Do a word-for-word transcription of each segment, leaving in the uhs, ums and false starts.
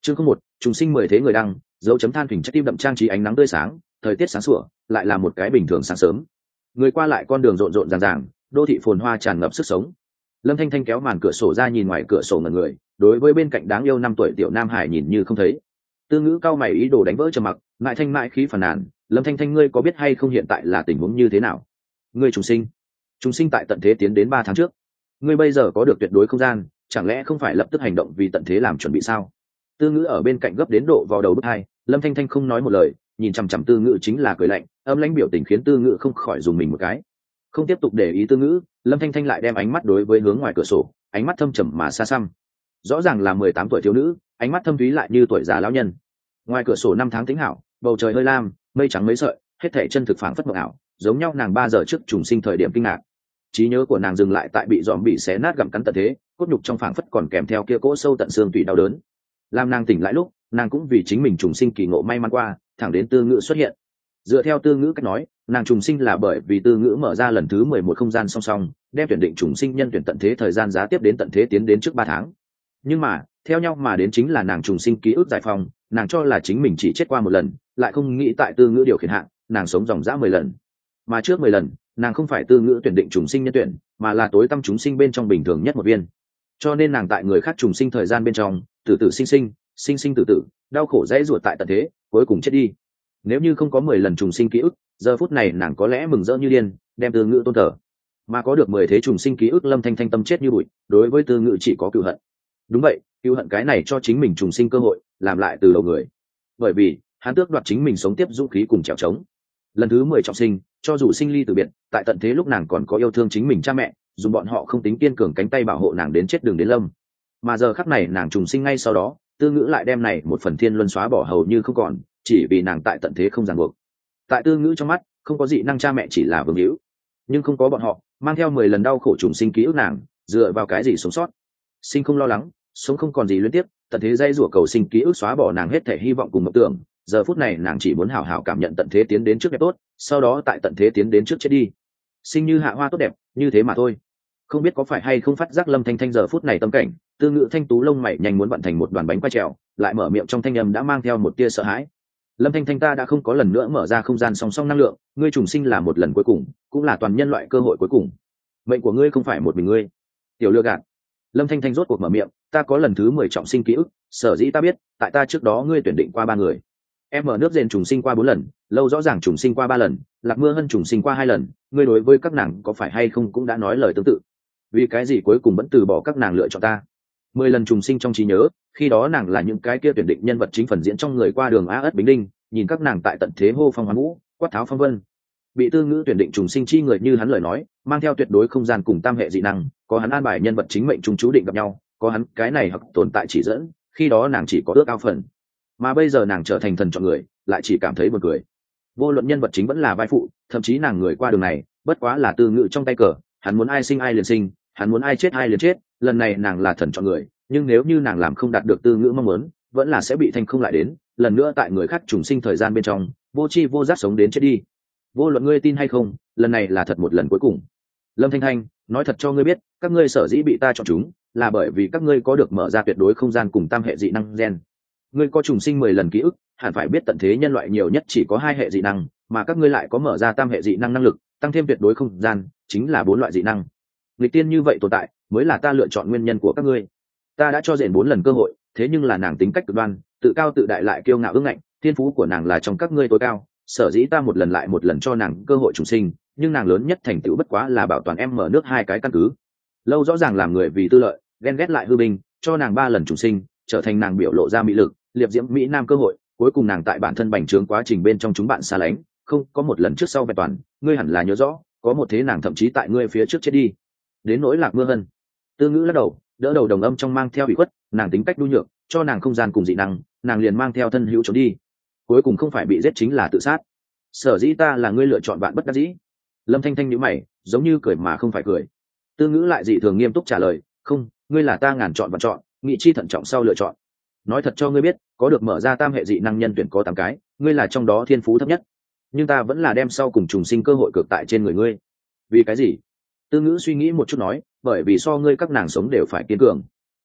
chương không một trùng sinh mười thế người đăng, dấu chấm than thỉnh trái tim đậm trang trí ánh nắng tươi sáng, thời tiết sáng sủa, lại là một cái bình thường sáng sớm. Người qua lại con đường rộn rộn ràng ràng, đô thị phồn hoa tràn ngập sức sống. Lâm Thanh Thanh kéo màn cửa sổ ra nhìn ngoài cửa sổ ngẩn người, đối với bên cạnh đáng yêu năm tuổi tiểu Nam Hải nhìn như không thấy. Tư Ngữ cao mày ý đồ đánh vỡ trầm mặc, ngại thanh mại khí phàn nàn, Lâm Thanh Thanh ngươi có biết hay không hiện tại là tình huống như thế nào? Ngươi trùng sinh, trùng sinh tại tận thế tiến đến ba tháng trước. Ngươi bây giờ có được tuyệt đối không gian, chẳng lẽ không phải lập tức hành động vì tận thế làm chuẩn bị sao? Tư Ngữ ở bên cạnh gấp đến độ vào đầu bức hai, Lâm Thanh Thanh không nói một lời, nhìn chằm chằm Tư Ngữ chính là cười lạnh, âm lãnh biểu tình khiến Tư Ngữ không khỏi dùng mình một cái. Không tiếp tục để ý Tư Ngữ, Lâm Thanh Thanh lại đem ánh mắt đối với hướng ngoài cửa sổ, ánh mắt thâm trầm mà xa xăm. Rõ ràng là mười tám tuổi thiếu nữ, ánh mắt thâm thúy lại như tuổi già lão nhân. Ngoài cửa sổ năm tháng tính hảo, bầu trời hơi lam, mây trắng mấy sợi, hết thảy chân thực phảng phất mộng ảo, giống nhau nàng ba giờ trước trùng sinh thời điểm kinh ngạc. Trí nhớ của nàng dừng lại tại bị dòm bị xé nát gặm cắn tận thế, cốt nhục trong phảng phất còn kèm theo kia cỗ sâu tận xương tủy đau đớn. Làm nàng tỉnh lại lúc, nàng cũng vì chính mình trùng sinh kỳ ngộ may mắn qua, thẳng đến Tư Ngữ xuất hiện. Dựa theo Tư Ngữ cách nói, nàng trùng sinh là bởi vì Tư Ngữ mở ra lần thứ mười một không gian song song, đem tuyển định trùng sinh nhân tuyển tận thế thời gian giá tiếp đến tận thế tiến đến trước ba tháng. Nhưng mà, theo nhau mà đến chính là nàng trùng sinh ký ức giải phóng, nàng cho là chính mình chỉ chết qua một lần, lại không nghĩ tại Tư Ngữ điều khiển hạng, nàng sống dòng dã mười lần. Mà trước mười lần, nàng không phải Tư Ngữ tuyển định trùng sinh nhân tuyển, mà là tối tâm chúng sinh bên trong bình thường nhất một viên. Cho nên nàng tại người khác trùng sinh thời gian bên trong, tử tử sinh sinh, sinh sinh tử tử, đau khổ dãy rủa tại tận thế, cuối cùng chết đi. Nếu như không có mười lần trùng sinh ký ức, giờ phút này nàng có lẽ mừng rỡ như điên, đem Tư Ngữ tôn thờ. Mà có được mười thế trùng sinh ký ức, Lâm Thanh Thanh tâm chết như bụi, đối với Tư Ngữ chỉ có cừu hận. Đúng vậy, cừu hận cái này cho chính mình trùng sinh cơ hội, làm lại từ đầu người. Bởi vì, hắn tước đoạt chính mình sống tiếp dũng khí cùng trèo trống. Lần thứ mười trọng sinh, cho dù sinh ly từ biệt, tại tận thế lúc nàng còn có yêu thương chính mình cha mẹ, dùng bọn họ không tính kiên cường cánh tay bảo hộ nàng đến chết đường đến lâm. Mà giờ khắc này nàng trùng sinh ngay sau đó, Tư Ngữ lại đem này một phần thiên luân xóa bỏ hầu như không còn, chỉ vì nàng tại tận thế không ràng buộc. Tại Tư Ngữ trong mắt, không có dị năng cha mẹ chỉ là vương hữu, nhưng không có bọn họ, mang theo mười lần đau khổ trùng sinh ký ức nàng, dựa vào cái gì sống sót? Sinh không lo lắng, sống không còn gì liên tiếp, tận thế dây rủa cầu sinh ký ức xóa bỏ nàng hết thể hy vọng cùng mộng tưởng, giờ phút này nàng chỉ muốn hảo hảo cảm nhận tận thế tiến đến trước đẹp tốt, sau đó tại tận thế tiến đến trước chết đi. Sinh như hạ hoa tốt đẹp, như thế mà thôi. Không biết có phải hay không phát giác Lâm Thanh Thanh giờ phút này tâm cảnh, Tư Ngữ thanh tú lông mày nhanh muốn vận thành một đoàn bánh quay trèo, lại mở miệng trong thanh âm đã mang theo một tia sợ hãi. Lâm Thanh Thanh ta đã không có lần nữa mở ra không gian song song năng lượng, ngươi trùng sinh là một lần cuối cùng, cũng là toàn nhân loại cơ hội cuối cùng. Mệnh của ngươi không phải một mình ngươi. Tiểu lừa gạt. Lâm Thanh Thanh rốt cuộc mở miệng, ta có lần thứ mười trọng sinh ký ức, sở dĩ ta biết, tại ta trước đó ngươi tuyển định qua ba người. Em ở nước Dền trùng sinh qua bốn lần, lâu rõ ràng trùng sinh qua ba lần, Lạc Mưa Hân trùng sinh qua hai lần, ngươi đối với các nàng có phải hay không cũng đã nói lời tương tự. Vì cái gì cuối cùng vẫn từ bỏ các nàng lựa chọn ta? Mười lần trùng sinh trong trí nhớ, khi đó nàng là những cái kia tuyển định nhân vật chính phần diễn trong người qua đường a ất bính đinh, nhìn các nàng tại tận thế hô phong hoán vũ, quát tháo phong vân. Bị Tư Ngữ tuyển định trùng sinh chi người như hắn lời nói, mang theo tuyệt đối không gian cùng tam hệ dị năng, có hắn an bài nhân vật chính mệnh trùng chú định gặp nhau, có hắn cái này hoặc tồn tại chỉ dẫn, khi đó nàng chỉ có ước ao phần. Mà bây giờ nàng trở thành thần chọn người, lại chỉ cảm thấy buồn cười. Vô luận nhân vật chính vẫn là vai phụ, thậm chí nàng người qua đường này, bất quá là Tư Ngữ trong tay cờ, hắn muốn ai sinh ai liền sinh, hắn muốn ai chết ai liền chết, lần này nàng là thần chọn người, nhưng nếu như nàng làm không đạt được Tư Ngữ mong muốn, vẫn là sẽ bị thanh không lại đến, lần nữa tại người khác trùng sinh thời gian bên trong, vô tri vô giác sống đến chết đi. Vô luận ngươi tin hay không, lần này là thật một lần cuối cùng. Lâm Thanh Thanh, nói thật cho ngươi biết, các ngươi sở dĩ bị ta chọn chúng, là bởi vì các ngươi có được mở ra tuyệt đối không gian cùng tam hệ dị năng gen. Ngươi có trùng sinh mười lần ký ức, hẳn phải biết tận thế nhân loại nhiều nhất chỉ có hai hệ dị năng, mà các ngươi lại có mở ra tam hệ dị năng năng lực, tăng thêm tuyệt đối không gian, chính là bốn loại dị năng. Nghịch tiên như vậy tồn tại, mới là ta lựa chọn nguyên nhân của các ngươi. Ta đã cho Dện bốn lần cơ hội, thế nhưng là nàng tính cách cực đoan, tự cao tự đại lại kiêu ngạo ương ngạnh, thiên phú của nàng là trong các ngươi tối cao, sở dĩ ta một lần lại một lần cho nàng cơ hội trùng sinh, nhưng nàng lớn nhất thành tựu bất quá là bảo toàn em mở nước hai cái căn cứ. Lâu rõ ràng làm người vì tư lợi, ghen ghét lại hư binh, cho nàng ba lần trùng sinh, trở thành nàng biểu lộ ra mỹ lực, liệp diễm mỹ nam cơ hội, cuối cùng nàng tại bản thân bành trướng quá trình bên trong chúng bạn xa lánh, không có một lần trước sau vẹn toàn, ngươi hẳn là nhớ rõ, có một thế nàng thậm chí tại ngươi phía trước chết đi. Đến nỗi Lạc Mưa Hân, Tư Ngữ lắc đầu, đỡ đầu đồng âm trong mang theo ủy khuất, nàng tính cách nhu nhược, cho nàng không gian cùng dị năng, nàng liền mang theo thân hữu trốn đi, cuối cùng không phải bị giết chính là tự sát. Sở dĩ ta là ngươi lựa chọn bạn bất đắc dĩ. Lâm Thanh Thanh nhíu mày, giống như cười mà không phải cười. Tư Ngữ lại dị thường nghiêm túc trả lời, không, ngươi là ta ngàn chọn và chọn, nghị chi thận trọng sau lựa chọn. Nói thật cho ngươi biết, có được mở ra tam hệ dị năng nhân tuyển có tám cái, ngươi là trong đó thiên phú thấp nhất, nhưng ta vẫn là đem sau cùng trùng sinh cơ hội cược tại trên người ngươi. Vì cái gì? Tư Ngữ suy nghĩ một chút nói, bởi vì so ngươi các nàng sống đều phải kiên cường.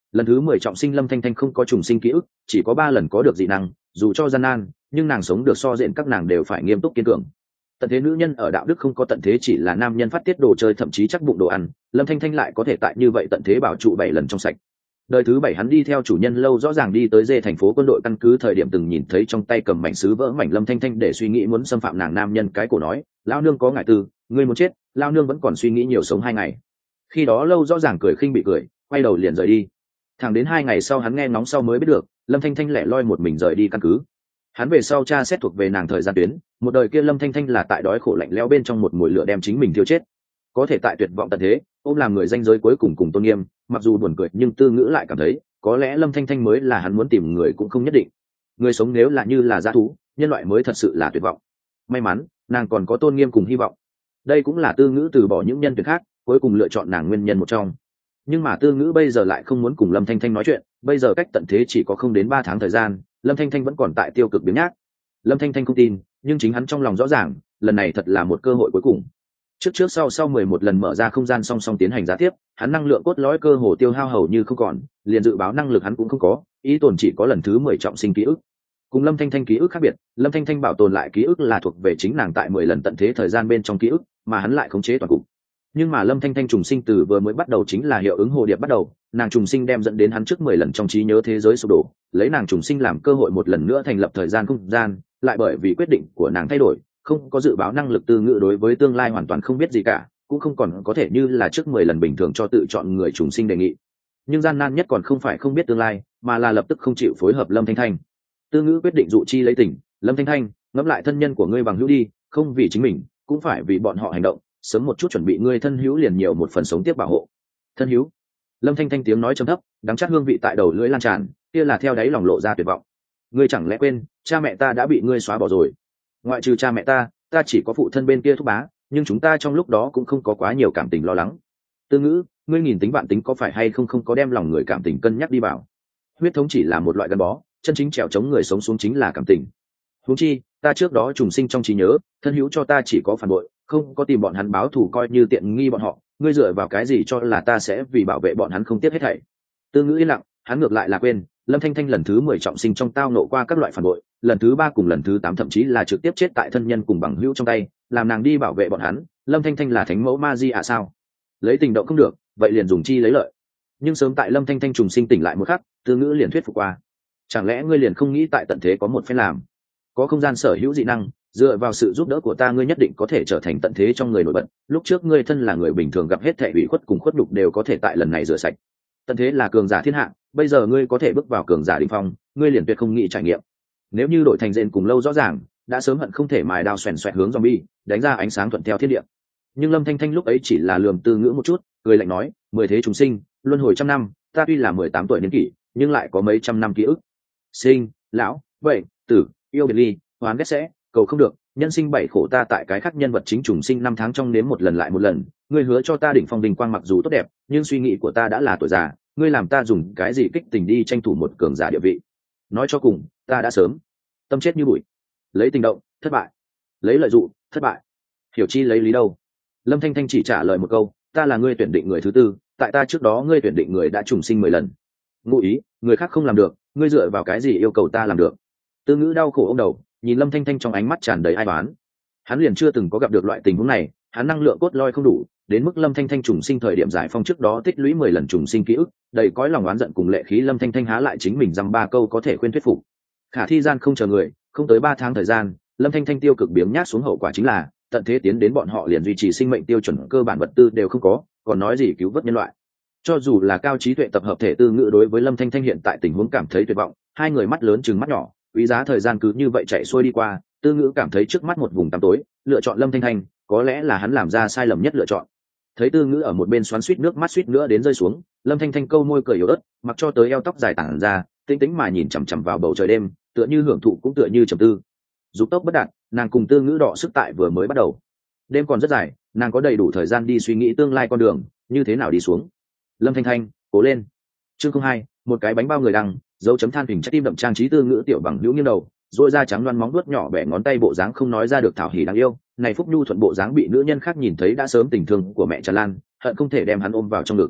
Lần thứ mười trọng sinh Lâm Thanh Thanh không có trùng sinh ký ức, chỉ có ba lần có được dị năng, dù cho gian nan nhưng nàng sống được so diện các nàng đều phải nghiêm túc kiên cường. Tận thế nữ nhân ở đạo đức không có tận thế, chỉ là nam nhân phát tiết đồ chơi, thậm chí chắc bụng đồ ăn. Lâm Thanh Thanh lại có thể tại như vậy tận thế bảo trụ bảy lần trong sạch. Đời thứ bảy hắn đi theo chủ nhân lâu rõ ràng đi tới dê thành phố quân đội căn cứ thời điểm từng nhìn thấy trong tay cầm mảnh sứ vỡ mảnh Lâm Thanh Thanh để suy nghĩ muốn xâm phạm nàng nam nhân cái cổ nói lao nương có ngại tư, ngươi muốn chết, lao nương vẫn còn suy nghĩ nhiều, sống hai ngày. Khi đó lâu rõ ràng cười khinh bị cười, quay đầu liền rời đi. Thẳng đến hai ngày sau hắn nghe ngóng sau mới biết được Lâm Thanh Thanh lẻ loi một mình rời đi căn cứ. Hắn về sau tra xét thuộc về nàng thời gian tuyến, một đời kia Lâm Thanh Thanh là tại đói khổ lạnh lẽo bên trong một mùi lửa đem chính mình thiêu chết. Có thể tại tuyệt vọng tận thế ôm làm người danh giới cuối cùng cùng tôn nghiêm, mặc dù buồn cười nhưng Tư Ngữ lại cảm thấy có lẽ Lâm Thanh Thanh mới là hắn muốn tìm người, cũng không nhất định. Người sống nếu là như là dã thú, nhân loại mới thật sự là tuyệt vọng. May mắn nàng còn có tôn nghiêm cùng hy vọng, đây cũng là Tư Ngữ từ bỏ những nhân tuyển khác cuối cùng lựa chọn nàng nguyên nhân một trong. Nhưng mà Tư Ngữ bây giờ lại không muốn cùng Lâm Thanh Thanh nói chuyện, bây giờ cách tận thế chỉ có không đến ba tháng thời gian, Lâm Thanh Thanh vẫn còn tại tiêu cực biếng nhác. Lâm Thanh Thanh không tin, nhưng chính hắn trong lòng rõ ràng, lần này thật là một cơ hội cuối cùng. Trước trước sau sau mười một lần mở ra không gian song song tiến hành giá tiếp, hắn năng lượng cốt lõi cơ hồ tiêu hao hầu như không còn, liền dự báo năng lực hắn cũng không có, ý tồn chỉ có lần thứ mười trọng sinh ký ức. Cùng Lâm Thanh Thanh ký ức khác biệt, Lâm Thanh Thanh bảo tồn lại ký ức là thuộc về chính nàng tại mười lần tận thế thời gian bên trong ký ức, mà hắn lại khống chế toàn cục. Nhưng mà Lâm Thanh Thanh trùng sinh từ vừa mới bắt đầu chính là hiệu ứng hồ điệp bắt đầu, nàng trùng sinh đem dẫn đến hắn trước mười lần trong trí nhớ thế giới sụp đổ, lấy nàng trùng sinh làm cơ hội một lần nữa thành lập thời gian không gian, lại bởi vì quyết định của nàng thay đổi, không có dự báo năng lực Tư Ngữ đối với tương lai hoàn toàn không biết gì cả, cũng không còn có thể như là trước mười lần bình thường cho tự chọn người trùng sinh đề nghị. Nhưng gian nan nhất còn không phải không biết tương lai, mà là lập tức không chịu phối hợp Lâm Thanh Thanh. Tư Ngữ quyết định dụ chi lấy tình, Lâm Thanh Thanh, ngẫm lại thân nhân của ngươi bằng hữu đi, không vì chính mình, cũng phải vì bọn họ hành động, sớm một chút chuẩn bị ngươi thân hữu liền nhiều một phần sống tiếp bảo hộ. Thân hữu? Lâm Thanh Thanh tiếng nói trầm thấp, đắng chát hương vị tại đầu lưỡi lan tràn, kia là theo đáy lòng lộ ra tuyệt vọng. Ngươi chẳng lẽ quên, cha mẹ ta đã bị ngươi xóa bỏ rồi? Ngoại trừ cha mẹ ta, ta chỉ có phụ thân bên kia thúc bá, nhưng chúng ta trong lúc đó cũng không có quá nhiều cảm tình lo lắng. Tư Ngữ, ngươi nghìn tính vạn tính có phải hay không không có đem lòng người cảm tình cân nhắc đi vào. Huyết thống chỉ là một loại gắn bó, chân chính trèo chống người sống xuống chính là cảm tình. Huống chi, ta trước đó trùng sinh trong trí nhớ, thân hữu cho ta chỉ có phản bội, không có tìm bọn hắn báo thù coi như tiện nghi bọn họ, ngươi dựa vào cái gì cho là ta sẽ vì bảo vệ bọn hắn không tiếc hết thảy. Tư Ngữ yên lặng, hắn ngược lại là quên, Lâm Thanh Thanh lần thứ mười trọng sinh trong tao nộ qua các loại phản bội, lần thứ ba cùng lần thứ tám thậm chí là trực tiếp chết tại thân nhân cùng bằng hữu trong tay, làm nàng đi bảo vệ bọn hắn. Lâm Thanh Thanh là thánh mẫu ma di à sao? Lấy tình động không được, vậy liền dùng chi lấy lợi. Nhưng sớm tại Lâm Thanh Thanh trùng sinh tỉnh lại một khắc, Tư Ngữ liền thuyết phục qua. Chẳng lẽ ngươi liền không nghĩ tại tận thế có một phen làm? Có không gian sở hữu dị năng, dựa vào sự giúp đỡ của ta ngươi nhất định có thể trở thành tận thế trong người nổi bật. Lúc trước ngươi thân là người bình thường gặp hết thảy ủy khuất cùng khuất nhục đều có thể tại lần này rửa sạch. Tận thế là cường giả thiên hạ, bây giờ ngươi có thể bước vào cường giả đỉnh phong, ngươi liền tuyệt không nghĩ trải nghiệm. Nếu như đổi thành Dện cùng lâu rõ ràng, đã sớm hận không thể mài đao xoèn xoẹt hướng zombie, đánh ra ánh sáng thuận theo thiên địa. Nhưng Lâm Thanh Thanh lúc ấy chỉ là lườm Tư Ngữ một chút, cười lạnh nói, mười thế chúng sinh, luân hồi trăm năm, ta tuy là mười tám tuổi niên kỷ, nhưng lại có mấy trăm năm ký ức. Sinh, lão, bệnh, tử, yêu biệt ly, oán ghét sẽ, cầu không được, nhân sinh bảy khổ ta tại cái khác nhân vật chính trùng sinh năm tháng trong nếm một lần lại một lần, ngươi hứa cho ta đỉnh phong đình quang mặc dù tốt đẹp, nhưng suy nghĩ của ta đã là tuổi già, ngươi làm ta dùng cái gì kích tình đi tranh thủ một cường giả địa vị. Nói cho cùng, ta đã sớm tâm chết như bụi. Lấy tình động, thất bại. Lấy lợi dụ, thất bại. Hiểu chi lấy lý đâu? Lâm Thanh Thanh chỉ trả lời một câu, ta là ngươi tuyển định người thứ tư, tại ta trước đó ngươi tuyển định người đã trùng sinh mười lần. Ngụ ý, người khác không làm được, ngươi dựa vào cái gì yêu cầu ta làm được? Tư Ngữ đau khổ ông đầu, nhìn Lâm Thanh Thanh trong ánh mắt tràn đầy ai oán. Hắn liền chưa từng có gặp được loại tình huống này, hắn năng lượng cốt lõi không đủ, đến mức Lâm Thanh Thanh trùng sinh thời điểm giải phong trước đó tích lũy mười lần trùng sinh ký ức, đầy cõi lòng oán giận cùng lệ khí Lâm Thanh Thanh há lại chính mình dăm ba câu có thể khuyên thuyết phục. Khả thi gian không chờ người, không tới ba tháng thời gian, Lâm Thanh Thanh tiêu cực biếng nhác xuống, hậu quả chính là tận thế tiến đến bọn họ liền duy trì sinh mệnh tiêu chuẩn cơ bản vật tư đều không có, còn nói gì cứu vớt nhân loại. Cho dù là cao trí tuệ tập hợp thể Tư Ngữ đối với Lâm Thanh Thanh hiện tại tình huống cảm thấy tuyệt vọng, hai người mắt lớn trừng mắt nhỏ, quý giá thời gian cứ như vậy chạy xuôi đi qua, Tư Ngữ cảm thấy trước mắt một vùng tăm tối, lựa chọn Lâm Thanh Thanh, có lẽ là hắn làm ra sai lầm nhất lựa chọn. Thấy Tư Ngữ ở một bên xoắn xuýt nước mắt suýt nữa đến rơi xuống, Lâm Thanh Thanh câu môi cười yếu ớt, mặc cho tới eo tóc dài tản ra, tĩnh tĩnh mà nhìn chằm chằm vào bầu trời đêm, tựa như hưởng thụ cũng tựa như trầm tư. Dục tốc bất đạt, nàng cùng Tư Ngữ đọ sức tại vừa mới bắt đầu. Đêm còn rất dài, nàng có đầy đủ thời gian đi suy nghĩ tương lai con đường như thế nào đi xuống. Lâm Thanh Thanh, cố lên. Chương không hai, một cái bánh bao người đăng, dấu chấm than hình trái tim đậm trang trí Tư Ngữ tiểu bằng hữu nghiêng đầu, rỗi da trắng loăn móng vuốt nhỏ bẻ ngón tay bộ dáng không nói ra được thảo hỉ đáng yêu, này phúc nhu thuận bộ dáng bị nữ nhân khác nhìn thấy đã sớm tình thương của mẹ tràn lan, hận không thể đem hắn ôm vào trong ngực.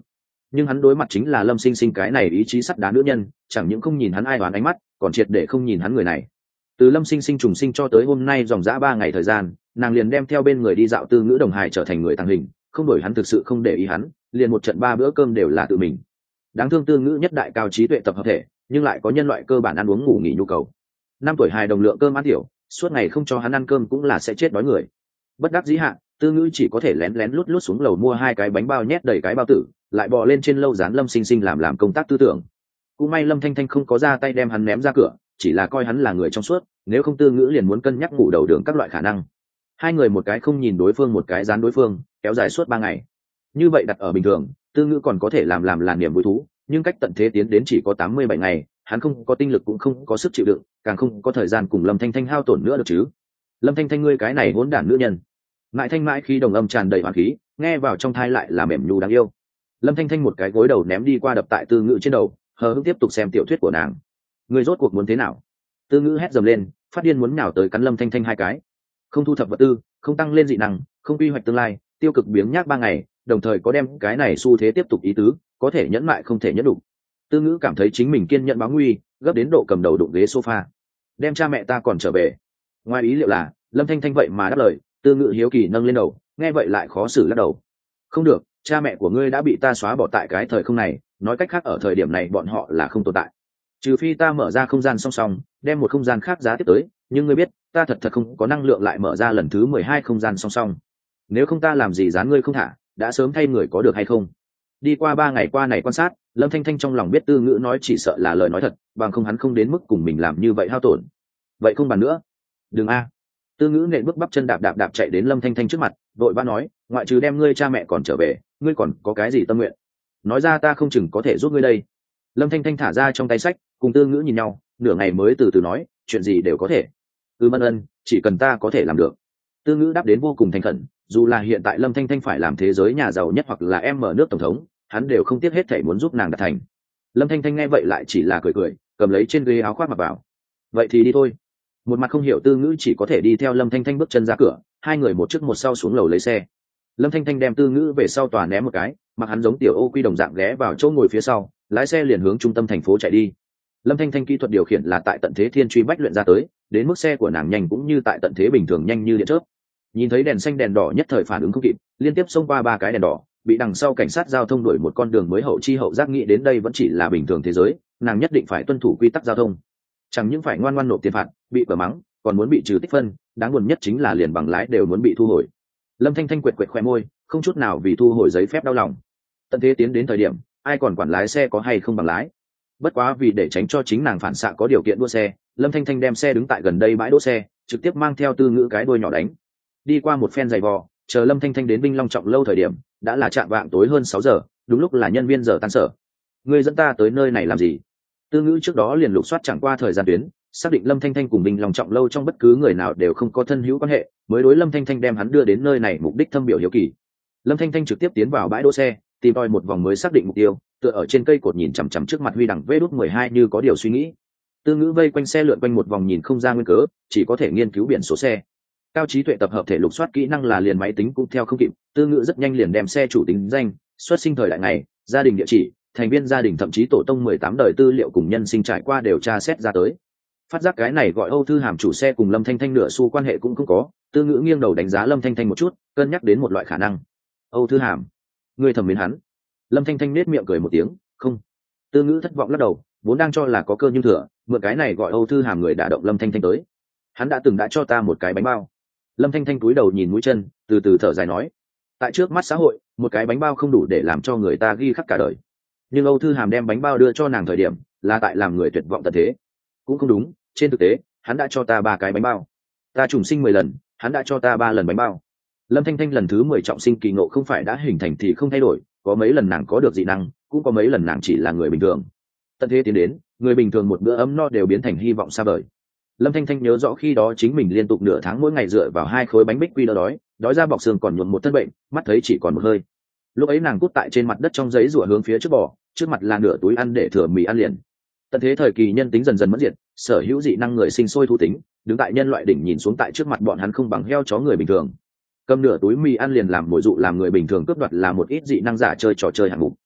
nhưng hắn đối mặt chính là Lâm Sinh Sinh cái này ý chí sắt đá nữ nhân, chẳng những không nhìn hắn ai đoán ánh mắt, còn triệt để không nhìn hắn người này. Từ Lâm Sinh Sinh trùng sinh cho tới hôm nay dòng dã ba ngày thời gian, nàng liền đem theo bên người đi dạo Tư Ngữ đồng hài trở thành người tàng hình, không đổi hắn thực sự không để ý hắn, liền một trận ba bữa cơm đều là tự mình. Đáng thương Tư Ngữ nhất đại cao trí tuệ tập hợp thể, nhưng lại có nhân loại cơ bản ăn uống ngủ nghỉ nhu cầu. Năm tuổi hài đồng lượng cơm ăn tiểu, suốt ngày không cho hắn ăn cơm cũng là sẽ chết đói người. Bất đắc dĩ hạ, Tư Ngữ chỉ có thể lén lén lút lút xuống lầu mua hai cái bánh bao nhét đầy cái bao tử, lại bò lên trên lâu dán Lâm Sinh Sinh làm làm công tác tư tưởng. Cũng may Lâm Thanh Thanh không có ra tay đem hắn ném ra cửa, chỉ là coi hắn là người trong suốt, nếu không Tư Ngữ liền muốn cân nhắc ngủ đầu đường các loại khả năng. Hai người một cái không nhìn đối phương một cái dán đối phương, kéo dài suốt ba ngày. Như vậy đặt ở bình thường, Tư Ngữ còn có thể làm làm là niềm vui thú, nhưng cách tận thế tiến đến chỉ có tám mươi bảy ngày, hắn không có tinh lực cũng không có sức chịu đựng, càng không có thời gian cùng Lâm Thanh Thanh hao tổn nữa được chứ. Lâm Thanh Thanh ngươi cái này hỗn đản nữ nhân. Mại Thanh mãi khi đồng âm tràn đầy hoàn khí, nghe vào trong thai lại là mềm nhu đáng yêu. Lâm Thanh Thanh một cái gối đầu ném đi qua đập tại Tư Ngữ trên đầu, hờ hững tiếp tục xem tiểu thuyết của nàng. Ngươi rốt cuộc muốn thế nào? Tư Ngữ hét dầm lên, phát điên muốn nhào tới cắn Lâm Thanh Thanh hai cái. Không thu thập vật tư, không tăng lên dị năng, không quy hoạch tương lai, tiêu cực biếng nhác ba ngày, đồng thời có đem cái này xu thế tiếp tục ý tứ, có thể nhẫn mại không thể nhẫn đủ. Tư Ngữ cảm thấy chính mình kiên nhẫn báo nguy, gấp đến độ cầm đầu đụng ghế sofa. Đem cha mẹ ta còn trở về. Ngoài ý liệu là, Lâm Thanh Thanh vậy mà đáp lời, Tư Ngữ hiếu kỳ nâng lên đầu, nghe vậy lại khó xử lắc đầu. Không được, cha mẹ của ngươi đã bị ta xóa bỏ tại cái thời không này, nói cách khác ở thời điểm này bọn họ là không tồn tại. Trừ phi ta mở ra không gian song song, đem một không gian khác giá tiếp tới, nhưng ngươi biết, ta thật thật không có năng lượng lại mở ra lần thứ mười hai không gian song song. Nếu không ta làm gì dán ngươi không thả, đã sớm thay người có được hay không? Đi qua ba ngày qua này quan sát, Lâm Thanh Thanh trong lòng biết Tư Ngữ nói chỉ sợ là lời nói thật, bằng không hắn không đến mức cùng mình làm như vậy hao tổn. Vậy không bàn nữa. Đừng a. Tư Ngữ nện bước bắp chân đạp đạp đạp chạy đến Lâm Thanh Thanh trước mặt, vội vã nói, ngoại trừ đem ngươi cha mẹ còn trở về, ngươi còn có cái gì tâm nguyện? Nói ra ta không chừng có thể giúp ngươi đây. Lâm Thanh Thanh thả ra trong tay sách, cùng Tư Ngữ nhìn nhau, nửa ngày mới từ từ nói, chuyện gì đều có thể. Ư Mân Ân, chỉ cần ta có thể làm được. Tư Ngữ đáp đến vô cùng thành khẩn, dù là hiện tại Lâm Thanh Thanh phải làm thế giới nhà giàu nhất hoặc là em mở nước tổng thống, hắn đều không tiếc hết thảy muốn giúp nàng đạt thành. Lâm Thanh Thanh nghe vậy lại chỉ là cười cười, cầm lấy trên ghế áo khoác mặc vào. Vậy thì đi thôi. Một mặt không hiểu Tư Ngữ chỉ có thể đi theo Lâm Thanh Thanh bước chân ra cửa, hai người một trước một sau xuống lầu lấy xe. Lâm Thanh Thanh đem Tư Ngữ về sau tòa ném một cái, mặc hắn giống tiểu ô quy đồng dạng ghé vào chỗ ngồi phía sau, lái xe liền hướng trung tâm thành phố chạy đi. Lâm Thanh Thanh kỹ thuật điều khiển là tại tận thế thiên truy bách luyện ra tới, đến mức xe của nàng nhanh cũng như tại tận thế bình thường nhanh như điện chớp. Nhìn thấy đèn xanh đèn đỏ nhất thời phản ứng không kịp, liên tiếp xông qua ba cái đèn đỏ, bị đằng sau cảnh sát giao thông đuổi một con đường mới hậu chi hậu giác nghĩ đến đây vẫn chỉ là bình thường thế giới, nàng nhất định phải tuân thủ quy tắc giao thông. Chẳng những phải ngoan ngoãn nộp tiền phạt, bị quả mắng, còn muốn bị trừ tích phân, đáng buồn nhất chính là liền bằng lái đều muốn bị thu hồi. Lâm Thanh Thanh quệt quệt khoe môi, không chút nào vì thu hồi giấy phép đau lòng. Tận thế tiến đến thời điểm, ai còn quản lái xe có hay không bằng lái. Bất quá vì để tránh cho chính nàng phản xạ có điều kiện đua xe, Lâm Thanh Thanh đem xe đứng tại gần đây bãi đỗ xe, trực tiếp mang theo Tư Ngữ cái đuôi nhỏ đánh. Đi qua một phen giày vò, chờ Lâm Thanh Thanh đến Vinh Long Trọng lâu thời điểm, đã là chạng vạng tối hơn sáu giờ, đúng lúc là nhân viên giờ tan sở. Ngươi dẫn ta tới nơi này làm gì? Tư Ngữ trước đó liền lục soát chẳng qua thời gian tuyến, xác định Lâm Thanh Thanh cùng Vinh Long Trọng lâu trong bất cứ người nào đều không có thân hữu quan hệ, mới đối Lâm Thanh Thanh đem hắn đưa đến nơi này mục đích thâm biểu hiếu kỳ. Lâm Thanh Thanh trực tiếp tiến vào bãi đỗ xe, tìm tòi một vòng mới xác định mục tiêu, tựa ở trên cây cột nhìn chằm chằm trước mặt huy đằng vê đút mười hai như có điều suy nghĩ. Tư Ngữ vây quanh xe lượn quanh một vòng nhìn không ra nguyên cớ, chỉ có thể nghiên cứu biển số xe. Cao trí tuệ tập hợp thể lục soát kỹ năng là liền máy tính cũng theo không kịp, Tư Ngữ rất nhanh liền đem xe chủ tính danh, xuất sinh thời đại ngày, gia đình địa chỉ, thành viên gia đình thậm chí tổ tông mười tám đời tư liệu cùng nhân sinh trải qua đều tra xét ra tới. Phát giác cái này gọi Âu Thư Hàm chủ xe cùng Lâm Thanh Thanh nửa xu quan hệ cũng không có, Tư Ngữ nghiêng đầu đánh giá Lâm Thanh Thanh một chút, cân nhắc đến một loại khả năng. Âu Thư Hàm, ngươi thầm mến hắn? Lâm Thanh Thanh nết miệng cười một tiếng, không. Tư Ngữ thất vọng lắc đầu, vốn đang cho là có cơ nhưng thừa, mượn cái này gọi Âu Thư Hàm người đả động Lâm Thanh Thanh tới. Hắn đã từng đã cho ta một cái bánh bao. Lâm Thanh Thanh cúi đầu nhìn mũi chân, từ từ thở dài nói, tại trước mắt xã hội, một cái bánh bao không đủ để làm cho người ta ghi khắc cả đời. Nhưng Âu Thư Hàm đem bánh bao đưa cho nàng thời điểm, là tại làm người tuyệt vọng tận thế. Cũng không đúng, trên thực tế, hắn đã cho ta ba cái bánh bao. Ta trùng sinh mười lần, hắn đã cho ta ba lần bánh bao. Lâm Thanh Thanh lần thứ mười trọng sinh kỳ ngộ không phải đã hình thành thì không thay đổi, có mấy lần nàng có được dị năng, cũng có mấy lần nàng chỉ là người bình thường. Tận thế tiến đến, người bình thường một bữa ấm no đều biến thành hy vọng xa vời. Lâm Thanh Thanh nhớ rõ khi đó chính mình liên tục nửa tháng mỗi ngày dựa vào hai khối bánh bích quy đỡ đói, đói ra bọc xương còn nhuộm một thân bệnh, mắt thấy chỉ còn một hơi. Lúc ấy nàng cút tại trên mặt đất trong giấy rủa hướng phía trước bò, trước mặt là nửa túi ăn để thừa mì ăn liền. Tận thế thời kỳ nhân tính dần dần mất diệt, sở hữu dị năng người sinh sôi thu tính, đứng tại nhân loại đỉnh nhìn xuống tại trước mặt bọn hắn không bằng heo chó người bình thường. Cầm nửa túi mì ăn liền làm mồi dụ làm người bình thường cướp đoạt là một ít dị năng giả chơi trò chơi hạng mục.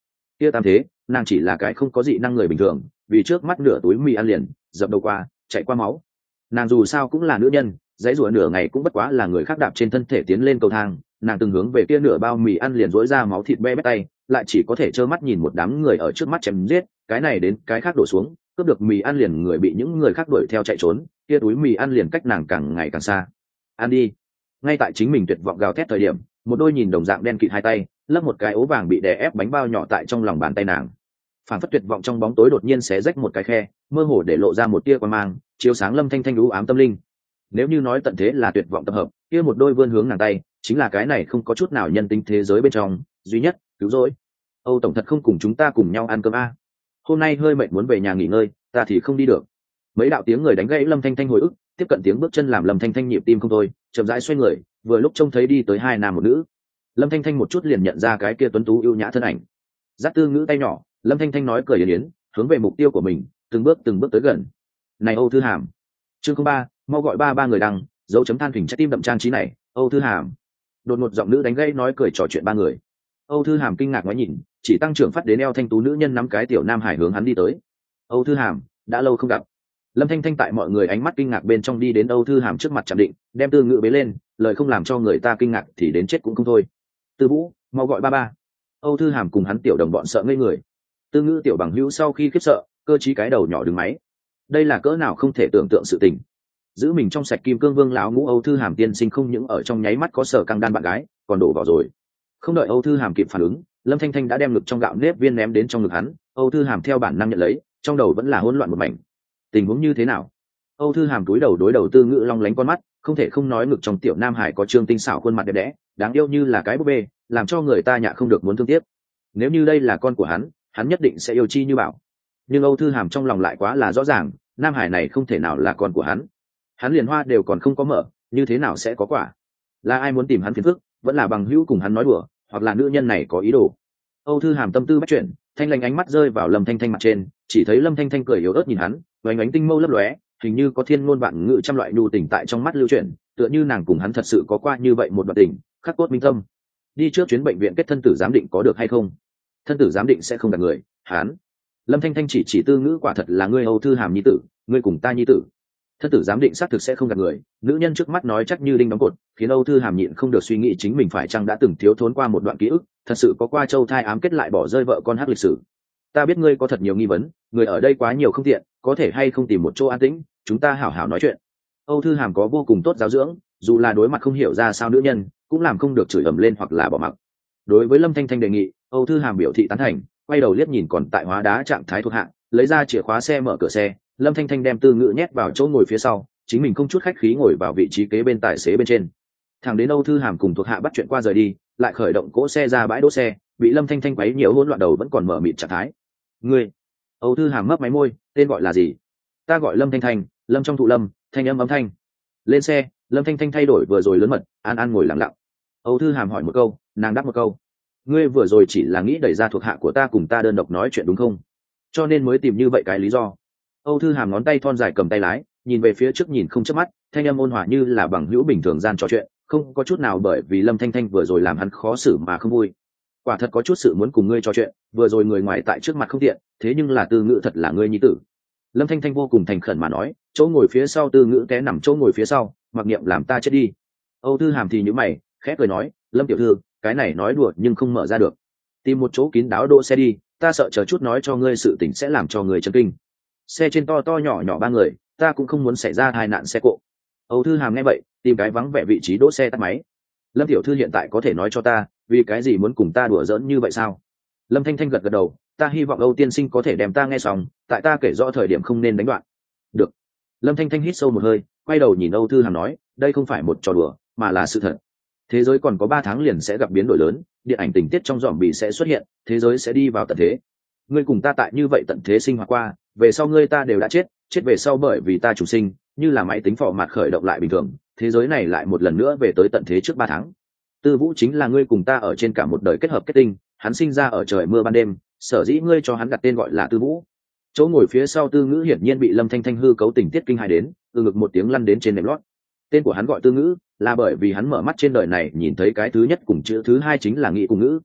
kia tam thế nàng chỉ là cái không có dị năng người bình thường, vì trước mắt nửa túi mì ăn liền dập đầu qua chạy qua máu. Nàng dù sao cũng là nữ nhân, dãy rủa nửa ngày cũng bất quá là người khác đạp trên thân thể tiến lên cầu thang, nàng từng hướng về kia nửa bao mì ăn liền rỗi ra máu thịt be bét tay, lại chỉ có thể trơ mắt nhìn một đám người ở trước mắt chém giết, cái này đến cái khác đổ xuống, cướp được mì ăn liền người bị những người khác đuổi theo chạy trốn, kia túi mì ăn liền cách nàng càng ngày càng xa. Ăn đi. Ngay tại chính mình tuyệt vọng gào thét thời điểm, một đôi nhìn đồng dạng đen kịt hai tay lấp một cái ố vàng bị đè ép bánh bao nhỏ tại trong lòng bàn tay nàng. Phản phất tuyệt vọng trong bóng tối đột nhiên xé rách một cái khe, mơ hồ để lộ ra một tia quang mang, chiếu sáng Lâm Thanh Thanh u ám tâm linh. Nếu như nói tận thế là tuyệt vọng tập hợp, kia một đôi vươn hướng nàng tay chính là cái này không có chút nào nhân tính thế giới bên trong duy nhất cứu rỗi. Âu tổng thật không cùng chúng ta cùng nhau ăn cơm a? Hôm nay hơi mệt muốn về nhà nghỉ ngơi, ta thì không đi được. Mấy đạo tiếng người đánh gãy Lâm Thanh Thanh hồi ức, tiếp cận tiếng bước chân làm Lâm Thanh Thanh nhịp tim không thôi, chậm rãi xoay người, vừa lúc trông thấy đi tới hai nam một nữ. Lâm Thanh Thanh một chút liền nhận ra cái kia tuấn tú ưu nhã thân ảnh. Dắt Tư Ngữ tay nhỏ, Lâm Thanh Thanh nói cười yến yến, hướng về mục tiêu của mình, từng bước từng bước tới gần. Này Âu Thư Hàm. Chương không ba, mau gọi ba ba người đăng, dấu chấm than thỉnh trái tim đậm trang trí này, Âu Thư Hàm. Đột ngột giọng nữ đánh gãy nói cười trò chuyện ba người. Âu Thư Hàm kinh ngạc ngoái nhìn, chỉ tăng trưởng phát đến eo thanh tú nữ nhân nắm cái tiểu nam hải hướng hắn đi tới. Âu Thư Hàm, đã lâu không gặp. Lâm Thanh Thanh tại mọi người ánh mắt kinh ngạc bên trong đi đến Âu Thư Hàm trước mặt chạm định, đem Tư Ngữ bế lên, lời không làm cho người ta kinh ngạc thì đến chết cũng không thôi. Tư Vũ, mau gọi ba ba. Âu Thư Hàm cùng hắn tiểu đồng bọn sợ ngây người. Tư Ngữ tiểu bằng hữu sau khi khiếp sợ, cơ trí cái đầu nhỏ đứng máy. Đây là cỡ nào không thể tưởng tượng sự tình. Giữ mình trong sạch kim cương vương lão ngũ Âu Thư Hàm tiên sinh không những ở trong nháy mắt có sở căng đan bạn gái, còn đổ vào rồi. Không đợi Âu Thư Hàm kịp phản ứng, Lâm Thanh Thanh đã đem ngực trong gạo nếp viên ném đến trong ngực hắn, Âu Thư Hàm theo bản năng nhận lấy, trong đầu vẫn là hỗn loạn một mảnh. Tình huống như thế nào? Âu Thư Hàm cúi đầu đối đầu Tư Ngữ long lánh con mắt, không thể không nói ngực trong tiểu nam hải có trương tinh xảo khuôn mặt đẹp đẽ, đáng yêu như là cái búp bê, làm cho người ta nhạ không được muốn thương tiếc. Nếu như đây là con của hắn, hắn nhất định sẽ yêu chi như bảo. Nhưng Âu Thư Hàm trong lòng lại quá là rõ ràng, nam hải này không thể nào là con của hắn. Hắn liền hoa đều còn không có mở, như thế nào sẽ có quả? Là ai muốn tìm hắn phiền phức, vẫn là bằng hữu cùng hắn nói đùa, hoặc là nữ nhân này có ý đồ. Âu Thư Hàm tâm tư bắt chuyển, thanh lành ánh mắt rơi vào Lâm Thanh Thanh mặt trên, chỉ thấy Lâm Thanh Thanh cười yếu ớt nhìn hắn, vành ánh tinh mâu lấp lóe, hình như có thiên ngôn vạn ngữ trăm loại nhu tình tại trong mắt lưu chuyển, tựa như nàng cùng hắn thật sự có qua như vậy một đoạn tình, khắc cốt minh tâm. Đi trước chuyến bệnh viện kết thân tử giám định có được hay không? Thân tử giám định sẽ không gạt người, hắn. Lâm Thanh Thanh chỉ chỉ Tư Ngữ quả thật là ngươi Âu Thư Hàm nhi tử, ngươi cùng ta nhi tử. Thân tử giám định xác thực sẽ không gạt người, nữ nhân trước mắt nói chắc như đinh đóng cột, khiến Âu Thư Hàm nhịn không được suy nghĩ chính mình phải chăng đã từng thiếu thốn qua một đoạn ký ức, thật sự có qua châu thai ám kết lại bỏ rơi vợ con hắc lịch sử. Ta biết ngươi có thật nhiều nghi vấn, người ở đây quá nhiều không tiện, có thể hay không tìm một chỗ an tĩnh, chúng ta hảo hảo nói chuyện. Âu Thư Hàm có vô cùng tốt giáo dưỡng, dù là đối mặt không hiểu ra sao nữ nhân, cũng làm không được chửi ầm lên hoặc là bỏ mặc. Đối với Lâm Thanh Thanh đề nghị, Âu Thư Hàm biểu thị tán thành, quay đầu liếc nhìn còn tại hóa đá trạng thái thuộc hạ, lấy ra chìa khóa xe mở cửa xe. Lâm Thanh Thanh đem Tư Ngữ nhét vào chỗ ngồi phía sau, chính mình không chút khách khí ngồi vào vị trí kế bên tài xế bên trên. Thẳng đến Âu Thư Hàm cùng thuộc hạ bắt chuyện qua rời đi, lại khởi động cỗ xe ra bãi đỗ xe, bị Lâm Thanh Thanh quấy nhiều hỗn loạn đầu vẫn còn mở mịt trạng thái. Ngươi? Âu Thư Hàm mấp máy môi, tên gọi là gì? Ta gọi Lâm Thanh Thanh, Lâm trong thụ lâm, thanh âm âm thanh. Lên xe, Lâm Thanh Thanh thay đổi vừa rồi lớn mật, an an ngồi lặng lặng. Âu Thư Hàm hỏi một câu, nàng đáp một câu. Ngươi vừa rồi chỉ là nghĩ đẩy ra thuộc hạ của ta cùng ta đơn độc nói chuyện đúng không? Cho nên mới tìm như vậy cái lý do. Âu Thư Hàm ngón tay thon dài cầm tay lái, nhìn về phía trước nhìn không chớp mắt, thanh âm ôn hòa như là bằng hữu bình thường gian trò chuyện, không có chút nào bởi vì Lâm Thanh Thanh vừa rồi làm hắn khó xử mà không vui. Quả thật có chút sự muốn cùng ngươi trò chuyện, vừa rồi người ngoài tại trước mặt không tiện, thế nhưng là Tư Ngữ thật là ngươi nhi tử. Lâm Thanh Thanh vô cùng thành khẩn mà nói, chỗ ngồi phía sau Tư Ngữ té nằm chỗ ngồi phía sau, mặc niệm làm ta chết đi. Âu Thư Hàm thì nhíu mày, khẽ cười nói, Lâm tiểu thư, cái này nói đùa nhưng không mở ra được. Tìm một chỗ kín đáo đỗ xe đi, ta sợ chờ chút nói cho ngươi sự tình sẽ làm cho người chấn kinh. Xe trên to to nhỏ nhỏ ba người, ta cũng không muốn xảy ra tai nạn xe cộ. Âu Thư Hàm nghe vậy, tìm cái vắng vẻ vị trí đỗ xe tắt máy. Lâm tiểu thư hiện tại có thể nói cho ta, vì cái gì muốn cùng ta đùa giỡn như vậy sao? Lâm Thanh Thanh gật gật đầu, ta hy vọng Âu tiên sinh có thể đem ta nghe xong, tại ta kể rõ thời điểm không nên đánh đoạn. Được. Lâm Thanh Thanh hít sâu một hơi, quay đầu nhìn Âu Thư Hàm nói, đây không phải một trò đùa, mà là sự thật. Thế giới còn có ba tháng liền sẽ gặp biến đổi lớn, điện ảnh tình tiết trong dòm bị sẽ xuất hiện, thế giới sẽ đi vào tận thế. Ngươi cùng ta tại như vậy tận thế sinh hoạt qua, về sau ngươi ta đều đã chết, chết về sau bởi vì ta chủ sinh, như là máy tính phò mặt khởi động lại bình thường, thế giới này lại một lần nữa về tới tận thế trước ba tháng. Tư Vũ chính là ngươi cùng ta ở trên cả một đời kết hợp kết tinh, hắn sinh ra ở trời mưa ban đêm, sở dĩ ngươi cho hắn đặt tên gọi là Tư Vũ. Chỗ ngồi phía sau Tư Ngữ hiển nhiên bị Lâm Thanh Thanh hư cấu tình tiết kinh hãi đến, từ ngực một tiếng lăn đến trên nệm lót. Tên của hắn gọi Tư Ngữ, là bởi vì hắn mở mắt trên đời này nhìn thấy cái thứ nhất cùng chữ thứ hai chính là nghị cùng ngữ.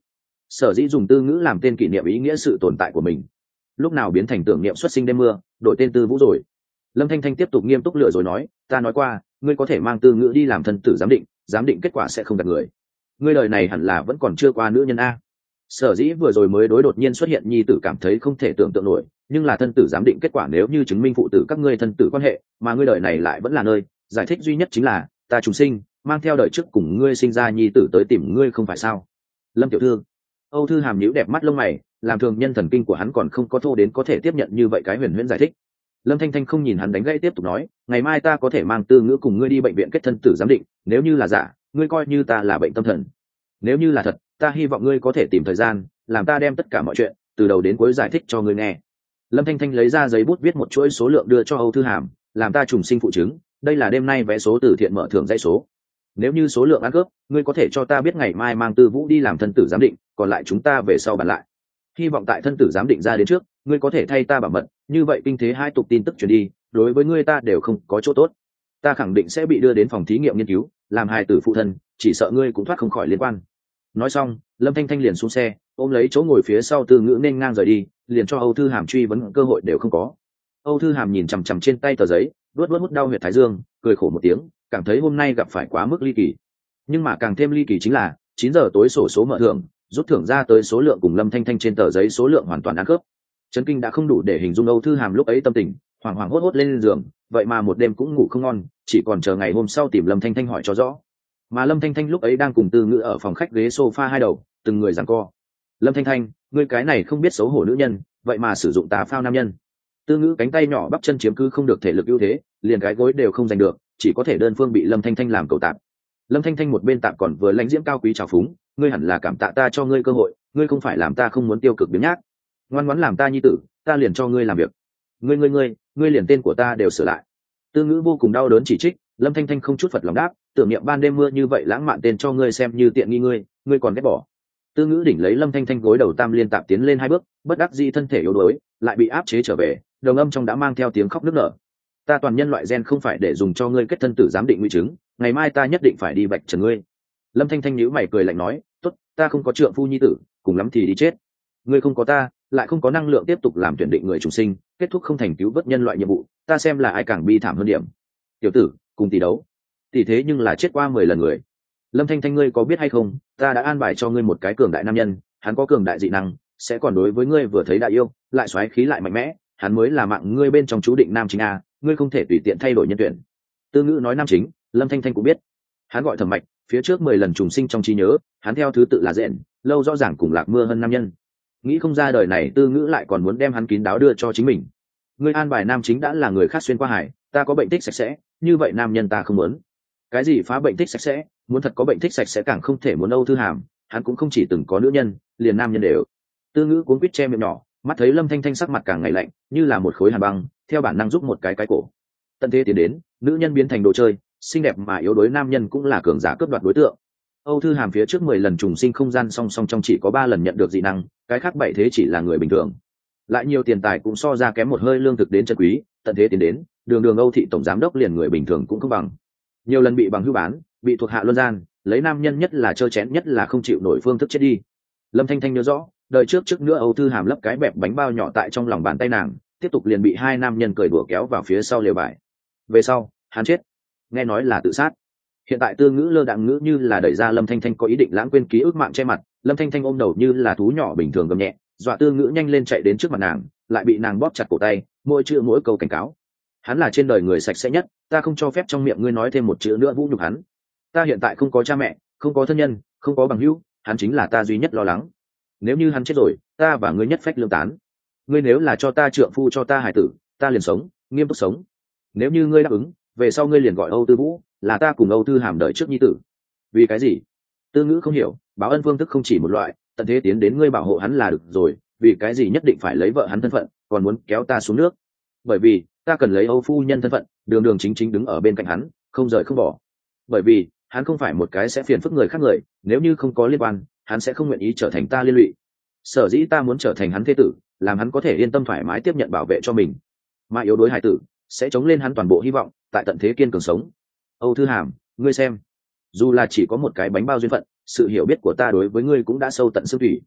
Sở dĩ dùng Tư Ngữ làm tên kỷ niệm ý nghĩa sự tồn tại của mình. Lúc nào biến thành tưởng niệm xuất sinh đêm mưa, đổi tên Tư Vũ rồi. Lâm Thanh Thanh tiếp tục nghiêm túc lựa rồi nói, ta nói qua, ngươi có thể mang Tư Ngữ đi làm thân tử giám định, giám định kết quả sẽ không gạt người. Ngươi đời này hẳn là vẫn còn chưa qua nữ nhân a. Sở dĩ vừa rồi mới đối đột nhiên xuất hiện nhi tử cảm thấy không thể tưởng tượng nổi, nhưng là thân tử giám định kết quả nếu như chứng minh phụ tử các ngươi thân tử quan hệ, mà ngươi đời này lại vẫn là nơi, giải thích duy nhất chính là ta trùng sinh, mang theo đời trước cùng ngươi sinh ra nhi tử tới tìm ngươi không phải sao? Lâm tiểu thư. Âu Thư Hàm nhíu đẹp mắt lông mày, làm thường nhân thần kinh của hắn còn không có thô đến có thể tiếp nhận như vậy cái huyền huyễn giải thích. Lâm Thanh Thanh không nhìn hắn đánh gãy tiếp tục nói, ngày mai ta có thể mang Tư Ngữ cùng ngươi đi bệnh viện kết thân tử giám định, nếu như là giả, ngươi coi như ta là bệnh tâm thần. Nếu như là thật, ta hy vọng ngươi có thể tìm thời gian, làm ta đem tất cả mọi chuyện từ đầu đến cuối giải thích cho ngươi nghe. Lâm Thanh Thanh lấy ra giấy bút viết một chuỗi số lượng đưa cho Âu Thư Hàm, làm ta trùng sinh phụ chứng, đây là đêm nay vé số từ thiện mở thưởng dãy số. Nếu như số lượng ăn cướp, ngươi có thể cho ta biết ngày mai mang Tư Vũ đi làm thân tử giám định, còn lại chúng ta về sau bàn lại. Hy vọng tại thân tử giám định ra đến trước, ngươi có thể thay ta bảo mật, như vậy kinh thế hai tục tin tức truyền đi, đối với ngươi ta đều không có chỗ tốt. Ta khẳng định sẽ bị đưa đến phòng thí nghiệm nghiên cứu, làm hài tử phụ thân, chỉ sợ ngươi cũng thoát không khỏi liên quan. Nói xong, Lâm Thanh Thanh liền xuống xe, ôm lấy chỗ ngồi phía sau Tư Ngữ nên ngang rời đi, liền cho Âu Thư Hàm truy vấn cơ hội đều không có. Âu Thư Hàm nhìn chằm chằm trên tay tờ giấy, luốt luốt hút đau huyệt thái dương, cười khổ một tiếng, cảm thấy hôm nay gặp phải quá mức ly kỳ. Nhưng mà càng thêm ly kỳ chính là chín giờ tối sổ số mở thưởng, rút thưởng ra tới số lượng cùng Lâm Thanh Thanh trên tờ giấy số lượng hoàn toàn ăn khớp. Chấn kinh đã không đủ để hình dung Âu Thư Hàm lúc ấy tâm tình, hoảng hoảng hốt hốt lên giường, vậy mà một đêm cũng ngủ không ngon, chỉ còn chờ ngày hôm sau tìm Lâm Thanh Thanh hỏi cho rõ. Mà Lâm Thanh Thanh lúc ấy đang cùng Tư Ngữ ở phòng khách ghế sofa hai đầu, từng người giằng co. Lâm Thanh Thanh, ngươi cái này không biết xấu hổ nữ nhân, vậy mà sử dụng tà phao nam nhân. Tư Ngữ cánh tay nhỏ bắp chân chiếm cứ không được thể lực ưu thế, liền cái gối đều không giành được, chỉ có thể đơn phương bị Lâm Thanh Thanh làm cầu tạm. Lâm Thanh Thanh một bên tạm còn vừa lãnh diễm cao quý trào phúng, ngươi hẳn là cảm tạ ta cho ngươi cơ hội, ngươi không phải làm ta không muốn tiêu cực biến nhác. Ngoan ngoãn làm ta nhi tử, ta liền cho ngươi làm việc. Ngươi ngươi ngươi, ngươi liền tên của ta đều sửa lại. Tư Ngữ vô cùng đau đớn chỉ trích, Lâm Thanh Thanh không chút phật lòng đáp, tưởng niệm ban đêm mưa như vậy lãng mạn tên cho ngươi xem như tiện nghi ngươi, ngươi còn ghét bỏ. Tư Ngữ đỉnh lấy Lâm Thanh Thanh gối đầu tam liên tạp tiến lên hai bước, bất đắc dĩ thân thể yếu đuối, lại bị áp chế trở về, đồng âm trong đã mang theo tiếng khóc nức nở. Ta toàn nhân loại gen không phải để dùng cho ngươi kết thân tử giám định nguy chứng, ngày mai ta nhất định phải đi vạch trần ngươi. Lâm Thanh Thanh nhíu mày cười lạnh nói, tốt, ta không có trượng phu nhi tử, cùng lắm thì đi chết. Ngươi không có ta, lại không có năng lượng tiếp tục làm tuyển định người trùng sinh, kết thúc không thành cứu vớt nhân loại nhiệm vụ, ta xem là ai càng bi thảm hơn điểm. Tiểu tử, cùng tỷ đấu. Tỷ thế nhưng là chết qua mười lần người. Lâm Thanh Thanh, ngươi có biết hay không, ta đã an bài cho ngươi một cái cường đại nam nhân, hắn có cường đại dị năng, sẽ còn đối với ngươi vừa thấy đại yêu, lại xoáy khí lại mạnh mẽ, hắn mới là mạng ngươi bên trong chú định nam chính a, ngươi không thể tùy tiện thay đổi nhân tuyển. Tư Ngữ nói nam chính, Lâm Thanh Thanh cũng biết. Hắn gọi Thẩm Mạch, phía trước mười lần trùng sinh trong trí nhớ, hắn theo thứ tự là Dện, lâu rõ ràng cùng Lạc Mưa hơn nam nhân. Nghĩ không ra đời này Tư Ngữ lại còn muốn đem hắn kín đáo đưa cho chính mình. Ngươi an bài nam chính đã là người khác xuyên qua hải, ta có bệnh tích sạch sẽ, như vậy nam nhân ta không muốn. Cái gì phá bệnh tích sạch sẽ, muốn thật có bệnh tích sạch sẽ càng không thể muốn Âu Thư Hàm, hắn cũng không chỉ từng có nữ nhân, liền nam nhân đều. Tư Ngữ cuống quýt che miệng nhỏ, mắt thấy Lâm Thanh Thanh sắc mặt càng ngày lạnh, như là một khối hàn băng, theo bản năng giúp một cái cái cổ. Tận thế tiến đến, nữ nhân biến thành đồ chơi, xinh đẹp mà yếu đuối nam nhân cũng là cường giả cướp đoạt đối tượng. Âu Thư Hàm phía trước mười lần trùng sinh không gian song song trong chỉ có ba lần nhận được dị năng, cái khác bảy thế chỉ là người bình thường. Lại nhiều tiền tài cũng so ra kém một hơi lương thực đến chân quý, tận thế tiến đến, đường đường Âu thị tổng giám đốc liền người bình thường cũng không bằng. Nhiều lần bị bằng hữu bán, bị thuộc hạ luân gian, lấy nam nhân nhất là trơ chén nhất là không chịu nổi phương thức chết đi. Lâm Thanh Thanh nhớ rõ, đời trước trước nữa Âu Thư Hàm lấp cái bẹp bánh bao nhỏ tại trong lòng bàn tay nàng, tiếp tục liền bị hai nam nhân cười đùa kéo vào phía sau lều bài. Về sau, hắn chết, nghe nói là tự sát. Hiện tại Tư Ngữ lơ đãng ngữ như là đẩy ra Lâm Thanh Thanh có ý định lãng quên ký ức mạng che mặt, Lâm Thanh Thanh ôm đầu như là thú nhỏ bình thường gầm nhẹ, dọa Tư Ngữ nhanh lên chạy đến trước mặt nàng, lại bị nàng bóp chặt cổ tay, mỗi chữ mỗi câu cảnh cáo. Hắn là trên đời người sạch sẽ nhất, ta không cho phép trong miệng ngươi nói thêm một chữ nữa vũ nhục hắn. Ta hiện tại không có cha mẹ, không có thân nhân, không có bằng hữu, hắn chính là ta duy nhất lo lắng. Nếu như hắn chết rồi, ta và ngươi nhất phách lương tán. Ngươi nếu là cho ta trượng phu cho ta hài tử, ta liền sống, nghiêm túc sống. Nếu như ngươi đáp ứng, về sau ngươi liền gọi Âu Tư Vũ, là ta cùng Âu Thư Hàm đợi trước nhi tử. Vì cái gì? Tư Ngữ không hiểu, báo ân phương thức không chỉ một loại, tận thế tiến đến ngươi bảo hộ hắn là được rồi, vì cái gì nhất định phải lấy vợ hắn thân phận, còn muốn kéo ta xuống nước? Bởi vì ta cần lấy Âu phu nhân thân phận, đường đường chính chính đứng ở bên cạnh hắn, không rời không bỏ. Bởi vì hắn không phải một cái sẽ phiền phức người khác người, nếu như không có liên quan, hắn sẽ không nguyện ý trở thành ta liên lụy. Sở dĩ ta muốn trở thành hắn thế tử, làm hắn có thể yên tâm thoải mái tiếp nhận bảo vệ cho mình, mà yếu đuối hài tử sẽ chống lên hắn toàn bộ hy vọng, tại tận thế kiên cường sống. Âu Thư Hàm, ngươi xem, dù là chỉ có một cái bánh bao duyên phận, sự hiểu biết của ta đối với ngươi cũng đã sâu tận xương thủy.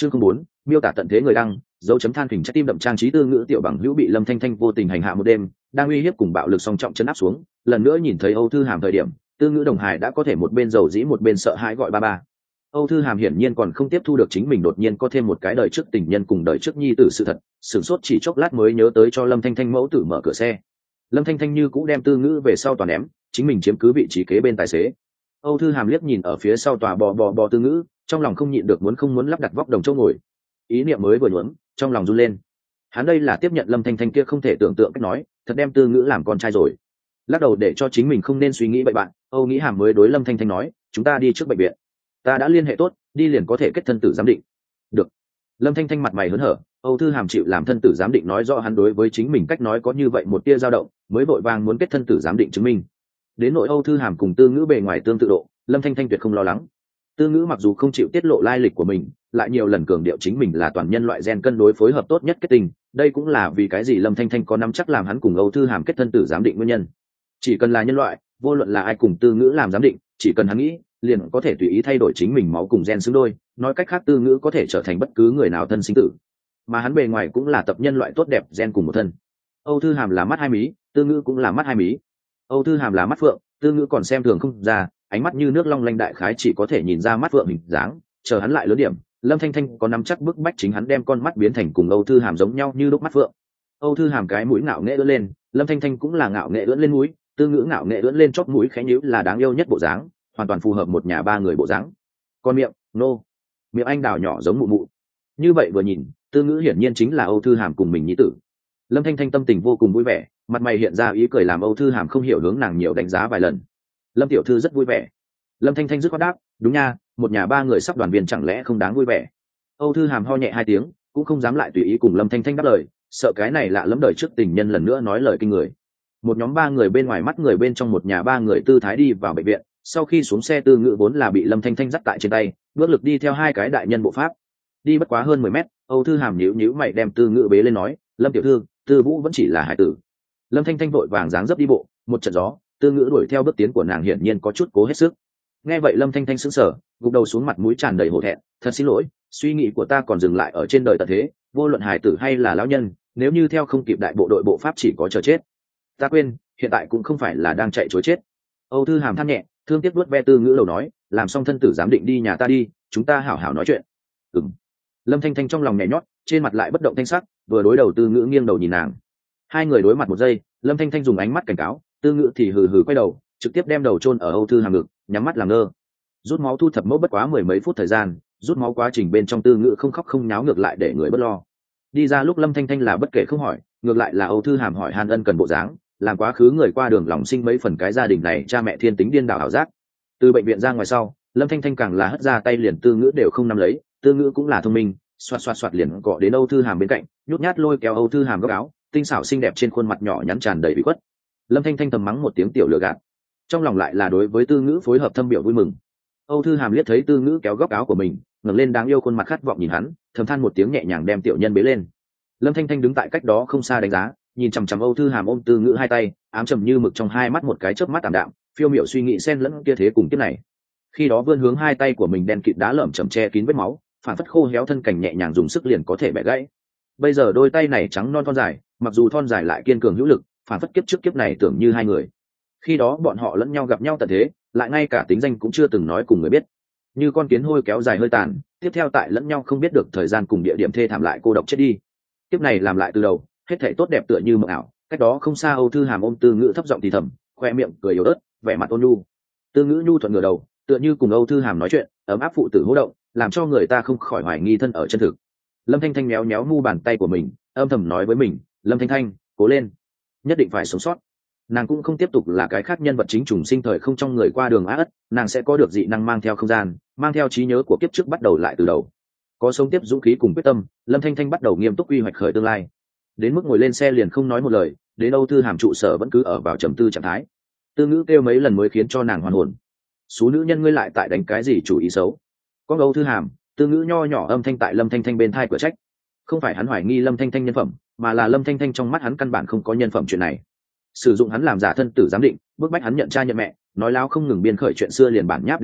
chương không bốn miêu tả tận thế người đăng dấu chấm than phình trái tim đậm trang trí tư ngữ tiểu bằng hữu bị Lâm Thanh Thanh vô tình hành hạ một đêm, đang uy hiếp cùng bạo lực song trọng chấn áp xuống, lần nữa nhìn thấy Âu Thư Hàm thời điểm, tư ngữ đồng hài đã có thể một bên dầu dĩ một bên sợ hãi gọi ba ba. Âu Thư Hàm hiển nhiên còn không tiếp thu được chính mình đột nhiên có thêm một cái đời trước tình nhân cùng đời trước nhi tử sự thật, sửng sốt chỉ chốc lát mới nhớ tới cho Lâm Thanh Thanh mẫu tử mở cửa xe. Lâm Thanh Thanh như cũng đem tư ngữ về sau toàn ném, chính mình chiếm cứ vị trí kế bên tài xế. Âu Thư Hàm liếc nhìn ở phía sau tòa bò bò bò tư ngữ, trong lòng không nhịn được muốn không muốn lắp đặt vóc đồng chỗ ngồi. Ý niệm mới vừa nhuốm, trong lòng run lên. Hắn đây là tiếp nhận Lâm Thanh Thanh kia không thể tưởng tượng cách nói, thật đem tư ngữ làm con trai rồi. Lắc đầu để cho chính mình không nên suy nghĩ bậy bạn, Âu Nghĩ Hàm mới đối Lâm Thanh Thanh nói, chúng ta đi trước bệnh viện. Ta đã liên hệ tốt, đi liền có thể kết thân tử giám định. Được. Lâm Thanh Thanh mặt mày hớn hở, Âu Thư Hàm chịu làm thân tử giám định nói rõ hắn đối với chính mình cách nói có như vậy một tia dao động, mới vội vàng muốn kết thân tử giám định chứng minh. Đến nội Âu Thư Hàm cùng tư ngữ bề ngoài tương tự độ, Lâm Thanh Thanh tuyệt không lo lắng. Tư ngữ mặc dù không chịu tiết lộ lai lịch của mình, lại nhiều lần cường điệu chính mình là toàn nhân loại gen cân đối phối hợp tốt nhất kết tình, đây cũng là vì cái gì Lâm Thanh Thanh có nắm chắc làm hắn cùng Âu Thư Hàm kết thân tử giám định nguyên nhân. Chỉ cần là nhân loại, vô luận là ai cùng tư ngữ làm giám định, chỉ cần hắn nghĩ, liền có thể tùy ý thay đổi chính mình máu cùng gen xứng đôi, nói cách khác tư ngữ có thể trở thành bất cứ người nào thân sinh tử. Mà hắn bề ngoài cũng là tập nhân loại tốt đẹp gen cùng một thân. Âu Thư Hàm là mắt hai mí, tư ngữ cũng là mắt hai mí. Âu Thư Hàm là mắt phượng, tư ngữ còn xem thường không ra, ánh mắt như nước long lanh đại khái chỉ có thể nhìn ra mắt phượng hình dáng, chờ hắn lại lớn điểm, Lâm Thanh Thanh có nắm chắc bức bách chính hắn đem con mắt biến thành cùng Âu Thư Hàm giống nhau như lúc mắt phượng. Âu Thư Hàm cái mũi ngạo nghệ ưỡn lên, Lâm Thanh Thanh cũng là ngạo nghệ ưỡn lên mũi, tư ngữ ngạo nghệ ưỡn lên chóp mũi khẽ nhíu là đáng yêu nhất bộ dáng, hoàn toàn phù hợp một nhà ba người bộ dáng. Con miệng, nô, no. Miệng anh đào nhỏ giống mụ mụ. Như vậy vừa nhìn, tư ngữ hiển nhiên chính là Âu Thư Hàm cùng mình nhi tử. Lâm Thanh Thanh tâm tình vô cùng vui vẻ, mặt mày hiện ra ý cười làm Âu Thư Hàm không hiểu hướng nàng nhiều đánh giá vài lần. Lâm tiểu thư rất vui vẻ. Lâm Thanh Thanh dứt khoát đáp, đúng nha, một nhà ba người sắp đoàn viên chẳng lẽ không đáng vui vẻ. Âu Thư Hàm ho nhẹ hai tiếng, cũng không dám lại tùy ý cùng Lâm Thanh Thanh đáp lời, sợ cái này lạ lẫm đời trước tình nhân lần nữa nói lời kinh người. Một nhóm ba người bên ngoài mắt người bên trong một nhà ba người tư thái đi vào bệnh viện, sau khi xuống xe tư ngữ vốn là bị Lâm Thanh Thanh dắt tại trên tay, bước lực đi theo hai cái đại nhân bộ pháp. Đi bất quá hơn mười mét, Âu Thư Hàm nhíu nhíu mày đem tư ngữ bế lên nói, Lâm tiểu thư, Tư Vũ vẫn chỉ là hải tử. Lâm Thanh Thanh vội vàng dáng dấp đi bộ, một trận gió, tư ngữ đuổi theo bước tiến của nàng hiển nhiên có chút cố hết sức. Nghe vậy Lâm Thanh Thanh sững sờ, gục đầu xuống mặt mũi tràn đầy hổ thẹn, thật xin lỗi, suy nghĩ của ta còn dừng lại ở trên đời tận thế, vô luận hải tử hay là lão nhân, nếu như theo không kịp đại bộ đội bộ pháp chỉ có chờ chết. Ta quên, hiện tại cũng không phải là đang chạy trối chết. Âu Thư Hàm than nhẹ, thương tiếc vuốt ve tư ngữ đầu nói, làm xong thân tử giám định đi nhà ta đi, chúng ta hảo hảo nói chuyện. Ừm. Lâm Thanh Thanh trong lòng nhảy nhót, trên mặt lại bất động thanh sắc, vừa đối đầu tư ngữ nghiêng đầu nhìn nàng. Hai người đối mặt một giây, Lâm Thanh Thanh dùng ánh mắt cảnh cáo, tư ngữ thì hừ hừ quay đầu, trực tiếp đem đầu chôn ở Âu Thư Hàm ngực, nhắm mắt làm ngơ. Rút máu thu thập mẫu bất quá mười mấy phút thời gian, rút máu quá trình bên trong tư ngữ không khóc không nháo ngược lại để người bất lo. Đi ra lúc Lâm Thanh Thanh là bất kể không hỏi, ngược lại là Âu Thư Hàm hỏi han ân cần bộ dáng, làm quá khứ người qua đường lòng sinh mấy phần cái gia đình này cha mẹ thiên tính điên đảo ảo giác. Từ bệnh viện ra ngoài sau, Lâm Thanh Thanh càng là hất ra tay liền tư ngữ đều không nắm lấy, tư ngữ cũng là thông minh, xoạt xoạt xoạt liền cọ đến Âu Thư Hàm bên cạnh, nhút nhát lôi kéo Âu Thư Hàm góc áo, tinh xảo xinh đẹp trên khuôn mặt nhỏ nhắn tràn đầy bị khuất. Lâm Thanh Thanh thầm mắng một tiếng tiểu lừa gạt, trong lòng lại là đối với tư ngữ phối hợp thâm biểu vui mừng. Âu Thư Hàm liếc thấy tư ngữ kéo góc áo của mình, ngẩng lên đáng yêu khuôn mặt khát vọng nhìn hắn, thầm than một tiếng nhẹ nhàng đem tiểu nhân bế lên. Lâm Thanh Thanh đứng tại cách đó không xa đánh giá, nhìn chằm chằm Âu Thư Hàm ôm tư ngữ hai tay, ám trầm như mực trong hai mắt một cái chớp mắt tạm đạm, phiêu miểu suy nghĩ xen lẫn kia thế cùng kiếp này. Khi đó vươn hướng hai tay của mình đen kịt đá lởm chầm che kín vết máu, phản phất khô héo thân cảnh nhẹ nhàng dùng sức liền có thể bẻ gãy. Bây giờ đôi tay này trắng non thon dài, mặc dù thon dài lại kiên cường hữu lực, phản phất kiếp trước kiếp này tưởng như hai người. Khi đó bọn họ lẫn nhau gặp nhau tận thế, lại ngay cả tính danh cũng chưa từng nói cùng người biết. Như con kiến hôi kéo dài hơi tàn, tiếp theo tại lẫn nhau không biết được thời gian cùng địa điểm thê thảm lại cô độc chết đi. Kiếp này làm lại từ đầu, hết thảy tốt đẹp tựa như mộng ảo. Cách đó không xa Âu Thư Hàm ôm tư ngữ thấp giọng thì thầm, khoe miệng cười yếu ớt, vẻ mặt ôn nhu. Tư ngữ nhu thuận ngửa đầu, tựa như cùng Âu Thư Hàm nói chuyện, ấm áp phụ tử hô động, làm cho người ta không khỏi hoài nghi thân ở chân thực. Lâm Thanh Thanh méo méo mu bàn tay của mình, âm thầm nói với mình, Lâm Thanh Thanh, cố lên, nhất định phải sống sót. Nàng cũng không tiếp tục là cái khác nhân vật chính trùng sinh thời không trong người qua đường á ất, nàng sẽ có được dị năng mang theo không gian, mang theo trí nhớ của kiếp trước bắt đầu lại từ đầu. Có sống tiếp dũng khí cùng quyết tâm, Lâm Thanh Thanh bắt đầu nghiêm túc quy hoạch khởi tương lai. Đến mức ngồi lên xe liền không nói một lời, đến Âu Thư Hàm trụ sở vẫn cứ ở vào trầm tư trạng thái. Tư ngữ kêu mấy lần mới khiến cho nàng hoàn hồn. Số nữ nhân ngươi lại tại đánh cái gì chủ ý xấu? Có Âu Thư Hàm, tư ngữ nho nhỏ âm thanh tại Lâm Thanh Thanh bên thai cửa trách. Không phải hắn hoài nghi Lâm Thanh Thanh nhân phẩm, mà là Lâm Thanh Thanh trong mắt hắn căn bản không có nhân phẩm chuyện này. Sử dụng hắn làm giả thân tử giám định, bức bách hắn nhận cha nhận mẹ, nói láo không ngừng biên khởi chuyện xưa liền bản nháp đều đánh,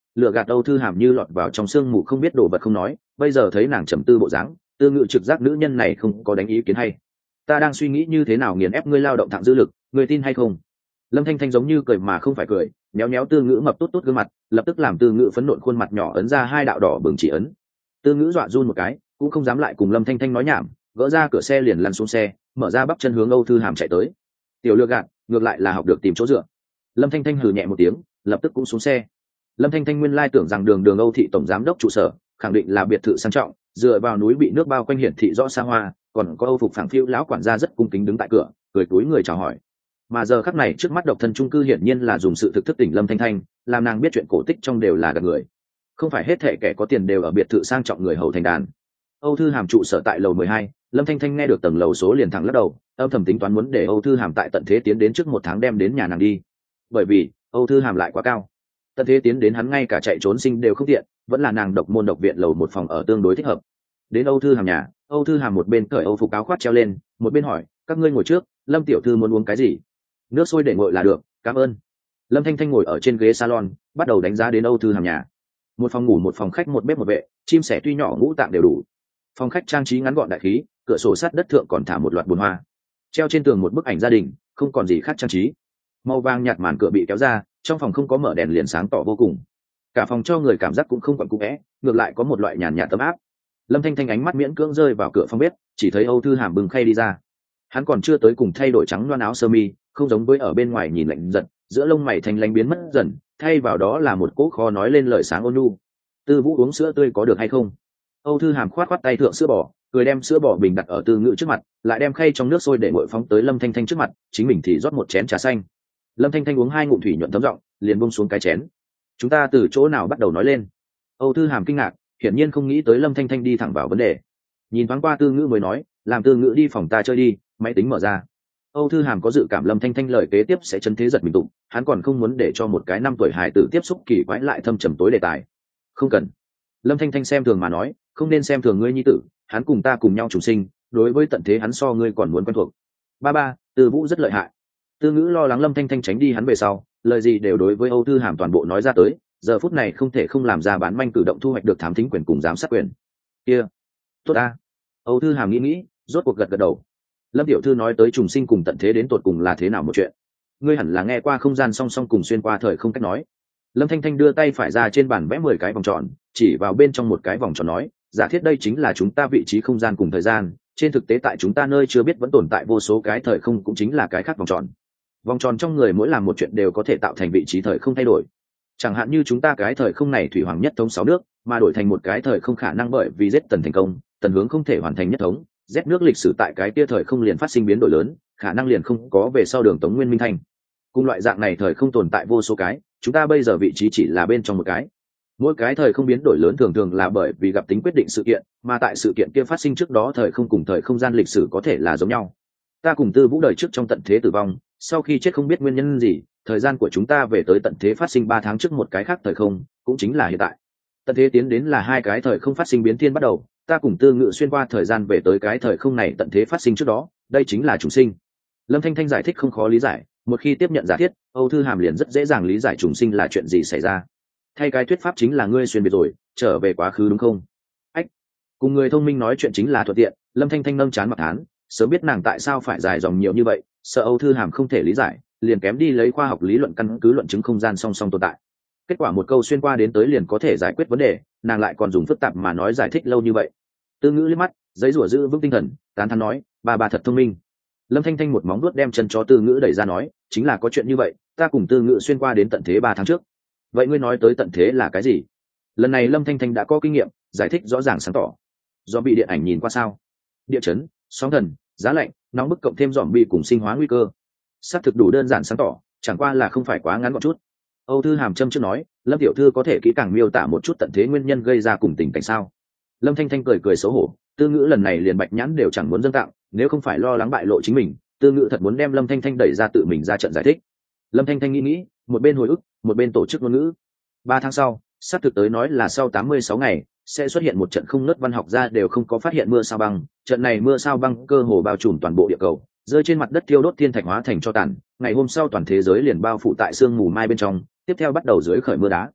lựa gạt Âu Thư Hàm như lọt vào trong sương mù không biết đồ vật không nói, bây giờ thấy nàng trầm tư bộ dáng, Tư Ngữ trực giác nữ nhân này không có đánh ý kiến hay. Ta đang suy nghĩ như thế nào nghiền ép ngươi lao động thặng dư lực, ngươi tin hay không? Lâm Thanh Thanh giống như cười mà không phải cười, méo méo Tư Ngữ mập tốt tốt gương mặt, lập tức làm Tư Ngữ phấn nộn khuôn mặt nhỏ ấn ra hai đạo đỏ bừng chỉ ấn. Tư Ngữ dọa run một cái, cũng không dám lại cùng Lâm Thanh Thanh nói nhảm, gỡ ra cửa xe liền lăn xuống xe, mở ra bắp chân hướng Âu Thư Hàm chạy tới. Tiểu lừa gạt, ngược lại là học được tìm chỗ dựa. Lâm Thanh Thanh hừ nhẹ một tiếng, lập tức cũng xuống xe. Lâm Thanh Thanh nguyên lai tưởng rằng đường đường Âu thị tổng giám đốc trụ sở khẳng định là biệt thự sang trọng, dựa vào núi bị nước bao quanh hiển thị rõ xa hoa, còn có Âu phục phẳng phiu lão quản gia rất cung kính đứng tại cửa, cười túi người chào hỏi. Mà giờ khắc này trước mắt độc thân chung cư hiển nhiên là dùng sự thực thức tỉnh Lâm Thanh Thanh, làm nàng biết chuyện cổ tích trong đều là gạt người. Không phải hết thảy kẻ có tiền đều ở biệt thự sang trọng người hầu thành đàn. Âu Thư Hàm trụ sở tại lầu mười hai, Lâm Thanh Thanh nghe được tầng lầu số liền thẳng lắc đầu, âm thầm tính toán muốn để Âu Thư Hàm tại tận thế tiến đến trước một tháng đem đến nhà nàng đi. Bởi vì, Âu Thư Hàm lại quá cao. Tận thế tiến đến hắn ngay cả chạy trốn sinh đều không tiện, vẫn là nàng độc môn độc viện lầu một phòng ở tương đối thích hợp. Đến Âu Thư Hàm nhà, Âu Thư Hàm một bên cởi Âu phục áo khoác treo lên, một bên hỏi, các ngươi ngồi trước, Lâm tiểu thư muốn uống cái gì? Nước sôi để nguội là được, cảm ơn. Lâm Thanh Thanh ngồi ở trên ghế salon, bắt đầu đánh giá đến Âu Thư Hàm nhà. Một phòng ngủ, một phòng khách, một bếp một vệ, chim sẻ tuy nhỏ ngũ tạng đều đủ. Phòng khách trang trí ngắn gọn đại khí, cửa sổ sắt đất thượng còn thả một loạt bồn hoa. Treo trên tường một bức ảnh gia đình, không còn gì khác trang trí. Màu vàng nhạt màn cửa bị kéo ra, trong phòng không có mở đèn liền sáng tỏ vô cùng. Cả phòng cho người cảm giác cũng không quặn cũ vẽ, ngược lại có một loại nhàn nhạt ấm áp. Lâm Thanh Thanh ánh mắt miễn cưỡng rơi vào cửa phòng bếp, chỉ thấy Âu Thư Hàm bưng khay đi ra. Hắn còn chưa tới cùng thay đổi trắng loan áo sơ mi, không giống với ở bên ngoài nhìn lạnh giật, giữa lông mày thành lánh biến mất dần, thay vào đó là một cỗ khó nói lên lời sáng ôn nhu. Tư Vũ uống sữa tươi có được hay không? Âu Thư Hàm khoát khoát tay thượng sữa bò, cười đem sữa bò bình đặt ở Tư Ngữ trước mặt, lại đem khay trong nước sôi để nguội phóng tới Lâm Thanh Thanh trước mặt, chính mình thì rót một chén trà xanh. Lâm Thanh Thanh uống hai ngụm thủy nhuận thấm giọng, liền buông xuống cái chén. Chúng ta từ chỗ nào bắt đầu nói lên? Âu Thư Hàm kinh ngạc, hiển nhiên không nghĩ tới Lâm Thanh Thanh đi thẳng vào vấn đề. Nhìn thoáng qua Tư Ngữ mới nói, làm Tư Ngữ đi phòng ta chơi đi, máy tính mở ra. Âu Thư Hàm có dự cảm Lâm Thanh Thanh lời kế tiếp sẽ chấn thế giật mình tụng, hắn còn không muốn để cho một cái năm tuổi hài tử tiếp xúc kỳ quái lại thâm trầm tối đề tài. Không cần. Lâm Thanh Thanh xem thường mà nói, không nên xem thường ngươi nhi tử, hắn cùng ta cùng nhau trùng sinh, đối với tận thế hắn so ngươi còn muốn quen thuộc. Ba ba, Tư Vũ rất lợi hại. Tư Ngữ lo lắng Lâm Thanh Thanh tránh đi hắn về sau, lời gì đều đối với Âu Thư Hàm toàn bộ nói ra tới, giờ phút này không thể không làm ra bán manh cử động thu hoạch được thám thính quyền cùng giám sát quyền. Kia, tốt a. Âu Thư Hàm nghĩ nghĩ, rốt cuộc gật gật đầu. Lâm tiểu thư nói tới trùng sinh cùng tận thế đến tột cùng là thế nào một chuyện? Ngươi hẳn là nghe qua không gian song song cùng xuyên qua thời không cách nói. Lâm Thanh Thanh đưa tay phải ra trên bàn vẽ mười cái vòng tròn, chỉ vào bên trong một cái vòng tròn nói, giả thiết đây chính là chúng ta vị trí không gian cùng thời gian, trên thực tế tại chúng ta nơi chưa biết vẫn tồn tại vô số cái thời không cũng chính là cái khác vòng tròn. Vòng tròn trong người mỗi làm một chuyện đều có thể tạo thành vị trí thời không thay đổi. Chẳng hạn như chúng ta cái thời không này thủy hoàng nhất thống sáu nước, mà đổi thành một cái thời không khả năng bởi vì giết tần thành công, tần hướng không thể hoàn thành nhất thống, Z nước lịch sử tại cái kia thời không liền phát sinh biến đổi lớn, khả năng liền không có về sau đường Tống Nguyên Minh Thành. Cùng loại dạng này thời không tồn tại vô số cái, chúng ta bây giờ vị trí chỉ là bên trong một cái. Mỗi cái thời không biến đổi lớn thường thường là bởi vì gặp tính quyết định sự kiện, mà tại sự kiện kia phát sinh trước đó thời không cùng thời không gian lịch sử có thể là giống nhau. Ta cùng Tư Vũ đời trước trong tận thế tử vong, sau khi chết không biết nguyên nhân gì, thời gian của chúng ta về tới tận thế phát sinh ba tháng trước một cái khác thời không, cũng chính là hiện tại. Tận thế tiến đến là hai cái thời không phát sinh biến thiên bắt đầu, ta cùng Tư Ngữ xuyên qua thời gian về tới cái thời không này tận thế phát sinh trước đó, đây chính là trùng sinh. Lâm Thanh Thanh giải thích không khó lý giải, một khi tiếp nhận giả thiết, Âu Thư Hàm liền rất dễ dàng lý giải trùng sinh là chuyện gì xảy ra. Thay cái thuyết pháp chính là ngươi xuyên biệt rồi, trở về quá khứ đúng không? Ách, cùng người thông minh nói chuyện chính là thuận tiện. Lâm Thanh Thanh nâng chán mặc thán, sớm biết nàng tại sao phải dài dòng nhiều như vậy, sợ Âu Thư Hàm không thể lý giải, liền kém đi lấy khoa học lý luận căn cứ luận chứng không gian song song tồn tại. Kết quả một câu xuyên qua đến tới liền có thể giải quyết vấn đề, nàng lại còn dùng phức tạp mà nói giải thích lâu như vậy. Tư Ngữ liếc mắt, giấy rủa giữ vững tinh thần, tán thán nói, bà bà thật thông minh. Lâm Thanh Thanh một móng vuốt đem chân chó Tư Ngữ đẩy ra nói, chính là có chuyện như vậy, ta cùng Tư Ngữ xuyên qua đến tận thế ba tháng trước. Vậy ngươi nói tới tận thế là cái gì? Lần này Lâm Thanh Thanh đã có kinh nghiệm, giải thích rõ ràng sáng tỏ. Do bị điện ảnh nhìn qua sao? Địa chấn, sóng thần, giá lạnh, nóng bức cộng thêm zombie cùng sinh hóa nguy cơ. Xác thực đủ đơn giản sáng tỏ, chẳng qua là không phải quá ngắn gọn chút. Âu Thư Hàm châm trước nói, Lâm tiểu thư có thể kỹ càng miêu tả một chút tận thế nguyên nhân gây ra cùng tình cảnh sao? Lâm Thanh Thanh cười cười xấu hổ, Tư Ngữ lần này liền bạch nhãn đều chẳng muốn dâng tặng, nếu không phải lo lắng bại lộ chính mình, Tư Ngữ thật muốn đem Lâm Thanh Thanh đẩy ra tự mình ra trận giải thích. Lâm Thanh Thanh nghĩ nghĩ, một bên hồi ức, một bên tổ chức ngôn ngữ. Ba tháng sau, sắp thực tới nói là sau tám mươi sáu ngày, sẽ xuất hiện một trận không nớt văn học gia đều không có phát hiện mưa sao băng, trận này mưa sao băng cơ hồ bao trùm toàn bộ địa cầu, rơi trên mặt đất thiêu đốt thiên thạch hóa thành tro tàn, ngày hôm sau toàn thế giới liền bao phủ tại sương mù mai bên trong, tiếp theo bắt đầu dưới khởi mưa đá.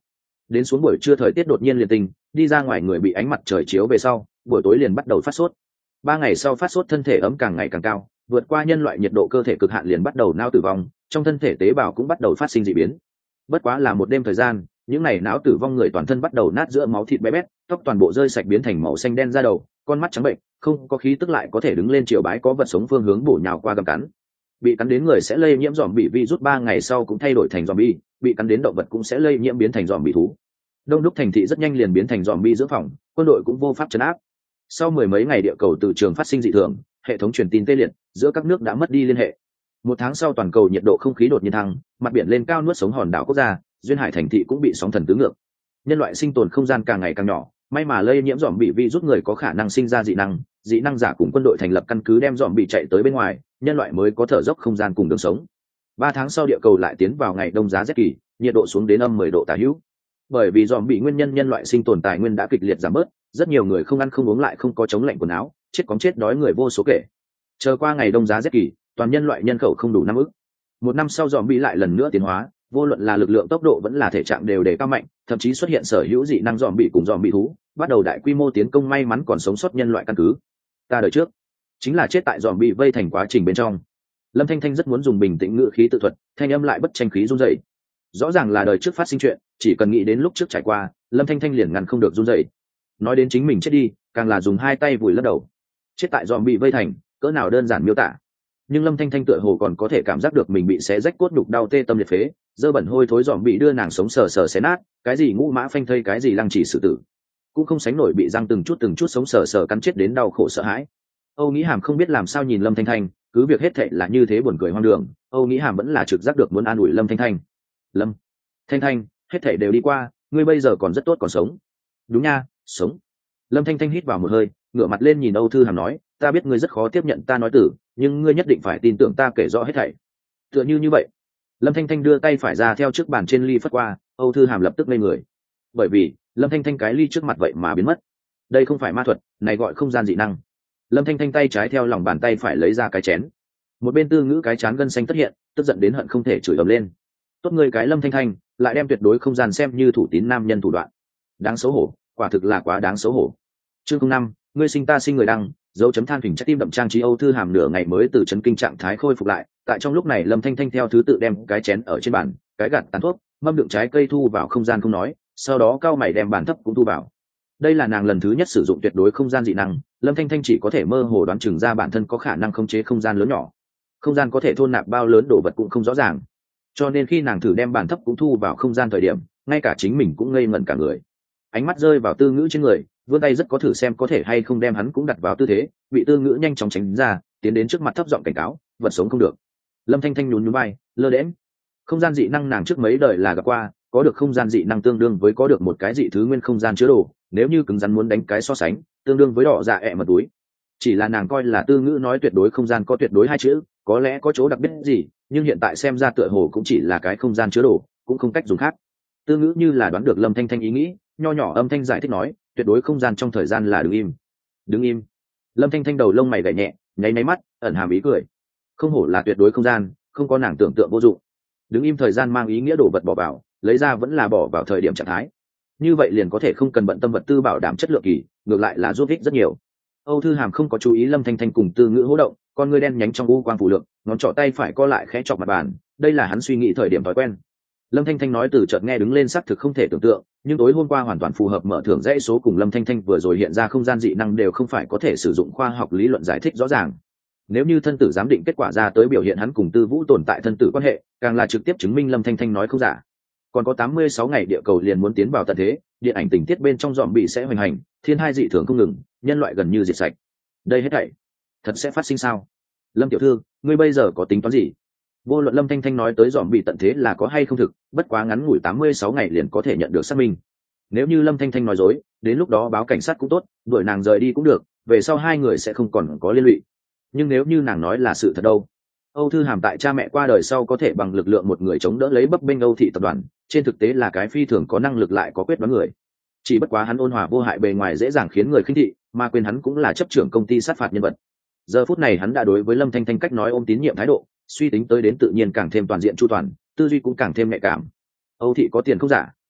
Đến xuống buổi trưa thời tiết đột nhiên liền tình, đi ra ngoài người bị ánh mặt trời chiếu về sau, buổi tối liền bắt đầu phát sốt. Ba ngày sau phát sốt thân thể ấm càng ngày càng cao, vượt qua nhân loại nhiệt độ cơ thể cực hạn liền bắt đầu não tử vong, trong thân thể tế bào cũng bắt đầu phát sinh dị biến. Bất quá là một đêm thời gian, những ngày não tử vong người toàn thân bắt đầu nát giữa máu thịt bé bét, tóc toàn bộ rơi sạch biến thành màu xanh đen da đầu, con mắt trắng bệnh, không có khí tức lại có thể đứng lên triều bái có vật sống phương hướng bổ nhào qua gặm cắn. Bị cắn đến người sẽ lây nhiễm dòm bị virus ba ngày sau cũng thay đổi thành dòm bi, bị cắn đến động vật cũng sẽ lây nhiễm biến thành dòm bị thú. Đông đúc thành thị rất nhanh liền biến thành dòm bi dưỡng phòng, quân đội cũng vô pháp trấn áp. Sau mười mấy ngày địa cầu từ trường phát sinh dị thường, hệ thống truyền tin tê liệt, giữa các nước đã mất đi liên hệ. Một tháng sau toàn cầu nhiệt độ không khí đột nhiên thăng, mặt biển lên cao nuốt sống hòn đảo quốc gia, duyên hải thành thị cũng bị sóng thần tứ ngược. Nhân loại sinh tồn không gian càng ngày càng nhỏ, may mà lây nhiễm dòm bị virus người có khả năng sinh ra dị năng, dị năng giả cùng quân đội thành lập căn cứ đem dòm bị chạy tới bên ngoài, nhân loại mới có thở dốc không gian cùng đường sống. Ba tháng sau địa cầu lại tiến vào ngày đông giá rét kỳ, nhiệt độ xuống đến âm mười độ tả hữu. Bởi vì dòm bị nguyên nhân nhân loại sinh tồn tài nguyên đã kịch liệt giảm bớt, rất nhiều người không ăn không uống lại không có chống lạnh quần áo, chết cóng chết đói người vô số kể. Chờ qua ngày đông giá rét kỳ, toàn nhân loại nhân khẩu không đủ năm ức. Một năm sau dòm bị lại lần nữa tiến hóa, vô luận là lực lượng tốc độ vẫn là thể trạng đều đề cao mạnh, thậm chí xuất hiện sở hữu dị năng dòm bị cùng dòm bị thú, bắt đầu đại quy mô tiến công may mắn còn sống sót nhân loại căn cứ. Ta đời trước chính là chết tại dòm bị vây thành quá trình bên trong. Lâm Thanh Thanh rất muốn dùng bình tĩnh ngữ khí tự thuật, thanh âm lại bất tranh khí run rẩy. Rõ ràng là đời trước phát sinh chuyện, chỉ cần nghĩ đến lúc trước trải qua, Lâm Thanh Thanh liền ngăn không được run rẩy. Nói đến chính mình chết đi, càng là dùng hai tay vùi lấp đầu. Chết tại dòm bị vây thành, cỡ nào đơn giản miêu tả. Nhưng Lâm Thanh Thanh tựa hồ còn có thể cảm giác được mình bị xé rách cốt nhục đau tê tâm liệt phế, dơ bẩn hôi thối dòm bị đưa nàng sống sờ sờ xé nát, cái gì ngũ mã phanh thây cái gì lăng chỉ xử tử, cũng không sánh nổi bị răng từng chút từng chút sống sờ sờ cắn chết đến đau khổ sợ hãi. Âu Nghĩ Hàm không biết làm sao nhìn Lâm Thanh Thanh, cứ việc hết thệ là như thế buồn cười hoang đường, Âu Nghĩ Hàm vẫn là trực giác được muốn an ủi Lâm Thanh Thanh. Lâm Thanh Thanh, hết thệ đều đi qua, ngươi bây giờ còn rất tốt còn sống. Đúng nha, sống. Lâm Thanh Thanh hít vào một hơi, ngửa mặt lên nhìn Âu Thư Hàm nói, ta biết ngươi rất khó tiếp nhận ta nói tử, nhưng ngươi nhất định phải tin tưởng ta kể rõ hết thảy. Tựa như như vậy. Lâm Thanh Thanh đưa tay phải ra theo trước bàn trên ly phất qua, Âu Thư Hàm lập tức ngây người. Bởi vì Lâm Thanh Thanh cái ly trước mặt vậy mà biến mất. Đây không phải ma thuật, này gọi không gian dị năng. Lâm Thanh Thanh tay trái theo lòng bàn tay phải lấy ra cái chén. Một bên Tư Ngữ cái chán gân xanh tất hiện, tức giận đến hận không thể chửi ầm lên. Tốt ngươi cái Lâm Thanh Thanh, lại đem tuyệt đối không gian xem như thủ tín nam nhân thủ đoạn. Đáng xấu hổ, quả thực là quá đáng xấu hổ. Chương không năm, ngươi sinh ta sinh người đăng, dấu chấm than phình trái tim đậm trang trí. Âu Thư Hàm nửa ngày mới từ chấn kinh trạng thái khôi phục lại, tại trong lúc này Lâm Thanh Thanh theo thứ tự đem cái chén ở trên bàn, cái gạt tàn thuốc, mâm đựng trái cây thu vào không gian không nói, sau đó cao mày đem bàn thấp cũng thu vào. Đây là nàng lần thứ nhất sử dụng tuyệt đối không gian dị năng, Lâm Thanh Thanh chỉ có thể mơ hồ đoán chừng ra bản thân có khả năng khống chế không gian lớn nhỏ, không gian có thể thôn nạp bao lớn đồ vật cũng không rõ ràng, cho nên khi nàng thử đem bàn thấp cũng thu vào không gian thời điểm, ngay cả chính mình cũng ngây ngẩn cả người. Ánh mắt rơi vào Tư Ngữ trên người, vươn tay rất có thử xem có thể hay không đem hắn cũng đặt vào tư thế, bị Tư Ngữ nhanh chóng tránh ra, tiến đến trước mặt thấp giọng cảnh cáo, vật sống không được. Lâm Thanh Thanh nhún nhún vai, lơ đễnh. Không gian dị năng nàng trước mấy đời là gặp qua, có được không gian dị năng tương đương với có được một cái dị thứ nguyên không gian chứa đồ, nếu như cứng rắn muốn đánh cái so sánh, tương đương với đỏ dạ ẹ mật túi. Chỉ là nàng coi là Tư Ngữ nói tuyệt đối không gian có tuyệt đối hai chữ, có lẽ có chỗ đặc biệt gì, nhưng hiện tại xem ra tựa hồ cũng chỉ là cái không gian chứa đồ, cũng không cách dùng khác. Tư Ngữ như là đoán được Lâm Thanh Thanh ý nghĩ, nho nhỏ âm thanh giải thích nói, tuyệt đối không gian trong thời gian là đứng im. Đứng im. Lâm Thanh Thanh đầu lông mày gảy nhẹ, nháy nháy mắt, ẩn hàm ý cười. Không hổ là tuyệt đối không gian, không có nàng tưởng tượng vô dụng. Đứng im thời gian mang ý nghĩa đồ vật bỏ vào, lấy ra vẫn là bỏ vào thời điểm trạng thái. Như vậy liền có thể không cần bận tâm vật tư bảo đảm chất lượng kỳ, ngược lại là giúp ích rất nhiều. Âu Thư Hàm không có chú ý Lâm Thanh Thanh cùng Tư Ngữ hô động, con ngươi đen nhánh trong u quang phủ lượng, ngón trỏ tay phải co lại khẽ chọc mặt bàn, đây là hắn suy nghĩ thời điểm thói quen. Lâm Thanh Thanh nói từ chợt nghe đứng lên xác thực không thể tưởng tượng, nhưng tối hôm qua hoàn toàn phù hợp mở thưởng dãy số cùng Lâm Thanh Thanh vừa rồi hiện ra không gian dị năng đều không phải có thể sử dụng khoa học lý luận giải thích rõ ràng. Nếu như thân tử giám định kết quả ra tới biểu hiện hắn cùng Tư Vũ tồn tại thân tử quan hệ, càng là trực tiếp chứng minh Lâm Thanh Thanh nói không giả. Còn có tám mươi sáu ngày địa cầu liền muốn tiến vào tận thế, điện ảnh tình tiết bên trong dòm bị sẽ hoành hành, thiên hai dị thường không ngừng, nhân loại gần như diệt sạch. Đây hết thảy thật sẽ phát sinh sao? Lâm tiểu thư, ngươi bây giờ có tính toán gì? Vô luận Lâm Thanh Thanh nói tới dòm bị tận thế là có hay không thực, bất quá ngắn ngủi tám mươi sáu ngày liền có thể nhận được xác minh. Nếu như Lâm Thanh Thanh nói dối, đến lúc đó báo cảnh sát cũng tốt, đuổi nàng rời đi cũng được, về sau hai người sẽ không còn có liên lụy. Nhưng nếu như nàng nói là sự thật đâu? Âu Thư Hàm tại cha mẹ qua đời sau có thể bằng lực lượng một người chống đỡ lấy bấp bênh Âu thị tập đoàn, trên thực tế là cái phi thường có năng lực lại có quyết đoán người. Chỉ bất quá hắn ôn hòa vô hại bề ngoài dễ dàng khiến người khinh thị, mà quên hắn cũng là chấp trưởng công ty sát phạt nhân vật. Giờ phút này hắn đã đối với Lâm Thanh Thanh cách nói ôm tín nhiệm thái độ, suy tính tới đến tự nhiên càng thêm toàn diện chu toàn, tư duy cũng càng thêm nhạy cảm. Âu thị có tiền không giả,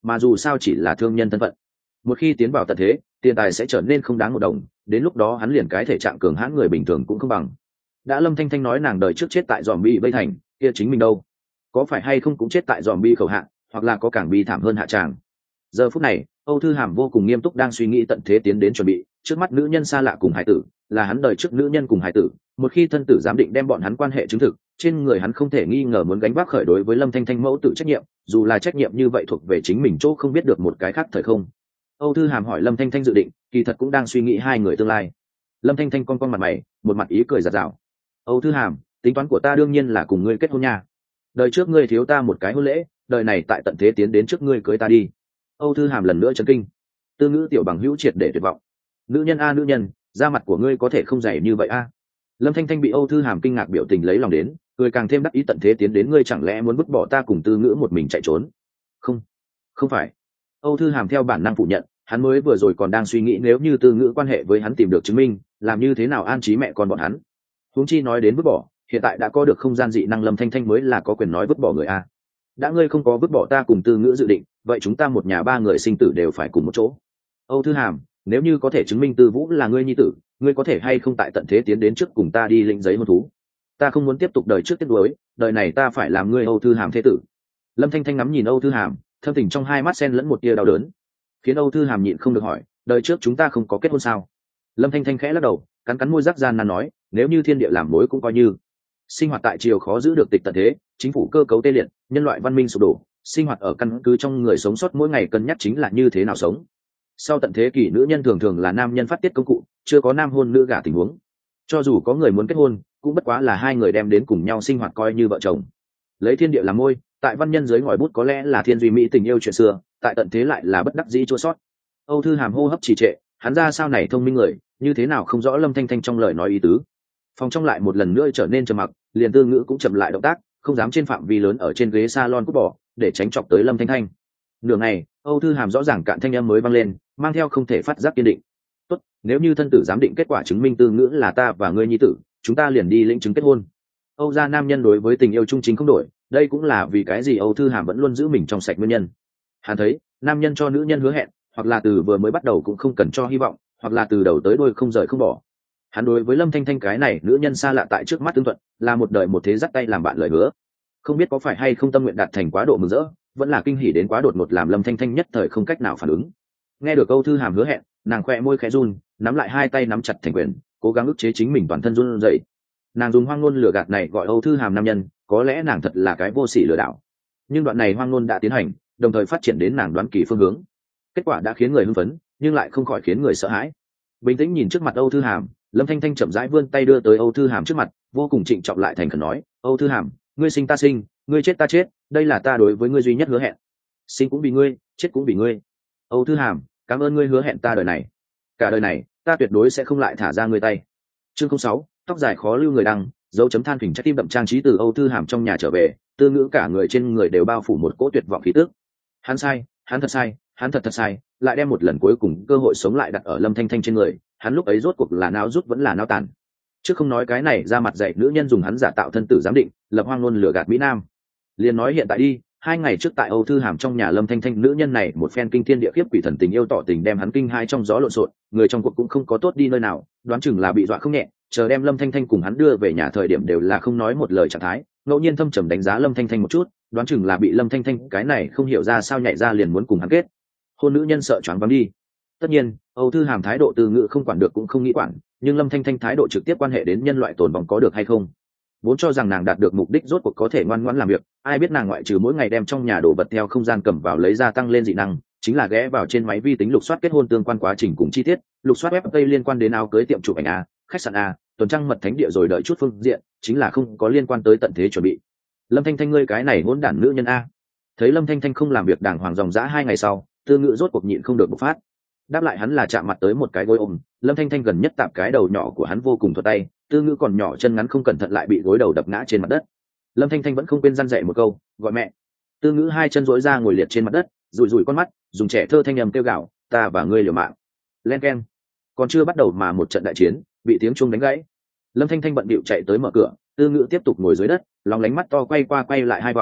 mà dù sao chỉ là thương nhân thân phận. Một khi tiến vào tận thế, tiền tài sẽ trở nên không đáng một đồng, đến lúc đó hắn liền cái thể trạng cường hãn người bình thường cũng không bằng. Đã Lâm Thanh Thanh nói nàng đời trước chết tại zombie vây thành, kia chính mình đâu? Có phải hay không cũng chết tại zombie khẩu hạ, hoặc là có càng bi thảm hơn hạ tràng. Giờ phút này, Âu Thư Hàm vô cùng nghiêm túc đang suy nghĩ tận thế tiến đến chuẩn bị, trước mắt nữ nhân xa lạ cùng hải tử, là hắn đời trước nữ nhân cùng hải tử, một khi thân tử giám định đem bọn hắn quan hệ chứng thực, trên người hắn không thể nghi ngờ muốn gánh vác khởi đối với Lâm Thanh Thanh mẫu tử trách nhiệm, dù là trách nhiệm như vậy thuộc về chính mình chỗ không biết được một cái khác thời không. Âu Thư Hàm hỏi Lâm Thanh Thanh dự định, kỳ thật cũng đang suy nghĩ hai người tương lai. Lâm Thanh Thanh con con mặt mày, một mặt ý cười rạng rào. Âu Thư Hàm, tính toán của ta đương nhiên là cùng ngươi kết hôn nha. Đời trước ngươi thiếu ta một cái hôn lễ, đời này tại tận thế tiến đến trước ngươi cưới ta đi. Âu Thư Hàm lần nữa chấn kinh. Tư Ngữ tiểu bằng hữu triệt để tuyệt vọng. Nữ nhân a nữ nhân, da mặt của ngươi có thể không dày như vậy a. Lâm Thanh Thanh bị Âu Thư Hàm kinh ngạc biểu tình lấy lòng đến, cười càng thêm đắc ý tận thế tiến đến ngươi chẳng lẽ muốn vứt bỏ ta cùng Tư Ngữ một mình chạy trốn? Không, không phải. Âu Thư Hàm theo bản năng phủ nhận, hắn mới vừa rồi còn đang suy nghĩ nếu như Tư Ngữ quan hệ với hắn tìm được chứng minh, làm như thế nào an trí mẹ con bọn hắn. Huống chi nói đến vứt bỏ, hiện tại đã có được không gian dị năng Lâm Thanh Thanh mới là có quyền nói vứt bỏ người a. Đã ngươi không có vứt bỏ ta cùng Tư Ngữ dự định, vậy chúng ta một nhà ba người sinh tử đều phải cùng một chỗ. Âu Thư Hàm, nếu như có thể chứng minh Tư Vũ là ngươi nhi tử, ngươi có thể hay không tại tận thế tiến đến trước cùng ta đi lĩnh giấy hôn thú? Ta không muốn tiếp tục đời trước tiếp nối, đời này ta phải làm ngươi Âu Thư Hàm thế tử. Lâm Thanh Thanh ngắm nhìn Âu Thư Hàm, thâm tình trong hai mắt xen lẫn một tia đau đớn, khiến Âu Thư Hàm nhịn không được hỏi, đời trước chúng ta không có kết hôn sao? Lâm Thanh Thanh khẽ lắc đầu, cắn cắn môi rắc gian nan nói, nếu như thiên địa làm mối cũng coi như. Sinh hoạt tại triều khó giữ được tịch tận thế, chính phủ cơ cấu tê liệt, nhân loại văn minh sụp đổ, sinh hoạt ở căn cứ trong người sống sót mỗi ngày cân nhắc chính là như thế nào sống. Sau tận thế kỷ nữ nhân thường thường là nam nhân phát tiết công cụ, chưa có nam hôn nữ gả tình huống. Cho dù có người muốn kết hôn, cũng bất quá là hai người đem đến cùng nhau sinh hoạt coi như vợ chồng. Lấy thiên địa làm môi, tại văn nhân dưới ngòi bút có lẽ là thiên duy mỹ tình yêu chuyện xưa, tại tận thế lại là bất đắc dĩ chua sót. Âu Thư Hàm hô hấp trì trệ, hắn ra sao này thông minh người, như thế nào không rõ Lâm Thanh Thanh trong lời nói ý tứ. Phòng trong lại một lần nữa trở nên trầm mặc, liền Tư Ngữ cũng chậm lại động tác, không dám trên phạm vi lớn ở trên ghế salon cút bỏ, để tránh chọc tới Lâm Thanh Thanh. Nửa ngày, Âu Thư Hàm rõ ràng cạn thanh âm mới vang lên, mang theo không thể phát giác kiên định. Tốt, nếu như thân tử giám định kết quả chứng minh Tư Ngữ là ta và ngươi nhi tử, chúng ta liền đi lĩnh chứng kết hôn. Âu gia nam nhân đối với tình yêu trung chính không đổi, đây cũng là vì cái gì Âu Thư Hàm vẫn luôn giữ mình trong sạch nguyên nhân. Hắn thấy, nam nhân cho nữ nhân hứa hẹn, hoặc là từ vừa mới bắt đầu cũng không cần cho hy vọng, hoặc là từ đầu tới đuôi không rời không bỏ. Hắn đối với Lâm Thanh Thanh cái này nữ nhân xa lạ tại trước mắt tương thuận, là một đời một thế dắt tay làm bạn lời hứa. Không biết có phải hay không tâm nguyện đạt thành quá độ mừng rỡ, vẫn là kinh hỉ đến quá đột ngột làm Lâm Thanh Thanh nhất thời không cách nào phản ứng. Nghe được Âu Thư Hàm hứa hẹn, nàng khoe môi khẽ run, nắm lại hai tay nắm chặt thành quyền, cố gắng ức chế chính mình toàn thân run rẩy. Nàng dùng hoang ngôn lừa gạt này gọi Âu Thư Hàm nam nhân, có lẽ nàng thật là cái vô sỉ lừa đảo. Nhưng đoạn này hoang ngôn đã tiến hành, đồng thời phát triển đến nàng đoán kỳ phương hướng. Kết quả đã khiến người hưng phấn, nhưng lại không khỏi khiến người sợ hãi. Bình tĩnh nhìn trước mặt Âu Thư Hàm, Lâm Thanh Thanh chậm rãi vươn tay đưa tới Âu Thư Hàm trước mặt, vô cùng trịnh trọng lại thành khẩn nói, Âu Thư Hàm, ngươi sinh ta sinh, ngươi chết ta chết, đây là ta đối với ngươi duy nhất hứa hẹn. Sinh cũng vì ngươi, chết cũng vì ngươi. Âu Thư Hàm, cảm ơn ngươi hứa hẹn ta đời này, cả đời này ta tuyệt đối sẽ không lại thả ra ngươi tay. Chương không sáu, tóc dài khó lưu người đăng, dấu chấm than phình trái tim đậm trang trí từ Âu Thư Hàm trong nhà trở về, Tư Ngữ cả người trên người đều bao phủ một cỗ tuyệt vọng khí tức. Hắn sai, hắn thật sai, hắn thật thật sai, lại đem một lần cuối cùng cơ hội sống lại đặt ở Lâm Thanh Thanh trên người, hắn lúc ấy rốt cuộc là náo rút vẫn là náo tàn. Chứ không nói cái này ra mặt dạy nữ nhân dùng hắn giả tạo thân tử giám định, lập hoang ngôn lừa gạt mỹ nam. Liền nói hiện tại đi, hai ngày trước tại Âu Thư Hàm trong nhà Lâm Thanh Thanh nữ nhân này một phen kinh thiên địa khiếp quỷ thần tình yêu tỏ tình đem hắn kinh hai trong gió lộn xộn, người trong cuộc cũng không có tốt đi nơi nào, đoán chừng là bị dọa không nhẹ, chờ đem Lâm Thanh Thanh cùng hắn đưa về nhà thời điểm đều là không nói một lời trạng thái, ngẫu nhiên thâm trầm đánh giá Lâm Thanh Thanh một chút, đoán chừng là bị Lâm Thanh Thanh cái này không hiểu ra sao nhảy ra liền muốn cùng hắn kết hôn nữ nhân sợ choáng váng đi. Tất nhiên, Âu Thư Hàm thái độ Từ Ngữ không quản được cũng không nghĩ quản, nhưng Lâm Thanh Thanh thái độ trực tiếp quan hệ đến nhân loại tồn vong có được hay không. Vốn cho rằng nàng đạt được mục đích rốt cuộc có thể ngoan ngoãn làm việc, ai biết nàng ngoại trừ mỗi ngày đem trong nhà đồ vật theo không gian cầm vào lấy ra tăng lên dị năng, chính là ghé vào trên máy vi tính lục soát kết hôn tương quan quá trình cùng chi tiết, lục soát web tây liên quan đến áo cưới tiệm chụp ảnh a, khách sạn a, tuần trăng mật thánh địa rồi đợi chút phương diện, chính là không có liên quan tới tận thế chuẩn bị. Lâm Thanh Thanh ngươi cái này hỗn đản nữ nhân a. Thấy Lâm Thanh Thanh không làm việc đàng hoàng dòng dã hai ngày sau, Tư Ngữ rốt cuộc nhịn không được bộc phát. Đáp lại hắn là chạm mặt tới một cái gối ôm, Lâm Thanh Thanh gần nhất tạp cái đầu nhỏ của hắn vô cùng thuật tay, Tư Ngữ còn nhỏ chân ngắn không cẩn thận lại bị gối đầu đập ngã trên mặt đất. Lâm Thanh Thanh vẫn không quên răn dạy một câu, gọi mẹ. Tư Ngữ hai chân duỗi ra ngồi liệt trên mặt đất, rủi rủi con mắt, dùng trẻ thơ thanh âm kêu gào, ta và ngươi liều mạng. Len keng. Còn chưa bắt đầu mà một trận đại chiến, bị tiếng chuông đánh gãy. Lâm Thanh Thanh bận bịu chạy tới mở cửa, Tư Ngữ tiếp tục ngồi dưới đất, lóng lánh mắt to quay qua quay lại hai vòng,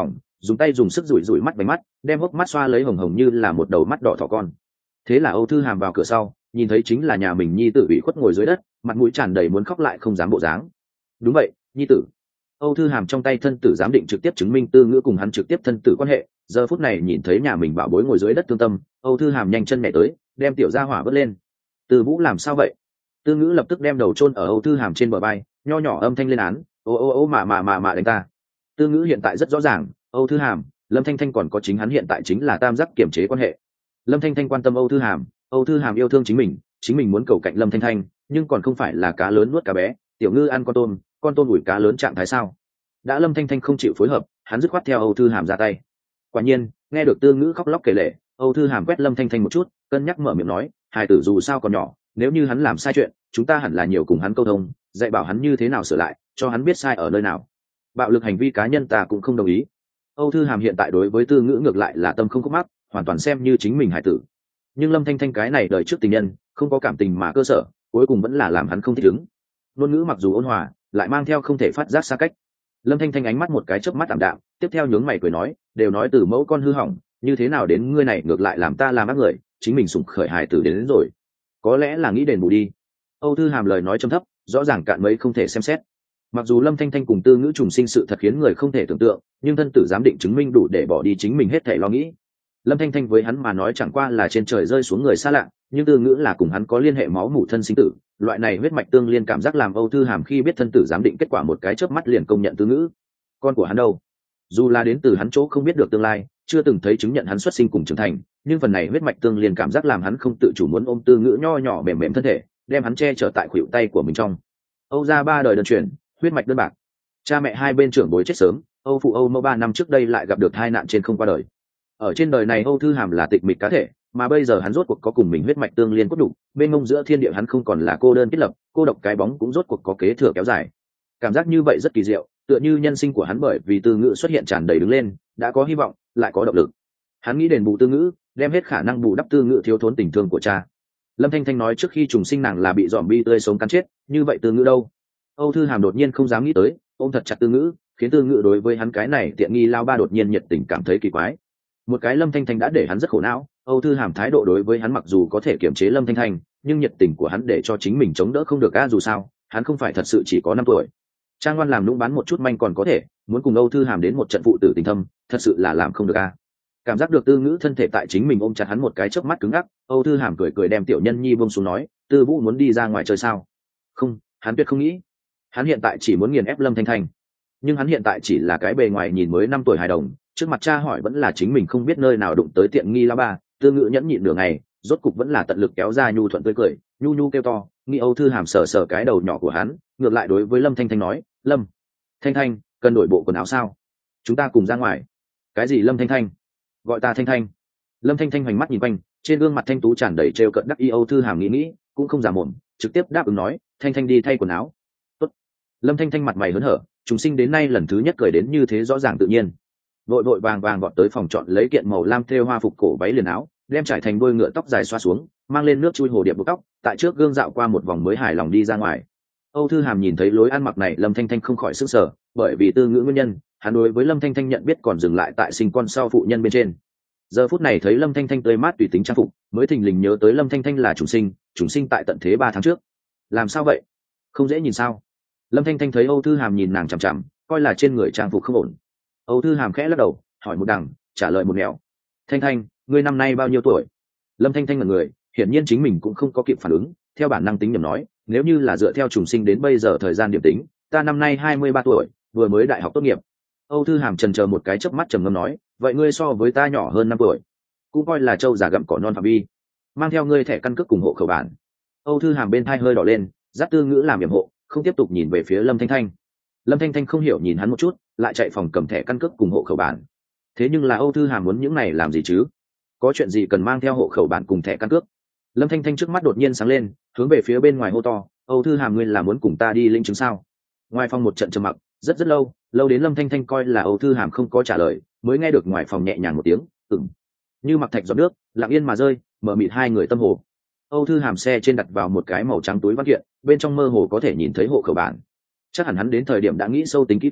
dùng tay dùng sức rủi rủi mắt bánh mắt, đem hốc mắt xoa lấy hồng hồng như là một đầu mắt đỏ thỏ con. Thế là Âu Thư Hàm vào cửa sau, nhìn thấy chính là nhà mình nhi tử bị khuất ngồi dưới đất, mặt mũi tràn đầy muốn khóc lại không dám bộ dáng. Đúng vậy, nhi tử. Âu Thư Hàm trong tay thân tử giám định trực tiếp chứng minh Tư Ngữ cùng hắn trực tiếp thân tử quan hệ, giờ phút này nhìn thấy nhà mình bảo bối ngồi dưới đất thương tâm, Âu Thư Hàm nhanh chân nhảy tới, đem tiểu gia hỏa vớt lên. Từ Vũ làm sao vậy? Tư Ngữ lập tức đem đầu chôn ở Âu Thư Hàm trên bờ vai, nho nhỏ âm thanh lên án, ô ô ô mà mà mà mà đánh ta. Tư Ngữ hiện tại rất rõ ràng, Âu Thư Hàm, Lâm Thanh Thanh còn có chính hắn hiện tại chính là tam giác kiểm chế quan hệ. Lâm Thanh Thanh quan tâm Âu Thư Hàm, Âu Thư Hàm yêu thương chính mình, chính mình muốn cầu cạnh Lâm Thanh Thanh, nhưng còn không phải là cá lớn nuốt cá bé, tiểu ngư ăn con tôm, con tôm ủi cá lớn trạng thái sao? Đã Lâm Thanh Thanh không chịu phối hợp, hắn dứt khoát theo Âu Thư Hàm ra tay. Quả nhiên, nghe được Tư Ngữ khóc lóc kể lể, Âu Thư Hàm quét Lâm Thanh Thanh một chút, cân nhắc mở miệng nói, hài tử dù sao còn nhỏ, nếu như hắn làm sai chuyện, chúng ta hẳn là nhiều cùng hắn câu thông, dạy bảo hắn như thế nào sửa lại, cho hắn biết sai ở nơi nào. Bạo lực hành vi cá nhân ta cũng không đồng ý. Âu Thư Hàm hiện tại đối với Tư Ngữ ngược lại là tâm không khúc mắc, hoàn toàn xem như chính mình hài tử. Nhưng Lâm Thanh Thanh cái này đời trước tình nhân, không có cảm tình mà cơ sở, cuối cùng vẫn là làm hắn không thích ứng. Ngôn ngữ mặc dù ôn hòa, lại mang theo không thể phát giác xa cách. Lâm Thanh Thanh ánh mắt một cái chớp mắt tạm đạm, tiếp theo nhướng mày cười nói, đều nói từ mẫu con hư hỏng, như thế nào đến ngươi này ngược lại làm ta làm ác người, chính mình sủng khởi hài tử đến, đến rồi. Có lẽ là nghĩ đền bù đi. Âu Thư Hàm lời nói trầm thấp, rõ ràng cạn mấy không thể xem xét. Mặc dù Lâm Thanh Thanh cùng Tư Ngữ trùng sinh sự thật khiến người không thể tưởng tượng, nhưng thân tử giám định chứng minh đủ để bỏ đi chính mình hết thảy lo nghĩ. Lâm Thanh Thanh với hắn mà nói chẳng qua là trên trời rơi xuống người xa lạ, nhưng Tư Ngữ là cùng hắn có liên hệ máu mủ thân sinh tử, loại này huyết mạch tương liên cảm giác làm Âu Thư Hàm khi biết thân tử giám định kết quả một cái chớp mắt liền công nhận Tư Ngữ. Con của hắn đâu? Dù là đến từ hắn chỗ không biết được tương lai, chưa từng thấy chứng nhận hắn xuất sinh cùng trưởng thành, nhưng phần này huyết mạch tương liên cảm giác làm hắn không tự chủ muốn ôm Tư Ngữ nho nhỏ mềm mềm thân thể, đem hắn che chở tại khuỷu tay của mình trong. Âu gia ba đời đơn truyền, huyết mạch đơn bạc. Cha mẹ hai bên trưởng bối chết sớm, Âu phụ Âu mẫu ba năm trước đây lại gặp được tai nạn trên không qua đời. Ở trên đời này Âu Thư Hàm là tịch mịch cá thể, mà bây giờ hắn rốt cuộc có cùng mình huyết mạch tương liên cốt đủ, bên ngông giữa thiên địa hắn không còn là cô đơn kết lập, cô độc cái bóng cũng rốt cuộc có kế thừa kéo dài. Cảm giác như vậy rất kỳ diệu, tựa như nhân sinh của hắn bởi vì Tư Ngữ xuất hiện tràn đầy đứng lên, đã có hy vọng, lại có động lực. Hắn nghĩ đền bù Tư Ngữ, đem hết khả năng bù đắp Tư Ngữ thiếu thốn tình thương của cha. Lâm Thanh Thanh nói trước khi trùng sinh nàng là bị zombie tươi sống cắn chết, như vậy Tư Ngữ đâu? Âu Thư Hàm đột nhiên không dám nghĩ tới, ôm thật chặt Tư Ngữ, khiến Tư Ngữ đối với hắn cái này tiện nghi lao ba đột nhiên nhiệt tình cảm thấy kỳ quái. Một cái Lâm Thanh Thanh đã để hắn rất khổ não, Âu Thư Hàm thái độ đối với hắn mặc dù có thể kiềm chế Lâm Thanh Thanh, nhưng nhiệt tình của hắn để cho chính mình chống đỡ không được a, dù sao, hắn không phải thật sự chỉ có năm tuổi. Trang Ngoan làm nũng bán một chút manh còn có thể, muốn cùng Âu Thư Hàm đến một trận phụ tử tình thâm, thật sự là làm không được a. Cảm giác được Tư Ngữ thân thể tại chính mình ôm chặt hắn một cái chớp mắt cứng ngắc, Âu Thư Hàm cười cười đem Tiểu Nhân Nhi buông xuống nói, Tư Vũ muốn đi ra ngoài chơi sao? Không, hắn tuyệt không nghĩ. Hắn hiện tại chỉ muốn nghiền ép Lâm Thanh Thanh. Nhưng hắn hiện tại chỉ là cái bề ngoài nhìn mới năm tuổi hài đồng, trước mặt cha hỏi vẫn là chính mình không biết nơi nào đụng tới tiện nghi la ba. Tư Ngữ nhẫn nhịn nửa ngày, rốt cục vẫn là tận lực kéo ra nhu thuận tươi cười, nhu nhu kêu to, nghĩ Âu Thư Hàm sờ sờ cái đầu nhỏ của hắn, ngược lại đối với Lâm Thanh Thanh nói, Lâm Thanh Thanh, cần đổi bộ quần áo sao? Chúng ta cùng ra ngoài. Cái gì Lâm Thanh Thanh? Gọi ta Thanh Thanh. Lâm Thanh Thanh hoành mắt nhìn quanh, trên gương mặt thanh tú tràn đầy trêu cợt đắc ý. Âu Thư Hàm nghĩ nghĩ, cũng không giả mồm, trực tiếp đáp ứng nói, Thanh Thanh đi thay quần áo. Tốt. Lâm Thanh Thanh mặt mày hớn hở, chúng sinh đến nay lần thứ nhất cười đến như thế rõ ràng tự nhiên. Vội vội vàng vàng vọt tới phòng chọn lấy kiện màu lam thêu hoa phục cổ váy liền áo, đem trải thành đôi ngựa tóc dài xoa xuống, mang lên nước chui hồ điệp buộc tóc, tại trước gương dạo qua một vòng mới hài lòng đi ra ngoài. Âu Thư Hàm nhìn thấy lối ăn mặc này, Lâm Thanh Thanh không khỏi sức sở, bởi vì Tư Ngữ nguyên nhân, hắn đối với Lâm Thanh Thanh nhận biết còn dừng lại tại sinh con sau phụ nhân bên trên. Giờ phút này thấy Lâm Thanh Thanh tươi mát tùy tính trang phục, mới thình lình nhớ tới Lâm Thanh Thanh là chủng sinh, chủng sinh tại tận thế ba tháng trước. Làm sao vậy? Không dễ nhìn sao? Lâm Thanh Thanh thấy Âu Thư Hàm nhìn nàng chằm chằm, coi là trên người trang phục không ổn. Âu Thư Hàm khẽ lắc đầu, hỏi một đằng, trả lời một nẻo. Thanh Thanh, ngươi năm nay bao nhiêu tuổi? Lâm Thanh Thanh ngẩn người, hiển nhiên chính mình cũng không có kịp phản ứng, theo bản năng tính nhầm nói, nếu như là dựa theo trùng sinh đến bây giờ thời gian điểm tính, ta năm nay hai mươi ba tuổi, vừa mới đại học tốt nghiệp. Âu Thư Hàm chần chờ một cái chớp mắt trầm ngâm nói, vậy ngươi so với ta nhỏ hơn năm tuổi, cũng coi là trâu già gặm cỏ non phạm vi. Mang theo ngươi thẻ căn cước cùng hộ khẩu bản. Âu Thư Hàm bên thai hơi đỏ lên, dắt Tư Ngữ làm yểm hộ, không tiếp tục nhìn về phía Lâm Thanh Thanh. Lâm Thanh Thanh không hiểu nhìn hắn một chút, lại chạy phòng cầm thẻ căn cước cùng hộ khẩu bản. Thế nhưng là Âu Thư Hàm muốn những này làm gì chứ? Có chuyện gì cần mang theo hộ khẩu bản cùng thẻ căn cước? Lâm Thanh Thanh trước mắt đột nhiên sáng lên, hướng về phía bên ngoài hô to, Âu Thư Hàm ngươi là muốn cùng ta đi lĩnh chứng sao? Ngoài phòng một trận trầm mặc, rất rất lâu, lâu đến Lâm Thanh Thanh coi là Âu Thư Hàm không có trả lời, mới nghe được ngoài phòng nhẹ nhàng một tiếng, ừm. Như mặc thạch giọt nước, lặng yên mà rơi, mở mịt hai người tâm hồ. Âu Thư Hàm xe trên đặt vào một cái màu trắng túi văn kiện, bên trong mơ hồ có thể nhìn thấy hộ khẩu bản. Chắc hẳn hắn đến thời điểm đã nghĩ sâu tính kỹ qua,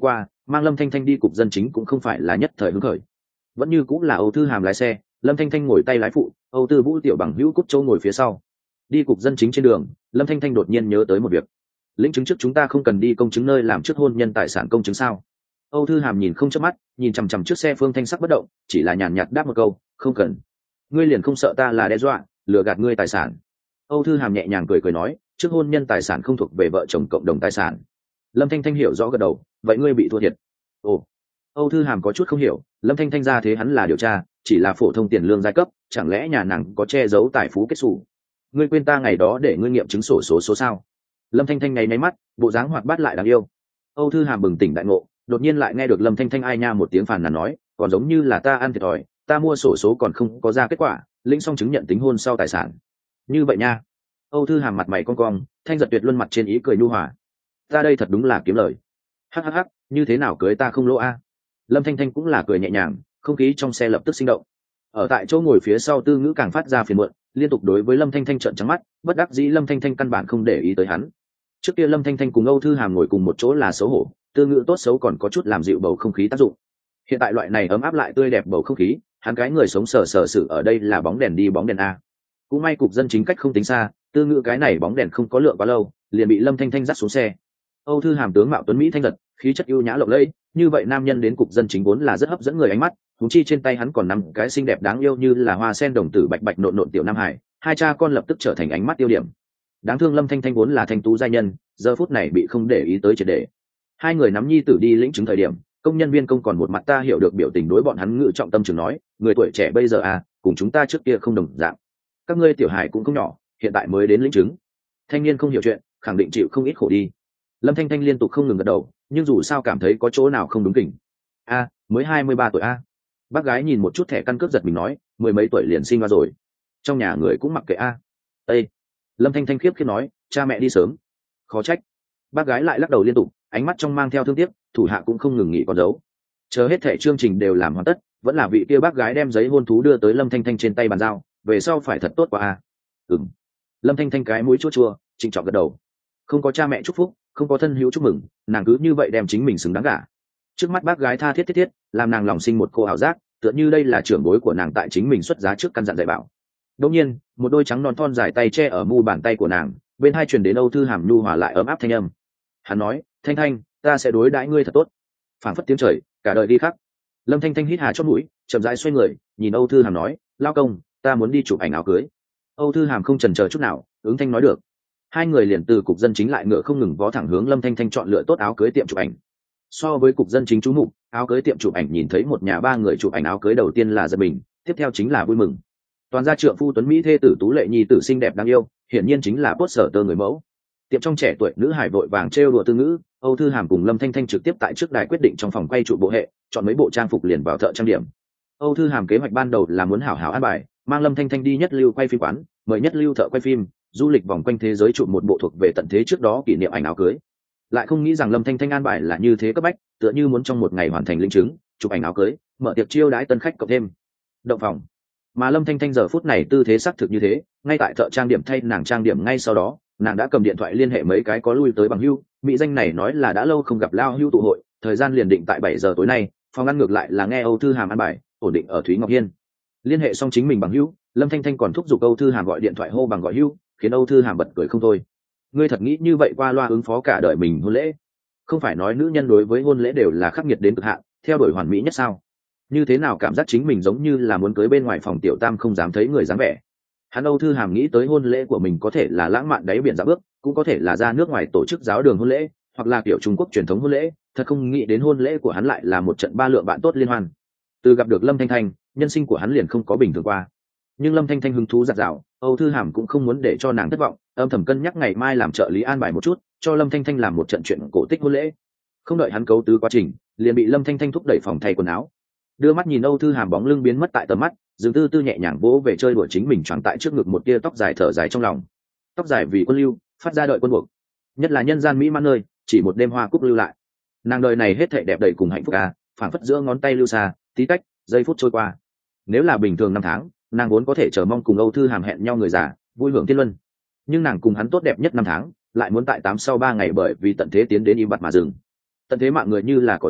mang Lâm Thanh Thanh đi cục dân chính cũng không phải là nhất thời hứng khởi, vẫn như cũng là Âu Thư Hàm lái xe, Lâm Thanh Thanh ngồi tay lái phụ, Âu Tư Vũ tiểu bằng hữu cúc châu ngồi phía sau. Đi cục dân chính trên đường, Lâm Thanh Thanh đột nhiên nhớ tới một việc. Lĩnh chứng trước chúng ta không cần đi công chứng nơi làm trước hôn nhân tài sản công chứng sao? Âu Thư Hàm nhìn không chớp mắt, nhìn chằm chằm trước xe Phương Thanh sắc bất động, chỉ là nhàn nhạt đáp một câu, không cần. Ngươi liền không sợ ta là đe dọa, lừa gạt ngươi tài sản? Âu Thư Hàm nhẹ nhàng cười cười nói, trước hôn nhân tài sản không thuộc về vợ chồng cộng đồng tài sản. Lâm Thanh Thanh hiểu rõ gật đầu, vậy ngươi bị thua thiệt. Ồ. Âu Thư Hàm có chút không hiểu, Lâm Thanh Thanh ra thế hắn là điều tra, chỉ là phổ thông tiền lương giai cấp, chẳng lẽ nhà nàng có che giấu tài phú kết xù? Ngươi quên ta ngày đó để ngươi nghiệm chứng sổ số số sao? Lâm Thanh Thanh nháy nháy mắt, bộ dáng hoạt bát lại đáng yêu. Âu Thư Hàm bừng tỉnh đại ngộ, đột nhiên lại nghe được Lâm Thanh Thanh ai nha một tiếng phàn nàn nói, còn giống như là ta ăn thiệt thòi, ta mua sổ số còn không có ra kết quả, lĩnh xong chứng nhận tính hôn sau tài sản. Như vậy nha. Âu Thư Hàm mặt mày cong cong, Thanh Giật Tuyệt luân mặt trên ý cười nhu hòa. Ta đây thật đúng là kiếm lời. Hắc hắc hắc, như thế nào cưới ta không lỗ a? Lâm Thanh Thanh cũng là cười nhẹ nhàng, không khí trong xe lập tức sinh động. Ở tại chỗ ngồi phía sau Tư Ngữ càng phát ra phiền muộn, liên tục đối với Lâm Thanh Thanh trợn trắng mắt, bất đắc dĩ Lâm Thanh Thanh căn bản không để ý tới hắn. Trước kia Lâm Thanh Thanh cùng Âu Thư Hàm ngồi cùng một chỗ là xấu hổ, Tư Ngữ tốt xấu còn có chút làm dịu bầu không khí tác dụng. Hiện tại loại này ấm áp lại tươi đẹp bầu không khí, hắn cái người sống sờ sờ sự ở đây là bóng đèn đi bóng đèn a. Cũng may cục dân chính cách không tính xa, Tư Ngữ cái này bóng đèn không có lượng quá lâu, liền bị Lâm Thanh Thanh dắt xuống xe. Âu Thư Hàm tướng mạo tuấn mỹ thanh lật, khí chất ưu nhã lộng lẫy, như vậy nam nhân đến cục dân chính vốn là rất hấp dẫn người ánh mắt, huống chi trên tay hắn còn nắm cái xinh đẹp đáng yêu như là hoa sen đồng tử bạch bạch nộn nộn tiểu nam hải, hai cha con lập tức trở thành ánh mắt tiêu điểm. Đáng thương Lâm Thanh Thanh vốn là thanh tú giai nhân, giờ phút này bị không để ý tới triệt để. Hai người nắm nhi tử đi lĩnh chứng thời điểm, công nhân viên công còn một mặt ta hiểu được biểu tình đối bọn hắn ngự trọng tâm trường nói, người tuổi trẻ bây giờ à, cùng chúng ta trước kia không đồng dạng. Các ngươi tiểu hài cũng không nhỏ, hiện tại mới đến lĩnh chứng. Thanh niên không hiểu chuyện, khẳng định chịu không ít khổ đi. Lâm Thanh Thanh liên tục không ngừng gật đầu, nhưng dù sao cảm thấy có chỗ nào không đúng kỉnh. A, mới hai mươi ba tuổi a. Bác gái nhìn một chút thẻ căn cước giật mình nói, mười mấy tuổi liền sinh ra rồi. Trong nhà người cũng mặc kệ a. Ê. Lâm Thanh Thanh khiếp khiếp nói, cha mẹ đi sớm. Khó trách. Bác gái lại lắc đầu liên tục, ánh mắt trong mang theo thương tiếc, thủ hạ cũng không ngừng nghỉ con dấu. Chờ hết thẻ chương trình đều làm hoàn tất, vẫn là vị kia bác gái đem giấy hôn thú đưa tới Lâm Thanh Thanh trên tay bàn giao, về sau phải thật tốt quá a. Ừm. Lâm Thanh Thanh cái mũi chua chua, trịnh trọng gật đầu. Không có cha mẹ chúc phúc, không có thân hữu chúc mừng, nàng cứ như vậy đem chính mình xứng đáng gả. Trước mắt bác gái tha thiết thiết thiết, làm nàng lòng sinh một cô ảo giác, tựa như đây là trưởng bối của nàng tại chính mình xuất giá trước căn dặn dạy bảo. Đột nhiên, một đôi trắng non thon dài tay che ở mu bàn tay của nàng, bên hai truyền đến Âu Thư Hàm nhu hòa lại ấm áp thanh âm. Hắn nói, Thanh Thanh, ta sẽ đối đãi ngươi thật tốt. Phảng phất tiếng trời, cả đời đi khắc. Lâm Thanh Thanh hít hà chót mũi, chậm rãi xoay người, nhìn Âu Thư Hàm nói, lao công, ta muốn đi chụp ảnh áo cưới. Âu Thư Hàm không chần chờ chút nào, ứng thanh nói được. Hai người liền từ cục dân chính lại ngựa không ngừng vó thẳng hướng Lâm Thanh Thanh chọn lựa tốt áo cưới tiệm chụp ảnh. So với cục dân chính chú mục, áo cưới tiệm chụp ảnh nhìn thấy một nhà ba người chụp ảnh áo cưới đầu tiên là giật mình, tiếp theo chính là vui mừng. Toàn gia trượng phu tuấn mỹ thê tử tú lệ nhi tử xinh đẹp đáng yêu, hiển nhiên chính là poster tơ người mẫu. Tiệm trong trẻ tuổi nữ hải vội vàng trêu đùa Tư Ngữ, Âu Thư Hàm cùng Lâm Thanh Thanh trực tiếp tại trước đài quyết định trong phòng quay chụp bộ hệ, chọn mấy bộ trang phục liền vào thợ trang điểm. Âu Thư Hàm kế hoạch ban đầu là muốn hảo hảo an bài, mang Lâm Thanh Thanh đi nhất lưu quay phim quán, mời nhất lưu thợ quay phim, du lịch vòng quanh thế giới chụp một bộ thuộc về tận thế trước đó kỷ niệm ảnh áo cưới. Lại không nghĩ rằng Lâm Thanh Thanh an bài là như thế cấp bách, tựa như muốn trong một ngày hoàn thành linh chứng, chụp ảnh áo cưới, mở tiệc chiêu đãi tân khách cộng thêm động phòng. Mà Lâm Thanh Thanh giờ phút này tư thế xác thực như thế, ngay tại thợ trang điểm thay nàng trang điểm ngay sau đó, nàng đã cầm điện thoại liên hệ mấy cái có lui tới bằng hữu, mỹ danh này nói là đã lâu không gặp lao hữu tụ hội, thời gian liền định tại bảy giờ tối nay, phòng ăn ngược lại là nghe Âu Thư Hàm an bài, ổn định ở Thúy Ngọc Hiên. Liên hệ xong chính mình bằng hữu, Lâm Thanh Thanh còn thúc giục Âu Thư Hàm gọi điện thoại hô bằng gọi hữu, khiến Âu Thư Hàm bật cười không thôi. Ngươi thật nghĩ như vậy qua loa ứng phó cả đời mình hôn lễ? Không phải nói nữ nhân đối với hôn lễ đều là khắc nghiệt đến cực hạn, theo đuổi hoàn mỹ nhất sao? Như thế nào cảm giác chính mình giống như là muốn cưới bên ngoài phòng tiểu tam không dám thấy người dáng vẻ. Hắn Âu Thư Hàm nghĩ tới hôn lễ của mình có thể là lãng mạn đáy biển dạo bước, cũng có thể là ra nước ngoài tổ chức giáo đường hôn lễ, hoặc là kiểu Trung Quốc truyền thống hôn lễ, thật không nghĩ đến hôn lễ của hắn lại là một trận ba lượng bạn tốt liên hoan. Từ gặp được Lâm Thanh Thanh, nhân sinh của hắn liền không có bình thường qua. Nhưng Lâm Thanh Thanh hứng thú giặt rào, Âu Thư Hàm cũng không muốn để cho nàng thất vọng, âm thầm cân nhắc ngày mai làm trợ lý an bài một chút, cho Lâm Thanh Thanh làm một trận chuyện cổ tích hôn lễ. Không đợi hắn cấu tứ quá trình, liền bị Lâm Thanh Thanh thúc đẩy phòng thay quần áo. Đưa mắt nhìn Âu Thư Hàm bóng lưng biến mất tại tầm mắt, Dương Tư Tư nhẹ nhàng vỗ về chơi đùa chính mình choàng tại trước ngực một tia tóc dài thở dài trong lòng. Tóc dài vì quân lưu, phát ra đợi quân buộc. Nhất là nhân gian mỹ mãn nơi, chỉ một đêm hoa cúc lưu lại. Nàng đời này hết thảy đẹp đầy cùng hạnh phúc à, phảng phất giữa ngón tay lưu xa, tí tách, giây phút trôi qua. Nếu là bình thường năm tháng, nàng vốn có thể chờ mong cùng Âu Thư Hàm hẹn nhau người già, vui hưởng thiên luân. Nhưng nàng cùng hắn tốt đẹp nhất năm tháng, lại muốn tại tám sau ba ngày bởi vì tận thế tiến đến im bặt mà dừng. Tận thế mạng người như là cỏ rác,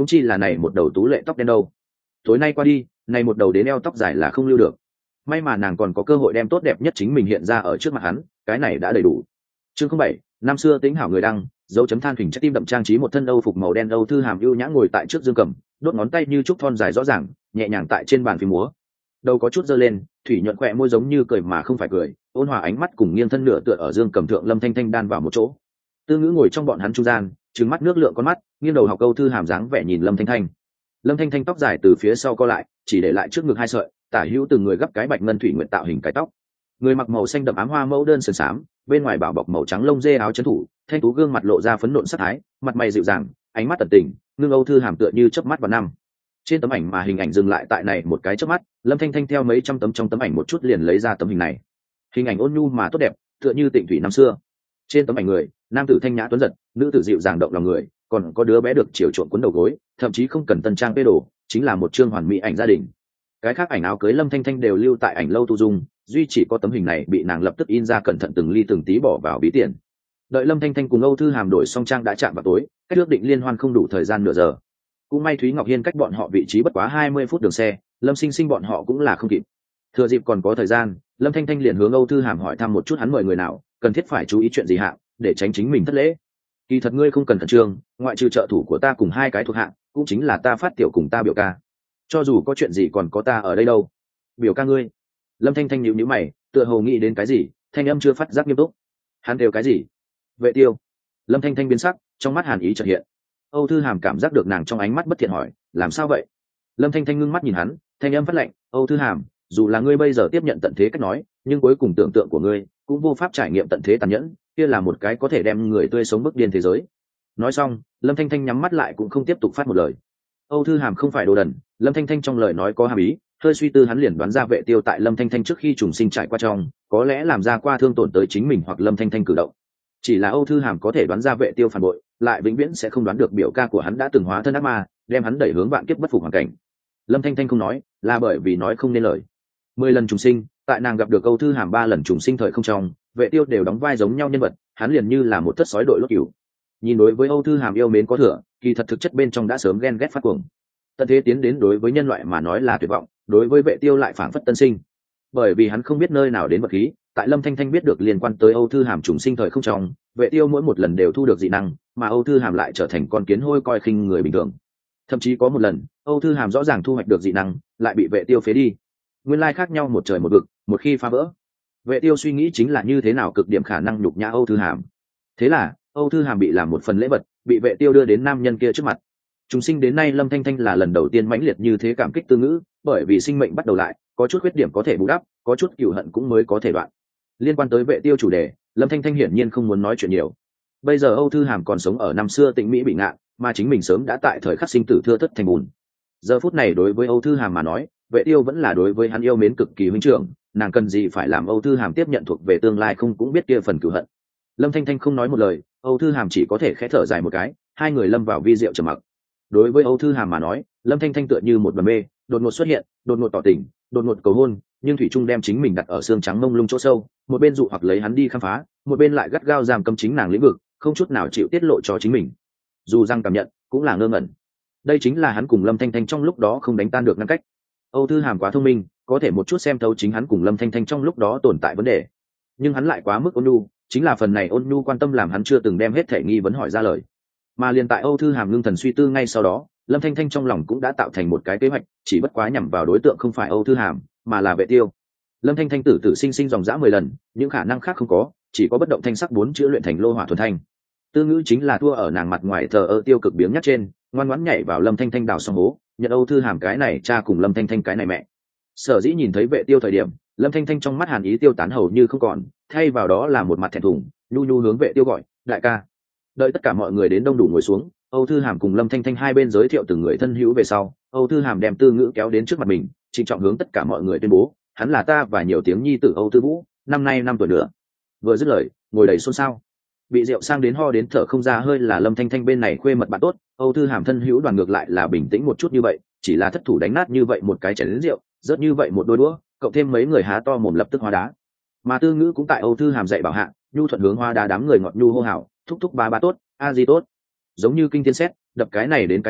húng chi là này một đầu tú lệ tóc đen đâu. Tối nay qua đi, này một đầu đến eo tóc dài là không lưu được. May mà nàng còn có cơ hội đem tốt đẹp nhất chính mình hiện ra ở trước mặt hắn, cái này đã đầy đủ. Chương không bảy, năm xưa tính hảo người đăng, dấu chấm than thỉnh trái tim đậm trang trí một thân âu phục màu đen. Âu Thư Hàm ưu nhã ngồi tại trước dương cầm, đốt ngón tay như trúc thon dài rõ ràng, nhẹ nhàng tại trên bàn phím múa. Đầu có chút giơ lên, thủy nhuận khỏe môi giống như cười mà không phải cười, ôn hòa ánh mắt cùng nghiêng thân nửa tựa ở dương cầm thượng Lâm Thanh Thanh đan vào một chỗ. Tư Ngữ ngồi trong bọn hắn trung gian, trừng mắt nước lượng con mắt, nghiêng đầu học Âu Thư Hàm dáng vẻ nhìn Lâm Thanh Thanh. Lâm Thanh Thanh tóc dài từ phía sau co lại, chỉ để lại trước ngực hai sợi, tả hữu từng người gấp cái bạch ngân thủy nguyện tạo hình cái tóc. Người mặc màu xanh đậm ám hoa mẫu đơn sườn xám, bên ngoài bảo bọc màu trắng lông dê áo trấn thủ, thanh tú gương mặt lộ ra phấn nộn sắc thái, mặt mày dịu dàng, ánh mắt tận tình, ngưng Âu Thư Hàm tựa như chớp mắt vào năm. Trên tấm ảnh mà hình ảnh dừng lại tại này một cái chớp mắt, Lâm Thanh Thanh theo mấy trăm tấm trong tấm ảnh một chút liền lấy ra tấm hình này. Hình ảnh ôn nhu mà tốt đẹp, tựa như tịnh thủy năm xưa. Trên tấm ảnh người, nam tử thanh nhã tuấn giật, nữ tử dịu dàng động lòng người, còn có đứa bé được chiều chuộng cuốn đầu gối, thậm chí không cần tân trang bê đồ, chính là một chương hoàn mỹ ảnh gia đình. Cái khác ảnh áo cưới Lâm Thanh Thanh đều lưu tại ảnh lâu tu dung, duy chỉ có tấm hình này bị nàng lập tức in ra cẩn thận từng ly từng tí bỏ vào ví tiền. Đợi Lâm Thanh Thanh cùng Âu Thư Hàm đổi xong trang đã chạm vào tối, cách ước định liên hoan không đủ thời gian nửa giờ. Cũng may Thúy Ngọc Hiên cách bọn họ vị trí bất quá hai mươi phút đường xe, Lâm Sinh Sinh bọn họ cũng là không kịp. Thừa dịp còn có thời gian, Lâm Thanh Thanh liền hướng Âu Thư Hàm hỏi thăm một chút hắn mời người nào, cần thiết phải chú ý chuyện gì hạng, để tránh chính mình thất lễ. Kỳ thật ngươi không cần khẩn trương, ngoại trừ trợ thủ của ta cùng hai cái thuộc hạng, cũng chính là ta Phát Tiểu cùng ta biểu ca. Cho dù có chuyện gì còn có ta ở đây đâu. Biểu ca ngươi? Lâm Thanh Thanh nhíu nhíu mày, tựa hồ nghĩ đến cái gì, thanh âm chưa phát giác nghiêm túc. Hắn đều cái gì? Vệ Tiêu. Lâm Thanh Thanh biến sắc, trong mắt hàn ý chợt hiện. Âu Thư Hàm cảm giác được nàng trong ánh mắt bất thiện hỏi, làm sao vậy? Lâm Thanh Thanh ngưng mắt nhìn hắn, thanh âm phát lạnh, Âu Thư Hàm, dù là ngươi bây giờ tiếp nhận tận thế cách nói, nhưng cuối cùng tưởng tượng của ngươi cũng vô pháp trải nghiệm tận thế tàn nhẫn, kia là một cái có thể đem người tươi sống bức điên thế giới. Nói xong, Lâm Thanh Thanh nhắm mắt lại cũng không tiếp tục phát một lời. Âu Thư Hàm không phải đồ đần, Lâm Thanh Thanh trong lời nói có hàm ý, hơi suy tư hắn liền đoán ra Vệ Tiêu tại Lâm Thanh Thanh trước khi trùng sinh trải qua trong, có lẽ làm ra qua thương tổn tới chính mình hoặc Lâm Thanh Thanh cử động. Chỉ là Âu Thư Hàm có thể đoán ra Vệ Tiêu phản bội, lại vĩnh viễn sẽ không đoán được biểu ca của hắn đã từng hóa thân ác ma, đem hắn đẩy hướng vạn kiếp bất phục hoàn cảnh. Lâm Thanh Thanh không nói, là bởi vì nói không nên lời. Mười lần trùng sinh, tại nàng gặp được Âu Thư Hàm ba lần trùng sinh thời không trong, Vệ Tiêu đều đóng vai giống nhau nhân vật, hắn liền như là một thất sói đội lốt cừu. Nhìn đối với Âu Thư Hàm yêu mến có thừa, kỳ thật thực chất bên trong đã sớm ghen ghét phát cuồng. Tận thế tiến đến đối với nhân loại mà nói là tuyệt vọng, đối với Vệ Tiêu lại phảng phất tân sinh. Bởi vì hắn không biết nơi nào đến vật khí, tại Lâm Thanh Thanh biết được liên quan tới Âu Thư Hàm trùng sinh thời không trong, Vệ Tiêu mỗi một lần đều thu được dị năng, mà Âu Thư Hàm lại trở thành con kiến hôi coi khinh người bình thường. Thậm chí có một lần, Âu Thư Hàm rõ ràng thu hoạch được dị năng, lại bị Vệ Tiêu phế đi. Nguyên lai khác nhau một trời một vực, một khi phá vỡ, Vệ Tiêu suy nghĩ chính là như thế nào cực điểm khả năng nhục nhã Âu Thư Hàm. Thế là, Âu Thư Hàm bị làm một phần lễ vật, bị Vệ Tiêu đưa đến nam nhân kia trước mặt. Trùng sinh đến nay Lâm Thanh Thanh là lần đầu tiên mãnh liệt như thế cảm kích Tư Ngữ, bởi vì sinh mệnh bắt đầu lại, có chút khuyết điểm có thể bù đắp, có chút cừu hận cũng mới có thể đoạn. Liên quan tới Vệ Tiêu chủ đề, Lâm Thanh Thanh hiển nhiên không muốn nói chuyện nhiều. Bây giờ Âu Thư Hàm còn sống ở năm xưa Tịnh Mỹ bị ngạn, mà chính mình sớm đã tại thời khắc sinh tử thưa thất thành bùn. Giờ phút này đối với Âu Thư Hàm mà nói, Vệ Tiêu vẫn là đối với hắn yêu mến cực kỳ huynh trưởng, nàng cần gì phải làm Âu Thư Hàm tiếp nhận thuộc về tương lai không cũng biết kia phần cừu hận. Lâm Thanh Thanh không nói một lời, Âu Thư Hàm chỉ có thể khẽ thở dài một cái, hai người lâm vào vi diệu trầm mặc. Đối với Âu Thư Hàm mà nói, Lâm Thanh Thanh tựa như một bầm mê, đột ngột xuất hiện, đột ngột tỏ tình, đột ngột cầu hôn, nhưng thủy trung đem chính mình đặt ở xương trắng mông lung chỗ sâu, một bên dụ hoặc lấy hắn đi khám phá, một bên lại gắt gao giam cầm chính nàng lĩnh vực, không chút nào chịu tiết lộ cho chính mình. Dù rằng cảm nhận, cũng là ngơ ngẩn. Đây chính là hắn cùng Lâm Thanh Thanh trong lúc đó không đánh tan được ngăn cách. Âu Thư Hàm quá thông minh, có thể một chút xem thấu chính hắn cùng Lâm Thanh Thanh trong lúc đó tồn tại vấn đề, nhưng hắn lại quá mức ôn nhu, chính là phần này ôn nhu quan tâm làm hắn chưa từng đem hết thể nghi vấn hỏi ra lời. Mà liền tại Âu Thư Hàm ngưng thần suy tư ngay sau đó, Lâm Thanh Thanh trong lòng cũng đã tạo thành một cái kế hoạch, chỉ bất quá nhằm vào đối tượng không phải Âu Thư Hàm, mà là Vệ Tiêu. Lâm Thanh Thanh tử tử sinh sinh dòng dã mười lần, những khả năng khác không có, chỉ có bất động thanh sắc bốn chữ luyện thành lô hỏa thuần thanh. Tư Ngữ chính là thua ở nàng mặt ngoài thờ ơ tiêu cực biếng nhắc trên, ngoan ngoãn nhảy vào Lâm Thanh Thanh đào xong hố, nhận Âu Thư Hàm cái này cha cùng Lâm Thanh Thanh cái này mẹ. Sở dĩ nhìn thấy Vệ Tiêu thời điểm, Lâm Thanh Thanh trong mắt hàn ý tiêu tán hầu như không còn, thay vào đó là một mặt thẹn thùng, nhu nhu hướng Vệ Tiêu gọi, đại ca. Đợi tất cả mọi người đến đông đủ ngồi xuống, Âu Thư Hàm cùng Lâm Thanh Thanh hai bên giới thiệu từng người thân hữu về sau, Âu Thư Hàm đem Tư Ngữ kéo đến trước mặt mình, trịnh trọng hướng tất cả mọi người tuyên bố, hắn là ta và nhiều tiếng nhi tử Âu Tư Vũ, năm nay năm tuổi nữa. Vừa dứt lời, ngồi đầy xôn xao. Bị rượu sang đến ho đến thở không ra hơi là Lâm Thanh Thanh bên này khuê mật bạn tốt, Âu Thư Hàm thân hữu đoàn ngược lại là bình tĩnh một chút như vậy, chỉ là thất thủ đánh nát như vậy một cái chén rượu, rớt như vậy một đôi đũa, cộng thêm mấy người há to mồm lập tức hóa đá. Mà Tư Ngữ cũng tại Âu Thư Hàm dạy bảo hạ, nhu thuận hướng hóa đá đám người ngọt nhu hô hào, thúc thúc ba ba tốt, a di tốt. Giống như kinh thiên sét, đập cái này đến cái khác,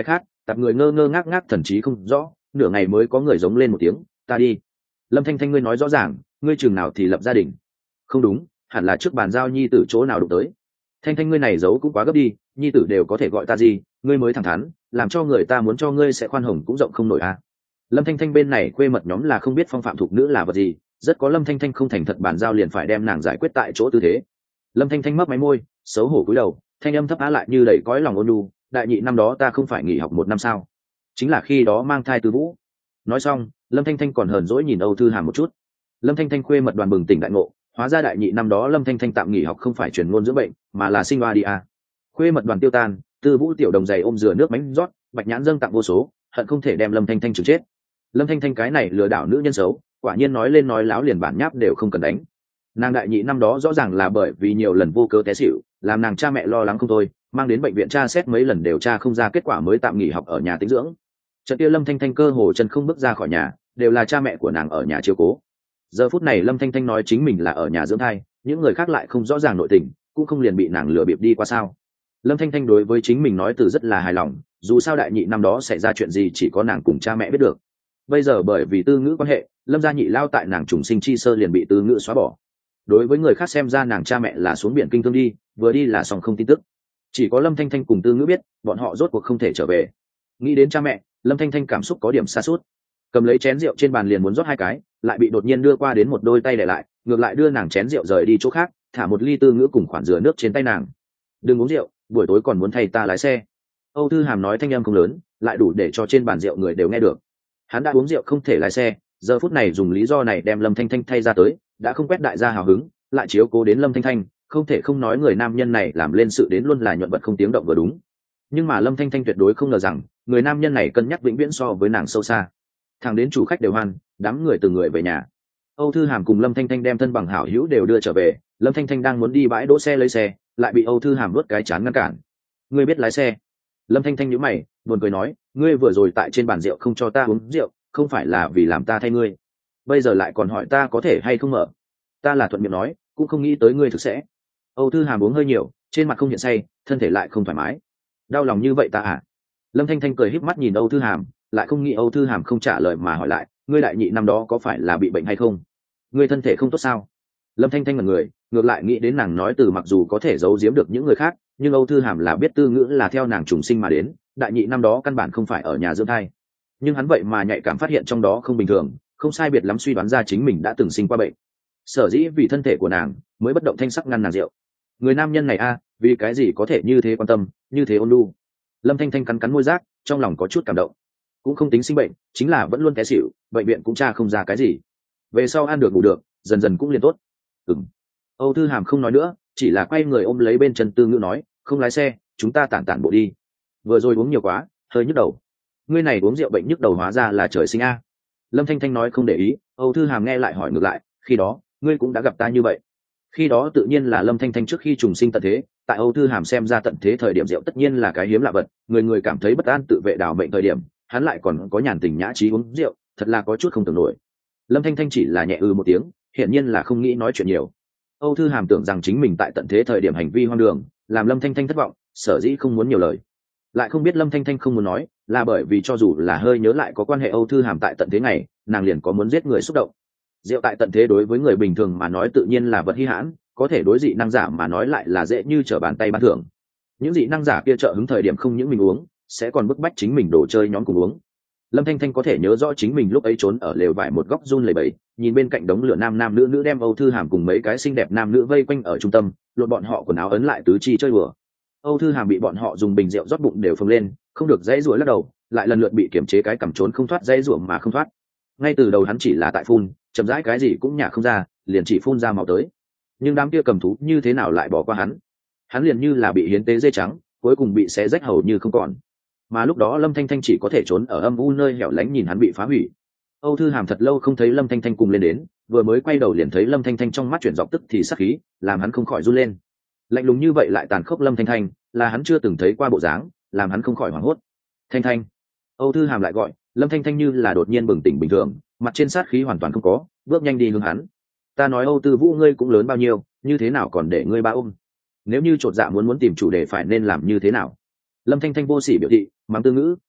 tập người ngơ ngơ ngác ngác thần trí không rõ, nửa ngày mới có người giống lên một tiếng, ta đi. Lâm Thanh Thanh, ngươi nói rõ ràng, ngươi chừng nào thì lập gia đình? Không đúng, hẳn là trước bàn giao nhi tử chỗ nào đụng tới. Thanh Thanh, ngươi này giấu cũng quá gấp đi, nhi tử đều có thể gọi ta gì, ngươi mới thẳng thắn, làm cho người ta muốn cho ngươi sẽ khoan hồng cũng rộng không nổi à. Lâm Thanh Thanh bên này quê mật nhóm là không biết phong phạm thục nữ là vật gì, rất có Lâm Thanh Thanh không thành thật bàn giao liền phải đem nàng giải quyết tại chỗ tư thế. Lâm Thanh Thanh mấp máy môi, xấu hổ cúi đầu, thanh âm thấp á lại như đầy cõi lòng ôn nhu, đại nhị năm đó ta không phải nghỉ học một năm sao? Chính là khi đó mang thai Tư Vũ. Nói xong, Lâm Thanh Thanh còn hờn dỗi nhìn Âu Thư Hàm một chút. Lâm Thanh Thanh khuê mật đoàn bừng tỉnh đại ngộ, hóa ra đại nhị năm đó Lâm Thanh Thanh tạm nghỉ học không phải truyền ngôn dưỡng bệnh, mà là sinh oa đi à. Khuê mật đoàn tiêu tan, Tư Vũ tiểu đồng giày ôm dừa nước bánh rót, bạch nhãn dâng tặng vô số, hận không thể đem Lâm Thanh Thanh trừng chết. Lâm Thanh Thanh cái này lừa đảo nữ nhân xấu, quả nhiên nói lên nói láo liền bản nháp đều không cần đánh. Nàng đại nhị năm đó rõ ràng là bởi vì nhiều lần vô cớ té xỉu, làm nàng cha mẹ lo lắng không thôi, mang đến bệnh viện tra xét mấy lần đều tra không ra kết quả mới tạm nghỉ học ở nhà tĩnh dưỡng. Trận kia Lâm Thanh Thanh cơ hồ chân không bước ra khỏi nhà, đều là cha mẹ của nàng ở nhà chiếu cố. Giờ phút này Lâm Thanh Thanh nói chính mình là ở nhà dưỡng thai, những người khác lại không rõ ràng nội tình, cũng không liền bị nàng lừa bịp đi qua sao. Lâm Thanh Thanh đối với chính mình nói từ rất là hài lòng, dù sao đại nhị năm đó xảy ra chuyện gì chỉ có nàng cùng cha mẹ biết được. Bây giờ bởi vì Tư Ngữ quan hệ, Lâm gia nhị lao tại nàng trùng sinh chi sơ liền bị Tư Ngữ xóa bỏ. Đối với người khác xem ra nàng cha mẹ là xuống biển kinh thương đi, vừa đi là xong không tin tức. Chỉ có Lâm Thanh Thanh cùng Tư Ngữ biết, bọn họ rốt cuộc không thể trở về. Nghĩ đến cha mẹ, Lâm Thanh Thanh cảm xúc có điểm xa suốt. Cầm lấy chén rượu trên bàn liền muốn rót hai cái, lại bị đột nhiên đưa qua đến một đôi tay để lại, ngược lại đưa nàng chén rượu rời đi chỗ khác, thả một ly Tư Ngữ cùng khoản dừa nước trên tay nàng. Đừng uống rượu, buổi tối còn muốn thay ta lái xe. Âu Thư Hàm nói thanh âm không lớn, lại đủ để cho trên bàn rượu người đều nghe được. Hắn đã uống rượu không thể lái xe, giờ phút này dùng lý do này đem Lâm Thanh Thanh thay ra tới, đã không quét đại gia hào hứng, lại chiếu cố đến Lâm Thanh Thanh, không thể không nói người nam nhân này làm lên sự đến luôn là nhuận vật không tiếng động vừa đúng. Nhưng mà Lâm Thanh Thanh tuyệt đối không ngờ rằng, người nam nhân này cân nhắc vĩnh viễn so với nàng sâu xa. Thằng đến chủ khách đều hoan, đám người từng người về nhà. Âu Thư Hàm cùng Lâm Thanh Thanh đem thân bằng hảo hữu đều đưa trở về, Lâm Thanh Thanh đang muốn đi bãi đỗ xe lấy xe, lại bị Âu Thư Hàm vớt cái chán ngăn cản. Ngươi biết lái xe? Lâm Thanh Thanh nhíu mày, buồn cười nói, ngươi vừa rồi tại trên bàn rượu không cho ta uống rượu, không phải là vì làm ta thay ngươi, bây giờ lại còn hỏi ta có thể hay không mở. Ta là thuận miệng nói, cũng không nghĩ tới ngươi thực sẽ. Âu Thư Hàm uống hơi nhiều, trên mặt không hiện say, thân thể lại không thoải mái. Đau lòng như vậy ta à? Lâm Thanh Thanh cười híp mắt nhìn Âu Thư Hàm, lại không nghĩ Âu Thư Hàm không trả lời mà hỏi lại, ngươi đại nhị năm đó có phải là bị bệnh hay không? Ngươi thân thể không tốt sao? Lâm Thanh Thanh ngẩn người, ngược lại nghĩ đến nàng nói từ mặc dù có thể giấu giếm được những người khác, nhưng Âu Thư Hàm là biết Tư Ngữ là theo nàng trùng sinh mà đến, đại nhị năm đó căn bản không phải ở nhà dưỡng thai. Nhưng hắn vậy mà nhạy cảm phát hiện trong đó không bình thường, không sai biệt lắm suy đoán ra chính mình đã từng sinh qua bệnh. Sở dĩ vì thân thể của nàng mới bất động thanh sắc ngăn nàng rượu. Người nam nhân này a, vì cái gì có thể như thế quan tâm, như thế ôn nhu. Lâm Thanh Thanh cắn cắn môi rác, trong lòng có chút cảm động. Cũng không tính sinh bệnh, chính là vẫn luôn té xỉu, bệnh viện cũng tra không ra cái gì. Về sau ăn được ngủ được, dần dần cũng liền tốt. Ừm. Âu Thư Hàm không nói nữa, chỉ là quay người ôm lấy bên chân Tư Ngữ nói, không lái xe, chúng ta tản tản bộ đi. Vừa rồi uống nhiều quá, hơi nhức đầu. Ngươi này uống rượu bệnh nhức đầu hóa ra là trời sinh a. Lâm Thanh Thanh nói không để ý, Âu Thư Hàm nghe lại hỏi ngược lại, khi đó ngươi cũng đã gặp ta như vậy? Khi đó tự nhiên là Lâm Thanh Thanh trước khi trùng sinh tận thế, tại Âu Thư Hàm xem ra tận thế thời điểm rượu tất nhiên là cái hiếm lạ vật, người người cảm thấy bất an tự vệ đảo mệnh thời điểm, hắn lại còn có nhàn tình nhã trí uống rượu, thật là có chút không tưởng nổi. Lâm Thanh Thanh chỉ là nhẹ ư một tiếng, hiển nhiên là không nghĩ nói chuyện nhiều. Âu Thư Hàm tưởng rằng chính mình tại tận thế thời điểm hành vi hoang đường, làm Lâm Thanh Thanh thất vọng, sở dĩ không muốn nhiều lời. Lại không biết Lâm Thanh Thanh không muốn nói, là bởi vì cho dù là hơi nhớ lại có quan hệ Âu Thư Hàm tại tận thế này, nàng liền có muốn giết người xúc động. Rượu tại tận thế đối với người bình thường mà nói tự nhiên là vật hi hãn, có thể đối dị năng giả mà nói lại là dễ như trở bàn tay ban thưởng. Những dị năng giả kia trợ hứng thời điểm không những mình uống, sẽ còn bức bách chính mình đồ chơi nhóm cùng uống. Lâm Thanh Thanh có thể nhớ rõ chính mình lúc ấy trốn ở lều vải một góc run lẩy bẩy, nhìn bên cạnh đống lửa nam nam nữ nữ đem Âu Thư Hàm cùng mấy cái xinh đẹp nam nữ vây quanh ở trung tâm, lột bọn họ quần áo ấn lại tứ chi chơi đùa. Âu Thư Hàm bị bọn họ dùng bình rượu rót bụng đều phồng lên, không được dãy rủa lắc đầu, lại lần lượt bị kiểm chế cái cầm trốn không thoát dãy rủa mà không thoát. Ngay từ đầu hắn chỉ là tại phun, chậm rãi cái gì cũng nhả không ra, liền chỉ phun ra màu tới. Nhưng đám kia cầm thú như thế nào lại bỏ qua hắn? Hắn liền như là bị hiến tế dê trắng, cuối cùng bị xé rách hầu như không còn. Mà lúc đó Lâm Thanh Thanh chỉ có thể trốn ở âm u nơi hẻo lánh nhìn hắn bị phá hủy. Âu Thư Hàm thật lâu không thấy Lâm Thanh Thanh cùng lên đến, vừa mới quay đầu liền thấy Lâm Thanh Thanh trong mắt chuyển dọc tức thì sắc khí, làm hắn không khỏi run lên. Lạnh lùng như vậy lại tàn khốc Lâm Thanh Thanh, là hắn chưa từng thấy qua bộ dáng, làm hắn không khỏi hoảng hốt. Thanh Thanh. Âu Thư Hàm lại gọi, Lâm Thanh Thanh như là đột nhiên bừng tỉnh bình thường, mặt trên sát khí hoàn toàn không có, bước nhanh đi hướng hắn. Ta nói Âu Tư Vũ ngươi cũng lớn bao nhiêu, như thế nào còn để ngươi ba ôm? Nếu như chột dạ muốn muốn tìm chủ đề phải nên làm như thế nào? Lâm Thanh Thanh vô sỉ biểu thị, mắng Tư Ngữ.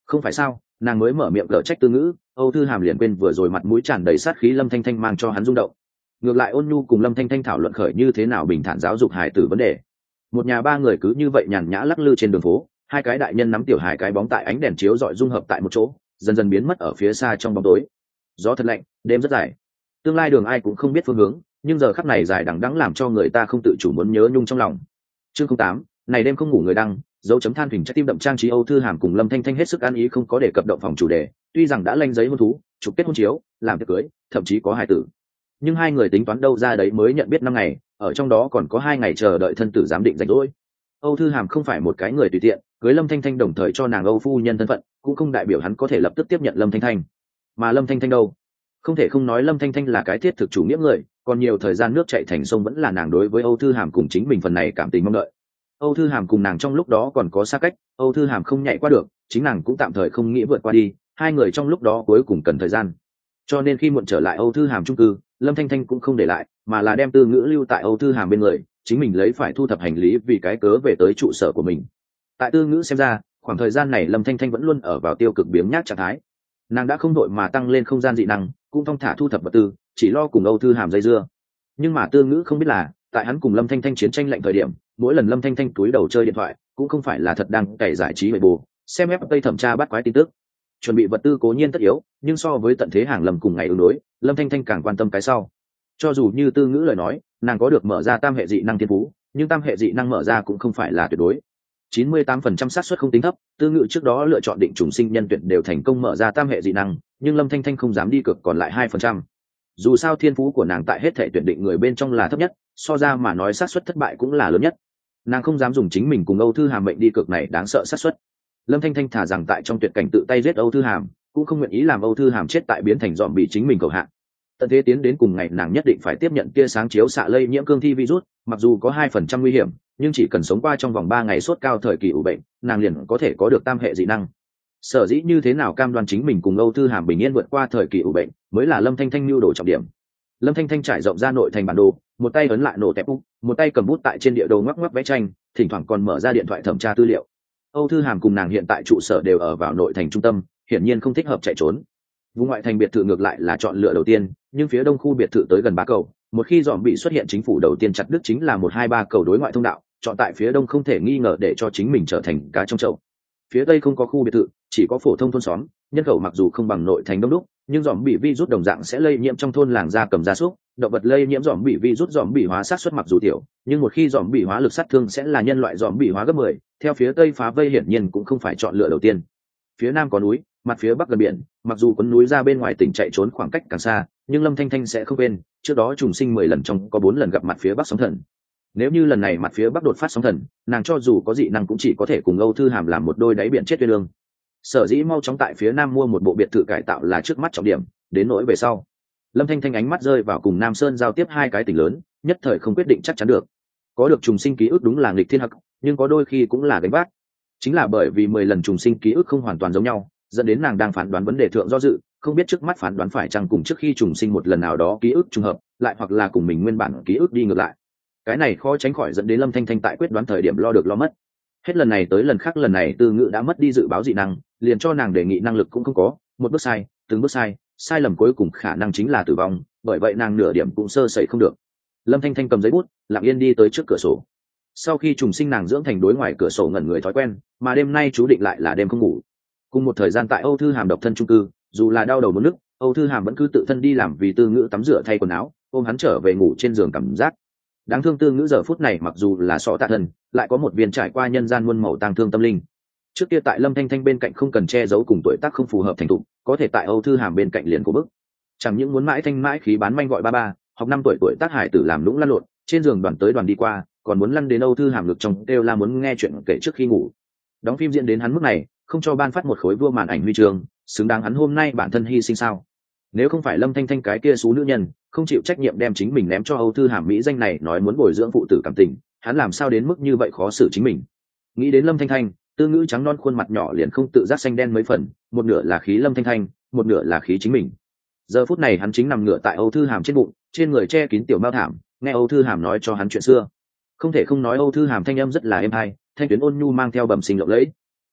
Không phải sao, nàng mới mở miệng gỡ trách Tư Ngữ, Âu Thư Hàm liền quên vừa rồi mặt mũi tràn đầy sát khí Lâm Thanh Thanh mang cho hắn rung động. Ngược lại Ôn Nhu cùng Lâm Thanh Thanh thảo luận khởi như thế nào bình thản giáo dục hài tử vấn đề. Một nhà ba người cứ như vậy nhàn nhã lắc lư trên đường phố, hai cái đại nhân nắm tiểu hài cái bóng tại ánh đèn chiếu rọi dung hợp tại một chỗ, dần dần biến mất ở phía xa trong bóng tối. Gió thật lạnh, đêm rất dài. Tương lai đường ai cũng không biết phương hướng, nhưng giờ khắc này dài đằng đẵng làm cho người ta không tự chủ muốn nhớ nhung trong lòng. Chương không tám, này đêm không ngủ người đăng, dấu chấm than thỉnh trái tim đậm trang trí Âu Thư Hàm cùng Lâm Thanh Thanh hết sức ăn ý không có đề cập động phòng chủ đề, tuy rằng đã lanh giấy hôn thú, chụp kết hôn chiếu, làm tiệc cưới, thậm chí có hài tử. Nhưng hai người tính toán đâu ra đấy mới nhận biết năm ngày, ở trong đó còn có hai ngày chờ đợi thân tử giám định rảnh rỗi. Âu Thư Hàm không phải một cái người tùy tiện, cưới Lâm Thanh Thanh đồng thời cho nàng Âu phu nhân thân phận, cũng không đại biểu hắn có thể lập tức tiếp nhận Lâm Thanh Thanh. Mà Lâm Thanh Thanh đâu? Không thể không nói Lâm Thanh Thanh là cái thiết thực chủ nghĩa người, còn nhiều thời gian nước chảy thành sông vẫn là nàng đối với Âu Thư Hàm cùng chính mình phần này cảm tình mong đợi. Âu Thư Hàm cùng nàng trong lúc đó còn có xa cách, Âu Thư Hàm không nhảy qua được, chính nàng cũng tạm thời không nghĩ vượt qua đi, hai người trong lúc đó cuối cùng cần thời gian. Cho nên khi muộn trở lại Âu Thư Hàm chung cư, Lâm Thanh Thanh cũng không để lại, mà là đem Tư Ngữ lưu tại Âu Thư Hàm bên người, chính mình lấy phải thu thập hành lý vì cái cớ về tới trụ sở của mình. Tại Tư Ngữ xem ra, khoảng thời gian này Lâm Thanh Thanh vẫn luôn ở vào tiêu cực biếng nhác trạng thái. Nàng đã không đội mà tăng lên không gian dị năng, cũng thong thả thu thập vật tư, chỉ lo cùng Âu Thư Hàm dây dưa. Nhưng mà Tư Ngữ không biết là, tại hắn cùng Lâm Thanh Thanh chiến tranh lạnh thời điểm, mỗi lần Lâm Thanh Thanh túi đầu chơi điện thoại, cũng không phải là thật đang cày giải trí bề bù, xem ép tây thẩm tra bắt quái tin tức. Chuẩn bị vật tư cố nhiên tất yếu, nhưng so với tận thế hàng Lâm cùng ngày ứng đối, Lâm Thanh Thanh càng quan tâm cái sau. Cho dù như Tư Ngữ lời nói, nàng có được mở ra tam hệ dị năng thiên phú, nhưng tam hệ dị năng mở ra cũng không phải là tuyệt đối. chín mươi tám phần trăm xác suất không tính thấp, Tư Ngữ trước đó lựa chọn định trùng sinh nhân tuyển đều thành công mở ra tam hệ dị năng, nhưng Lâm Thanh Thanh không dám đi cược còn lại hai phần trăm. Dù sao thiên phú của nàng tại hết thể tuyển định người bên trong là thấp nhất, so ra mà nói xác suất thất bại cũng là lớn nhất. Nàng không dám dùng chính mình cùng Âu Thư Hàm mệnh đi cược này đáng sợ xác suất. Lâm Thanh Thanh thả rằng tại trong tuyệt cảnh tự tay giết Âu Thư Hàm, cũng không nguyện ý làm Âu Thư Hàm chết tại biến thành dòm bị chính mình cầu hạ. Tận thế tiến đến cùng ngày nàng nhất định phải tiếp nhận tia sáng chiếu xạ lây nhiễm cương thi virus, mặc dù có hai phần trăm nguy hiểm, nhưng chỉ cần sống qua trong vòng ba ngày sốt cao thời kỳ ủ bệnh, nàng liền có thể có được tam hệ dị năng. Sở dĩ như thế nào cam đoan chính mình cùng Âu Thư Hàm bình yên vượt qua thời kỳ ủ bệnh, mới là Lâm Thanh Thanh nưu đồ trọng điểm. Lâm Thanh Thanh trải rộng ra nội thành bản đồ, một tay ấn lại nổ tẹp úp, một tay cầm bút tại trên địa đồ ngoắc ngoắc vẽ tranh, thỉnh thoảng còn mở ra điện thoại thẩm tra tư liệu. Âu Thư Hàm cùng nàng hiện tại trụ sở đều ở vào nội thành trung tâm, hiển nhiên không thích hợp chạy trốn. Vùng ngoại thành biệt thự ngược lại là chọn lựa đầu tiên, nhưng phía đông khu biệt thự tới gần ba cầu, một khi dòm bị xuất hiện chính phủ đầu tiên chặt đứt chính là một hai ba cầu đối ngoại thông đạo, chọn tại phía đông không thể nghi ngờ để cho chính mình trở thành cá trong chậu. Phía tây không có khu biệt thự, chỉ có phổ thông thôn xóm, nhân khẩu mặc dù không bằng nội thành đông đúc, nhưng dòm bị virus đồng dạng sẽ lây nhiễm trong thôn làng gia cầm gia súc, động vật lây nhiễm dòm bị virus dòm bị hóa sát xuất mặc dù tiểu, nhưng một khi dòm bị hóa lực sát thương sẽ là nhân loại dòm bị hóa gấp mười. Theo phía tây phá vây hiển nhiên cũng không phải chọn lựa đầu tiên. Phía nam có núi, mặt phía bắc gần biển, mặc dù quấn núi ra bên ngoài tỉnh chạy trốn khoảng cách càng xa, nhưng Lâm Thanh Thanh sẽ không quên, trước đó trùng sinh mười lần trong có bốn lần gặp mặt phía bắc sóng thần. Nếu như lần này mặt phía bắc đột phát sóng thần, nàng cho dù có dị năng cũng chỉ có thể cùng Âu Thư Hàm làm một đôi đáy biển chết tuyên lương. Sở dĩ mau chóng tại phía nam mua một bộ biệt thự cải tạo là trước mắt trọng điểm, đến nỗi về sau, Lâm Thanh Thanh ánh mắt rơi vào cùng Nam Sơn giao tiếp hai cái tỉnh lớn, nhất thời không quyết định chắc chắn được. Có được trùng sinh ký ức đúng là nghịch thiên hắc, nhưng có đôi khi cũng là gánh vác. Chính là bởi vì mười lần trùng sinh ký ức không hoàn toàn giống nhau, dẫn đến nàng đang phán đoán vấn đề thượng do dự, không biết trước mắt phán đoán phải chăng cùng trước khi trùng sinh một lần nào đó ký ức trùng hợp, lại hoặc là cùng mình nguyên bản ký ức đi ngược lại. Cái này khó tránh khỏi dẫn đến Lâm Thanh Thanh tại quyết đoán thời điểm lo được lo mất. Hết lần này tới lần khác lần này Tư Ngữ đã mất đi dự báo dị năng, liền cho nàng đề nghị năng lực cũng không có, một bước sai, từng bước sai, sai lầm cuối cùng khả năng chính là tử vong, bởi vậy nàng nửa điểm cũng sơ sẩy không được. Lâm Thanh Thanh cầm giấy bút, lặng yên đi tới trước cửa sổ. Sau khi trùng sinh nàng dưỡng thành đối ngoài cửa sổ ngẩn người thói quen, mà đêm nay chú định lại là đêm không ngủ. Cùng một thời gian tại Âu Thư Hàm độc thân chung cư, dù là đau đầu muốn nức, Âu Thư Hàm vẫn cứ tự thân đi làm vì Tư Ngữ tắm rửa thay quần áo, ôm hắn trở về ngủ trên giường cảm giác. Đáng thương Tư Ngữ giờ phút này mặc dù là sọ tạ thân, lại có một viên trải qua nhân gian muôn màu tang thương tâm linh. Trước kia tại Lâm Thanh Thanh bên cạnh không cần che giấu cùng tuổi tác không phù hợp thành thục, có thể tại Âu Thư Hàm bên cạnh liền của bức. Chẳng những muốn mãi thanh mãi khí bán manh gọi ba ba, học năm tuổi tuổi tác hải tử làm lũng lăn lộn, trên giường đoàn tới đoàn đi qua, còn muốn lăn đến Âu Thư Hàm ngực trong kêu la muốn nghe chuyện kể trước khi ngủ. Đóng phim diễn đến hắn mức này, không cho ban phát một khối vua màn ảnh huy chương, xứng đáng hắn hôm nay bản thân hy sinh sao? Nếu không phải Lâm Thanh Thanh cái kia xú nữ nhân, không chịu trách nhiệm đem chính mình ném cho Âu Thư Hàm mỹ danh này nói muốn bồi dưỡng phụ tử cảm tình, hắn làm sao đến mức như vậy khó xử chính mình. Nghĩ đến Lâm Thanh Thanh, Tư Ngữ trắng non khuôn mặt nhỏ liền không tự giác xanh đen mấy phần, một nửa là khí Lâm Thanh Thanh, một nửa là khí chính mình. Giờ phút này hắn chính nằm ngửa tại Âu Thư Hàm trên bụng, trên người che kín tiểu mao thảm, nghe Âu Thư Hàm nói cho hắn chuyện xưa. Không thể không nói Âu Thư Hàm thanh âm rất là êm hay, thanh tuyến ôn nhu mang theo bẩm sinh lộng lẫy.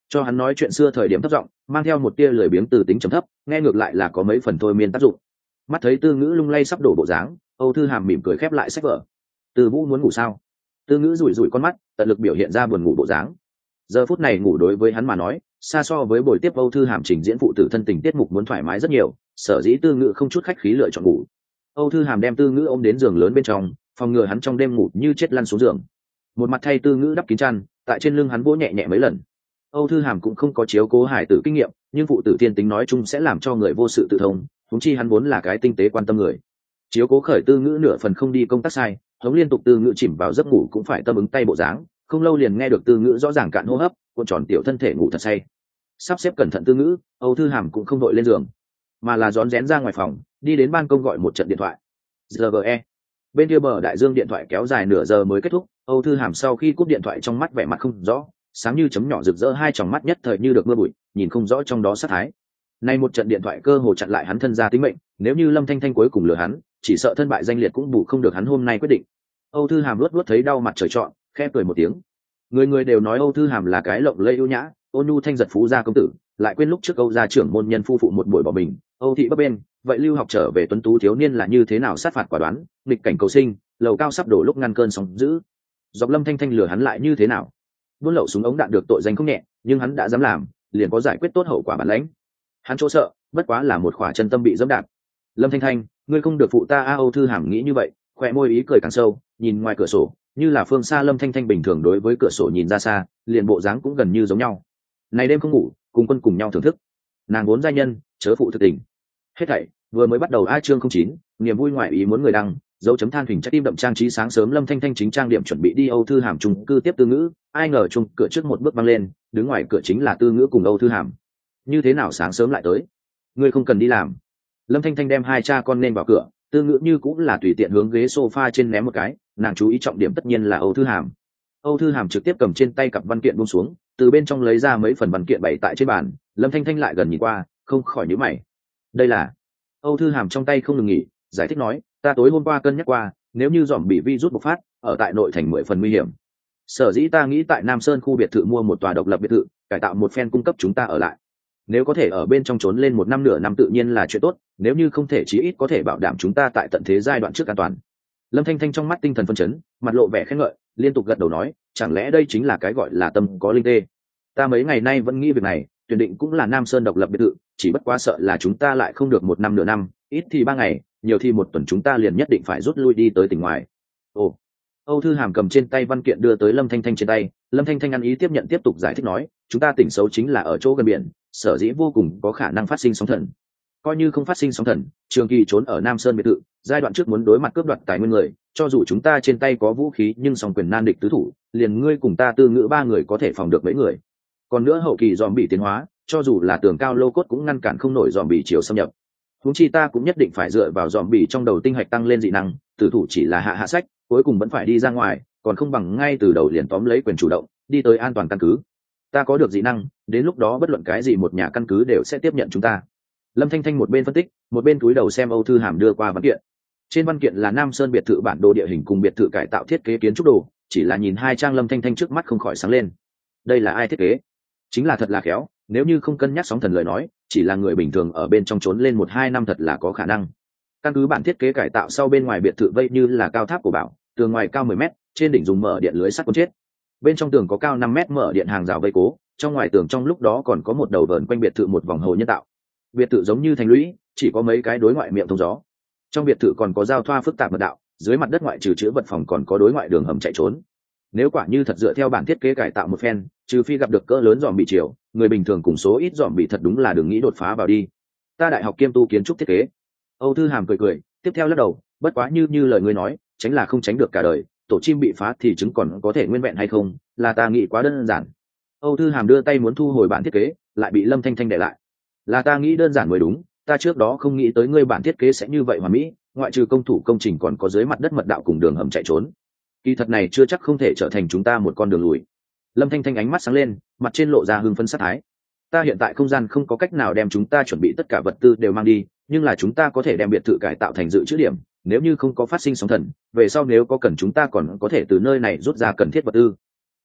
cho hắn nói chuyện xưa thời điểm thấp giọng, mang theo một tia lười biếng từ tính trầm thấp, nghe ngược lại là có mấy phần thôi miên tác dụng. Mắt thấy Tư Ngữ lung lay sắp đổ bộ dáng, Âu Thư Hàm mỉm cười khép lại sách vở. Từ Vũ muốn ngủ sao? Tư Ngữ rủi rủi con mắt, tận lực biểu hiện ra buồn ngủ bộ dáng. Giờ phút này ngủ đối với hắn mà nói, xa so với buổi tiếp Âu Thư Hàm trình diễn phụ tử thân tình tiết mục muốn thoải mái rất nhiều, sở dĩ Tư Ngữ không chút khách khí lựa chọn ngủ. Âu Thư Hàm đem Tư Ngữ ôm đến giường lớn bên trong, phòng ngừa hắn trong đêm ngủ như chết lăn xuống giường. Một mặt thay Tư Ngữ đắp kín chăn, tại trên lưng hắn vỗ nhẹ nhẹ mấy lần. Âu Thư Hàm cũng không có chiếu cố hải tử kinh nghiệm, nhưng phụ tử tiên tính nói chung sẽ làm cho người vô sự tự thông, huống chi hắn vốn là cái tinh tế quan tâm người. Chiếu cố khởi Tư Ngữ nửa phần không đi công tác sai, hống liên tục Tư Ngữ chìm vào giấc ngủ cũng phải tâm ứng tay bộ dáng, không lâu liền nghe được Tư Ngữ rõ ràng cạn hô hấp, cuộn tròn tiểu thân thể ngủ thật say. Sắp xếp cẩn thận Tư Ngữ, Âu Thư Hàm cũng không đội lên giường, mà là rón rén ra ngoài phòng, đi đến ban công gọi một trận điện thoại. giê vê e. Bên kia bờ đại dương điện thoại kéo dài nửa giờ mới kết thúc, Âu Thư Hàm sau khi cúp điện thoại trong mắt vẻ mặt không rõ, sáng như chấm nhỏ rực rỡ hai tròng mắt nhất thời như được mưa bụi, nhìn không rõ trong đó sát thái. Nay một trận điện thoại cơ hồ chặn lại hắn thân gia tính mệnh, nếu như Lâm Thanh Thanh cuối cùng lừa hắn, chỉ sợ thân bại danh liệt cũng bù không được hắn hôm nay quyết định. Âu Thư Hàm luốt luốt thấy đau mặt trời trọn, khẽ cười một tiếng. Người người đều nói Âu Thư Hàm là cái lộng lẫy ưu nhã, ôn nhu thanh giật phú gia công tử, lại quên lúc trước Âu gia trưởng môn nhân phu phụ một buổi bỏ mình, Âu thị bấp bên, vậy lưu học trở về tuấn tú thiếu niên là như thế nào sát phạt quả đoán, nghịch cảnh cầu sinh, lầu cao sắp đổ lúc ngăn cơn sóng dữ. Dọc Lâm Thanh Thanh lừa hắn lại như thế nào? Buôn lậu súng ống đạn được tội danh không nhẹ, nhưng hắn đã dám làm, liền có giải quyết tốt hậu quả bản lãnh. Hắn chỗ sợ, bất quá là một khỏa chân tâm bị dẫm đạp. Lâm Thanh Thanh, ngươi không được phụ ta a. Âu Thư Hàm nghĩ như vậy, khỏe môi ý cười càng sâu, nhìn ngoài cửa sổ, như là phương xa Lâm Thanh Thanh bình thường đối với cửa sổ nhìn ra xa, liền bộ dáng cũng gần như giống nhau. Này đêm không ngủ, cùng quân cùng nhau thưởng thức. Nàng vốn giai nhân, chớ phụ thực tình. Hết thảy vừa mới bắt đầu a chương không chín, niềm vui ngoại ý muốn người đăng, dấu chấm than thỉnh trái tim đậm trang trí sáng sớm Lâm Thanh Thanh chính trang điểm chuẩn bị đi Âu Thư Hàm chung cư tiếp Tư Ngữ, ai ngờ chung cửa trước một bước văng lên, đứng ngoài cửa chính là Tư Ngữ cùng Âu Thư Hàm. Như thế nào sáng sớm lại tới? Ngươi không cần đi làm. Lâm Thanh Thanh đem hai cha con nên vào cửa, Tư Ngữ như cũng là tùy tiện hướng ghế sofa trên ném một cái, nàng chú ý trọng điểm tất nhiên là Âu Thư Hàm. Âu Thư Hàm trực tiếp cầm trên tay cặp văn kiện buông xuống, từ bên trong lấy ra mấy phần văn kiện bày tại trên bàn, Lâm Thanh Thanh lại gần nhìn qua, không khỏi nhíu mày. Đây là? Âu Thư Hàm trong tay không ngừng nghỉ, giải thích nói, ta tối hôm qua cân nhắc qua, nếu như dòm bị virus bộc phát, ở tại nội thành mười phần nguy hiểm. Sở dĩ ta nghĩ tại Nam Sơn khu biệt thự mua một tòa độc lập biệt thự, cải tạo một phen cung cấp chúng ta ở lại. Nếu có thể ở bên trong trốn lên một năm nửa năm tự nhiên là chuyện tốt, nếu như không thể chí ít có thể bảo đảm chúng ta tại tận thế giai đoạn trước an toàn. Lâm Thanh Thanh trong mắt tinh thần phân chấn, mặt lộ vẻ khen ngợi, liên tục gật đầu nói, chẳng lẽ đây chính là cái gọi là tâm có linh tê. Ta mấy ngày nay vẫn nghĩ việc này, tuyển định cũng là Nam Sơn độc lập biệt thự, chỉ bất quá sợ là chúng ta lại không được một năm nửa năm, ít thì ba ngày, nhiều thì một tuần chúng ta liền nhất định phải rút lui đi tới tỉnh ngoài. Ồ. Âu Thư Hàm cầm trên tay văn kiện đưa tới Lâm Thanh Thanh trên tay, Lâm Thanh Thanh ăn ý tiếp nhận tiếp tục giải thích nói, chúng ta tỉnh xấu chính là ở chỗ gần biển, sở dĩ vô cùng có khả năng phát sinh sóng thần. Coi như không phát sinh sóng thần, trường kỳ trốn ở Nam Sơn biệt thự, giai đoạn trước muốn đối mặt cướp đoạt tài nguyên người, cho dù chúng ta trên tay có vũ khí nhưng song quyền nan địch tứ thủ, liền ngươi cùng ta Tư Ngữ ba người có thể phòng được mấy người. Còn nữa hậu kỳ dòm bị tiến hóa, cho dù là tường cao lô cốt cũng ngăn cản không nổi dòm bị chiều xâm nhập. Huống chi ta cũng nhất định phải dựa vào dòm bị trong đầu tinh hạch tăng lên dị năng, tử thủ chỉ là hạ hạ sách, cuối cùng vẫn phải đi ra ngoài, còn không bằng ngay từ đầu liền tóm lấy quyền chủ động, đi tới an toàn căn cứ. Ta có được dị năng, đến lúc đó bất luận cái gì một nhà căn cứ đều sẽ tiếp nhận chúng ta. Lâm Thanh Thanh một bên phân tích, một bên túi đầu xem Âu Thư Hàm đưa qua văn kiện. Trên văn kiện là Nam Sơn biệt thự bản đồ địa hình cùng biệt thự cải tạo thiết kế kiến trúc đồ, chỉ là nhìn hai trang Lâm Thanh Thanh trước mắt không khỏi sáng lên. Đây là ai thiết kế? Chính là thật là khéo, nếu như không cân nhắc sóng thần lời nói, chỉ là người bình thường ở bên trong trốn lên một hai năm thật là có khả năng. Căn cứ bản thiết kế cải tạo sau bên ngoài biệt thự vây như là cao tháp của bảo, tường ngoài cao mười mét, trên đỉnh dùng mở điện lưới sắt cuốn chết. Bên trong tường có cao năm mét mở điện hàng rào vây cố, trong ngoài tường trong lúc đó còn có một đầu vờn quanh biệt thự một vòng hồ nhân tạo. Biệt thự giống như thành lũy, chỉ có mấy cái đối ngoại miệng thông gió. Trong biệt thự còn có giao thoa phức tạp mật đạo, dưới mặt đất ngoại trừ chứa vật phòng còn có đối ngoại đường hầm chạy trốn. Nếu quả như thật dựa theo bản thiết kế cải tạo một phen, trừ phi gặp được cỡ lớn dòm bị chiều, người bình thường cùng số ít dòm bị thật đúng là đừng nghĩ đột phá vào đi. Ta đại học kiêm tu kiến trúc thiết kế. Âu Thư Hàm cười cười, tiếp theo lắc đầu, bất quá như như lời ngươi nói, tránh là không tránh được cả đời, tổ chim bị phá thì trứng còn có thể nguyên vẹn hay không, là ta nghĩ quá đơn giản. Âu Thư Hàm đưa tay muốn thu hồi bản thiết kế, lại bị Lâm Thanh Thanh để lại. Là ta nghĩ đơn giản mới đúng, ta trước đó không nghĩ tới ngươi bản thiết kế sẽ như vậy hoàn mỹ, ngoại trừ công thủ công trình còn có dưới mặt đất mật đạo cùng đường hầm chạy trốn. Kỳ thật này chưa chắc không thể trở thành chúng ta một con đường lùi. Lâm Thanh Thanh ánh mắt sáng lên, mặt trên lộ ra hưng phấn sát thái. Ta hiện tại không gian không có cách nào đem chúng ta chuẩn bị tất cả vật tư đều mang đi, nhưng là chúng ta có thể đem biệt thự cải tạo thành dự trữ điểm, nếu như không có phát sinh sóng thần, về sau nếu có cần chúng ta còn có thể từ nơi này rút ra cần thiết vật tư.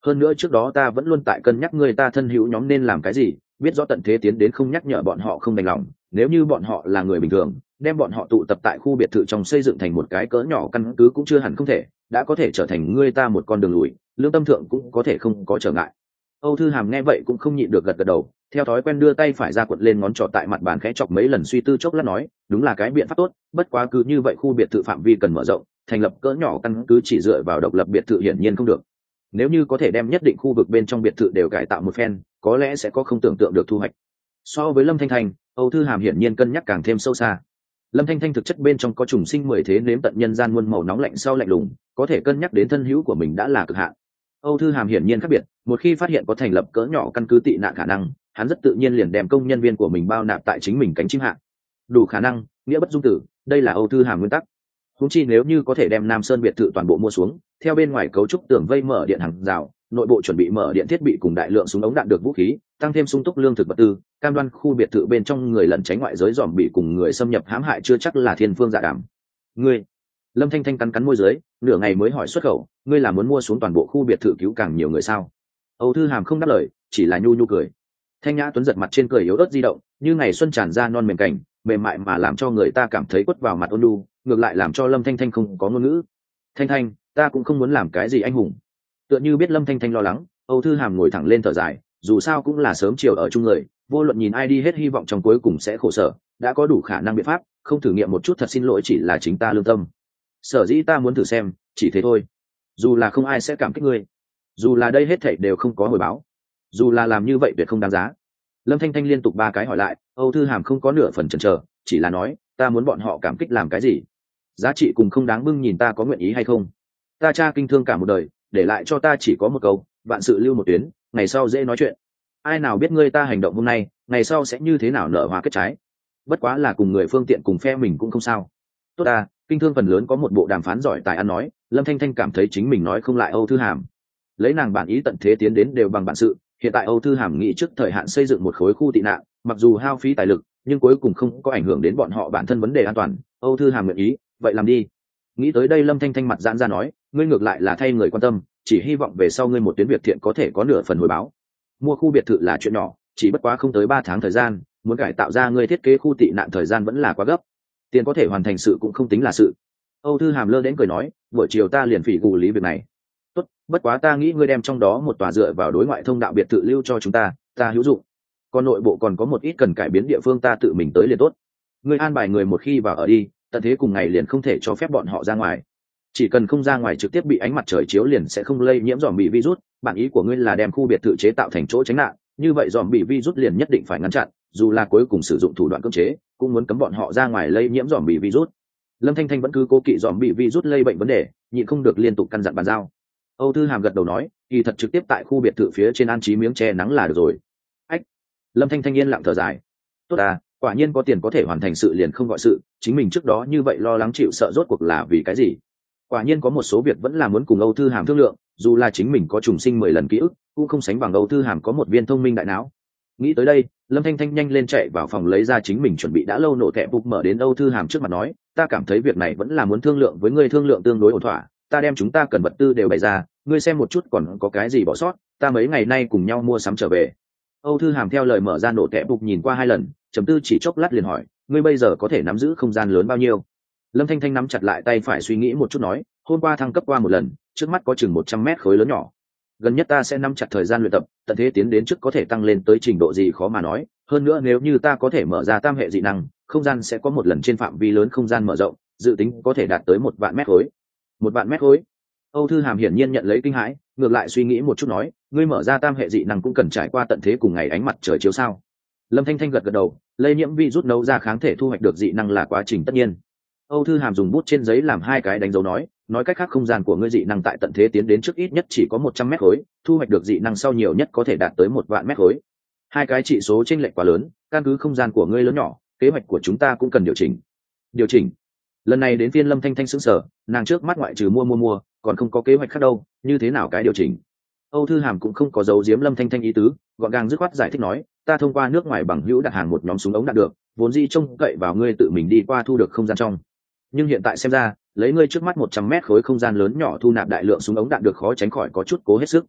hơn nữa trước đó ta vẫn luôn tại cân nhắc người ta thân hữu nhóm nên làm cái gì, biết rõ tận thế tiến đến không nhắc nhở bọn họ không đành lòng. Nếu như bọn họ là người bình thường, đem bọn họ tụ tập tại khu biệt thự trong xây dựng thành một cái cỡ nhỏ căn cứ cũng chưa hẳn không thể, đã có thể trở thành người ta một con đường lùi, lương tâm thượng cũng có thể không có trở ngại. Âu Thư Hàm nghe vậy cũng không nhịn được gật gật đầu, theo thói quen đưa tay phải ra quật lên ngón trỏ tại mặt bàn khẽ chọc mấy lần, suy tư chốc lát nói, đúng là cái biện pháp tốt, bất quá cứ như vậy khu biệt thự phạm vi cần mở rộng, thành lập cỡ nhỏ căn cứ chỉ dựa vào độc lập biệt thự hiển nhiên không được. Nếu như có thể đem nhất định khu vực bên trong biệt thự đều cải tạo một phen, có lẽ sẽ có không tưởng tượng được thu hoạch. So với Lâm Thanh Thanh, Âu Thư Hàm hiển nhiên cân nhắc càng thêm sâu xa. Lâm Thanh Thanh thực chất bên trong có trùng sinh mười thế nếm tận nhân gian muôn màu nóng lạnh sau lạnh lùng, có thể cân nhắc đến thân hữu của mình đã là cực hạn. Âu Thư Hàm hiển nhiên khác biệt, một khi phát hiện có thành lập cỡ nhỏ căn cứ tị nạn khả năng, hắn rất tự nhiên liền đem công nhân viên của mình bao nạp tại chính mình cánh chim hạng. Đủ khả năng, nghĩa bất dung tử, đây là Âu Thư Hàm nguyên tắc. Huống chi nếu như có thể đem Nam Sơn biệt thự toàn bộ mua xuống, theo bên ngoài cấu trúc tường vây mở điện hàng rào, nội bộ chuẩn bị mở điện thiết bị cùng đại lượng súng ống đạn được vũ khí, tăng thêm sung túc lương thực vật tư, cam đoan khu biệt thự bên trong người lẩn tránh ngoại giới dòm bị cùng người xâm nhập hãm hại chưa chắc là thiên phương dạ đàm. Ngươi, Lâm Thanh Thanh cắn cắn môi dưới, nửa ngày mới hỏi xuất khẩu, ngươi là muốn mua xuống toàn bộ khu biệt thự cứu càng nhiều người sao? Âu Thư Hàm không đáp lời, chỉ là nhu nhu cười. Thanh Nhã Tuấn giật mặt trên cười yếu ớt di động, như ngày xuân tràn ra non mềm cảnh, mềm mại mà làm cho người ta cảm thấy quất vào mặt ôn nhu, ngược lại làm cho Lâm Thanh Thanh không có ngôn ngữ. Thanh Thanh, ta cũng không muốn làm cái gì anh hùng. Tựa như biết Lâm Thanh Thanh lo lắng, Âu Thư Hàm ngồi thẳng lên thở dài, dù sao cũng là sớm chiều ở chung người, vô luận nhìn ai đi hết hy vọng trong cuối cùng sẽ khổ sở, đã có đủ khả năng biện pháp, không thử nghiệm một chút thật xin lỗi chỉ là chính ta lương tâm. Sở dĩ ta muốn thử xem, chỉ thế thôi. Dù là không ai sẽ cảm kích ngươi, dù là đây hết thảy đều không có hồi báo, dù là làm như vậy tuyệt không đáng giá. Lâm Thanh Thanh liên tục ba cái hỏi lại, Âu Thư Hàm không có nửa phần chần chờ, chỉ là nói, ta muốn bọn họ cảm kích làm cái gì? Giá trị cùng không đáng bưng nhìn ta có nguyện ý hay không? Ta cha kinh thương cả một đời, để lại cho ta chỉ có một câu, vạn sự lưu một tuyến, ngày sau dễ nói chuyện. Ai nào biết ngươi ta hành động hôm nay, ngày sau sẽ như thế nào nở hoa kết trái? Bất quá là cùng người phương tiện cùng phe mình cũng không sao. Tốt ta, kinh thương phần lớn có một bộ đàm phán giỏi tài ăn nói, Lâm Thanh Thanh cảm thấy chính mình nói không lại Âu Thư Hàm. Lấy nàng bản ý tận thế tiến đến đều bằng bản sự, hiện tại Âu Thư Hàm nghĩ trước thời hạn xây dựng một khối khu tị nạn, mặc dù hao phí tài lực, nhưng cuối cùng không có ảnh hưởng đến bọn họ bản thân vấn đề an toàn. Âu Thư Hàm nguyện ý, vậy làm đi. Nghĩ tới đây Lâm Thanh Thanh mặt giãn ra nói, ngươi ngược lại là thay người quan tâm, chỉ hy vọng về sau ngươi một tuyến việc thiện có thể có nửa phần hồi báo. Mua khu biệt thự là chuyện nhỏ, chỉ bất quá không tới ba tháng thời gian, muốn cải tạo ra ngươi thiết kế khu tị nạn thời gian vẫn là quá gấp. Tiền có thể hoàn thành sự cũng không tính là sự. Âu Thư Hàm lơ đến cười nói, buổi chiều ta liền phỉ gù lý việc này. Tốt, bất quá ta nghĩ ngươi đem trong đó một tòa dựa vào đối ngoại thông đạo biệt thự lưu cho chúng ta, ta hữu dụng. Còn nội bộ còn có một ít cần cải biến địa phương ta tự mình tới liền tốt. Ngươi an bài người một khi vào ở đi, tận thế cùng ngày liền không thể cho phép bọn họ ra ngoài. Chỉ cần không ra ngoài trực tiếp bị ánh mặt trời chiếu liền sẽ không lây nhiễm dòm bị virus. Bản ý của ngươi là đem khu biệt thự chế tạo thành chỗ tránh nạn, như vậy dòm bị virus liền nhất định phải ngăn chặn, dù là cuối cùng sử dụng thủ đoạn cưỡng chế, cũng muốn cấm bọn họ ra ngoài lây nhiễm dòm bị virus. Lâm Thanh Thanh vẫn cứ cố kỵ dòm bị virus lây bệnh vấn đề, nhịn không được liên tục căn dặn bàn giao. Âu Thư Hàm gật đầu nói, kỳ thật trực tiếp tại khu biệt thự phía trên an trí miếng che nắng là được rồi. Ách. Lâm Thanh Thanh yên lặng thở dài. Tốt à, quả nhiên có tiền có thể hoàn thành sự liền không gọi sự, chính mình trước đó như vậy lo lắng chịu sợ rốt cuộc là vì cái gì? Quả nhiên có một số việc vẫn là muốn cùng Âu Thư Hàm thương lượng, dù là chính mình có trùng sinh mười lần ký ức, cũng không sánh bằng Âu Thư Hàm có một viên thông minh đại não. Nghĩ tới đây, Lâm Thanh Thanh nhanh lên chạy vào phòng lấy ra chính mình chuẩn bị đã lâu nổ thẻ bục mở đến Âu Thư Hàm trước mặt nói, ta cảm thấy việc này vẫn là muốn thương lượng với ngươi, thương lượng tương đối ổn thỏa, ta đem chúng ta cần vật tư đều bày ra, ngươi xem một chút còn có cái gì bỏ sót, ta mấy ngày nay cùng nhau mua sắm trở về. Âu Thư Hàm theo lời mở ra nổ thẻ bục nhìn qua hai lần, trầm tư chỉ chốc lát liền hỏi, ngươi bây giờ có thể nắm giữ không gian lớn bao nhiêu? Lâm Thanh Thanh nắm chặt lại tay phải suy nghĩ một chút nói, hôm qua thăng cấp qua một lần, trước mắt có chừng một trăm mét khối lớn nhỏ. Gần nhất ta sẽ nắm chặt thời gian luyện tập, tận thế tiến đến trước có thể tăng lên tới trình độ gì khó mà nói, hơn nữa nếu như ta có thể mở ra tam hệ dị năng, không gian sẽ có một lần trên phạm vi lớn không gian mở rộng, dự tính có thể đạt tới một vạn mét khối. Một vạn mét khối? Âu Thư Hàm hiển nhiên nhận lấy kinh hãi, ngược lại suy nghĩ một chút nói, ngươi mở ra tam hệ dị năng cũng cần trải qua tận thế cùng ngày ánh mặt trời chiếu sao? Lâm Thanh Thanh gật gật đầu, lây nhiễm virus nấu ra kháng thể thu hoạch được dị năng là quá trình tất nhiên. Âu Thư Hàm dùng bút trên giấy làm hai cái đánh dấu nói, nói cách khác không gian của ngươi dị năng tại tận thế tiến đến trước ít nhất chỉ có một trăm mét khối, thu hoạch được dị năng sau nhiều nhất có thể đạt tới một vạn mét khối. Hai cái trị số chênh lệch quá lớn, căn cứ không gian của ngươi lớn nhỏ, kế hoạch của chúng ta cũng cần điều chỉnh. Điều chỉnh? Lần này đến phiên Lâm Thanh Thanh sững sờ, nàng trước mắt ngoại trừ mua mua mua, còn không có kế hoạch khác đâu, như thế nào cái điều chỉnh? Âu Thư Hàm cũng không có giấu giếm Lâm Thanh Thanh ý tứ, gọn gàng dứt khoát giải thích nói, ta thông qua nước ngoài bằng hữu đặt hàng một nhóm súng ống đạn được, vốn dĩ trông cậy vào ngươi tự mình đi qua thu được không gian trong. Nhưng hiện tại xem ra, lấy ngươi trước mắt một trăm mét khối không gian lớn nhỏ thu nạp đại lượng súng ống đạn được khó tránh khỏi có chút cố hết sức.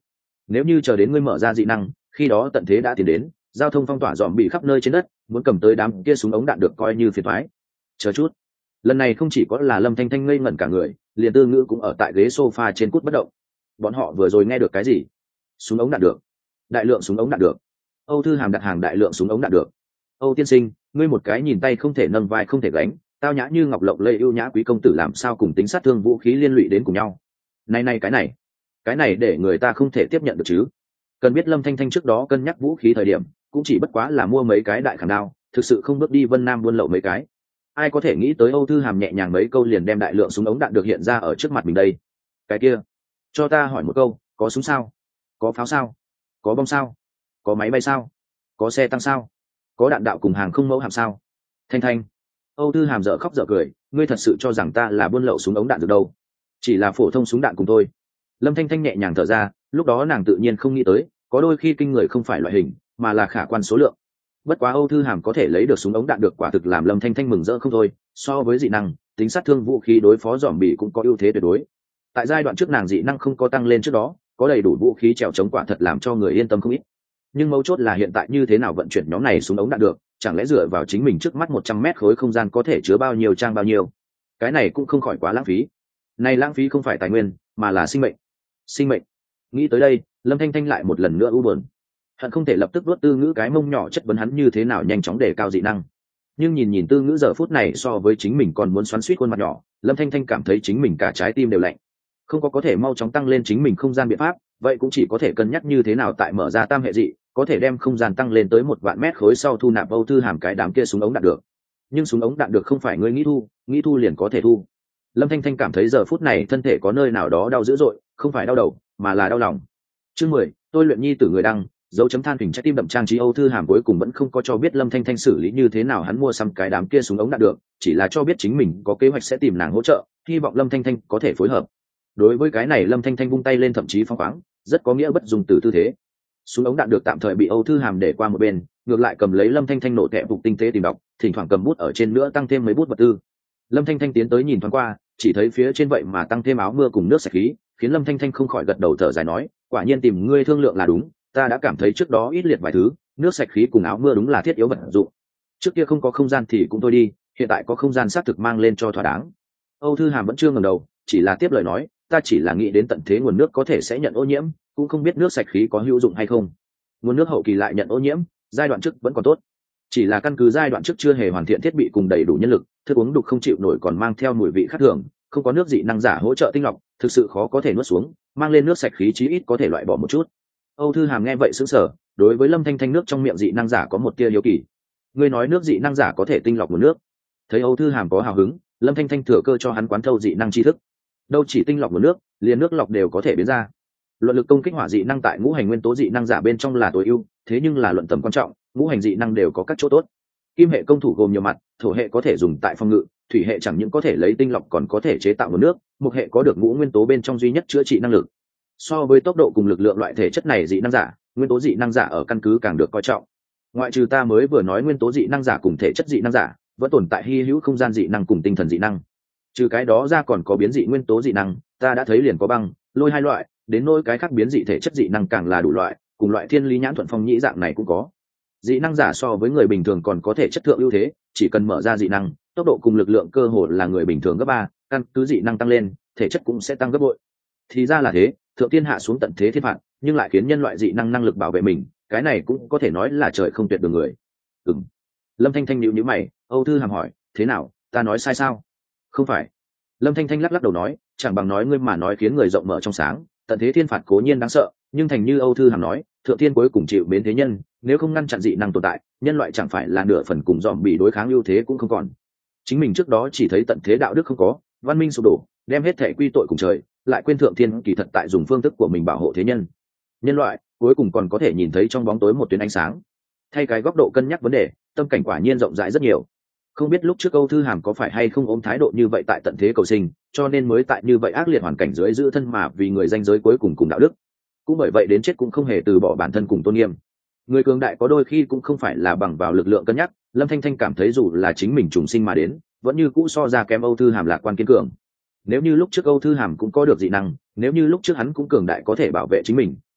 nếu như chờ đến ngươi mở ra dị năng, khi đó tận thế đã tiến đến, giao thông phong tỏa dòm bị khắp nơi trên đất, muốn cầm tới đám kia súng ống đạn được coi như phiền toái. Chờ chút, lần này không chỉ có là Lâm Thanh Thanh ngây ngẩn cả người, liền Tư Ngữ cũng ở tại ghế sofa trên cút bất động. Bọn họ vừa rồi nghe được cái gì? Súng ống đạn được, đại lượng súng ống đạn được. Âu Thư Hàm đặt hàng đại lượng súng ống đạn được. Âu tiên sinh, ngươi một cái nhìn tay không thể nâng vai không thể gánh, tao nhã như ngọc lộng lẫy ưu nhã quý công tử làm sao cùng tính sát thương vũ khí liên lụy đến cùng nhau? Này này cái này, cái này để người ta không thể tiếp nhận được chứ. Cần biết Lâm Thanh Thanh trước đó cân nhắc vũ khí thời điểm, cũng chỉ bất quá là mua mấy cái đại khảm đao, thực sự không bước đi Vân Nam buôn lậu mấy cái. Ai có thể nghĩ tới Âu Thư Hàm nhẹ nhàng mấy câu liền đem đại lượng súng ống đạn được hiện ra ở trước mặt mình đây. Cái kia, cho ta hỏi một câu, có súng sao? Có pháo sao? Có bom sao? Có máy bay sao? Có xe tăng sao? Có đạn đạo cùng hàng không mẫu hạm sao? Thanh Thanh, Âu Thư Hàm dở khóc dở cười, ngươi thật sự cho rằng ta là buôn lậu súng ống đạn được đâu? Chỉ là phổ thông súng đạn cùng thôi. Lâm Thanh Thanh nhẹ nhàng thở ra, lúc đó nàng tự nhiên không nghĩ tới, có đôi khi kinh người không phải loại hình, mà là khả quan số lượng. Bất quá Âu Thư Hàm có thể lấy được súng ống đạn được quả thực làm Lâm Thanh Thanh mừng rỡ không thôi, so với dị năng, tính sát thương vũ khí đối phó dòm bỉ cũng có ưu thế tuyệt đối. Tại giai đoạn trước nàng dị năng không có tăng lên trước đó, có đầy đủ vũ khí trèo chống quả thật làm cho người yên tâm không ít. Nhưng mấu chốt là hiện tại như thế nào vận chuyển nhóm này súng ống đạn được, chẳng lẽ dựa vào chính mình trước mắt một trăm mét khối không gian có thể chứa bao nhiêu trang bao nhiêu? Cái này cũng không khỏi quá lãng phí. Này lãng phí không phải tài nguyên, mà là sinh mệnh. Sinh mệnh. Nghĩ tới đây, Lâm Thanh Thanh lại một lần nữa u buồn. Hận không thể lập tức đuốt Tư Ngữ cái mông nhỏ chất vấn hắn như thế nào nhanh chóng đề cao dị năng. Nhưng nhìn nhìn Tư Ngữ giờ phút này so với chính mình còn muốn xoắn xuýt khuôn mặt nhỏ, Lâm Thanh Thanh cảm thấy chính mình cả trái tim đều lạnh. Không có có thể mau chóng tăng lên chính mình không gian biện pháp, vậy cũng chỉ có thể cân nhắc như thế nào tại mở ra tam hệ dị, có thể đem không gian tăng lên tới một vạn mét khối sau thu nạp Âu Thư Hàm cái đám kia súng ống đạn được. Nhưng súng ống đạn được không phải ngươi nghĩ thu, nghĩ thu liền có thể thu. Lâm Thanh Thanh cảm thấy giờ phút này thân thể có nơi nào đó đau dữ dội, không phải đau đầu, mà là đau lòng. Chương mười, tôi luyện nhi tử người đăng, dấu chấm than hình trái tim đậm trang trí. Âu Thư Hàm cuối cùng vẫn không có cho biết Lâm Thanh Thanh xử lý như thế nào hắn mua xăm cái đám kia súng ống đạn được, chỉ là cho biết chính mình có kế hoạch sẽ tìm nàng hỗ trợ, hy vọng Lâm Thanh Thanh có thể phối hợp. Đối với cái này Lâm Thanh Thanh vung tay lên thậm chí phóng khoáng, rất có nghĩa bất dùng từ tư thế. Súng ống đạn được tạm thời bị Âu Thư Hàm để qua một bên, ngược lại cầm lấy Lâm Thanh Thanh nổ tẹp phục tinh tế tìm đọc, thỉnh thoảng cầm bút ở trên nữa tăng thêm mấy bút vật tư. Lâm Thanh Thanh tiến tới nhìn thoáng qua, chỉ thấy phía trên vậy mà tăng thêm áo mưa cùng nước sạch khí, khiến Lâm Thanh Thanh không khỏi gật đầu thở dài nói, quả nhiên tìm ngươi thương lượng là đúng, ta đã cảm thấy trước đó ít liệt vài thứ, nước sạch khí cùng áo mưa đúng là thiết yếu vật dụng. Trước kia không có không gian thì cũng thôi đi, hiện tại có không gian xác thực mang lên cho thỏa đáng. Âu Thư Hàm vẫn chưa ngẩng đầu, chỉ là tiếp lời nói, ta chỉ là nghĩ đến tận thế nguồn nước có thể sẽ nhận ô nhiễm, cũng không biết nước sạch khí có hữu dụng hay không. Nguồn nước hậu kỳ lại nhận ô nhiễm, giai đoạn trước vẫn còn tốt, chỉ là căn cứ giai đoạn trước chưa hề hoàn thiện thiết bị cùng đầy đủ nhân lực, thức uống đục không chịu nổi còn mang theo mùi vị khác thường, không có nước dị năng giả hỗ trợ tinh lọc, thực sự khó có thể nuốt xuống, mang lên nước sạch khí chí ít có thể loại bỏ một chút. Âu Thư Hàm nghe vậy sững sờ, đối với Lâm Thanh Thanh nước trong miệng dị năng giả có một tia hiếu kỳ. Ngươi nói nước dị năng giả có thể tinh lọc nguồn nước? Thấy Âu Thư Hàm có hào hứng, Lâm Thanh Thanh thừa cơ cho hắn quán thâu dị năng tri thức. Đâu chỉ tinh lọc nguồn nước, liền nước lọc đều có thể biến ra. Luận lực công kích hỏa dị năng tại ngũ hành nguyên tố dị năng giả bên trong là tối ưu, thế nhưng là luận tầm quan trọng, ngũ hành dị năng đều có các chỗ tốt. Kim hệ công thủ gồm nhiều mặt, thổ hệ có thể dùng tại phòng ngự, thủy hệ chẳng những có thể lấy tinh lọc còn có thể chế tạo nguồn nước, mộc hệ có được ngũ nguyên tố bên trong duy nhất chữa trị năng lực. So với tốc độ cùng lực lượng loại thể chất này dị năng giả, nguyên tố dị năng giả ở căn cứ càng được coi trọng. Ngoại trừ ta mới vừa nói nguyên tố dị năng giả cùng thể chất dị năng giả, vẫn tồn tại hy hữu không gian dị năng cùng tinh thần dị năng. Trừ cái đó ra còn có biến dị nguyên tố dị năng, ta đã thấy liền có băng, lôi hai loại, đến nỗi cái khác biến dị thể chất dị năng càng là đủ loại, cùng loại thiên lý nhãn thuận phong nhĩ dạng này cũng có. Dị năng giả so với người bình thường còn có thể chất thượng ưu thế, chỉ cần mở ra dị năng, tốc độ cùng lực lượng cơ hồ là người bình thường gấp ba, căn cứ dị năng tăng lên, thể chất cũng sẽ tăng gấp bội. Thì ra là thế, thượng thiên hạ xuống tận thế thiên phạt, nhưng lại khiến nhân loại dị năng năng lực bảo vệ mình, cái này cũng có thể nói là trời không tuyệt đường người. Ừm. Lâm Thanh Thanh nhíu nhíu mày, Âu Thư Hàm hỏi, thế nào, ta nói sai sao? Không phải. Lâm Thanh Thanh lắc lắc đầu nói, chẳng bằng nói ngươi mà nói khiến người rộng mở trong sáng, tận thế thiên phạt cố nhiên đáng sợ, nhưng thành như Âu Thư Hàm nói, thượng thiên cuối cùng chịu mến thế nhân, nếu không ngăn chặn dị năng tồn tại, nhân loại chẳng phải là nửa phần cùng dòm bị đối kháng ưu thế cũng không còn. Chính mình trước đó chỉ thấy tận thế đạo đức không có, văn minh sụp đổ, đem hết thể quy tội cùng trời, lại quên thượng thiên kỳ thật tại dùng phương thức của mình bảo hộ thế nhân. Nhân loại cuối cùng còn có thể nhìn thấy trong bóng tối một tuyến ánh sáng. Thay cái góc độ cân nhắc vấn đề, tâm cảnh quả nhiên rộng rãi rất nhiều. Không biết lúc trước Âu Thư Hàm có phải hay không ôm thái độ như vậy tại tận thế cầu sinh, cho nên mới tại như vậy ác liệt hoàn cảnh dưới giữ thân mà vì người danh giới cuối cùng cùng đạo đức. Cũng bởi vậy đến chết cũng không hề từ bỏ bản thân cùng tôn nghiêm. Người cường đại có đôi khi cũng không phải là bằng vào lực lượng cân nhắc, Lâm Thanh Thanh cảm thấy dù là chính mình trùng sinh mà đến, vẫn như cũ so ra kém Âu Thư Hàm lạc quan kiên cường. Nếu như lúc trước Âu Thư Hàm cũng có được dị năng, nếu như lúc trước hắn cũng cường đại có thể bảo vệ chính mình,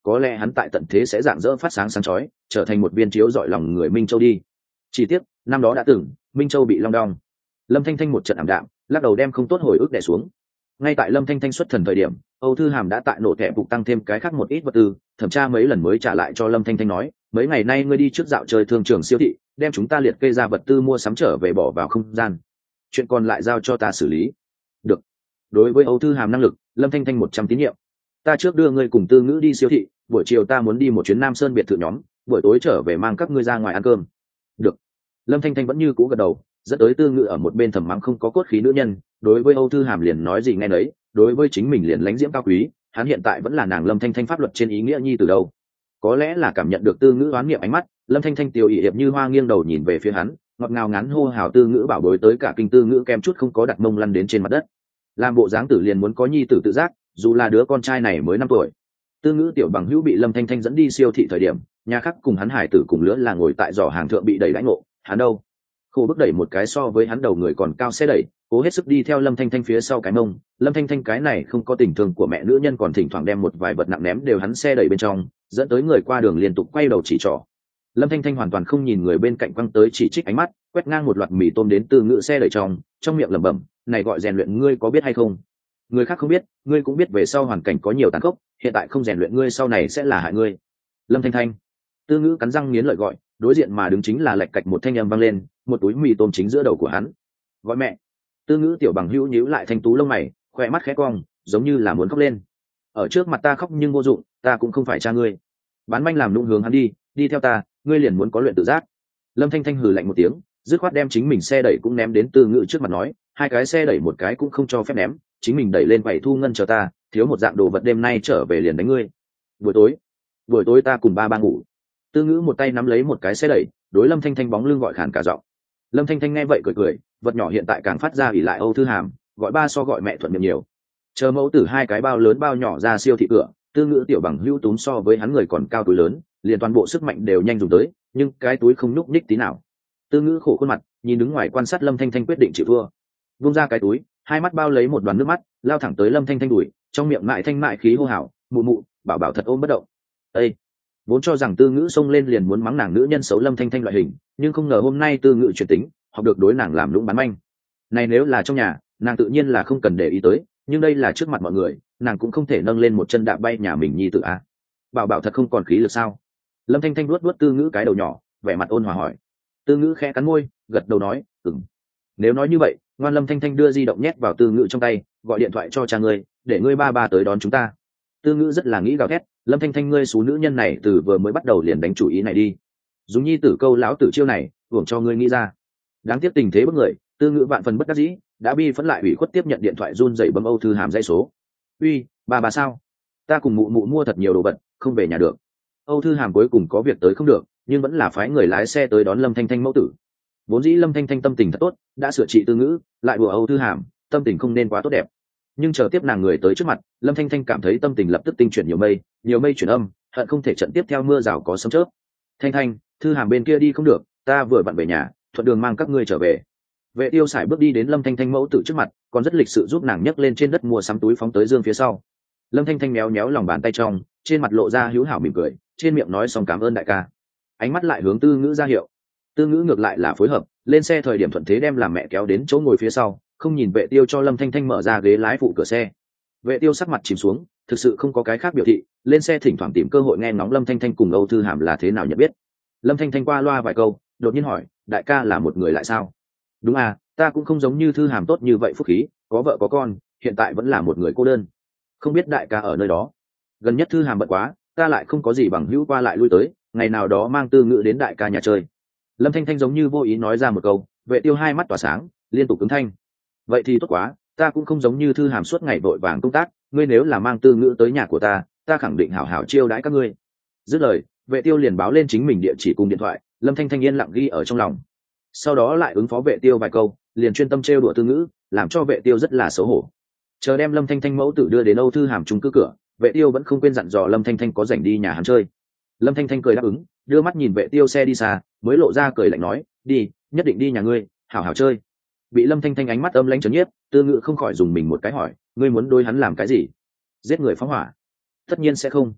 có lẽ hắn tại tận thế sẽ rạng rỡ phát sáng sáng chói, trở thành một viên chiếu rọi lòng người Minh Châu đi. Chỉ tiếc năm đó đã từng Minh Châu bị long đong. Lâm Thanh Thanh một trận ảm đạm, lắc đầu đem không tốt hồi ức đè xuống. Ngay tại Lâm Thanh Thanh xuất thần thời điểm, Âu Thư Hàm đã tại nổ thẻ phục tăng thêm cái khác một ít vật tư, thẩm tra mấy lần mới trả lại cho Lâm Thanh Thanh nói, mấy ngày nay ngươi đi trước dạo chơi thương trường siêu thị, đem chúng ta liệt kê ra vật tư mua sắm trở về bỏ vào không gian, chuyện còn lại giao cho ta xử lý. Được. Đối với Âu Thư Hàm năng lực, Lâm Thanh Thanh một trăm tín nhiệm. Ta trước đưa ngươi cùng Tư Ngữ đi siêu thị, buổi chiều ta muốn đi một chuyến Nam Sơn biệt thự nhóm, buổi tối trở về mang các ngươi ra ngoài ăn cơm. Được. Lâm Thanh Thanh vẫn như cũ gật đầu, dẫn tới Tư Ngữ ở một bên thầm mắng không có cốt khí nữ nhân, đối với Âu Thư Hàm liền nói gì nghe nấy, đối với chính mình liền lánh diễm cao quý, hắn hiện tại vẫn là nàng Lâm Thanh Thanh pháp luật trên ý nghĩa nhi từ đâu. Có lẽ là cảm nhận được Tư Ngữ oán niệm ánh mắt, Lâm Thanh Thanh tiêu ỷ hiệp như hoa nghiêng đầu nhìn về phía hắn, ngọt ngào ngắn hô hào Tư Ngữ bảo bối tới cả kinh Tư Ngữ kem chút không có đặt mông lăn đến trên mặt đất. Làm bộ dáng tử liền muốn có nhi tử tự giác, dù là đứa con trai này mới năm tuổi. Tư Ngữ tiểu bằng hữu bị Lâm Thanh Thanh dẫn đi siêu thị thời điểm, nhà khác cùng hắn hải tử cùng lứa là ngồi tại giỏ hàng thượng bị đẩy đãi ngộ, hắn đâu? Khổ bước đẩy một cái so với hắn đầu người còn cao xe đẩy, cố hết sức đi theo Lâm Thanh Thanh phía sau cái mông. Lâm Thanh Thanh cái này không có tình thương của mẹ nữ nhân còn thỉnh thoảng đem một vài vật nặng ném đều hắn xe đẩy bên trong, dẫn tới người qua đường liên tục quay đầu chỉ trỏ. Lâm Thanh Thanh hoàn toàn không nhìn người bên cạnh quăng tới chỉ trích ánh mắt, quét ngang một loạt mì tôm đến Tư Ngữ xe đẩy trong, trong miệng lẩm bẩm, này gọi rèn luyện ngươi có biết hay không? Người khác không biết, ngươi cũng biết về sau hoàn cảnh có nhiều tàn khốc, hiện tại không rèn luyện ngươi sau này sẽ là hại ngươi. Lâm Thanh Thanh. Tư Ngữ cắn răng nghiến lợi gọi, đối diện mà đứng chính là lạch cạch một thanh âm vang lên, một túi mì tôm chính giữa đầu của hắn. Gọi mẹ. Tư Ngữ tiểu bằng hữu nhíu lại thanh tú lông mày, khóe mắt khẽ cong, giống như là muốn khóc lên. Ở trước mặt ta khóc nhưng vô dụng, ta cũng không phải cha ngươi. Bán manh làm nũng hướng hắn đi, đi theo ta, ngươi liền muốn có luyện tự giác. Lâm Thanh Thanh hừ lạnh một tiếng, dứt khoát đem chính mình xe đẩy cũng ném đến Tư Ngữ trước mặt nói, hai cái xe đẩy một cái cũng không cho phép ném, chính mình đẩy lên quầy thu ngân chờ ta, thiếu một dạng đồ vật đêm nay trở về liền đánh ngươi. Buổi tối, buổi tối ta cùng ba ba ngủ. Tư Ngữ một tay nắm lấy một cái xe đẩy, đối Lâm Thanh Thanh bóng lưng gọi khàn cả giọng. Lâm Thanh Thanh nghe vậy cười cười, vật nhỏ hiện tại càng phát ra ỷ lại Âu Thư Hàm, gọi ba so gọi mẹ thuận miệng nhiều. Chờ mẫu tử hai cái bao lớn bao nhỏ ra siêu thị cửa, Tư Ngữ tiểu bằng hữu túm so với hắn người còn cao túi lớn, liền toàn bộ sức mạnh đều nhanh dùng tới, nhưng cái túi không nhúc nhích tí nào. Tư Ngữ khổ khuôn mặt, nhìn đứng ngoài quan sát Lâm Thanh Thanh quyết định chịu thua. Vung ra cái túi, hai mắt bao lấy một đoàn nước mắt, lao thẳng tới Lâm Thanh Thanh đuổi, trong miệng mại thanh mại khí hô hào, mụ mụ, bảo bảo thật ôm bất động. Ê! Vốn cho rằng Tư Ngữ xông lên liền muốn mắng nàng nữ nhân xấu Lâm Thanh Thanh loại hình, nhưng không ngờ hôm nay Tư Ngữ chuyển tính, học được đối nàng làm lũng bán manh. Này nếu là trong nhà, nàng tự nhiên là không cần để ý tới, nhưng đây là trước mặt mọi người, nàng cũng không thể nâng lên một chân đạp bay nhà mình nhi tử a. Bảo bảo thật không còn khí lực sao? Lâm Thanh Thanh vuốt vuốt Tư Ngữ cái đầu nhỏ, vẻ mặt ôn hòa hỏi. Tư Ngữ khẽ cắn môi, gật đầu nói, "Ừm." Nếu nói như vậy, ngoan. Lâm Thanh Thanh đưa di động nhét vào Tư Ngữ trong tay, gọi điện thoại cho cha ngươi, để ngươi ba ba tới đón chúng ta. Tư Ngữ rất là nghĩ gào thét, Lâm Thanh Thanh ngươi xú nữ nhân này từ vừa mới bắt đầu liền đánh chủ ý này đi. Dùng nhi tử câu lão tử chiêu này, hưởng cho ngươi nghĩ ra. Đáng tiếc tình thế bức người, Tư Ngữ vạn phần bất đắc dĩ, đã bi phẫn lại ủy khuất tiếp nhận điện thoại run rẩy bấm Âu Thư Hàm dây số. "Uy, bà bà sao? Ta cùng mụ mụ mua thật nhiều đồ vật, không về nhà được." Âu Thư Hàm cuối cùng có việc tới không được, nhưng vẫn là phái người lái xe tới đón Lâm Thanh Thanh mẫu tử. Vốn dĩ Lâm Thanh Thanh tâm tình thật tốt, đã sửa trị Tư Ngữ, lại đùa Âu Thư Hàm, tâm tình không nên quá tốt đẹp. Nhưng chờ tiếp nàng người tới trước mặt, Lâm Thanh Thanh cảm thấy tâm tình lập tức tinh chuyển nhiều mây, nhiều mây chuyển âm, hận không thể trận tiếp theo mưa rào có sấm chớp. "Thanh Thanh, Thư Hàm bên kia đi không được, ta vừa vặn về nhà, thuận đường mang các ngươi trở về." Vệ Tiêu Sải bước đi đến Lâm Thanh Thanh mẫu tử trước mặt, còn rất lịch sự giúp nàng nhấc lên trên đất mua sắm túi phóng tới Dương phía sau. Lâm Thanh Thanh méo méo lòng bàn tay trong, trên mặt lộ ra hữu hảo mỉm cười, trên miệng nói xong cảm ơn đại ca. Ánh mắt lại hướng Tư Ngữ ra hiệu. Tư Ngữ ngược lại là phối hợp, lên xe thời điểm thuận thế đem làm mẹ kéo đến chỗ ngồi phía sau, không nhìn Vệ Tiêu cho Lâm Thanh Thanh mở ra ghế lái phụ cửa xe. Vệ Tiêu sắc mặt chìm xuống, thực sự không có cái khác biểu thị, lên xe thỉnh thoảng tìm cơ hội nghe ngóng Lâm Thanh Thanh cùng Âu Thư Hàm là thế nào nhận biết. Lâm Thanh Thanh qua loa vài câu, đột nhiên hỏi, đại ca là một người lại sao? Đúng à, ta cũng không giống như Thư Hàm tốt như vậy phúc khí, có vợ có con, hiện tại vẫn là một người cô đơn. Không biết đại ca ở nơi đó. Gần nhất Thư Hàm bận quá, ta lại không có gì bằng hữu qua lại lui tới, ngày nào đó mang Tư Ngữ đến đại ca nhà chơi. Lâm Thanh Thanh giống như vô ý nói ra một câu, Vệ Tiêu hai mắt tỏa sáng, liên tục ứng thanh. Vậy thì tốt quá, ta cũng không giống như Thư Hàm suốt ngày vội vàng công tác, ngươi nếu là mang Tư Ngữ tới nhà của ta, ta khẳng định hảo hảo chiêu đãi các ngươi. Dứt lời, Vệ Tiêu liền báo lên chính mình địa chỉ cùng điện thoại, Lâm Thanh Thanh yên lặng ghi ở trong lòng. Sau đó lại ứng phó Vệ Tiêu vài câu, liền chuyên tâm trêu đùa Tư Ngữ, làm cho Vệ Tiêu rất là xấu hổ. Chờ đem Lâm Thanh Thanh mẫu tử đưa đến Âu Thư Hàm chung cư cửa, Vệ Tiêu vẫn không quên dặn dò Lâm Thanh Thanh có rảnh đi nhà hắn chơi. Lâm Thanh Thanh cười đáp ứng, đưa mắt nhìn Vệ Tiêu xe đi xa, mới lộ ra cười lạnh nói, đi, nhất định đi nhà ngươi, hảo hảo chơi. Bị Lâm Thanh Thanh ánh mắt âm lãnh trấn nhiếp, Tư Ngữ không khỏi dùng mình một cái hỏi, ngươi muốn đối hắn làm cái gì? Giết người phóng hỏa? Tất nhiên sẽ không.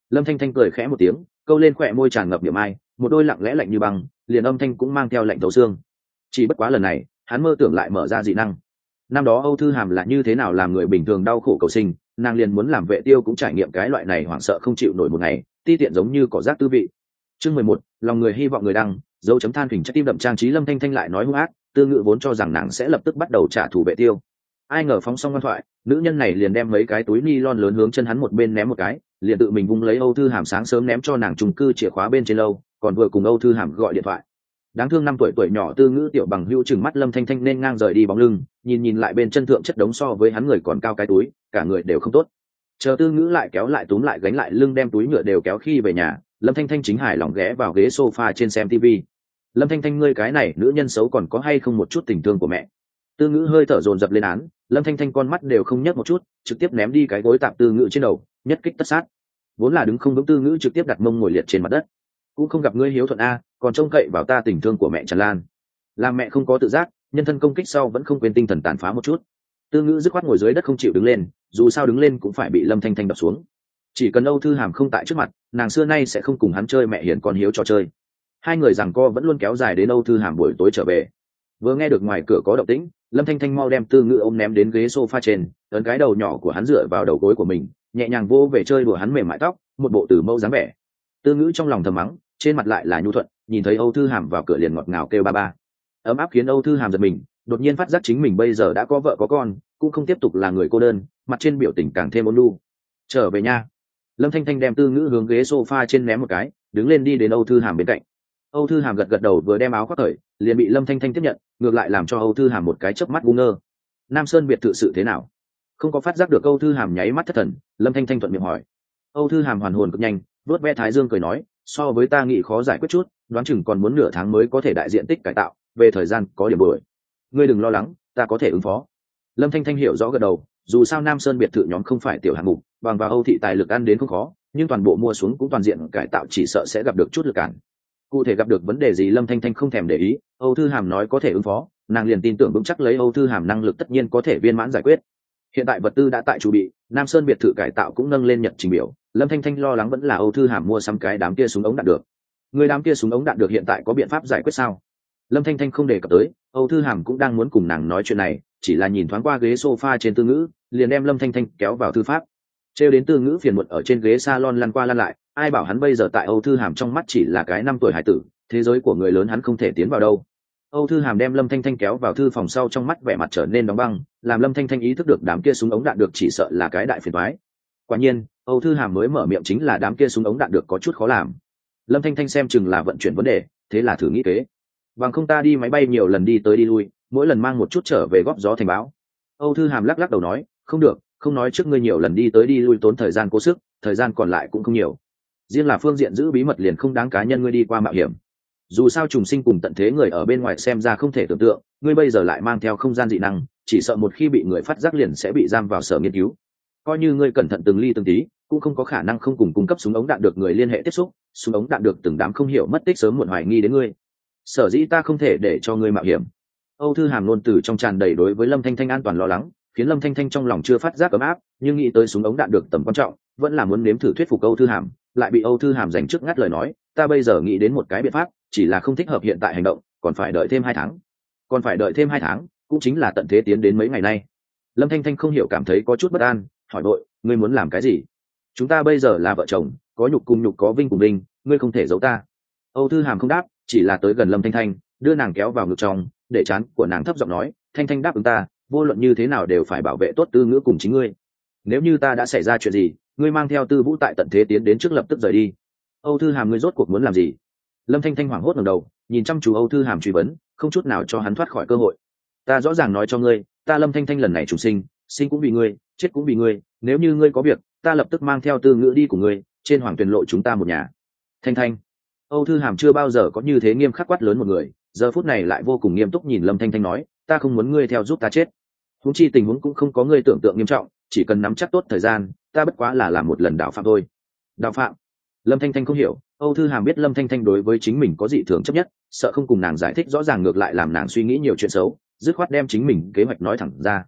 Lâm Thanh Thanh cười khẽ một tiếng, câu lên khỏe môi tràn ngập niệm ai, một đôi lặng lẽ lạnh như băng, liền âm thanh cũng mang theo lạnh thấu xương. Chỉ bất quá lần này, hắn mơ tưởng lại mở ra dị năng. Năm đó Âu Thư Hàm là như thế nào làm người bình thường đau khổ cầu sinh, nàng liền muốn làm vệ tiêu cũng trải nghiệm cái loại này hoảng sợ không chịu nổi một ngày, ti tiện giống như cỏ rác tư vị. Chương mười một, lòng người hy vọng người đăng, dấu chấm than thỉnh trái tim đậm trang trí. Lâm Thanh Thanh lại nói hung ác, Tư Ngữ vốn cho rằng nàng sẽ lập tức bắt đầu trả thù vệ tiêu. Ai ngờ phóng xong ngoan thoại, nữ nhân này liền đem mấy cái túi ni lon lớn hướng chân hắn một bên ném một cái, liền tự mình vung lấy Âu Thư Hàm sáng sớm ném cho nàng chung cư chìa khóa bên trên lâu, còn vừa cùng Âu Thư Hàm gọi điện thoại. Đáng thương năm tuổi tuổi nhỏ Tư Ngữ tiểu bằng hữu chừng mắt Lâm Thanh Thanh nên ngang rời đi bóng lưng, nhìn nhìn lại bên chân thượng chất đống so với hắn người còn cao cái túi, cả người đều không tốt. Chờ Tư Ngữ lại kéo lại túm lại gánh lại lưng đem túi nhựa đều kéo khi về nhà, Lâm Thanh Thanh chính hài lòng ghé vào ghế sofa trên xem tivi. Lâm Thanh Thanh, ngươi cái này nữ nhân xấu còn có hay không một chút tình thương của mẹ? Tư Ngữ hơi thở dồn dập lên án, Lâm Thanh Thanh con mắt đều không nhấc một chút, trực tiếp ném đi cái gối tạm Tư Ngữ trên đầu, nhất kích tất sát. Vốn là đứng không vững Tư Ngữ trực tiếp đặt mông ngồi liệt trên mặt đất. Cũng không gặp ngươi hiếu thuận a, còn trông cậy vào ta tình thương của mẹ tràn lan. Làm mẹ không có tự giác, nhân thân công kích sau vẫn không quên tinh thần tàn phá một chút. Tư Ngữ dứt khoát ngồi dưới đất không chịu đứng lên, dù sao đứng lên cũng phải bị Lâm Thanh Thanh đập xuống. Chỉ cần Âu Thư Hàm không tại trước mặt, nàng xưa nay sẽ không cùng hắn chơi mẹ hiền con hiếu trò chơi. Hai người giằng co vẫn luôn kéo dài đến Âu Thư Hàm buổi tối trở về. Vừa nghe được ngoài cửa có động tĩnh, Lâm Thanh Thanh mau đem Tư Ngữ ôm ném đến ghế sofa trên, ấn cái đầu nhỏ của hắn dựa vào đầu gối của mình, nhẹ nhàng vô về chơi đùa hắn mềm mại tóc, một bộ từ mẫu dáng vẻ. Tư Ngữ trong lòng thầm mắng, trên mặt lại là nhu thuận, nhìn thấy Âu Thư Hàm vào cửa liền ngọt ngào kêu ba ba. Ấm áp khiến Âu Thư Hàm giật mình, đột nhiên phát giác chính mình bây giờ đã có vợ có con, cũng không tiếp tục là người cô đơn, mặt trên biểu tình càng thêm ôn nhu. Trở về nha. Lâm Thanh Thanh đem Tư Ngữ hướng ghế sofa trên ném một cái, đứng lên đi đến Âu Thư Hàm bên cạnh. Âu Thư Hàm gật gật đầu vừa đem áo khoác cởi, liền bị Lâm Thanh Thanh tiếp nhận, ngược lại làm cho Âu Thư Hàm một cái chớp mắt ngu ngơ. Nam Sơn biệt thự sự thế nào? Không có phát giác được Âu Thư Hàm nháy mắt thất thần, Lâm Thanh Thanh thuận miệng hỏi. Âu Thư Hàm hoàn hồn cực nhanh, vuốt ve thái dương cười nói, so với ta nghĩ khó giải quyết chút, đoán chừng còn muốn nửa tháng mới có thể đại diện tích cải tạo, về thời gian có điểm bội. Ngươi đừng lo lắng, ta có thể ứng phó. Lâm Thanh Thanh hiểu rõ gật đầu, dù sao Nam Sơn biệt thự nhóm không phải tiểu hạng mục, bằng vào Âu thị tài lực ăn đến không khó, nhưng toàn bộ mua xuống cũng toàn diện cải tạo chỉ sợ sẽ gặp được chút lực cản. Cụ thể gặp được vấn đề gì Lâm Thanh Thanh không thèm để ý, Âu Thư Hàm nói có thể ứng phó, nàng liền tin tưởng vững chắc lấy Âu Thư Hàm năng lực tất nhiên có thể viên mãn giải quyết. Hiện tại vật tư đã tại chuẩn bị, Nam Sơn biệt thự cải tạo cũng nâng lên nhận trình biểu, Lâm Thanh Thanh lo lắng vẫn là Âu Thư Hàm mua sắm cái đám kia súng ống đạn được. Người đám kia súng ống đạn được hiện tại có biện pháp giải quyết sao? Lâm Thanh Thanh không đề cập tới, Âu Thư Hàm cũng đang muốn cùng nàng nói chuyện này, chỉ là nhìn thoáng qua ghế sofa trên Tư Ngữ, liền đem Lâm Thanh Thanh kéo vào thư pháp. Trêu đến Tư Ngữ phiền muộn ở trên ghế salon lăn qua lăn lại, ai bảo hắn bây giờ tại Âu Thư Hàm trong mắt chỉ là cái năm tuổi hải tử, thế giới của người lớn hắn không thể tiến vào đâu. Âu Thư Hàm đem Lâm Thanh Thanh kéo vào thư phòng sau trong mắt vẻ mặt trở nên đóng băng, làm Lâm Thanh Thanh ý thức được đám kia súng ống đạn được chỉ sợ là cái đại phiền toái. Quả nhiên, Âu Thư Hàm mới mở miệng chính là đám kia súng ống đạn được có chút khó làm. Lâm Thanh Thanh xem chừng là vận chuyển vấn đề, thế là thử nghĩ kế. Bằng không ta đi máy bay nhiều lần đi tới đi lui, mỗi lần mang một chút trở về góp gió thành báo. Âu Thư Hàm lắc lắc đầu nói, không được, không nói trước ngươi nhiều lần đi tới đi lui tốn thời gian cố sức, thời gian còn lại cũng không nhiều. Riêng là phương diện giữ bí mật liền không đáng cá nhân ngươi đi qua mạo hiểm. Dù sao trùng sinh cùng tận thế người ở bên ngoài xem ra không thể tưởng tượng, ngươi bây giờ lại mang theo không gian dị năng, chỉ sợ một khi bị người phát giác liền sẽ bị giam vào sở nghiên cứu. Coi như ngươi cẩn thận từng ly từng tí, cũng không có khả năng không cùng cung cấp súng ống đạn được người liên hệ tiếp xúc, súng ống đạn được từng đám không hiểu mất tích sớm muộn hoài nghi đến ngươi. Sở dĩ ta không thể để cho ngươi mạo hiểm. Âu Thư Hàm luôn từ trong tràn đầy đối với Lâm Thanh Thanh an toàn lo lắng, khiến Lâm Thanh Thanh trong lòng chưa phát giác ấm áp, nhưng nghĩ tới súng ống đạn được tầm quan trọng, vẫn là muốn nếm thử thuyết phục Âu Thư Hàm, lại bị Âu Thư Hàm giành trước ngắt lời nói, ta bây giờ nghĩ đến một cái biện pháp, chỉ là không thích hợp hiện tại hành động, còn phải đợi thêm hai tháng. Còn phải đợi thêm hai tháng, cũng chính là tận thế tiến đến mấy ngày nay. Lâm Thanh Thanh không hiểu cảm thấy có chút bất an, hỏi đội, ngươi muốn làm cái gì? Chúng ta bây giờ là vợ chồng, có nhục cùng nhục có vinh cùng vinh, ngươi không thể giấu ta. Âu Thư Hàm không đáp, chỉ là tới gần Lâm Thanh Thanh, đưa nàng kéo vào ngực trong, để trán của nàng thấp giọng nói, Thanh Thanh đáp ứng ta, vô luận như thế nào đều phải bảo vệ tốt Tư Ngữ cùng chính ngươi. Nếu như ta đã xảy ra chuyện gì, ngươi mang theo Tư Vũ tại tận thế tiến đến trước lập tức rời đi. Âu Thư Hàm, ngươi rốt cuộc muốn làm gì? Lâm Thanh Thanh hoảng hốt ngẩng đầu, nhìn chăm chú Âu Thư Hàm truy vấn, không chút nào cho hắn thoát khỏi cơ hội. Ta rõ ràng nói cho ngươi, ta Lâm Thanh Thanh lần này trùng sinh, sinh cũng vì ngươi, chết cũng vì ngươi, nếu như ngươi có việc, ta lập tức mang theo Tư Ngữ đi của ngươi, trên Hoàng Tuyền lộ chúng ta một nhà. Thanh Thanh. Âu Thư Hàm chưa bao giờ có như thế nghiêm khắc quát lớn một người, giờ phút này lại vô cùng nghiêm túc nhìn Lâm Thanh Thanh nói, ta không muốn ngươi theo giúp ta chết. Huống chi tình huống cũng không có ngươi tưởng tượng nghiêm trọng, chỉ cần nắm chắc tốt thời gian, ta bất quá là làm một lần đạo phạm thôi. Đạo phạm? Lâm Thanh Thanh không hiểu, Âu Thư Hàm biết Lâm Thanh Thanh đối với chính mình có dị thường chấp nhất, sợ không cùng nàng giải thích rõ ràng ngược lại làm nàng suy nghĩ nhiều chuyện xấu, dứt khoát đem chính mình kế hoạch nói thẳng ra.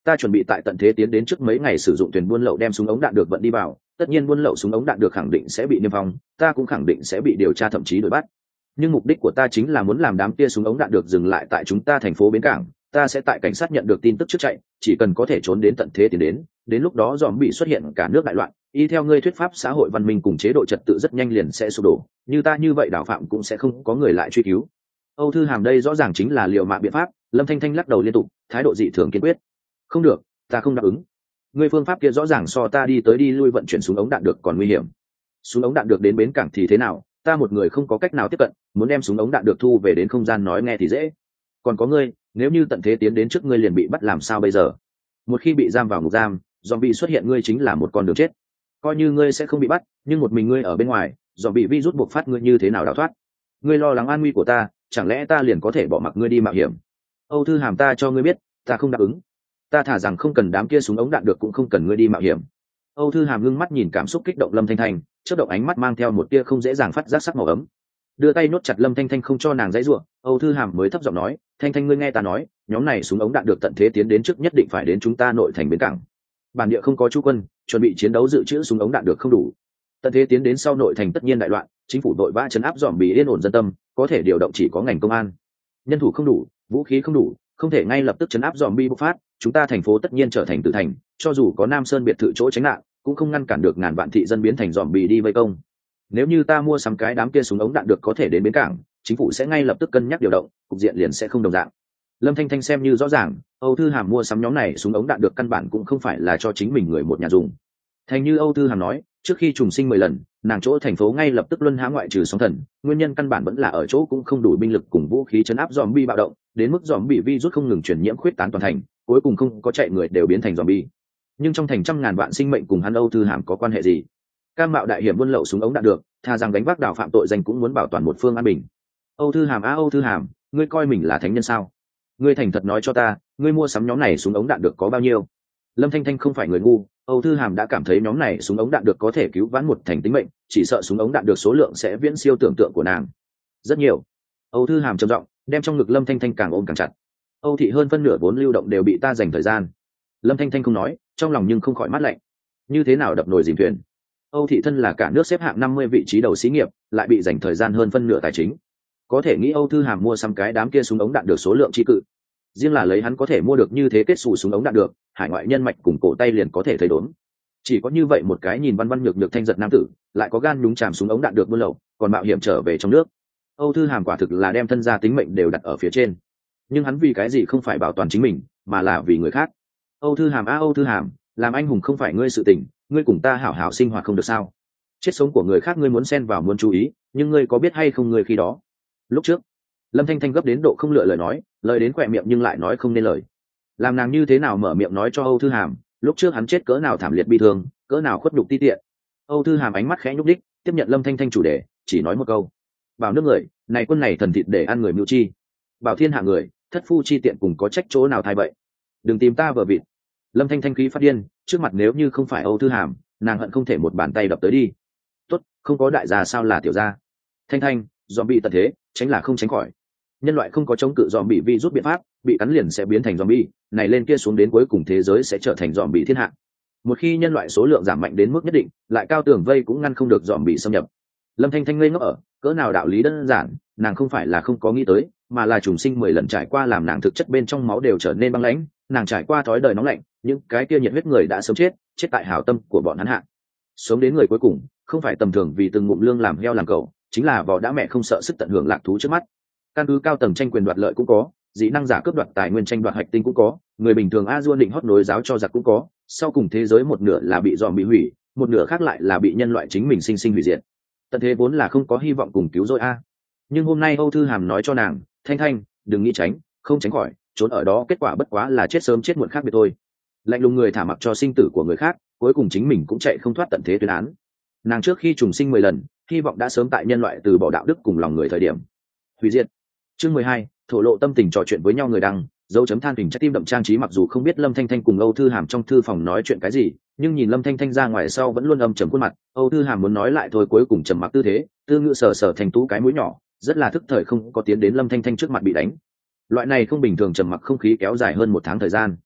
ta chuẩn bị tại tận thế tiến đến trước mấy ngày sử dụng thuyền buôn lậu đem súng ống đạn được vận đi vào, tất nhiên buôn lậu súng ống đạn được khẳng định sẽ bị niêm phong, ta cũng khẳng định sẽ bị điều tra thậm chí đuổi bắt. Nhưng mục đích của ta chính là muốn làm đám kia súng ống đạn được dừng lại tại chúng ta thành phố bến cảng, ta sẽ tại cảnh sát nhận được tin tức trước chạy, chỉ cần có thể trốn đến tận thế tiến đến, đến lúc đó dòm bị xuất hiện cả nước đại loạn, y theo ngươi thuyết pháp xã hội văn minh cùng chế độ trật tự rất nhanh liền sẽ sụp đổ, như ta như vậy đảo phạm cũng sẽ không có người lại truy cứu. Âu Thư Hàm đây rõ ràng chính là liệu mạng biện pháp. Lâm Thanh Thanh lắc đầu liên tục, thái độ dị thường kiên quyết. Không được, ta không đáp ứng. Ngươi phương pháp kia rõ ràng so ta đi tới đi lui vận chuyển súng ống đạn được còn nguy hiểm. Súng ống đạn được đến bến cảng thì thế nào, ta một người không có cách nào tiếp cận, muốn đem súng ống đạn được thu về đến không gian nói nghe thì dễ. Còn có ngươi, nếu như tận thế tiến đến trước ngươi liền bị bắt làm sao bây giờ? Một khi bị giam vào ngục giam, zombie xuất hiện ngươi chính là một con đường chết. Coi như ngươi sẽ không bị bắt, nhưng một mình ngươi ở bên ngoài, zombie virus buộc phát ngươi như thế nào đào thoát? Ngươi lo lắng an nguy của ta, chẳng lẽ ta liền có thể bỏ mặc ngươi đi mạo hiểm? Âu Thư Hàm, ta cho ngươi biết, ta không đáp ứng. Ta thả rằng không cần đám kia súng ống đạn được cũng không cần ngươi đi mạo hiểm. Âu Thư Hàm ngưng mắt nhìn cảm xúc kích động Lâm Thanh Thanh, chớp động ánh mắt mang theo một tia không dễ dàng phát giác sắc màu ấm. Đưa tay nốt chặt Lâm Thanh Thanh không cho nàng dãy rủa, Âu Thư Hàm mới thấp giọng nói, "Thanh Thanh ngươi nghe ta nói, nhóm này súng ống đạn được tận thế tiến đến trước nhất định phải đến chúng ta nội thành bến cảng. Bản địa không có trú quân, chuẩn bị chiến đấu dự trữ súng ống đạn được không đủ. Tận thế tiến đến sau nội thành tất nhiên đại loạn, chính phủ đội vã trấn áp dòm bị yên ổn dân tâm, có thể điều động chỉ có ngành công an. Nhân thủ không đủ, vũ khí không đủ, không thể ngay lập tức trấn áp dòm bi bộc phát, chúng ta thành phố tất nhiên trở thành tử thành, cho dù có Nam Sơn biệt thự chỗ tránh nạn, cũng không ngăn cản được ngàn vạn thị dân biến thành dòm bị đi vây công. Nếu như ta mua sắm cái đám kia súng ống đạn được có thể đến bến cảng, chính phủ sẽ ngay lập tức cân nhắc điều động, cục diện liền sẽ không đồng dạng." Lâm Thanh Thanh xem như rõ ràng, Âu Thư Hàm mua sắm nhóm này súng ống đạn được căn bản cũng không phải là cho chính mình người một nhà dùng. Thành như Âu Thư Hàm nói, trước khi trùng sinh mười lần, nàng chỗ thành phố ngay lập tức luân hãm ngoại trừ sóng thần, nguyên nhân căn bản vẫn là ở chỗ cũng không đủ binh lực cùng vũ khí chấn áp zombie bạo động, đến mức zombie virus không ngừng truyền nhiễm khuyết tán toàn thành, cuối cùng không có chạy người đều biến thành zombie. Nhưng trong thành trăm ngàn vạn sinh mệnh cùng hắn Âu Thư Hàm có quan hệ gì? Cam mạo đại hiểm buôn lậu súng ống đạn được, tha rằng đánh vác đào phạm tội danh cũng muốn bảo toàn một phương an bình. Âu Thư Hàm, a Âu Thư Hàm, ngươi coi mình là thánh nhân sao? Ngươi thành thật nói cho ta, ngươi mua sắm nhóm này súng ống đạn được có bao nhiêu? Lâm Thanh Thanh không phải người ngu, Âu Thư Hàm đã cảm thấy nhóm này súng ống đạn được có thể cứu vãn một thành tính mệnh, chỉ sợ súng ống đạn được số lượng sẽ viễn siêu tưởng tượng của nàng. Rất nhiều. Âu Thư Hàm trầm giọng, đem trong ngực Lâm Thanh Thanh càng ôm càng chặt. Âu thị hơn phân nửa vốn lưu động đều bị ta dành thời gian. Lâm Thanh Thanh không nói, trong lòng nhưng không khỏi mát lạnh. Như thế nào đập nồi dìm thuyền? Âu thị thân là cả nước xếp hạng năm mươi vị trí đầu xí nghiệp, lại bị dành thời gian hơn phân nửa tài chính. Có thể nghĩ Âu Thư Hàm mua xăm cái đám kia súng ống đạn được số lượng chi cự. Riêng là lấy hắn có thể mua được như thế kết xù súng ống đạn được, hải ngoại nhân mạch cùng cổ tay liền có thể thấy đốn. Chỉ có như vậy một cái nhìn văn văn nhược nhược thanh giật nam tử, lại có gan nhúng chàm súng ống đạn được buôn lậu, còn mạo hiểm trở về trong nước. Âu Thư Hàm quả thực là đem thân gia tính mệnh đều đặt ở phía trên. Nhưng hắn vì cái gì không phải bảo toàn chính mình, mà là vì người khác? Âu Thư Hàm, a Âu Thư Hàm, làm anh hùng không phải ngươi sự tình, ngươi cùng ta hảo hảo sinh hoạt không được sao? Chết sống của người khác ngươi muốn xen vào muốn chú ý, nhưng ngươi có biết hay không ngươi khi đó? Lúc trước, Lâm Thanh Thanh gấp đến độ không lựa lời nói, lời đến khỏe miệng nhưng lại nói không nên lời. Làm nàng như thế nào mở miệng nói cho Âu Thư Hàm, lúc trước hắn chết cỡ nào thảm liệt bi thương, cỡ nào khuất nhục ti tiện. Âu Thư Hàm ánh mắt khẽ nhúc đích, tiếp nhận Lâm Thanh Thanh chủ đề, chỉ nói một câu: "Bảo nước người, này quân này thần thịt để ăn người mưu chi. Bảo thiên hạ người, thất phu chi tiện cùng có trách chỗ nào thay vậy. Đừng tìm ta vờ vịt." Lâm Thanh Thanh khí phát điên, trước mặt nếu như không phải Âu Thư Hàm, nàng hận không thể một bàn tay đập tới đi. Tốt, không có đại gia sao là tiểu gia. Thanh Thanh, zombie tận thế, tránh là không tránh khỏi. Nhân loại không có chống cự zombie virus biện pháp, bị cắn liền sẽ biến thành zombie, này lên kia xuống đến cuối cùng thế giới sẽ trở thành zombie thiên hạ. Một khi nhân loại số lượng giảm mạnh đến mức nhất định, lại cao tường vây cũng ngăn không được zombie xâm nhập. Lâm Thanh Thanh ngây ngốc ở, cỡ nào đạo lý đơn giản, nàng không phải là không có nghĩ tới, mà là trùng sinh mười lần trải qua làm nàng thực chất bên trong máu đều trở nên băng lãnh, nàng trải qua thói đời nóng lạnh, những cái kia nhiệt huyết người đã sớm chết, chết tại hảo tâm của bọn hắn hạ. Sống đến người cuối cùng, không phải tầm thường vì từng ngụm lương làm heo làm cẩu, chính là vò đã mẹ không sợ sức tận hưởng lạc thú trước mắt. Căn cứ cao tầng tranh quyền đoạt lợi cũng có, dị năng giả cướp đoạt tài nguyên tranh đoạt hạch tinh cũng có, người bình thường a duôn định hót nối giáo cho giặc cũng có, sau cùng thế giới một nửa là bị dòm bị hủy, một nửa khác lại là bị nhân loại chính mình sinh sinh hủy diệt. Tận thế vốn là không có hy vọng cùng cứu rỗi a. Nhưng hôm nay Âu Thư Hàm nói cho nàng, Thanh Thanh, đừng nghĩ tránh, không tránh khỏi, trốn ở đó kết quả bất quá là chết sớm chết muộn khác biệt thôi. Lạnh lùng người thả mặc cho sinh tử của người khác, cuối cùng chính mình cũng chạy không thoát tận thế tuyên án. Nàng trước khi trùng sinh mười lần, hy vọng đã sớm tại nhân loại từ bỏ đạo đức cùng lòng người thời điểm hủy diệt. Chương mười hai, thổ lộ tâm tình trò chuyện với nhau người đăng, dấu chấm than hình trái tim đậm trang trí. Mặc dù không biết Lâm Thanh Thanh cùng Âu Thư Hàm trong thư phòng nói chuyện cái gì, nhưng nhìn Lâm Thanh Thanh ra ngoài sau vẫn luôn âm trầm khuôn mặt, Âu Thư Hàm muốn nói lại thôi cuối cùng trầm mặc tư thế, tư ngữ sờ sờ thành tú cái mũi nhỏ, rất là thức thời không có tiến đến Lâm Thanh Thanh trước mặt bị đánh. Loại này không bình thường trầm mặc không khí kéo dài hơn một tháng thời gian.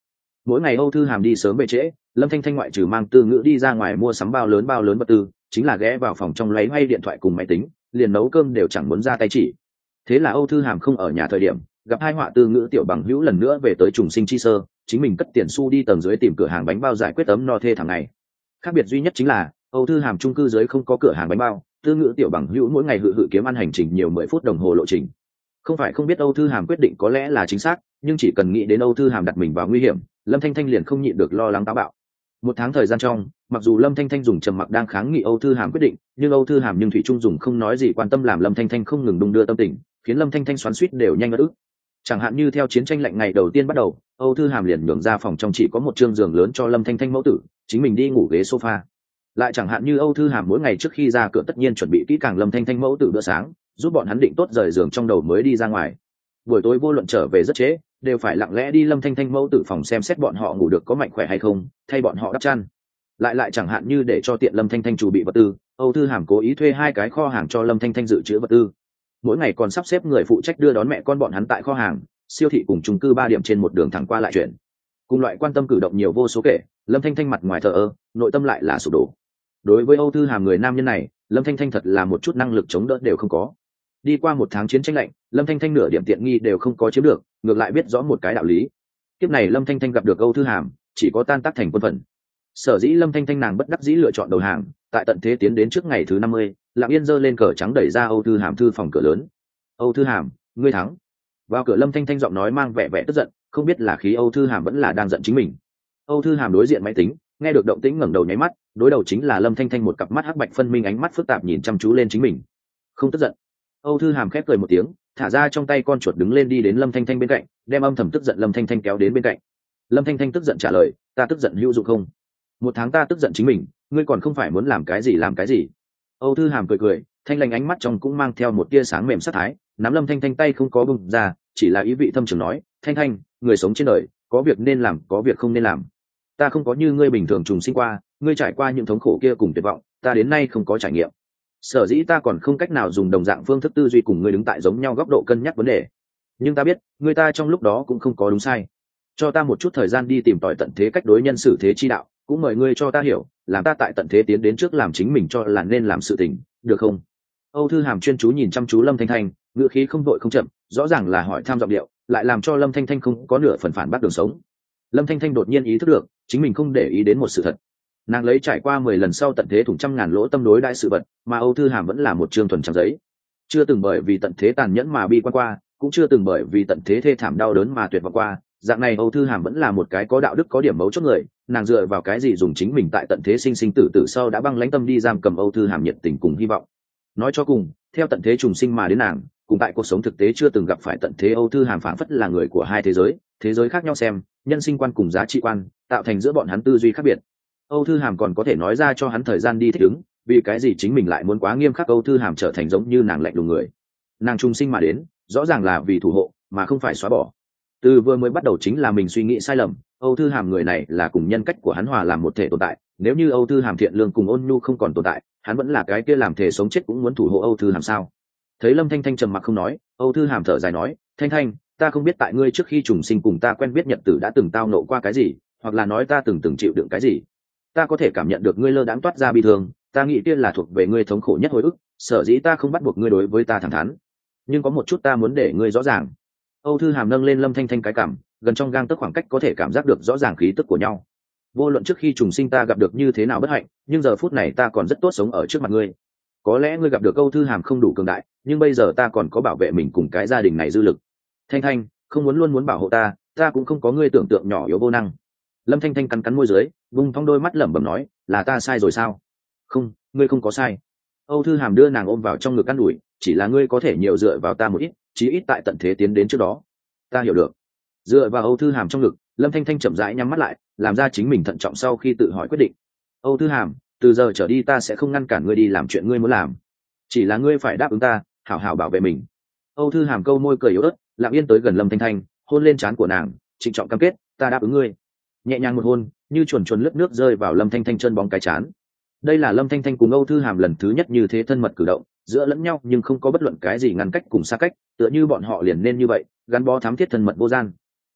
Mỗi ngày Âu Thư Hàm đi sớm về trễ, Lâm Thanh Thanh ngoại trừ mang Tư Ngữ đi ra ngoài mua sắm bao lớn bao lớn vật tư, chính là ghé vào phòng trong lấy ngay điện thoại cùng máy tính, liền nấu cơm đều chẳng muốn ra tay chỉ. Thế là Âu Thư Hàm không ở nhà thời điểm, gặp hai họa Tư Ngữ tiểu bằng hữu lần nữa về tới trùng sinh chi sơ, chính mình cất tiền xu đi tầng dưới tìm cửa hàng bánh bao giải quyết ấm no thê thằng này. Khác biệt duy nhất chính là Âu Thư Hàm chung cư dưới không có cửa hàng bánh bao, Tư Ngữ tiểu bằng hữu mỗi ngày hự hự kiếm ăn hành trình nhiều mười phút đồng hồ lộ trình. Không phải không biết Âu Thư Hàm quyết định có lẽ là chính xác, nhưng chỉ cần nghĩ đến Âu Thư Hàm đặt mình vào nguy hiểm, Lâm Thanh Thanh liền không nhịn được lo lắng táo bạo. Một tháng thời gian trong, mặc dù Lâm Thanh Thanh dùng trầm mặc đang kháng nghị Âu Thư Hàm quyết định, nhưng Âu Thư Hàm nhưng thủy chung dùng không nói gì quan tâm làm Lâm Thanh Thanh không ngừng đung đưa tâm tình, khiến Lâm Thanh Thanh xoắn xuýt đều nhanh ngất ức. Chẳng hạn như theo chiến tranh lạnh ngày đầu tiên bắt đầu, Âu Thư Hàm liền nhường ra phòng trong chỉ có một chương giường lớn cho Lâm Thanh Thanh mẫu tử, chính mình đi ngủ ghế sofa. Lại chẳng hạn như Âu Thư Hàm mỗi ngày trước khi ra cửa tất nhiên chuẩn bị kỹ càng Lâm Thanh Thanh mẫu tử bữa sáng, giúp bọn hắn định tốt rời giường trong đầu mới đi ra ngoài. Buổi tối vô luận trở về rất trễ, đều phải lặng lẽ đi Lâm Thanh Thanh mẫu tử phòng xem xét bọn họ ngủ được có mạnh khỏe hay không, thay bọn họ đắp chăn. Lại lại chẳng hạn như để cho tiện Lâm Thanh Thanh chuẩn bị vật tư, Âu Thư Hàm cố ý thuê hai cái kho hàng cho Lâm Thanh Thanh dự trữ vật tư. Mỗi ngày còn sắp xếp người phụ trách đưa đón mẹ con bọn hắn tại kho hàng, siêu thị cùng chung cư ba điểm trên một đường thẳng qua lại chuyển. Cùng loại quan tâm cử động nhiều vô số kể, Lâm Thanh Thanh mặt ngoài thờ ơ, nội tâm lại là sụp đổ. Đối với Âu Thư Hàm người nam nhân này, Lâm Thanh Thanh thật là một chút năng lực chống đỡ đều không có. Đi qua một tháng chiến tranh lạnh, Lâm Thanh Thanh nửa điểm tiện nghi đều không có chiếm được, ngược lại biết rõ một cái đạo lý. Kiếp này Lâm Thanh Thanh gặp được Âu Thư Hàm, chỉ có tan tác thành quân phận. Sở dĩ Lâm Thanh Thanh nàng bất đắc dĩ lựa chọn đầu hàng, tại tận thế tiến đến trước ngày thứ năm mươi, Lặng Yên giơ lên cờ trắng đẩy ra Âu Thư Hàm thư phòng cửa lớn. "Âu Thư Hàm, ngươi thắng." Vào cửa Lâm Thanh Thanh giọng nói mang vẻ vẻ tức giận, không biết là khí Âu Thư Hàm vẫn là đang giận chính mình. Âu Thư Hàm đối diện máy tính, nghe được động tĩnh ngẩng đầu nháy mắt, đối đầu chính là Lâm Thanh Thanh một cặp mắt hắc bạch phân minh ánh mắt phức tạp nhìn chăm chú lên chính mình. "Không tức giận." Âu Thư Hàm khép cười một tiếng, thả ra trong tay con chuột đứng lên đi đến Lâm Thanh Thanh bên cạnh, đem âm thầm tức giận Lâm Thanh Thanh kéo đến bên cạnh. Lâm Thanh Thanh tức giận trả lời, "Ta tức giận hữu dụng không? Một tháng ta tức giận chính mình, ngươi còn không phải muốn làm cái gì làm cái gì." Âu Thư Hàm cười cười, thanh lành ánh mắt trong cũng mang theo một tia sáng mềm sát thái, nắm Lâm Thanh Thanh tay không có bung ra, chỉ là ý vị thâm trường nói, "Thanh Thanh, người sống trên đời, có việc nên làm, có việc không nên làm. Ta không có như ngươi bình thường trùng sinh qua, ngươi trải qua những thống khổ kia cùng tuyệt vọng, ta đến nay không có trải nghiệm. Sở dĩ ta còn không cách nào dùng đồng dạng phương thức tư duy cùng ngươi đứng tại giống nhau góc độ cân nhắc vấn đề. Nhưng ta biết, người ta trong lúc đó cũng không có đúng sai. Cho ta một chút thời gian đi tìm tòi tận thế cách đối nhân xử thế chi đạo, cũng mời ngươi cho ta hiểu, làm ta tại tận thế tiến đến trước làm chính mình cho là nên làm sự tình, được không?" Âu Thư Hàm chuyên chú nhìn chăm chú Lâm Thanh Thanh, ngữ khí không vội không chậm, rõ ràng là hỏi thăm giọng điệu, lại làm cho Lâm Thanh Thanh không có nửa phần phản bác đường sống. Lâm Thanh Thanh đột nhiên ý thức được, chính mình không để ý đến một sự thật. Nàng lấy trải qua mười lần sau tận thế thủng trăm ngàn lỗ tâm đối đãi sự vật, mà Âu Thư Hàm vẫn là một trương thuần trắng giấy. Chưa từng bởi vì tận thế tàn nhẫn mà bi quan qua, cũng chưa từng bởi vì tận thế thê thảm đau đớn mà tuyệt vọng qua. Dạng này Âu Thư Hàm vẫn là một cái có đạo đức có điểm mấu chốt người, nàng dựa vào cái gì dùng chính mình tại tận thế sinh sinh tử tử sau đã băng lãnh tâm đi giam cầm Âu Thư Hàm nhiệt tình cùng hy vọng. Nói cho cùng, theo tận thế trùng sinh mà đến nàng, cùng tại cuộc sống thực tế chưa từng gặp phải tận thế Âu Thư Hàm phảng phất là người của hai thế giới, thế giới khác nhau xem, nhân sinh quan cùng giá trị quan, tạo thành giữa bọn hắn tư duy khác biệt. Âu Thư Hàm còn có thể nói ra cho hắn thời gian đi thích ứng, vì cái gì chính mình lại muốn quá nghiêm khắc Âu Thư Hàm trở thành giống như nàng lạnh lùng người. Nàng trùng sinh mà đến, rõ ràng là vì thủ hộ, mà không phải xóa bỏ. Từ vừa mới bắt đầu chính là mình suy nghĩ sai lầm, Âu Thư Hàm người này là cùng nhân cách của hắn hòa làm một thể tồn tại, nếu như Âu Thư Hàm thiện lương cùng ôn nhu không còn tồn tại, hắn vẫn là cái kia làm thể sống chết cũng muốn thủ hộ Âu Thư Hàm sao? Thấy Lâm Thanh Thanh trầm mặc không nói, Âu Thư Hàm thở dài nói, "Thanh Thanh, ta không biết tại ngươi trước khi trùng sinh cùng ta quen biết nhật tử đã từng tao nộ qua cái gì, hoặc là nói ta từng từng chịu đựng cái gì. Ta có thể cảm nhận được ngươi lơ đãng toát ra bi thương, ta nghĩ kia là thuộc về ngươi thống khổ nhất hồi ức, sở dĩ ta không bắt buộc ngươi đối với ta thẳng thắn. Nhưng có một chút ta muốn để ngươi rõ ràng." Âu Thư Hàm nâng lên Lâm Thanh Thanh cái cằm, gần trong gang tấc khoảng cách có thể cảm giác được rõ ràng khí tức của nhau. "Vô luận trước khi trùng sinh ta gặp được như thế nào bất hạnh, nhưng giờ phút này ta còn rất tốt sống ở trước mặt ngươi. Có lẽ ngươi gặp được Âu Thư Hàm không đủ cường đại, nhưng bây giờ ta còn có bảo vệ mình cùng cái gia đình này dư lực. Thanh Thanh, không muốn luôn muốn bảo hộ ta, ta cũng không có ngươi tưởng tượng nhỏ yếu vô năng." Lâm Thanh Thanh cắn cắn môi dưới, vung thong đôi mắt lẩm bẩm nói, "Là ta sai rồi sao?" "Không, ngươi không có sai." Âu Thư Hàm đưa nàng ôm vào trong ngực ăn ủi, "Chỉ là ngươi có thể nhiều dựa vào ta một ít, chí ít tại tận thế tiến đến trước đó." "Ta hiểu được." Dựa vào Âu Thư Hàm trong ngực, Lâm Thanh Thanh chậm rãi nhắm mắt lại, làm ra chính mình thận trọng sau khi tự hỏi quyết định. "Âu Thư Hàm, từ giờ trở đi ta sẽ không ngăn cản ngươi đi làm chuyện ngươi muốn làm, chỉ là ngươi phải đáp ứng ta, hảo hảo bảo vệ mình." Âu Thư Hàm câu môi cười yếu ớt, lặng yên tới gần Lâm Thanh Thanh, hôn lên trán của nàng, trịnh trọng cam kết, "Ta đáp ứng ngươi." Nhẹ nhàng một hôn, như chuồn chuồn lướt nước rơi vào Lâm Thanh Thanh chân bóng cái trán. Đây là Lâm Thanh Thanh cùng Âu Thư Hàm lần thứ nhất như thế thân mật cử động, giữa lẫn nhau nhưng không có bất luận cái gì ngăn cách cùng xa cách, tựa như bọn họ liền nên như vậy, gắn bó thắm thiết thân mật vô gian.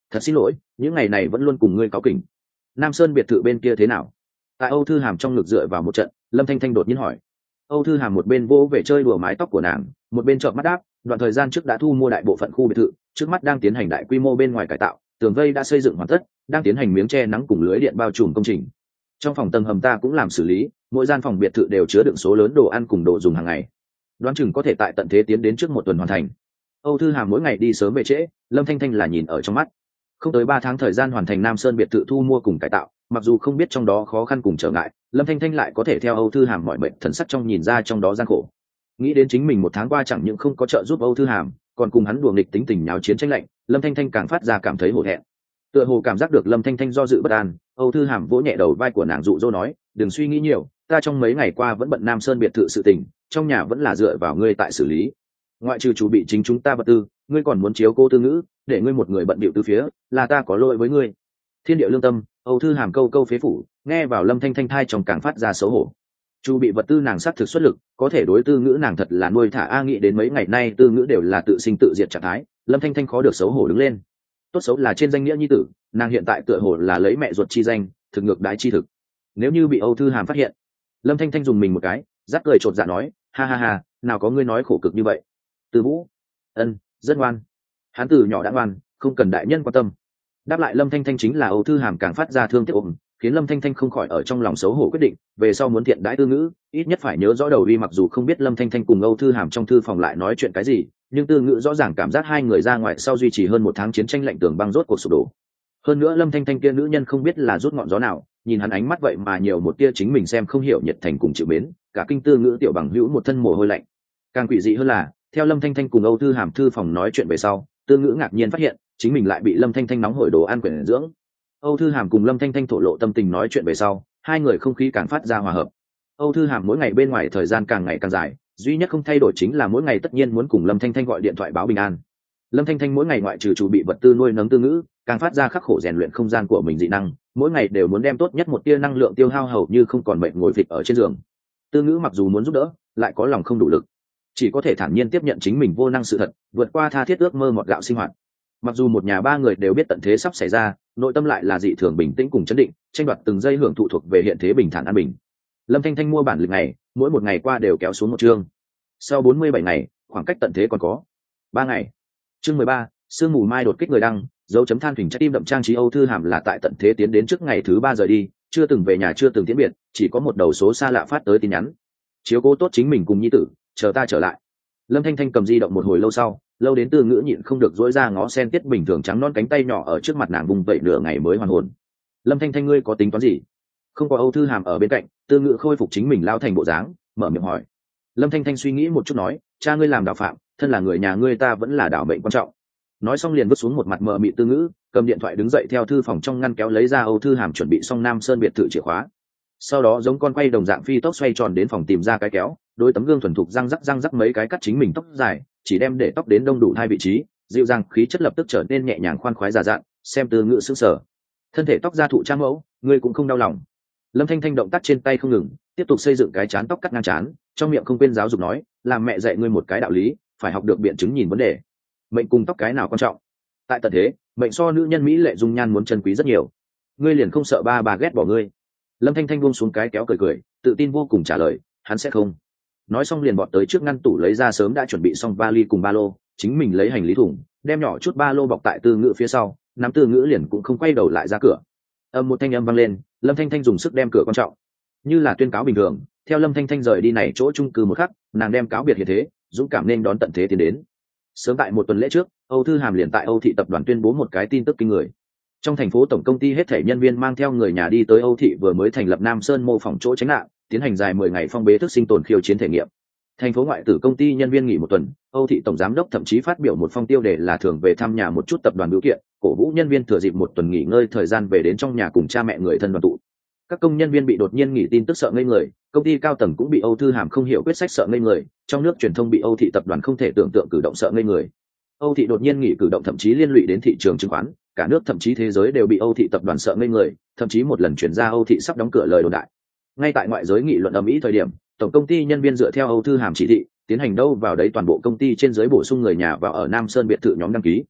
thật xin lỗi, những ngày này vẫn luôn cùng ngươi cáu kỉnh. Nam Sơn biệt thự bên kia thế nào? Tại Âu Thư Hàm trong ngực dựa vào một trận, Lâm Thanh Thanh đột nhiên hỏi. Âu Thư Hàm một bên vỗ về chơi đùa mái tóc của nàng, một bên chợp mắt đáp, đoạn thời gian trước đã thu mua đại bộ phận khu biệt thự, trước mắt đang tiến hành đại quy mô bên ngoài cải tạo, tường vây đã xây dựng hoàn tất, đang tiến hành miếng che nắng cùng lưới điện bao trùm công trình. Trong phòng tầng hầm ta cũng làm xử lý, mỗi gian phòng biệt thự đều chứa đựng số lớn đồ ăn cùng đồ dùng hàng ngày. Đoán chừng có thể tại tận thế tiến đến trước một tuần hoàn thành. Âu Thư Hàm mỗi ngày đi sớm về trễ, Lâm Thanh Thanh là nhìn ở trong mắt. Không tới ba tháng thời gian hoàn thành Nam Sơn biệt thự thu mua cùng cải tạo, mặc dù không biết trong đó khó khăn cùng trở ngại, Lâm Thanh Thanh lại có thể theo Âu Thư Hàm mọi mệnh thần sắc trong nhìn ra trong đó gian khổ. Nghĩ đến chính mình một tháng qua chẳng những không có trợ giúp Âu Thư Hàm, còn cùng hắn đùa nghịch tính tình nháo chiến tranh lạnh, Lâm Thanh Thanh càng phát ra cảm thấy hổ thẹn. Tựa hồ cảm giác được Lâm Thanh Thanh do dự bất an, Âu Thư Hàm vỗ nhẹ đầu vai của nàng dụ dỗ nói, đừng suy nghĩ nhiều, ta trong mấy ngày qua vẫn bận Nam Sơn biệt thự sự tình, trong nhà vẫn là dựa vào ngươi tại xử lý. Ngoại trừ chủ bị chính chúng ta vật tư, ngươi còn muốn chiếu cô tư ngữ, để ngươi một người bận bịu từ phía, là ta có lỗi với ngươi. Thiên địa lương tâm, Âu Thư Hàm câu câu phế phủ, nghe vào Lâm Thanh Thanh thai trong càng phát ra xấu hổ. Chu bị vật tư nàng sát thực xuất lực, có thể đối tư ngữ nàng thật là nuôi thả a, nghĩ đến mấy ngày nay tư ngữ đều là tự sinh tự diệt trạng thái, Lâm Thanh Thanh khó được xấu hổ đứng lên. Tốt xấu là trên danh nghĩa nhi tử, nàng hiện tại tựa hồ là lấy mẹ ruột chi danh, thực ngược đái chi thực. Nếu như bị Âu Thư Hàm phát hiện, Lâm Thanh Thanh dùng mình một cái, rắc cười chột dạ nói, ha ha ha, nào có ngươi nói khổ cực như vậy. Từ Vũ, ân, rất ngoan. Hắn từ nhỏ đã ngoan, không cần đại nhân quan tâm. Đáp lại Lâm Thanh Thanh chính là Âu Thư Hàm càng phát ra thương tiếc ôm, khiến Lâm Thanh Thanh không khỏi ở trong lòng xấu hổ quyết định, về sau muốn thiện đãi tư ngữ, ít nhất phải nhớ rõ đầu đi. Mặc dù không biết Lâm Thanh Thanh cùng Âu Thư Hàm trong thư phòng lại nói chuyện cái gì, nhưng tư ngữ rõ ràng cảm giác hai người ra ngoài sau duy trì hơn một tháng chiến tranh lạnh tường băng rốt cuộc sụp đổ. Hơn nữa Lâm Thanh Thanh kia nữ nhân không biết là rút ngọn gió nào, nhìn hắn ánh mắt vậy mà nhiều một tia chính mình xem không hiểu nhiệt thành cùng chịu mến, cả kinh tư ngữ tiểu bằng hữu một thân mồ hôi lạnh. Càng quỷ dị hơn là, theo Lâm Thanh Thanh cùng Âu Thư Hàm thư phòng nói chuyện về sau, tư ngữ ngạc nhiên phát hiện chính mình lại bị Lâm Thanh Thanh nóng hổi đồ ăn quyển dưỡng. Âu Thư Hàm cùng Lâm Thanh Thanh thổ lộ tâm tình nói chuyện về sau, hai người không khí càng phát ra hòa hợp. Âu Thư Hàm mỗi ngày bên ngoài thời gian càng ngày càng dài, duy nhất không thay đổi chính là mỗi ngày tất nhiên muốn cùng Lâm Thanh Thanh gọi điện thoại báo bình an. Lâm Thanh Thanh mỗi ngày ngoại trừ chủ bị vật tư nuôi nấng tư ngữ, càng phát ra khắc khổ rèn luyện không gian của mình dị năng, mỗi ngày đều muốn đem tốt nhất một tia năng lượng tiêu hao hầu như không còn mệt ngồi phịch ở trên giường. Tư ngữ mặc dù muốn giúp đỡ, lại có lòng không đủ lực, chỉ có thể thản nhiên tiếp nhận chính mình vô năng sự thật, vượt qua tha thiết ước mơ ngọt gạo sinh hoạt. Mặc dù một nhà ba người đều biết tận thế sắp xảy ra, nội tâm lại là dị thường bình tĩnh cùng chấn định, tranh đoạt từng giây hưởng thụ thuộc về hiện thế bình thản an bình. Lâm Thanh Thanh mua bản lịch ngày, mỗi một ngày qua đều kéo xuống một chương. Sau bốn mươi bảy ngày, khoảng cách tận thế còn có ba ngày. Chương mười ba, sương mù mai đột kích người đăng, dấu chấm than thỉnh trái tim đậm trang trí. Âu Thư Hàm là tại tận thế tiến đến trước ngày thứ ba rời đi, chưa từng về nhà, chưa từng tiễn biệt, chỉ có một đầu số xa lạ phát tới tin nhắn. Chiếu cố tốt chính mình cùng nhi tử, chờ ta trở lại. Lâm Thanh Thanh cầm di động một hồi lâu sau, lâu đến tư ngữ nhịn không được dỗi ra ngó sen tiết bình thường trắng non cánh tay nhỏ ở trước mặt nàng vùng vẫy nửa ngày mới hoàn hồn. Lâm Thanh Thanh, ngươi có tính toán gì? Không có Âu Thư Hàm ở bên cạnh, tư ngữ khôi phục chính mình lao thành bộ dáng, mở miệng hỏi. Lâm Thanh Thanh suy nghĩ một chút nói, cha ngươi làm đạo phạm, thân là người nhà ngươi ta vẫn là đạo mệnh quan trọng. Nói xong liền vứt xuống một mặt mờ mịt tư ngữ, cầm điện thoại đứng dậy theo thư phòng trong ngăn kéo lấy ra Âu Thư Hàm chuẩn bị xong Nam Sơn biệt thự chìa khóa. Sau đó giống con quay đồng dạng phi tốc xoay tròn đến phòng tìm ra cái kéo, đôi tấm gương thuần thục răng rắc răng rắc mấy cái cắt chính mình tóc dài, chỉ đem để tóc đến đông đủ hai vị trí, dịu dàng khí chất lập tức trở nên nhẹ nhàng khoan khoái già dặn. Xem tư ngữ sững sờ, thân thể tóc da thụ trang mẫu, ngươi cũng không đau lòng. Lâm Thanh Thanh động tác trên tay không ngừng, tiếp tục xây dựng cái chán tóc cắt ngang chán, trong miệng không quên giáo dục nói, làm mẹ dạy ngươi một cái đạo lý, phải học được biện chứng nhìn vấn đề. Mệnh cùng tóc cái nào quan trọng? Tại tận thế, mệnh so nữ nhân mỹ lệ dung nhan muốn chân quý rất nhiều. Ngươi liền không sợ ba bà ghét bỏ ngươi? Lâm Thanh Thanh buông xuống cái kéo cười cười, tự tin vô cùng trả lời, hắn sẽ không. Nói xong liền bọt tới trước ngăn tủ lấy ra sớm đã chuẩn bị xong vali cùng ba lô, chính mình lấy hành lý thùng, đem nhỏ chút ba lô bọc tại tư ngữ phía sau, nắm tư ngữ liền cũng không quay đầu lại ra cửa. Âm một thanh âm vang lên, Lâm Thanh Thanh dùng sức đem cửa quan trọng, như là tuyên cáo bình thường. Theo Lâm Thanh Thanh rời đi này chỗ chung cư một khắc, nàng đem cáo biệt hiện thế, dũng cảm nên đón tận thế tiến đến. Sớm tại một tuần lễ trước, Âu Thư Hàm liền tại Âu Thị tập đoàn tuyên bố một cái tin tức kinh người. Trong thành phố tổng công ty hết thảy nhân viên mang theo người nhà đi tới Âu Thị vừa mới thành lập Nam Sơn mô phỏng chỗ tránh nạn, tiến hành dài mười ngày phong bế thức sinh tồn khiêu chiến thể nghiệm. Thành phố ngoại tử công ty nhân viên nghỉ một tuần, Âu Thị tổng giám đốc thậm chí phát biểu một phong tiêu đề là thường về thăm nhà một chút tập đoàn biểu kiện, cổ vũ nhân viên thừa dịp một tuần nghỉ ngơi thời gian về đến trong nhà cùng cha mẹ người thân đoàn tụ. Các công nhân viên bị đột nhiên nghỉ tin tức sợ ngây người, công ty cao tầng cũng bị Âu Thư Hàm không hiểu quyết sách sợ ngây người, trong nước truyền thông bị Âu Thị tập đoàn không thể tưởng tượng cử động sợ ngây người. Âu Thị đột nhiên nghỉ cử động thậm chí liên lụy đến thị trường chứng khoán, cả nước thậm chí thế giới đều bị Âu Thị tập đoàn sợ ngây người, thậm chí một lần chuyển ra Âu Thị sắp đóng cửa lời đồn đại. Ngay tại ngoại giới nghị luận ầm ĩ thời điểm, tổng công ty nhân viên dựa theo Âu Thư Hàm chỉ thị, tiến hành đâu vào đấy toàn bộ công ty trên dưới bổ sung người nhà vào ở Nam Sơn biệt thự nhóm đăng ký.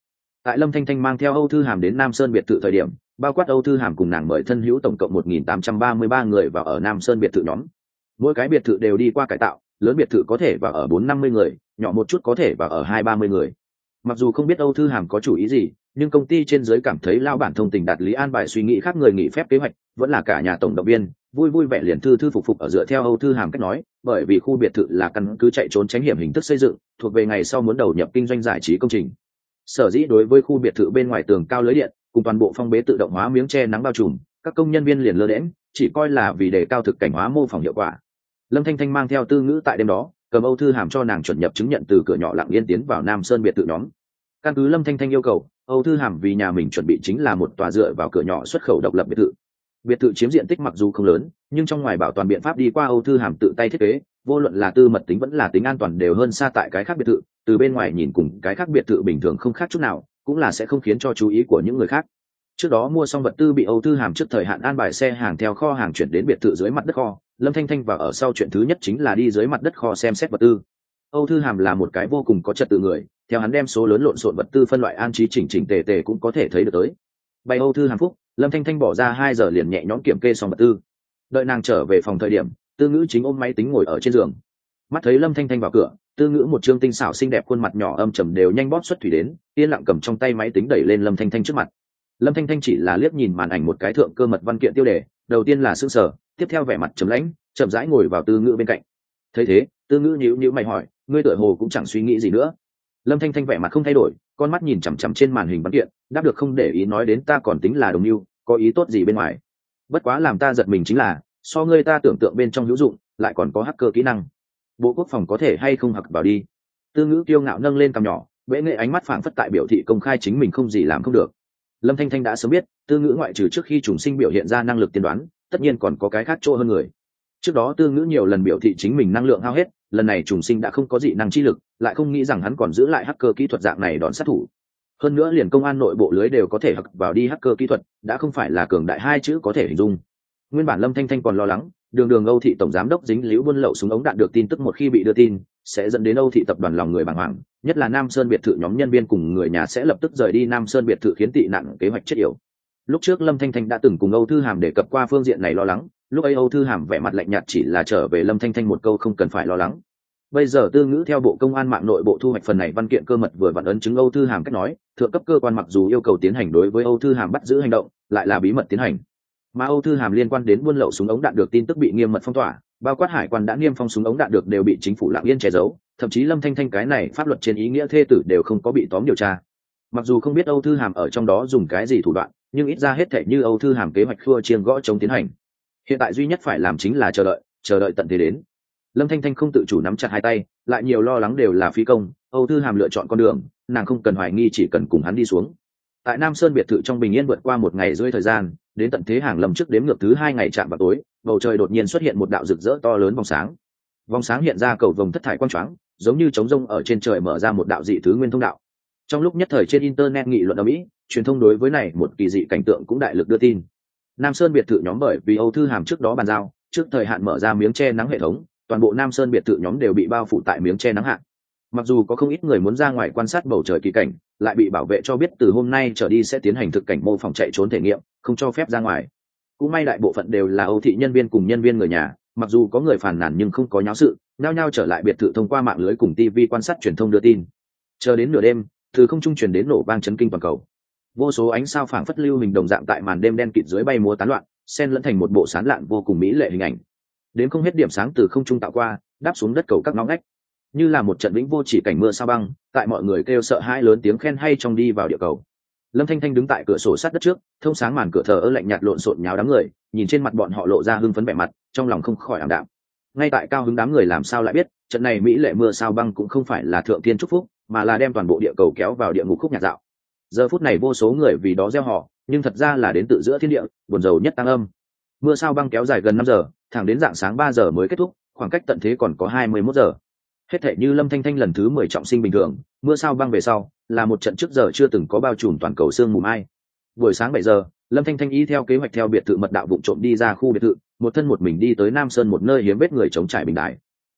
Tại Lâm Thanh Thanh mang theo Âu Thư Hàm đến Nam Sơn biệt thự thời điểm, bao quát Âu Thư Hàm cùng nàng mời thân hữu tổng cộng một nghìn tám trăm ba mươi ba người vào ở Nam Sơn biệt thự nhóm. Mỗi cái biệt thự đều đi qua cải tạo, lớn biệt thự có thể vào ở bốn năm mươi người, nhỏ một chút có thể vào ở hai ba mươi người. Mặc dù không biết Âu Thư Hàm có chủ ý gì, nhưng công ty trên dưới cảm thấy lao bản thông tình đạt lý an bài suy nghĩ khác người nghỉ phép kế hoạch, vẫn là cả nhà tổng động viên, vui vui vẻ liền thư thư phục phục ở dựa theo Âu Thư Hàm cách nói, bởi vì khu biệt thự là căn cứ chạy trốn tránh hiểm hình thức xây dựng, thuộc về ngày sau muốn đầu nhập kinh doanh giải trí công trình. Sở dĩ đối với khu biệt thự bên ngoài tường cao lưới điện, cùng toàn bộ phong bế tự động hóa miếng che nắng bao trùm, các công nhân viên liền lơ đễnh, chỉ coi là vì đề cao thực cảnh hóa mô phỏng hiệu quả. Lâm Thanh Thanh mang theo Tư Ngữ tại đêm đó, cầm Âu Thư Hàm cho nàng chuẩn nhập chứng nhận từ cửa nhỏ lặng yên tiến vào Nam Sơn biệt thự nhóm. Căn cứ Lâm Thanh Thanh yêu cầu, Âu Thư Hàm vì nhà mình chuẩn bị chính là một tòa dựa vào cửa nhỏ xuất khẩu độc lập biệt thự. Biệt thự chiếm diện tích mặc dù không lớn, nhưng trong ngoài bảo toàn biện pháp đi qua Âu Thư Hàm tự tay thiết kế, vô luận là tư mật tính vẫn là tính an toàn đều hơn xa tại cái khác biệt thự, từ bên ngoài nhìn cùng cái khác biệt thự bình thường không khác chút nào, cũng là sẽ không khiến cho chú ý của những người khác. Trước đó mua xong vật tư bị Âu Thư Hàm trước thời hạn an bài xe hàng theo kho hàng chuyển đến biệt thự dưới mặt đất kho, Lâm Thanh Thanh vào ở sau chuyện thứ nhất chính là đi dưới mặt đất kho xem xét vật tư. Âu Thư Hàm là một cái vô cùng có trật tự người, theo hắn đem số lớn lộn xộn vật tư phân loại an trí chỉnh chỉnh tề tề cũng có thể thấy được tới. Bày Âu Thư Hàm phúc, Lâm Thanh Thanh bỏ ra hai giờ liền nhẹ nhõm kiểm kê xong vật tư. Đợi nàng trở về phòng thời điểm, Tư Ngữ chính ôm máy tính ngồi ở trên giường. Mắt thấy Lâm Thanh Thanh vào cửa, Tư Ngữ một trương tinh xảo xinh đẹp khuôn mặt nhỏ âm trầm đều nhanh bóp xuất thủy đến, yên lặng cầm trong tay máy tính đẩy lên Lâm Thanh Thanh trước mặt. Lâm Thanh Thanh chỉ là liếc nhìn màn ảnh một cái thượng cơ mật văn kiện tiêu đề, đầu tiên là sững sờ, tiếp theo vẻ mặt trầm lãnh, chậm rãi ngồi vào Tư Ngữ bên cạnh. Thấy thế, Tư Ngữ nhíu nhíu mày hỏi, ngươi tựa hồ cũng chẳng suy nghĩ gì nữa. Lâm Thanh Thanh vẻ mặt không thay đổi, con mắt nhìn chằm chằm trên màn hình văn kiện, đáp được không để ý nói đến ta còn tính là đồng mưu, có ý tốt gì bên ngoài. Bất quá làm ta giật mình chính là, so ngươi ta tưởng tượng bên trong hữu dụng, lại còn có hacker kỹ năng. Bộ Quốc phòng có thể hay không học vào đi. Tư Ngữ kiêu ngạo nâng lên cằm nhỏ, bẽ nghệ ánh mắt phảng phất tại biểu thị công khai chính mình không gì làm không được. Lâm Thanh Thanh đã sớm biết, Tư Ngữ ngoại trừ trước khi trùng sinh biểu hiện ra năng lực tiên đoán, tất nhiên còn có cái khác chỗ hơn người. Trước đó Tư Ngữ nhiều lần biểu thị chính mình năng lượng hao hết, lần này trùng sinh đã không có dị năng chi lực, lại không nghĩ rằng hắn còn giữ lại hacker kỹ thuật dạng này đón sát thủ. Hơn nữa liền công an nội bộ lưới đều có thể học vào đi hacker kỹ thuật, đã không phải là cường đại hai chữ có thể hình dung. Nguyên bản Lâm Thanh Thanh còn lo lắng, đường đường Âu thị tổng giám đốc dính líu buôn lậu súng ống đạn được tin tức một khi bị đưa tin, sẽ dẫn đến Âu thị tập đoàn lòng người bàng hoàng, nhất là Nam Sơn biệt thự nhóm nhân viên cùng người nhà sẽ lập tức rời đi Nam Sơn biệt thự khiến tị nạn kế hoạch chết yểu. Lúc trước Lâm Thanh Thanh đã từng cùng Âu Thư Hàm đề cập qua phương diện này lo lắng, lúc ấy Âu Thư Hàm vẻ mặt lạnh nhạt chỉ là trở về Lâm Thanh Thanh một câu không cần phải lo lắng. Bây giờ Tư Ngữ theo bộ công an mạng nội bộ thu hoạch phần này văn kiện cơ mật vừa vặn ấn chứng Âu Thư Hàm cách nói, thượng cấp cơ quan mặc dù yêu cầu tiến hành đối với Âu Thư Hàm bắt giữ hành động, lại là bí mật tiến hành. Mà Âu Thư Hàm liên quan đến buôn lậu súng ống đạn được tin tức bị nghiêm mật phong tỏa, bao quát hải quan đã niêm phong súng ống đạn được đều bị chính phủ lặng yên che giấu, thậm chí Lâm Thanh Thanh cái này pháp luật trên ý nghĩa thê tử đều không có bị tóm điều tra. Mặc dù không biết Âu Thư Hàm ở trong đó dùng cái gì thủ đoạn, nhưng ít ra hết thảy như Âu Thư Hàm kế hoạch khua chiêng gõ chống tiến hành. Hiện tại duy nhất phải làm chính là chờ đợi, chờ đợi tận thế đến. Lâm Thanh Thanh không tự chủ nắm chặt hai tay, lại nhiều lo lắng đều là phí công. Âu Thư Hàm lựa chọn con đường, nàng không cần hoài nghi chỉ cần cùng hắn đi xuống. Tại Nam Sơn biệt thự trong bình yên vượt qua một ngày rưỡi thời gian, đến tận thế hàng lầm trước đếm ngược thứ hai ngày chạm vào tối, bầu trời đột nhiên xuất hiện một đạo rực rỡ to lớn vòng sáng. Vòng sáng hiện ra cầu vồng thất thải quang choáng, giống như trống rông ở trên trời mở ra một đạo dị thứ nguyên thông đạo. Trong lúc nhất thời trên internet nghị luận ầm ĩ, truyền thông đối với này một kỳ dị cảnh tượng cũng đại lực đưa tin. Nam Sơn biệt thự nhóm bởi vì Âu Thư Hàm trước đó bàn giao, trước thời hạn mở ra miếng che nắng hệ thống, toàn bộ Nam Sơn biệt thự nhóm đều bị bao phủ tại miếng che nắng hạ. Mặc dù có không ít người muốn ra ngoài quan sát bầu trời kỳ cảnh, lại bị bảo vệ cho biết từ hôm nay trở đi sẽ tiến hành thực cảnh mô phỏng chạy trốn thể nghiệm, không cho phép ra ngoài. Cũng may đại bộ phận đều là Âu thị nhân viên cùng nhân viên người nhà, mặc dù có người phàn nàn nhưng không có nháo sự, nhao nhao trở lại biệt thự thông qua mạng lưới cùng ti vi quan sát truyền thông đưa tin. Chờ đến nửa đêm, từ không trung truyền đến nổ vang chấn kinh toàn cầu. Vô số ánh sao phảng phất lưu hình đồng dạng tại màn đêm đen kịt dưới bay múa tán loạn, xen lẫn thành một bộ sán lạn vô cùng mỹ lệ hình ảnh. Đến không hết điểm sáng từ không trung tạo qua, đáp xuống đất cầu các ngõ ngách, như là một trận vĩnh vô chỉ cảnh mưa sao băng, tại mọi người kêu sợ hãi lớn tiếng khen hay trong đi vào địa cầu. Lâm Thanh Thanh đứng tại cửa sổ sát đất trước, thông sáng màn cửa thờ ơ lạnh nhạt lộn xộn nháo đám người, nhìn trên mặt bọn họ lộ ra hưng phấn vẻ mặt, trong lòng không khỏi ảm đạm. Ngay tại cao hứng đám người làm sao lại biết, trận này mỹ lệ mưa sao băng cũng không phải là thượng tiên chúc phúc, mà là đem toàn bộ địa cầu kéo vào địa ngục khúc nhạc dạo. Giờ phút này vô số người vì đó reo hò, nhưng thật ra là đến tự giữa thiên địa, buồn rầu nhất tăng âm. Mưa sao băng kéo dài gần năm giờ, thẳng đến rạng sáng ba giờ mới kết thúc, khoảng cách tận thế còn có hai mươi mốt giờ. Hết thảy như Lâm Thanh Thanh lần thứ mười trọng sinh bình thường, mưa sao băng về sau, là một trận trước giờ chưa từng có bao trùm toàn cầu sương mù mai. Buổi sáng bảy giờ, Lâm Thanh Thanh y theo kế hoạch theo biệt thự mật đạo vụng trộm đi ra khu biệt thự, một thân một mình đi tới Nam Sơn một nơi hiếm vết người chống trải bình đài.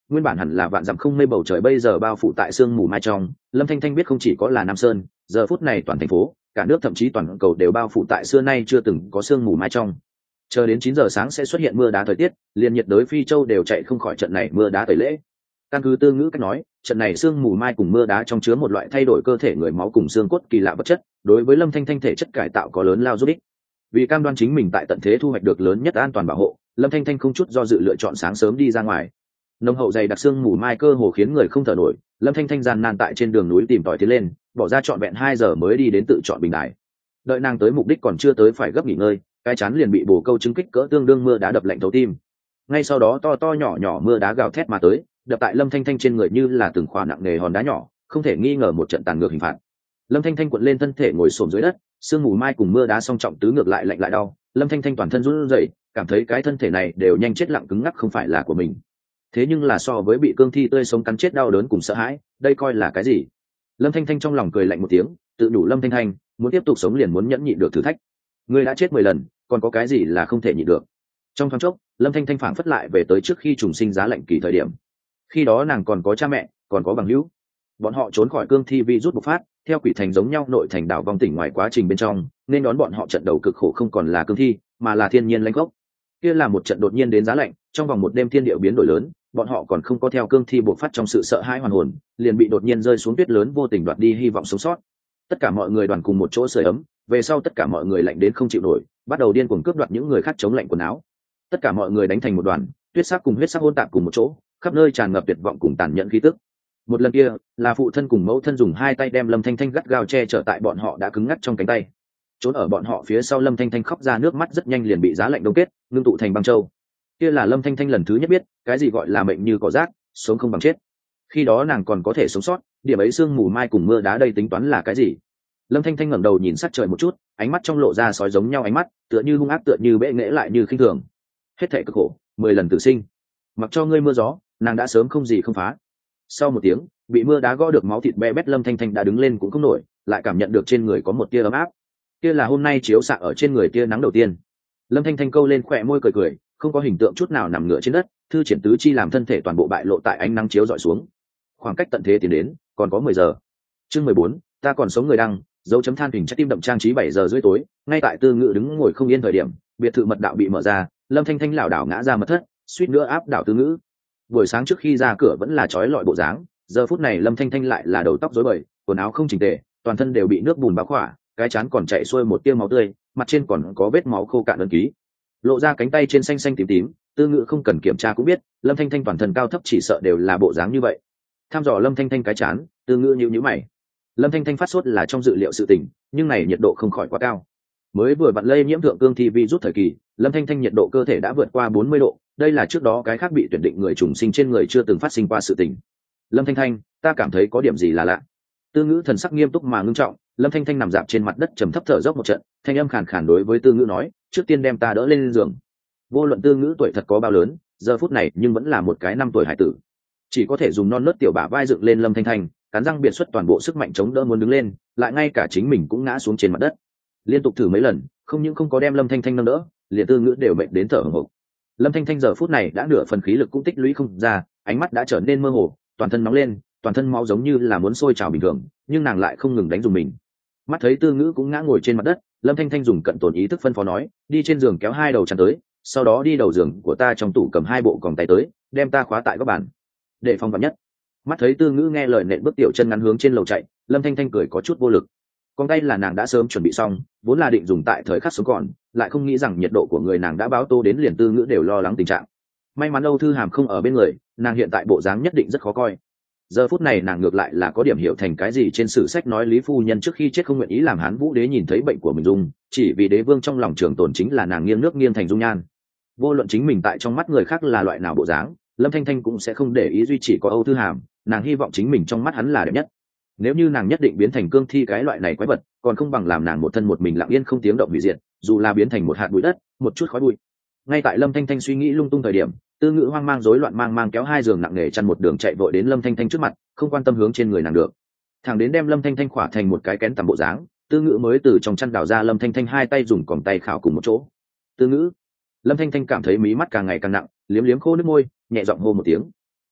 nguyên bản hẳn là vạn dặm không mây bầu trời bây giờ bao phủ tại sương mù mai trong. Lâm Thanh Thanh biết không chỉ có là Nam Sơn, giờ phút này toàn thành phố, cả nước thậm chí toàn cầu đều bao phủ tại xưa nay chưa từng có sương mù mai trong. Chờ đến chín giờ sáng sẽ xuất hiện mưa đá thời tiết, liền nhiệt đới Phi Châu đều chạy không khỏi trận này mưa đá tẩy lễ. Căn cứ Tư Ngữ cách nói, trận này sương mù mai cùng mưa đá trong chứa một loại thay đổi cơ thể người máu cùng xương cốt kỳ lạ vật chất, đối với Lâm Thanh Thanh thể chất cải tạo có lớn lao giúp ích. Vì cam đoan chính mình tại tận thế thu hoạch được lớn nhất an toàn bảo hộ, Lâm Thanh Thanh không chút do dự lựa chọn sáng sớm đi ra ngoài. Nồng hậu dày đặc sương mù mai cơ hồ khiến người không thở nổi, Lâm Thanh Thanh gian nan tại trên đường núi tìm tòi tiến lên, bỏ ra trọn vẹn hai giờ mới đi đến tự chọn bình đài. Đợi nàng tới mục đích còn chưa tới phải gấp nghỉ ngơi, cái chán liền bị bồ câu trứng kích cỡ tương đương mưa đá đập lạnh thấu tim. Ngay sau đó to to nhỏ nhỏ mưa đá gào thét mà tới, đập tại Lâm Thanh Thanh trên người như là từng khỏa nặng nề hòn đá nhỏ, không thể nghi ngờ một trận tàn ngược hình phạt. Lâm Thanh Thanh cuộn lên thân thể ngồi xổm dưới đất, sương mù mai cùng mưa đá song trọng tứ ngược lại lạnh lại đau. Lâm Thanh Thanh toàn thân run rẩy, cảm thấy cái thân thể này đều nhanh chết lặng cứng ngắc không phải là của mình. Thế nhưng là so với bị cương thi tươi sống cắn chết đau đớn cùng sợ hãi, đây coi là cái gì? Lâm Thanh Thanh trong lòng cười lạnh một tiếng, tự đủ Lâm Thanh Thanh, muốn tiếp tục sống liền muốn nhẫn nhịn được thử thách. Ngươi đã chết mười lần, còn có cái gì là không thể nhịn được? Trong thoáng chốc, Lâm Thanh Thanh phảng phất lại về tới trước khi trùng sinh giá lạnh kỳ thời điểm. Khi đó nàng còn có cha mẹ, còn có bằng hữu. Bọn họ trốn khỏi cương thi virus bộc phát, theo quỷ thành giống nhau nội thành đảo vong tỉnh ngoài quá trình bên trong, nên đón bọn họ trận đầu cực khổ không còn là cương thi, mà là thiên nhiên lãnh gốc. Kia là một trận đột nhiên đến giá lạnh, trong vòng một đêm thiên địa biến đổi lớn, bọn họ còn không có theo cương thi bộc phát trong sự sợ hãi hoàn hồn, liền bị đột nhiên rơi xuống tuyết lớn vô tình đoạt đi hy vọng sống sót. Tất cả mọi người đoàn cùng một chỗ sưởi ấm, về sau tất cả mọi người lạnh đến không chịu nổi, bắt đầu điên cuồng cướp đoạt những người khác chống lạnh quần áo. Tất cả mọi người đánh thành một đoàn, tuyết sắc cùng huyết sắc hỗn tạp cùng một chỗ, khắp nơi tràn ngập tuyệt vọng cùng tàn nhẫn khí tức. Một lần kia, là phụ thân cùng mẫu thân dùng hai tay đem Lâm Thanh Thanh gắt gao che chở tại bọn họ đã cứng ngắc trong cánh tay. Trốn ở bọn họ phía sau Lâm Thanh Thanh khóc ra nước mắt rất nhanh liền bị giá lạnh đông kết, ngưng tụ thành băng châu. Kia là Lâm Thanh Thanh lần thứ nhất biết, cái gì gọi là mệnh như cỏ rác, sống không bằng chết. Khi đó nàng còn có thể sống sót, điểm ấy sương mù mai cùng mưa đá đây tính toán là cái gì? Lâm Thanh Thanh ngẩng đầu nhìn sắc trời một chút, ánh mắt trong lộ ra sói giống nhau ánh mắt, tựa như hung ác tựa như bệ nghệ lại như khinh thường. Hết thảy cực khổ, mười lần tử sinh, mặc cho ngươi mưa gió, nàng đã sớm không gì không phá. Sau một tiếng, bị mưa đá gõ được máu thịt be bét Lâm Thanh Thanh đã đứng lên cũng không nổi, lại cảm nhận được trên người có một tia ấm áp. Kia là hôm nay chiếu xạ ở trên người tia nắng đầu tiên. Lâm Thanh Thanh câu lên khỏe môi cười cười, không có hình tượng chút nào nằm ngửa trên đất, thư triển tứ chi làm thân thể toàn bộ bại lộ tại ánh nắng chiếu dọi xuống. Khoảng cách tận thế tiến đến, còn có mười giờ. Chương mười bốn, ta còn sống người đăng, dấu chấm than hình trái tim đậm trang trí bảy giờ rưỡi tối, ngay tại Tư Ngữ đứng ngồi không yên thời điểm, biệt thự mật đạo bị mở ra, Lâm Thanh Thanh lảo đảo ngã ra mật thất, suýt nữa áp đảo Tư Ngữ. Buổi sáng trước khi ra cửa vẫn là trói lọi bộ dáng, giờ phút này Lâm Thanh Thanh lại là đầu tóc rối bời, quần áo không chỉnh tề, toàn thân đều bị nước bùn bao khỏa, cái trán còn chảy xuôi một tia máu tươi, mặt trên còn có vết máu khô cạn ấn ký, lộ ra cánh tay trên xanh xanh tím tím. Tư Ngữ không cần kiểm tra cũng biết, Lâm Thanh Thanh toàn thân cao thấp chỉ sợ đều là bộ dáng như vậy. Tham dò Lâm Thanh Thanh cái trán, Tư Ngữ nhíu nhíu mày. Lâm Thanh Thanh phát sốt là trong dự liệu sự tình, nhưng này nhiệt độ không khỏi quá cao. Mới vừa vặn lây nhiễm thượng cương thi virus thời kỳ, Lâm Thanh Thanh nhiệt độ cơ thể đã vượt qua bốn mươi độ, đây là trước đó cái khác bị tuyển định người trùng sinh trên người chưa từng phát sinh qua sự tình. Lâm Thanh Thanh, ta cảm thấy có điểm gì là lạ. Tư Ngữ thần sắc nghiêm túc mà ngưng trọng, Lâm Thanh Thanh nằm dạp trên mặt đất trầm thấp thở dốc một trận, thanh âm khàn khàn đối với Tư Ngữ nói, trước tiên đem ta đỡ lên giường. Vô luận Tư Ngữ tuổi thật có bao lớn, giờ phút này nhưng vẫn là một cái năm tuổi hải tử, chỉ có thể dùng non nớt tiểu bả vai dựng lên Lâm Thanh Thanh, cắn răng biệt xuất toàn bộ sức mạnh chống đỡ muốn đứng lên, lại ngay cả chính mình cũng ngã xuống trên mặt đất. Liên tục thử mấy lần, không những không có đem Lâm Thanh Thanh nâng đỡ, liền Tư Ngữ đều mệt đến thở hổn hộc. Lâm Thanh Thanh giờ phút này đã nửa phần khí lực cũng tích lũy không ra, ánh mắt đã trở nên mơ hồ, toàn thân nóng lên, toàn thân máu giống như là muốn sôi trào bình thường, nhưng nàng lại không ngừng đánh dùng mình. Mắt thấy Tư Ngữ cũng ngã ngồi trên mặt đất, Lâm Thanh Thanh dùng cận tồn ý thức phân phó nói, đi trên giường kéo hai đầu chăn tới, sau đó đi đầu giường của ta trong tủ cầm hai bộ còng tay tới, đem ta khóa tại góc bàn, để phòng vạn nhất. Mắt thấy Tư Ngữ nghe lời nện bước tiểu chân ngắn hướng trên lầu chạy, Lâm Thanh Thanh cười có chút vô lực. Con tay là nàng đã sớm chuẩn bị xong, vốn là định dùng tại thời khắc sống còn, lại không nghĩ rằng nhiệt độ của người nàng đã báo tô đến liền Tư Ngữ đều lo lắng tình trạng. May mắn Âu Thư Hàm không ở bên người, nàng hiện tại bộ dáng nhất định rất khó coi. Giờ phút này nàng ngược lại là có điểm hiểu thành cái gì trên sử sách nói Lý phu nhân trước khi chết không nguyện ý làm Hán Vũ đế nhìn thấy bệnh của mình dung, chỉ vì đế vương trong lòng trường tồn chính là nàng nghiêng nước nghiêng thành dung nhan. Vô luận chính mình tại trong mắt người khác là loại nào bộ dáng, Lâm Thanh Thanh cũng sẽ không để ý duy chỉ có Âu Thư Hàm, nàng hy vọng chính mình trong mắt hắn là đẹp nhất. Nếu như nàng nhất định biến thành cương thi cái loại này quái vật, còn không bằng làm nàng một thân một mình lặng yên không tiếng động hủy diệt, dù là biến thành một hạt bụi đất, một chút khói bụi. Ngay tại Lâm Thanh Thanh suy nghĩ lung tung thời điểm, Tư Ngữ hoang mang rối loạn mang mang kéo hai giường nặng nề chăn một đường chạy vội đến Lâm Thanh Thanh trước mặt, không quan tâm hướng trên người nàng được. Thẳng đến đem Lâm Thanh Thanh khỏa thành một cái kén tầm bộ dáng, Tư Ngữ mới từ trong chăn đào ra Lâm Thanh Thanh hai tay dùng còng tay khảo cùng một chỗ. Tư Ngữ. Lâm Thanh Thanh cảm thấy mí mắt càng ngày càng nặng, liếm liếm khô nước môi, nhẹ giọng hô một tiếng.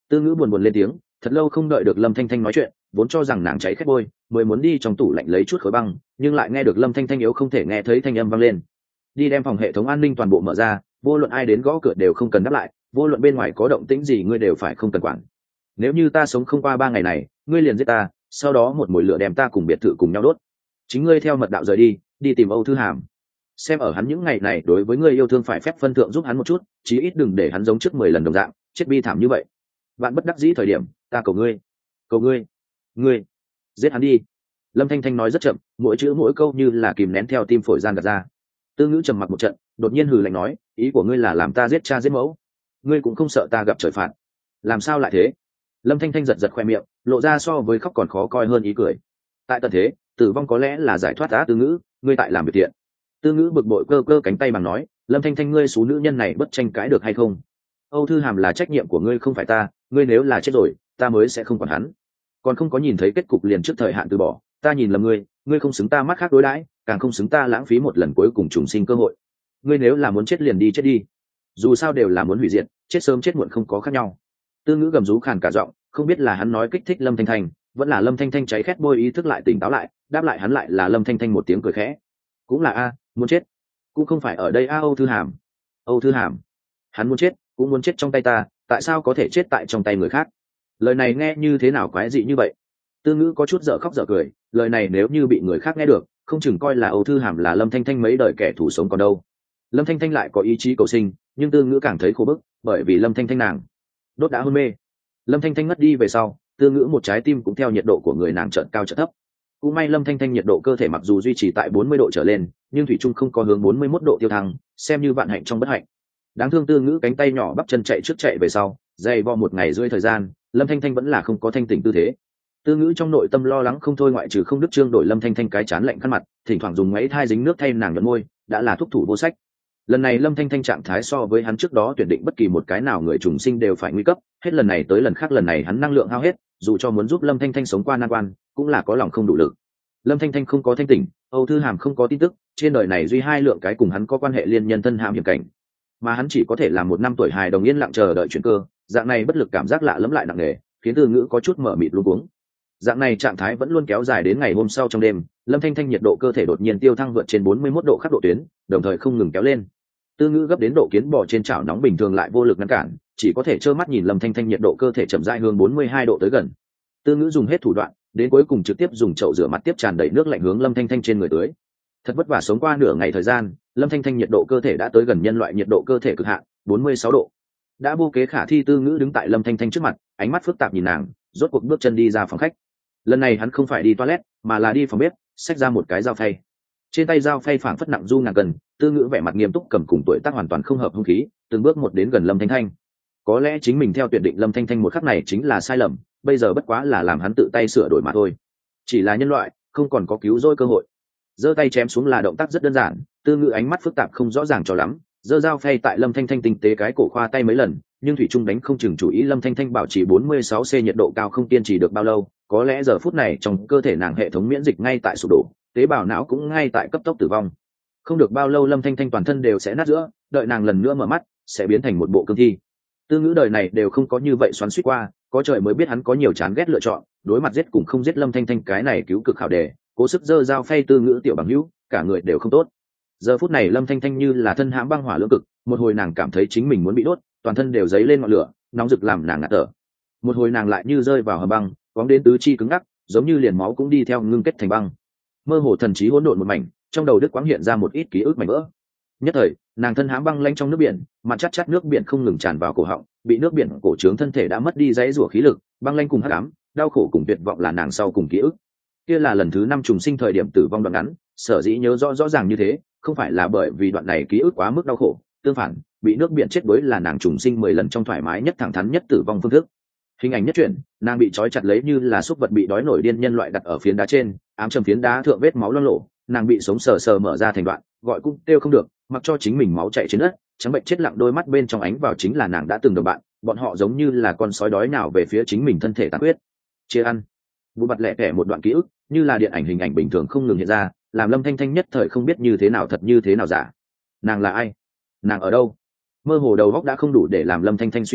Tư Ngữ buồn buồn lên tiếng, thật lâu không đợi được Lâm Thanh Thanh nói chuyện, vốn cho rằng nàng cháy khét bôi, mới muốn đi trong tủ lạnh lấy chút khối băng, nhưng lại nghe được Lâm Thanh Thanh yếu không thể nghe thấy thanh âm vang lên. Đi đem phòng hệ thống an ninh toàn bộ mở ra, vô luận ai đến gõ cửa đều không cần đáp lại, vô luận bên ngoài có động tĩnh gì ngươi đều phải không cần quản. Nếu như ta sống không qua ba ngày này, ngươi liền giết ta, sau đó một mồi lửa đem ta cùng biệt thự cùng nhau đốt. Chính ngươi theo mật đạo rời đi, đi tìm Âu Thư Hàm. Xem ở hắn những ngày này đối với ngươi yêu thương phải phép phân thượng giúp hắn một chút, chí ít đừng để hắn giống trước mười lần đồng dạng, chết bi thảm như vậy. Vạn bất đắc dĩ thời điểm, ta cầu ngươi, cầu ngươi, ngươi giết hắn đi. Lâm Thanh Thanh nói rất chậm, mỗi chữ mỗi câu như là kìm nén theo tim phổi gian gạt ra. Tư Ngữ trầm mặc một trận, đột nhiên hừ lạnh nói, ý của ngươi là làm ta giết cha giết mẫu, ngươi cũng không sợ ta gặp trời phạt? Làm sao lại thế? Lâm Thanh Thanh giật giật khoe miệng, lộ ra so với khóc còn khó coi hơn ý cười. Tại tận thế, tử vong có lẽ là giải thoát á. Tư Ngữ, ngươi tại làm việc thiện. Tư Ngữ bực bội cơ cơ cánh tay bằng nói, Lâm Thanh Thanh ngươi số nữ nhân này bất tranh cãi được hay không? Âu Thư Hàm là trách nhiệm của ngươi không phải ta, ngươi nếu là chết rồi, ta mới sẽ không còn hắn. Còn không có nhìn thấy kết cục liền trước thời hạn từ bỏ, ta nhìn lầm ngươi, ngươi không xứng ta mắt khác đối đãi, càng không xứng ta lãng phí một lần cuối cùng trùng sinh cơ hội. Ngươi nếu là muốn chết liền đi chết đi, dù sao đều là muốn hủy diệt, chết sớm chết muộn không có khác nhau. Tư Ngữ gầm rú khàn cả giọng, không biết là hắn nói kích thích Lâm Thanh Thanh, vẫn là Lâm Thanh Thanh cháy khét bôi ý thức lại tỉnh táo lại, đáp lại hắn lại là Lâm Thanh Thanh một tiếng cười khẽ. Cũng là a, muốn chết, cũng không phải ở đây a. Âu Thư Hàm, Âu Thư Hàm, hắn muốn chết, cũng muốn chết trong tay ta, tại sao có thể chết tại trong tay người khác? Lời này nghe như thế nào quái dị như vậy? Tư Ngữ có chút dở khóc dở cười, lời này nếu như bị người khác nghe được, không chừng coi là Âu Thư Hàm là Lâm Thanh Thanh mấy đời kẻ thù sống còn đâu. Lâm Thanh Thanh lại có ý chí cầu sinh, nhưng Tư Ngữ càng thấy khổ bức, bởi vì Lâm Thanh Thanh nàng đốt đã hôn mê. Lâm Thanh Thanh ngất đi về sau, Tư Ngữ một trái tim cũng theo nhiệt độ của người nàng chợt cao chợt thấp. Cũng may Lâm Thanh Thanh nhiệt độ cơ thể mặc dù duy trì tại bốn mươi độ trở lên, nhưng thủy chung không có hướng bốn mươi mốt độ tiêu thăng, xem như vạn hạnh trong bất hạnh. Đáng thương Tư Ngữ cánh tay nhỏ bắp chân chạy trước chạy về sau, dày vò một ngày rưỡi thời gian, Lâm Thanh Thanh vẫn là không có thanh tỉnh tư thế. Tư Ngữ trong nội tâm lo lắng không thôi, ngoại trừ không đức trương đổi Lâm Thanh Thanh cái chán lạnh khăn mặt, thỉnh thoảng dùng máy thai dính nước thay nàng nhuận môi, đã là thúc thủ vô sách. Lần này Lâm Thanh Thanh trạng thái so với hắn trước đó tuyển định bất kỳ một cái nào người trùng sinh đều phải nguy cấp, hết lần này tới lần khác lần này hắn năng lượng hao hết, dù cho muốn giúp Lâm Thanh Thanh sống qua nan quan, cũng là có lòng không đủ lực. Lâm Thanh Thanh không có thanh tỉnh, Âu Thư Hàm không có tin tức, trên đời này duy hai lượng cái cùng hắn có quan hệ liên nhân thân hãm hiểm cảnh, mà hắn chỉ có thể là một năm tuổi hài đồng yên lặng chờ đợi chuyển cơ, dạng này bất lực cảm giác lạ lẫm lại nặng nề, khiến Tư Ngữ có chút mở mịt luống cuống. Dạng này trạng thái vẫn luôn kéo dài đến ngày hôm sau trong đêm, Lâm Thanh Thanh nhiệt độ cơ thể đột nhiên tiêu thăng vượt trên bốn mươi mốt độ khắc độ tuyến, đồng thời không ngừng kéo lên. Tư Ngữ gấp đến độ kiến bò trên chảo nóng bình thường lại vô lực ngăn cản, chỉ có thể trơ mắt nhìn Lâm Thanh Thanh nhiệt độ cơ thể chậm rãi hướng bốn mươi hai độ tới gần. Tư Ngữ dùng hết thủ đoạn, đến cuối cùng trực tiếp dùng chậu rửa mặt tiếp tràn đầy nước lạnh hướng Lâm Thanh Thanh trên người tưới. Thật vất vả sống qua nửa ngày thời gian, Lâm Thanh Thanh nhiệt độ cơ thể đã tới gần nhân loại nhiệt độ cơ thể cực hạn, bốn mươi sáu độ. Đã vô kế khả thi, Tư Ngữ đứng tại Lâm Thanh Thanh trước mặt, ánh mắt phức tạp nhìn nàng, rốt cuộc bước chân đi ra phòng khách. Lần này hắn không phải đi toilet, mà là đi phòng bếp, xách ra một cái dao phay. Trên tay dao phay phảng phất nặng du ngàn cân, Tư Ngữ vẻ mặt nghiêm túc cầm cùng tuổi tác hoàn toàn không hợp hung khí, từng bước một đến gần Lâm Thanh Thanh. Có lẽ chính mình theo tuyển định Lâm Thanh Thanh một khắc này chính là sai lầm, bây giờ bất quá là làm hắn tự tay sửa đổi mà thôi. Chỉ là nhân loại, không còn có cứu rỗi cơ hội. Giơ tay chém xuống là động tác rất đơn giản, Tư Ngữ ánh mắt phức tạp không rõ ràng cho lắm, giơ dao phay tại Lâm Thanh Thanh tinh tế cái cổ khoa tay mấy lần, nhưng thủy chung đánh không chừng chủ ý. Lâm Thanh Thanh bảo trì bốn mươi sáu C nhiệt độ cao không kiên trì được bao lâu, có lẽ giờ phút này trong cơ thể nàng hệ thống miễn dịch ngay tại sụp đổ, tế bào não cũng ngay tại cấp tốc tử vong. Không được bao lâu Lâm Thanh Thanh toàn thân đều sẽ nát giữa, đợi nàng lần nữa mở mắt, sẽ biến thành một bộ cương thi. Tư Ngữ đời này đều không có như vậy xoắn xuýt qua, có trời mới biết hắn có nhiều chán ghét lựa chọn, đối mặt giết cùng không giết Lâm Thanh Thanh cái này cứu cực khảo đề, cố sức giơ dao phay. Tư Ngữ tiểu bằng hữu, cả người đều không tốt. Giờ phút này Lâm Thanh Thanh như là thân hãm băng hỏa lưỡng cực, một hồi nàng cảm thấy chính mình muốn bị đốt, toàn thân đều dấy lên ngọn lửa, nóng rực làm nàng ngạt thở. Một hồi nàng lại như rơi vào hầm băng, bóng đến tứ chi cứng ngắc, giống như liền máu cũng đi theo ngưng kết thành băng. Mơ hồ thần trí hỗn độn một mảnh, trong đầu Đức Quãng hiện ra một ít ký ức mảnh vỡ. Nhất thời, nàng thân hãm băng lanh trong nước biển, mặt chát chát nước biển không ngừng tràn vào cổ họng, bị nước biển cổ trướng thân thể đã mất đi dãy rủa khí lực, băng lanh cùng hắc ám, đau khổ cùng tuyệt vọng là nàng sau cùng ký ức. Kia là lần thứ năm trùng sinh thời điểm tử vong đoạn ngắn, sở dĩ nhớ rõ rõ ràng như thế, không phải là bởi vì đoạn này ký ức quá mức đau khổ, tương phản, bị nước biển chết đuối là nàng trùng sinh mười lần trong thoải mái nhất thẳng thắn nhất tử vong phương thức. Hình ảnh nhất truyện, nàng bị trói chặt lấy như là súc vật bị đói nổi điên nhân loại đặt ở phiến đá trên, ám trầm phiến đá thượng vết máu loang lổ, nàng bị sống sờ sờ mở ra thành đoạn, gọi cũng kêu không được, mặc cho chính mình máu chảy trên đất, trắng bệnh chết lặng, đôi mắt bên trong ánh vào chính là nàng đã từng đồng bạn, bọn họ giống như là con sói đói nào về phía chính mình thân thể tàn huyết. Chia ăn. Vụ bặt lẻ tẻ một đoạn ký ức, như là điện ảnh hình ảnh bình thường không ngừng hiện ra, làm Lâm Thanh Thanh nhất thời không biết như thế nào thật như thế nào giả. Nàng là ai? Nàng ở đâu? Mơ hồ đầu óc đã không đủ để làm Lâm Thanh Thanh suy nghĩ,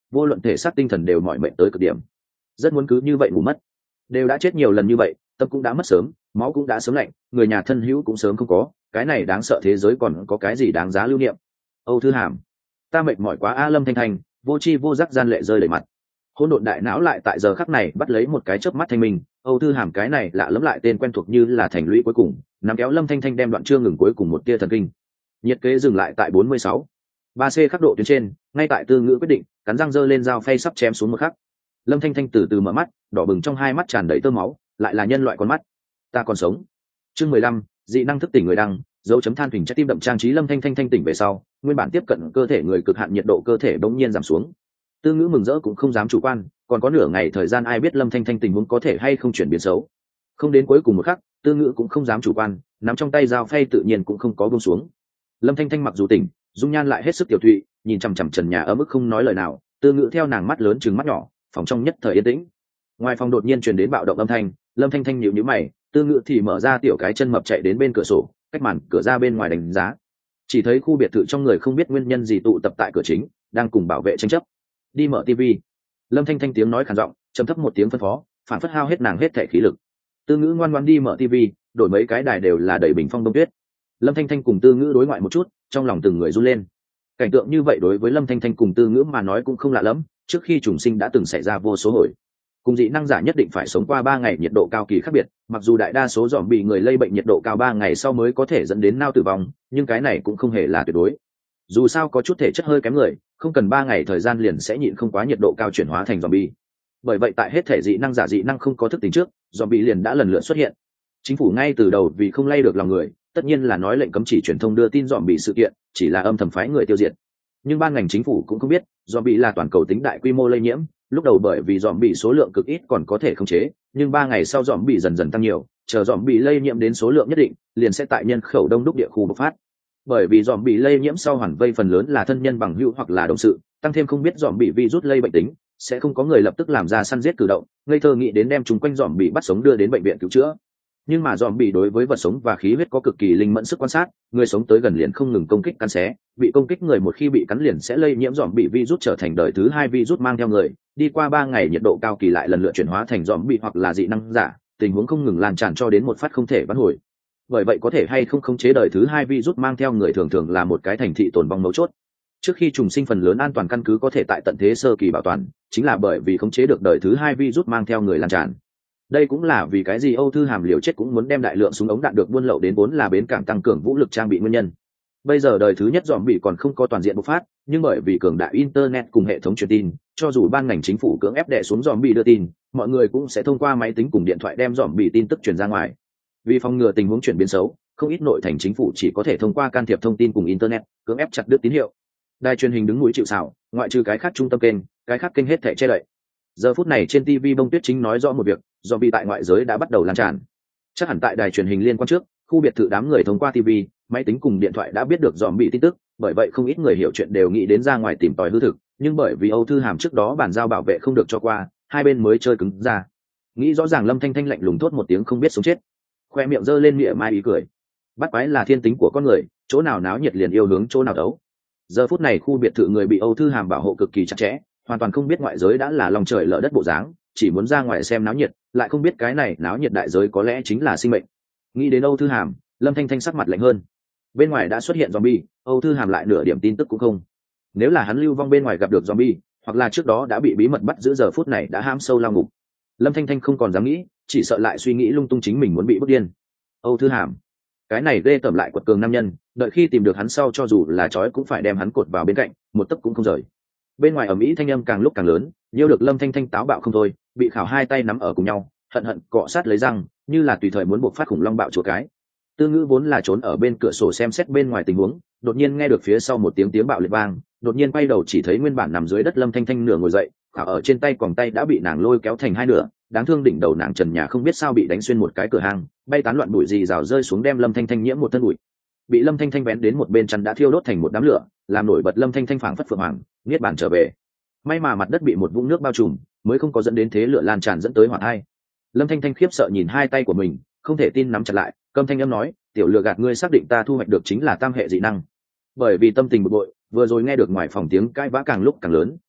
vô luận thể xác tinh thần đều mỏi mệt tới cực điểm, rất muốn cứ như vậy ngủ mất. Đều đã chết nhiều lần như vậy, tâm cũng đã mất sớm, máu cũng đã sớm lạnh, người nhà thân hữu cũng sớm không có, cái này đáng sợ thế giới còn có cái gì đáng giá lưu niệm. Âu Thư Hàm, ta mệt mỏi quá a. Lâm Thanh Thanh vô chi vô giác gian lệ rơi đầy mặt. Hỗn độn đại não lại tại giờ khắc này bắt lấy một cái chớp mắt thanh minh. Âu Thư Hàm cái này lạ lẫm lại tên quen thuộc như là thành lũy cuối cùng, nắm kéo Lâm Thanh Thanh đem đoạn chưa ngừng cuối cùng một tia thần kinh. Nhiệt kế dừng lại tại bốn mươi sáu ba c khắc độ tuyến trên, ngay tại Tư Ngữ quyết định, cắn răng giơ lên dao phay sắp chém xuống một khắc. Lâm Thanh Thanh từ từ mở mắt, đỏ bừng trong hai mắt tràn đầy tơ máu, lại là nhân loại con mắt. Ta còn sống. Chương mười lăm, dị năng thức tỉnh người đăng, dấu chấm than thỉnh trái tim đậm trang trí. Lâm Thanh Thanh thanh tỉnh về sau, nguyên bản tiếp cận cơ thể người cực hạn nhiệt độ cơ thể bỗng nhiên giảm xuống. Tư Ngữ mừng rỡ cũng không dám chủ quan, còn có nửa ngày thời gian ai biết Lâm Thanh Thanh tình huống có thể hay không chuyển biến xấu. Không đến cuối cùng một khắc, Tư Ngữ cũng không dám chủ quan, nắm trong tay dao phay tự nhiên cũng không có buông xuống. Lâm Thanh Thanh mặc dù tỉnh, dung nhan lại hết sức tiểu thụy, nhìn chằm chằm trần nhà ở mức không nói lời nào. Tư Ngữ theo nàng mắt lớn trừng mắt nhỏ, phòng trong nhất thời yên tĩnh. Ngoài phòng đột nhiên truyền đến bạo động âm thanh, Lâm Thanh Thanh nhíu nhíu mày, Tư Ngữ thì mở ra tiểu cái chân mập chạy đến bên cửa sổ, cách màn cửa ra bên ngoài đánh giá. Chỉ thấy khu biệt thự trong người không biết nguyên nhân gì tụ tập tại cửa chính, đang cùng bảo vệ tranh chấp. Đi mở tivi. Lâm Thanh Thanh tiếng nói khàn giọng, trầm thấp một tiếng phân phó, phản phất hao hết nàng hết thể khí lực. Tư Ngữ ngoan ngoãn đi mở tivi, đổi mấy cái đài đều là đầy bình phong đông tuyết. Lâm Thanh Thanh cùng Tư Ngữ đối ngoại một chút, trong lòng từng người run lên. Cảnh tượng như vậy đối với Lâm Thanh Thanh cùng Tư Ngữ mà nói cũng không lạ lắm, trước khi trùng sinh đã từng xảy ra vô số hồi. Cùng dị năng giả nhất định phải sống qua ba ngày nhiệt độ cao kỳ khác biệt, mặc dù đại đa số dòm bị người lây bệnh nhiệt độ cao ba ngày sau mới có thể dẫn đến nao tử vong, nhưng cái này cũng không hề là tuyệt đối. Dù sao có chút thể chất hơi kém người, không cần ba ngày thời gian liền sẽ nhịn không quá nhiệt độ cao chuyển hóa thành zombie. Bởi vậy tại hết thể dị năng giả dị năng không có thức tỉnh trước, zombie liền đã lần lượt xuất hiện. Chính phủ ngay từ đầu vì không lay được lòng người, tất nhiên là nói lệnh cấm chỉ truyền thông đưa tin zombie sự kiện, chỉ là âm thầm phái người tiêu diệt. Nhưng ban ngành chính phủ cũng không biết, zombie là toàn cầu tính đại quy mô lây nhiễm, lúc đầu bởi vì zombie số lượng cực ít còn có thể khống chế, nhưng ba ngày sau zombie dần dần tăng nhiều, chờ zombie lây nhiễm đến số lượng nhất định, liền sẽ tại nhân khẩu đông đúc địa khu bộc phát. Bởi vì zombie lây nhiễm sau hoàn vây phần lớn là thân nhân bằng hữu hoặc là đồng sự, tăng thêm không biết zombie virus lây bệnh tính, sẽ không có người lập tức làm ra săn giết cử động, ngây thơ nghĩ đến đem chúng quanh zombie bắt sống đưa đến bệnh viện cứu chữa. Nhưng mà zombie đối với vật sống và khí huyết có cực kỳ linh mẫn sức quan sát, người sống tới gần liền không ngừng công kích cắn xé, bị công kích người một khi bị cắn liền sẽ lây nhiễm zombie virus trở thành đời thứ hai virus mang theo người, đi qua ba ngày nhiệt độ cao kỳ lại lần lượt chuyển hóa thành zombie hoặc là dị năng giả, tình huống không ngừng lan tràn cho đến một phát không thể vãn hồi. Bởi vậy có thể hay không khống chế đời thứ hai virus mang theo người thường thường là một cái thành thị tồn vong mấu chốt. Trước khi trùng sinh phần lớn an toàn căn cứ có thể tại tận thế sơ kỳ bảo toàn, chính là bởi vì khống chế được đời thứ hai virus mang theo người lan tràn. Đây cũng là vì cái gì Âu Thư Hàm liều chết cũng muốn đem đại lượng súng ống đạn được buôn lậu đến vốn là bến cảng tăng cường vũ lực trang bị nguyên nhân. Bây giờ đời thứ nhất zombie còn không có toàn diện bộc phát, nhưng bởi vì cường đại internet cùng hệ thống truyền tin, cho dù ban ngành chính phủ cưỡng ép đè xuống zombie đưa tin, mọi người cũng sẽ thông qua máy tính cùng điện thoại đem zombie tin tức truyền ra ngoài. Vì phòng ngừa tình huống chuyển biến xấu, không ít nội thành chính phủ chỉ có thể thông qua can thiệp thông tin cùng internet cưỡng ép chặt đứt tín hiệu. Đài truyền hình đứng núi chịu sào, ngoại trừ cái khác trung tâm kênh, cái khác kênh hết thảy che đậy. Giờ phút này trên ti vi Bông Tuyết chính nói rõ một việc, zombie tại ngoại giới đã bắt đầu lan tràn. Chắc hẳn tại đài truyền hình liên quan trước, khu biệt thự đám người thông qua ti vi, máy tính cùng điện thoại đã biết được zombie tin tức, bởi vậy không ít người hiểu chuyện đều nghĩ đến ra ngoài tìm tòi hư thực, nhưng bởi vì Âu Thư Hàm trước đó bản giao bảo vệ không được cho qua, hai bên mới chơi cứng ra. Nghĩ rõ ràng Lâm Thanh Thanh lạnh lùng thốt một tiếng không biết sống chết, khoe miệng giơ lên mỉa mai ý cười. Bắt quái là thiên tính của con người, chỗ nào náo nhiệt liền yêu hướng chỗ nào đấu. Giờ phút này khu biệt thự người bị Âu Thư Hàm bảo hộ cực kỳ chặt chẽ, hoàn toàn không biết ngoại giới đã là lòng trời lở đất bộ dáng, chỉ muốn ra ngoài xem náo nhiệt, lại không biết cái này náo nhiệt đại giới có lẽ chính là sinh mệnh. Nghĩ đến Âu Thư Hàm, Lâm Thanh Thanh sắc mặt lạnh hơn. Bên ngoài đã xuất hiện zombie, Âu Thư Hàm lại nửa điểm tin tức cũng không. Nếu là hắn lưu vong bên ngoài gặp được zombie, hoặc là trước đó đã bị bí mật bắt giữ giờ phút này đã ham sâu lao ngục. Lâm Thanh Thanh không còn dám nghĩ, chỉ sợ lại suy nghĩ lung tung chính mình muốn bị bức điên. Âu Thư Hàm, cái này ghê tởm lại quật cường nam nhân, đợi khi tìm được hắn sau cho dù là trói cũng phải đem hắn cột vào bên cạnh, một tấc cũng không rời. Bên ngoài ầm ĩ thanh âm càng lúc càng lớn, nhiêu được Lâm Thanh Thanh táo bạo không thôi, bị khảo hai tay nắm ở cùng nhau, hận hận cọ sát lấy răng, như là tùy thời muốn buộc phát khủng long bạo chuột cái. Tư Ngữ vốn là trốn ở bên cửa sổ xem xét bên ngoài tình huống, đột nhiên nghe được phía sau một tiếng tiếng bạo liệt vang, đột nhiên quay đầu chỉ thấy nguyên bản nằm dưới đất Lâm Thanh Thanh nửa ngồi dậy, khảo ở trên tay quòng tay đã bị nàng lôi kéo thành hai nửa, đáng thương đỉnh đầu nàng trần nhà không biết sao bị đánh xuyên một cái cửa hang, bay tán loạn bụi gì rào rơi xuống đem Lâm Thanh Thanh nhiễm một thân bụi. Bị Lâm Thanh Thanh vén đến một bên chắn đã thiêu đốt thành một đám lửa, làm nổi bật Lâm Thanh Thanh phảng phất phượng hoàng, niết bàn trở về. May mà mặt đất bị một vũng nước bao trùm, mới không có dẫn đến thế lửa lan tràn dẫn tới hỏa hai. Lâm Thanh Thanh khiếp sợ nhìn hai tay của mình, không thể tin nắm chặt lại, câm thanh âm nói, tiểu lừa gạt ngươi xác định ta thu hoạch được chính là tam hệ dị năng. Bởi vì tâm tình bực bội, vừa rồi nghe được ngoài phòng tiếng cãi vã càng lúc càng lớn,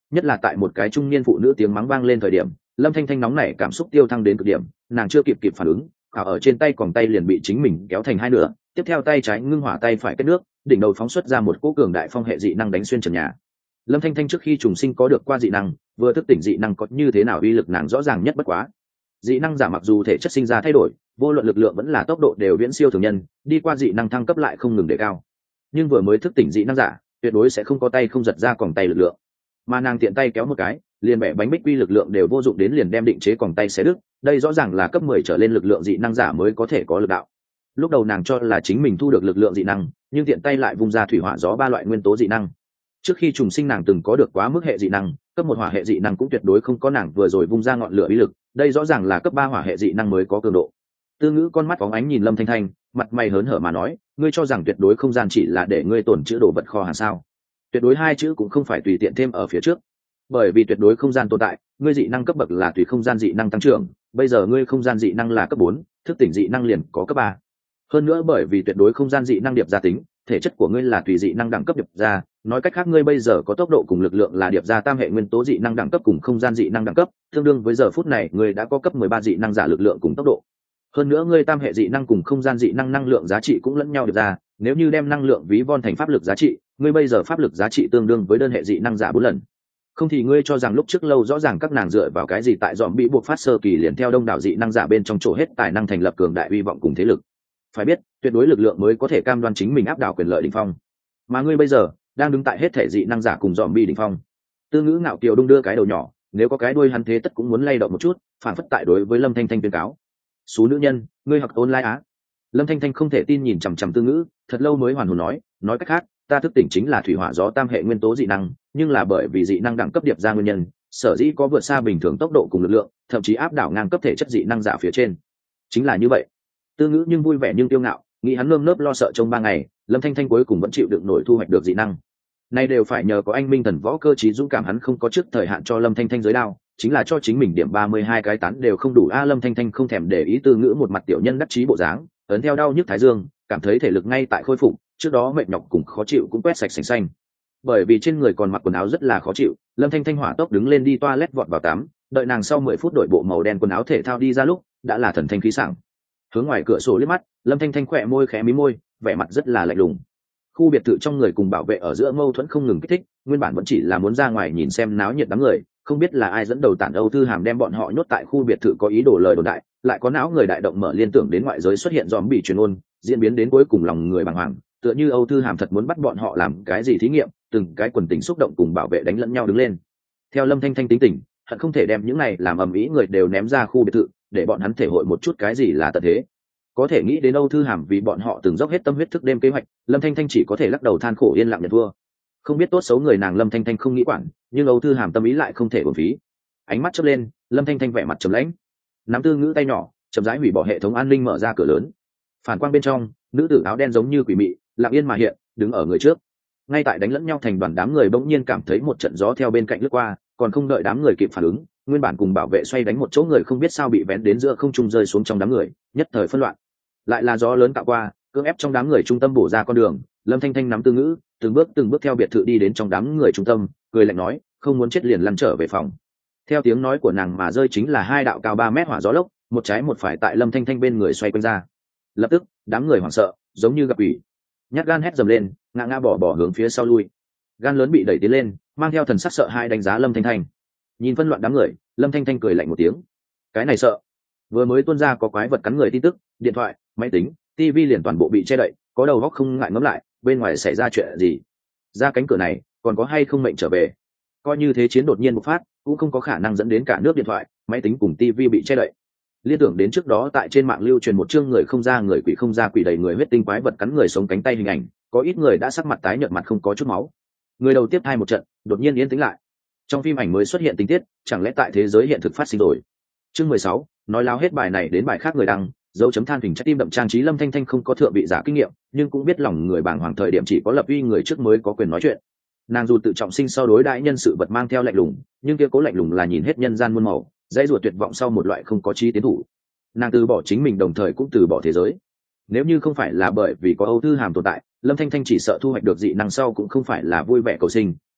nhất là tại một cái trung niên phụ nữ tiếng mắng vang lên thời điểm, Lâm Thanh Thanh nóng nảy cảm xúc tiêu thăng đến cực điểm, nàng chưa kịp kịp phản ứng, khảo ở trên tay còng tay liền bị chính mình kéo thành hai nửa, tiếp theo tay trái ngưng hỏa tay phải kết nước, đỉnh đầu phóng xuất ra một cỗ cường đại phong hệ dị năng đánh xuyên trần nhà. Lâm Thanh Thanh trước khi trùng sinh có được qua dị năng, vừa thức tỉnh dị năng có như thế nào uy lực nàng rõ ràng nhất bất quá. Dị năng giả mặc dù thể chất sinh ra thay đổi, vô luận lực lượng vẫn là tốc độ đều viễn siêu thường nhân, đi qua dị năng thăng cấp lại không ngừng đề cao. Nhưng vừa mới thức tỉnh dị năng giả, tuyệt đối sẽ không có tay không giật ra còng tay lực lượng. Mà nàng tiện tay kéo một cái, liền bẻ bánh bích quy lực lượng đều vô dụng đến liền đem định chế còng tay xé đứt, đây rõ ràng là cấp mười trở lên lực lượng dị năng giả mới có thể có lực đạo. Lúc đầu nàng cho là chính mình thu được lực lượng dị năng, nhưng tiện tay lại vung ra thủy hỏa gió ba loại nguyên tố dị năng. Trước khi trùng sinh nàng từng có được quá mức hệ dị năng, cấp một hỏa hệ dị năng cũng tuyệt đối không có nàng vừa rồi vung ra ngọn lửa uy lực, đây rõ ràng là cấp ba hỏa hệ dị năng mới có cường độ. Tư Ngữ con mắt phóng ánh nhìn Lâm Thanh Thanh, mặt mày hớn hở mà nói, ngươi cho rằng tuyệt đối không gian chỉ là để ngươi tổn chữ đồ vật kho hàng sao? Tuyệt đối hai chữ cũng không phải tùy tiện thêm ở phía trước. Bởi vì tuyệt đối không gian tồn tại, ngươi dị năng cấp bậc là tùy không gian dị năng tăng trưởng, bây giờ ngươi không gian dị năng là cấp bốn, thức tỉnh dị năng liền có cấp ba. Hơn nữa bởi vì tuyệt đối không gian dị năng điệp gia tính, thể chất của ngươi là tùy dị năng đẳng cấp điệp gia, nói cách khác ngươi bây giờ có tốc độ cùng lực lượng là điệp gia tam hệ nguyên tố dị năng đẳng cấp cùng không gian dị năng đẳng cấp, tương đương với giờ phút này ngươi đã có cấp mười ba dị năng giả lực lượng cùng tốc độ. Hơn nữa ngươi tam hệ dị năng cùng không gian dị năng năng lượng giá trị cũng lẫn nhau điệp ra, nếu như đem năng lượng ví von thành pháp lực giá trị, ngươi bây giờ pháp lực giá trị tương đương với đơn hệ dị năng giả bốn lần. Không thì ngươi cho rằng lúc trước lâu rõ ràng các nàng dựa vào cái gì tại dòm bị buộc phát sơ kỳ liền theo đông đảo dị năng giả bên trong chỗ hết tài năng thành lập cường đại uy vọng cùng thế lực. Phải biết, tuyệt đối lực lượng mới có thể cam đoan chính mình áp đảo quyền lợi đỉnh phong. Mà ngươi bây giờ đang đứng tại hết thể dị năng giả cùng dòm bị đỉnh phong. Tư Ngữ ngạo kiều đung đưa cái đầu nhỏ, nếu có cái đuôi hắn thế tất cũng muốn lay động một chút, phản phất tại đối với Lâm Thanh Thanh tuyên cáo. Số nữ nhân, ngươi học online á? Lâm Thanh Thanh không thể tin nhìn chằm chằm Tư Ngữ, thật lâu mới hoàn hồn nói, nói cách khác, ta thức tỉnh chính là thủy hỏa gió tam hệ nguyên tố dị năng, nhưng là bởi vì dị năng đẳng cấp điệp ra nguyên nhân, sở dĩ có vượt xa bình thường tốc độ cùng lực lượng, thậm chí áp đảo ngang cấp thể chất dị năng giả phía trên. Chính là như vậy. Tư Ngữ nhưng vui vẻ nhưng tiêu ngạo, nghĩ hắn nơm nớp lo sợ trong ba ngày, Lâm Thanh Thanh cuối cùng vẫn chịu đựng nổi thu hoạch được dị năng. Này đều phải nhờ có anh minh thần võ cơ trí dũng cảm hắn không có trước thời hạn cho Lâm Thanh Thanh giới đao, chính là cho chính mình điểm ba mươi hai cái tán đều không đủ a. Lâm Thanh Thanh không thèm để ý Tư Ngữ một mặt tiểu nhân đắc chí bộ dáng, ấn theo đau nhức thái dương, cảm thấy thể lực ngay tại khôi phục, trước đó mệt nhọc cùng khó chịu cũng quét sạch sành xanh. Bởi vì trên người còn mặc quần áo rất là khó chịu, Lâm Thanh Thanh hỏa tốc đứng lên đi toilet vọt vào tắm, đợi nàng sau mười phút đổi bộ màu đen quần áo thể thao đi ra lúc, đã là thần thanh khí sảng. Hướng ngoài cửa sổ liếc mắt, Lâm Thanh Thanh khẽ môi khẽ mí môi, vẻ mặt rất là lạnh lùng. Khu biệt thự trong người cùng bảo vệ ở giữa mâu thuẫn không ngừng kích thích, nguyên bản vẫn chỉ là muốn ra ngoài nhìn xem náo nhiệt đám người, không biết là ai dẫn đầu tản Âu Thư Hàm đem bọn họ nhốt tại khu biệt thự có ý đồ lời đồn đại, lại có não người đại động mở liên tưởng đến ngoại giới xuất hiện dòm bị truyền ôn, diễn biến đến cuối cùng lòng người bàng hoàng, tựa như Âu Thư Hàm thật muốn bắt bọn họ làm cái gì thí nghiệm, từng cái quần tình xúc động cùng bảo vệ đánh lẫn nhau đứng lên. Theo Lâm Thanh Thanh tính tình, hận không thể đem những này làm ầm ĩ người đều ném ra khu biệt thự, để bọn hắn thể hội một chút cái gì là tận thế. Có thể nghĩ đến Âu Thư Hàm vì bọn họ từng dốc hết tâm huyết thức đêm kế hoạch, Lâm Thanh Thanh chỉ có thể lắc đầu than khổ yên lặng nhận thua. Không biết tốt xấu người nàng Lâm Thanh Thanh không nghĩ quản, nhưng Âu Thư Hàm tâm ý lại không thể uổng phí. Ánh mắt chớp lên, Lâm Thanh Thanh vẻ mặt trầm lãnh, nắm Tư Ngữ tay nhỏ, chậm rãi hủy bỏ hệ thống an ninh mở ra cửa lớn. Phản quang bên trong, nữ tử áo đen giống như quỷ mị, lặng yên mà hiện, đứng ở người trước. Ngay tại đánh lẫn nhau thành đoàn đám người bỗng nhiên cảm thấy một trận gió theo bên cạnh lướt qua, còn không đợi đám người kịp phản ứng, nguyên bản cùng bảo vệ xoay đánh một chỗ người không biết sao bị vén đến giữa không trung rơi xuống trong đám người, nhất thời phân loạn. Lại là gió lớn tạo qua, cưỡng ép trong đám người trung tâm bổ ra con đường. Lâm Thanh Thanh nắm Tư Ngữ, từng bước từng bước theo biệt thự đi đến trong đám người trung tâm, cười lạnh nói, không muốn chết liền lăn trở về phòng. Theo tiếng nói của nàng mà rơi chính là hai đạo cao ba mét hỏa gió lốc, một trái một phải tại Lâm Thanh Thanh bên người xoay quanh ra. Lập tức, đám người hoảng sợ, giống như gặp quỷ, nhát gan hét dầm lên, ngã ngã bỏ bỏ hướng phía sau lui. Gan lớn bị đẩy tiến lên, mang theo thần sắc sợ hãi đánh giá Lâm Thanh Thanh. Nhìn phân loạn đám người, Lâm Thanh Thanh cười lạnh một tiếng. Cái này sợ. Vừa mới tuôn ra có quái vật cắn người tin tức, điện thoại, máy tính, tivi liền toàn bộ bị che đậy, có đầu óc không ngại ngẫm lại, bên ngoài xảy ra chuyện gì? Ra cánh cửa này, còn có hay không mệnh trở về? Coi như thế chiến đột nhiên bộc phát, cũng không có khả năng dẫn đến cả nước điện thoại, máy tính cùng tivi bị che đậy. Liên tưởng đến trước đó tại trên mạng lưu truyền một chương người không ra người quỷ không ra quỷ đầy người huyết tinh quái vật cắn người sống cánh tay hình ảnh, có ít người đã sắc mặt tái nhợt mặt không có chút máu. Người đầu tiếp hai một trận, đột nhiên yên tĩnh lại. Trong phim ảnh mới xuất hiện tình tiết, chẳng lẽ tại thế giới hiện thực phát sinh rồi? Chương mười sáu, nói láo hết bài này đến bài khác người đăng, dấu chấm than hình trái tim đậm trang trí. Lâm Thanh Thanh không có thượng vị giả kinh nghiệm, nhưng cũng biết lòng người bàng hoàng thời điểm chỉ có lập uy người trước mới có quyền nói chuyện. Nàng dù tự trọng sinh sau đối đãi nhân sự vật mang theo lạnh lùng, nhưng kia cố lạnh lùng là nhìn hết nhân gian muôn màu, dãy ruột tuyệt vọng sau một loại không có chí tiến thủ. Nàng từ bỏ chính mình đồng thời cũng từ bỏ thế giới. Nếu như không phải là bởi vì có Âu Thư Hàm tồn tại, Lâm Thanh Thanh chỉ sợ thu hoạch được dị năng sau cũng không phải là vui vẻ cầu sinh,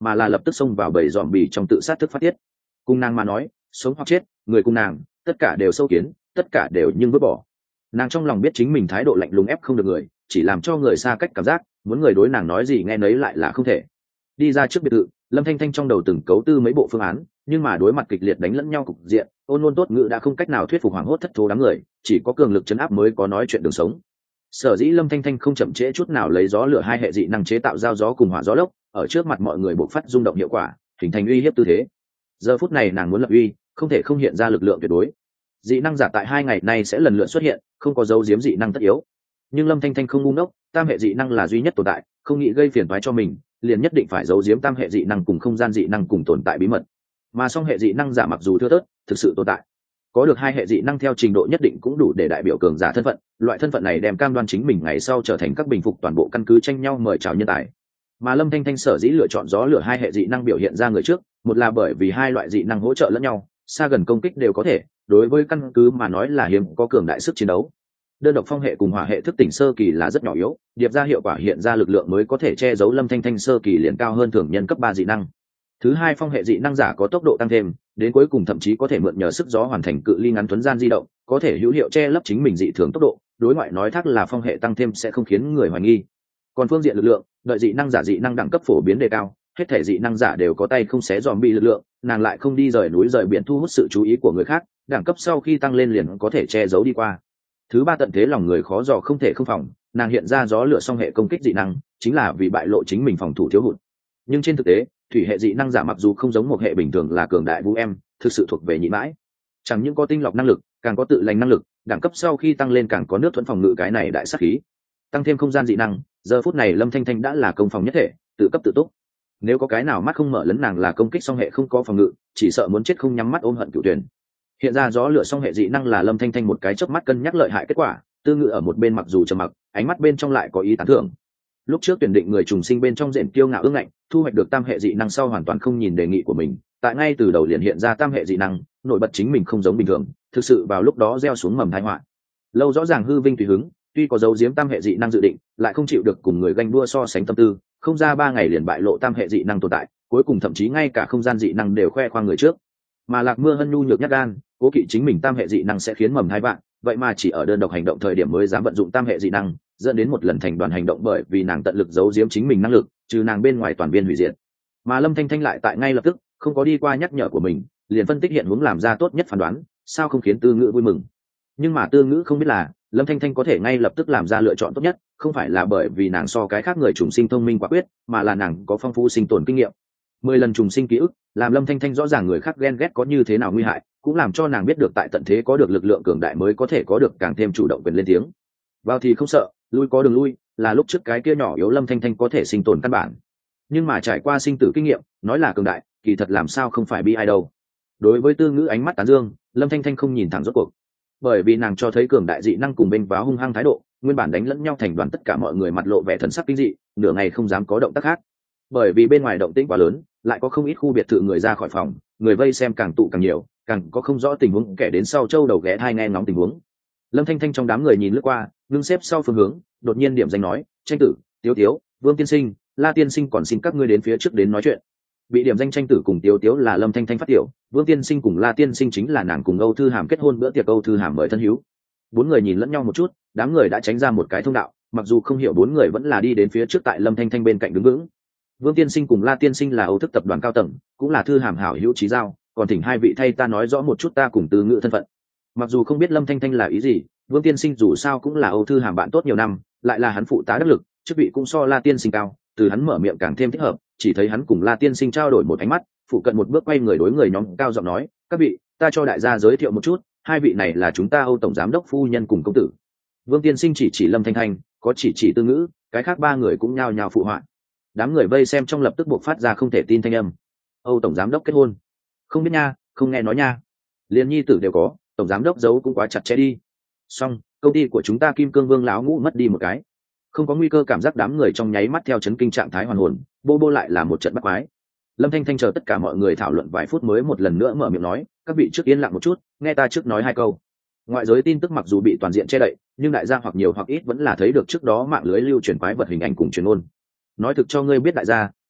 mà là lập tức xông vào bầy dòm bì trong tự sát thức phát tiết. Cùng nàng mà nói, sống hoặc chết, người cùng nàng tất cả đều sâu kiến, tất cả đều nhưng vứt bỏ. Nàng trong lòng biết chính mình thái độ lạnh lùng ép không được người, chỉ làm cho người xa cách cảm giác muốn người đối nàng nói gì nghe nấy lại là không thể. Đi ra trước biệt thự, Lâm Thanh Thanh trong đầu từng cấu tư mấy bộ phương án, nhưng mà đối mặt kịch liệt đánh lẫn nhau cục diện, ôn ngôn tốt ngữ đã không cách nào thuyết phục hoảng hốt thất thố đám người, chỉ có cường lực chấn áp mới có nói chuyện đường sống. Sở dĩ Lâm Thanh Thanh không chậm trễ chút nào lấy gió lửa hai hệ dị năng chế tạo giao gió cùng hỏa gió lốc, ở trước mặt mọi người bộc phát rung động hiệu quả, hình thành uy hiếp tư thế. Giờ phút này nàng muốn lập uy, không thể không hiện ra lực lượng tuyệt đối. Dị năng giả tại hai ngày nay sẽ lần lượt xuất hiện, không có dấu giếm dị năng tất yếu. Nhưng Lâm Thanh Thanh không ngu ngốc, tam hệ dị năng là duy nhất tồn tại, không nghĩ gây phiền toái cho mình, liền nhất định phải giấu giếm tam hệ dị năng cùng không gian dị năng cùng tồn tại bí mật. Mà song hệ dị năng giả mặc dù thưa thớt, thực sự tồn tại. Có được hai hệ dị năng theo trình độ nhất định cũng đủ để đại biểu cường giả thân phận, loại thân phận này đem cam đoan chính mình ngày sau trở thành các bình phục toàn bộ căn cứ tranh nhau mời chào nhân tài. Mà Lâm Thanh Thanh sở dĩ lựa chọn gió lửa hai hệ dị năng biểu hiện ra người trước, một là bởi vì hai loại dị năng hỗ trợ lẫn nhau, xa gần công kích đều có thể, đối với căn cứ mà nói là hiếm có cường đại sức chiến đấu. Đơn độc phong hệ cùng hỏa hệ thức tỉnh sơ kỳ là rất nhỏ yếu, điệp ra hiệu quả hiện ra lực lượng mới có thể che giấu Lâm Thanh Thanh sơ kỳ liền cao hơn thường nhân cấp ba dị năng. Thứ hai, phong hệ dị năng giả có tốc độ tăng thêm, đến cuối cùng thậm chí có thể mượn nhờ sức gió hoàn thành cự ly ngắn thuấn gian di động, có thể hữu hiệu che lấp chính mình dị thường tốc độ, đối ngoại nói thác là phong hệ tăng thêm sẽ không khiến người hoài nghi. Còn phương diện lực lượng, đợi dị năng giả dị năng đẳng cấp phổ biến đề cao, hết thể dị năng giả đều có tay không xé dòm bị lực lượng, nàng lại không đi rời núi rời biển thu hút sự chú ý của người khác, đẳng cấp sau khi tăng lên liền có thể che giấu đi qua. Thứ ba, tận thế lòng người khó dò không thể không phòng, nàng hiện ra gió lửa song hệ công kích dị năng, chính là vì bại lộ chính mình phòng thủ thiếu hụt. Nhưng trên thực tế, thủy hệ dị năng giả mặc dù không giống một hệ bình thường là cường đại vũ em, thực sự thuộc về nhị mãi. Chẳng những có tinh lọc năng lực, càng có tự lành năng lực, đẳng cấp sau khi tăng lên càng có nước thuẫn phòng ngự, cái này đại sát khí. Tăng thêm không gian dị năng, giờ phút này Lâm Thanh Thanh đã là công phòng nhất thể, tự cấp tự túc. Nếu có cái nào mắt không mở lấn nàng là công kích song hệ không có phòng ngự, chỉ sợ muốn chết không nhắm mắt ôm hận cửu tuyển. Hiện ra gió lửa song hệ dị năng là Lâm Thanh Thanh một cái chớp mắt cân nhắc lợi hại kết quả, tư ngự ở một bên mặc dù trầm mặc, ánh mắt bên trong lại có ý tán thưởng. Lúc trước tuyển định người trùng sinh bên trong diện kiêu ngạo ương ngạnh, thu hoạch được tam hệ dị năng sau hoàn toàn không nhìn đề nghị của mình, tại ngay từ đầu liền hiện ra tam hệ dị năng, nổi bật chính mình không giống bình thường, thực sự vào lúc đó gieo xuống mầm tai họa. Lâu rõ ràng hư vinh tùy hứng, tuy có dấu giếm tam hệ dị năng dự định, lại không chịu được cùng người ganh đua so sánh tâm tư, không ra ba ngày liền bại lộ tam hệ dị năng tồn tại, cuối cùng thậm chí ngay cả không gian dị năng đều khoe khoang người trước. Mà Lạc Mưa Hân nhu nhược nhát gan, cố kỵ chính mình tam hệ dị năng sẽ khiến mầm hai bạn, vậy mà chỉ ở đơn độc hành động thời điểm mới dám vận dụng tam hệ dị năng, dẫn đến một lần thành đoàn hành động bởi vì nàng tận lực giấu giếm chính mình năng lực, trừ nàng bên ngoài toàn viên hủy diệt. Mà Lâm Thanh Thanh lại tại ngay lập tức, không có đi qua nhắc nhở của mình, liền phân tích hiện hướng làm ra tốt nhất phán đoán, sao không khiến Tư Ngữ vui mừng. Nhưng mà Tư Ngữ không biết là, Lâm Thanh Thanh có thể ngay lập tức làm ra lựa chọn tốt nhất, không phải là bởi vì nàng so cái khác người trùng sinh thông minh quả quyết, mà là nàng có phong phú sinh tồn kinh nghiệm. Mười lần trùng sinh ký ức, làm Lâm Thanh Thanh rõ ràng người khác ghen ghét có như thế nào nguy hại, cũng làm cho nàng biết được tại tận thế có được lực lượng cường đại mới có thể có được càng thêm chủ động quyền lên tiếng. Vào thì không sợ, lui có đường lui, là lúc trước cái kia nhỏ yếu Lâm Thanh Thanh có thể sinh tồn căn bản. Nhưng mà trải qua sinh tử kinh nghiệm, nói là cường đại, kỳ thật làm sao không phải bi ai đâu. Đối với Tư Ngữ ánh mắt tán dương, Lâm Thanh Thanh không nhìn thẳng rốt cuộc, bởi vì nàng cho thấy cường đại dị năng cùng bênh váo hung hăng thái độ, nguyên bản đánh lẫn nhau thành đoàn, tất cả mọi người mặt lộ vẻ thần sắc kinh dị, nửa ngày không dám có động tác khác. Bởi vì bên ngoài động tĩnh quá lớn, lại có không ít khu biệt thự người ra khỏi phòng, người vây xem càng tụ càng nhiều, càng có không rõ tình huống kẻ đến sau châu đầu ghé thai nghe ngóng tình huống. Lâm Thanh Thanh trong đám người nhìn lướt qua, ngưng xếp sau phương hướng, đột nhiên điểm danh nói, Tranh Tử, Tiếu Tiếu, Vương Tiên Sinh, La Tiên Sinh còn xin các ngươi đến phía trước đến nói chuyện. Bị điểm danh Tranh Tử cùng Tiếu Tiếu là Lâm Thanh Thanh phát tiểu, Vương Tiên Sinh cùng La Tiên Sinh chính là nàng cùng Âu Thư Hàm kết hôn bữa tiệc Âu Thư Hàm mời thân hữu. Bốn người nhìn lẫn nhau một chút, đám người đã tránh ra một cái thông đạo, mặc dù không hiểu bốn người vẫn là đi đến phía trước tại Lâm Thanh Thanh bên cạnh đứng vững. Vương Tiên Sinh cùng La Tiên Sinh là Âu Thức tập đoàn cao tầng, cũng là Thư Hàm hảo hữu chí giao, còn thỉnh hai vị thay ta nói rõ một chút ta cùng Tư Ngữ thân phận. Mặc dù không biết Lâm Thanh Thanh là ý gì, Vương Tiên Sinh dù sao cũng là Âu Thư Hàm bạn tốt nhiều năm, lại là hắn phụ tá đắc lực, chức vị cũng so La Tiên Sinh cao, từ hắn mở miệng càng thêm thích hợp, chỉ thấy hắn cùng La Tiên Sinh trao đổi một ánh mắt, phụ cận một bước quay người đối người nhóm cao giọng nói, các vị, ta cho đại gia giới thiệu một chút, hai vị này là chúng ta Âu tổng giám đốc phu nhân cùng công tử. Vương Tiên Sinh chỉ chỉ Lâm Thanh Thanh, có chỉ chỉ Tư Ngữ, cái khác ba người cũng nhao nhao phụ họa. Đám người vây xem trong lập tức buộc phát ra không thể tin thanh âm. Âu tổng giám đốc kết hôn? Không biết nha, không nghe nói nha. Liên nhi tử đều có, tổng giám đốc giấu cũng quá chặt chẽ đi. Xong, công ty của chúng ta Kim Cương Vương lão ngũ mất đi một cái. Không có nguy cơ cảm giác đám người trong nháy mắt theo chấn kinh trạng thái hoàn hồn, bô bô lại là một trận bắt quái. Lâm Thanh Thanh chờ tất cả mọi người thảo luận vài phút mới một lần nữa mở miệng nói, các vị trước yên lặng một chút, nghe ta trước nói hai câu. Ngoại giới tin tức mặc dù bị toàn diện che đậy, nhưng đại gia hoặc nhiều hoặc ít vẫn là thấy được trước đó mạng lưới lưu truyền quái vật hình ảnh cùng truyền ngôn. Nói thực cho ngươi biết đại gia,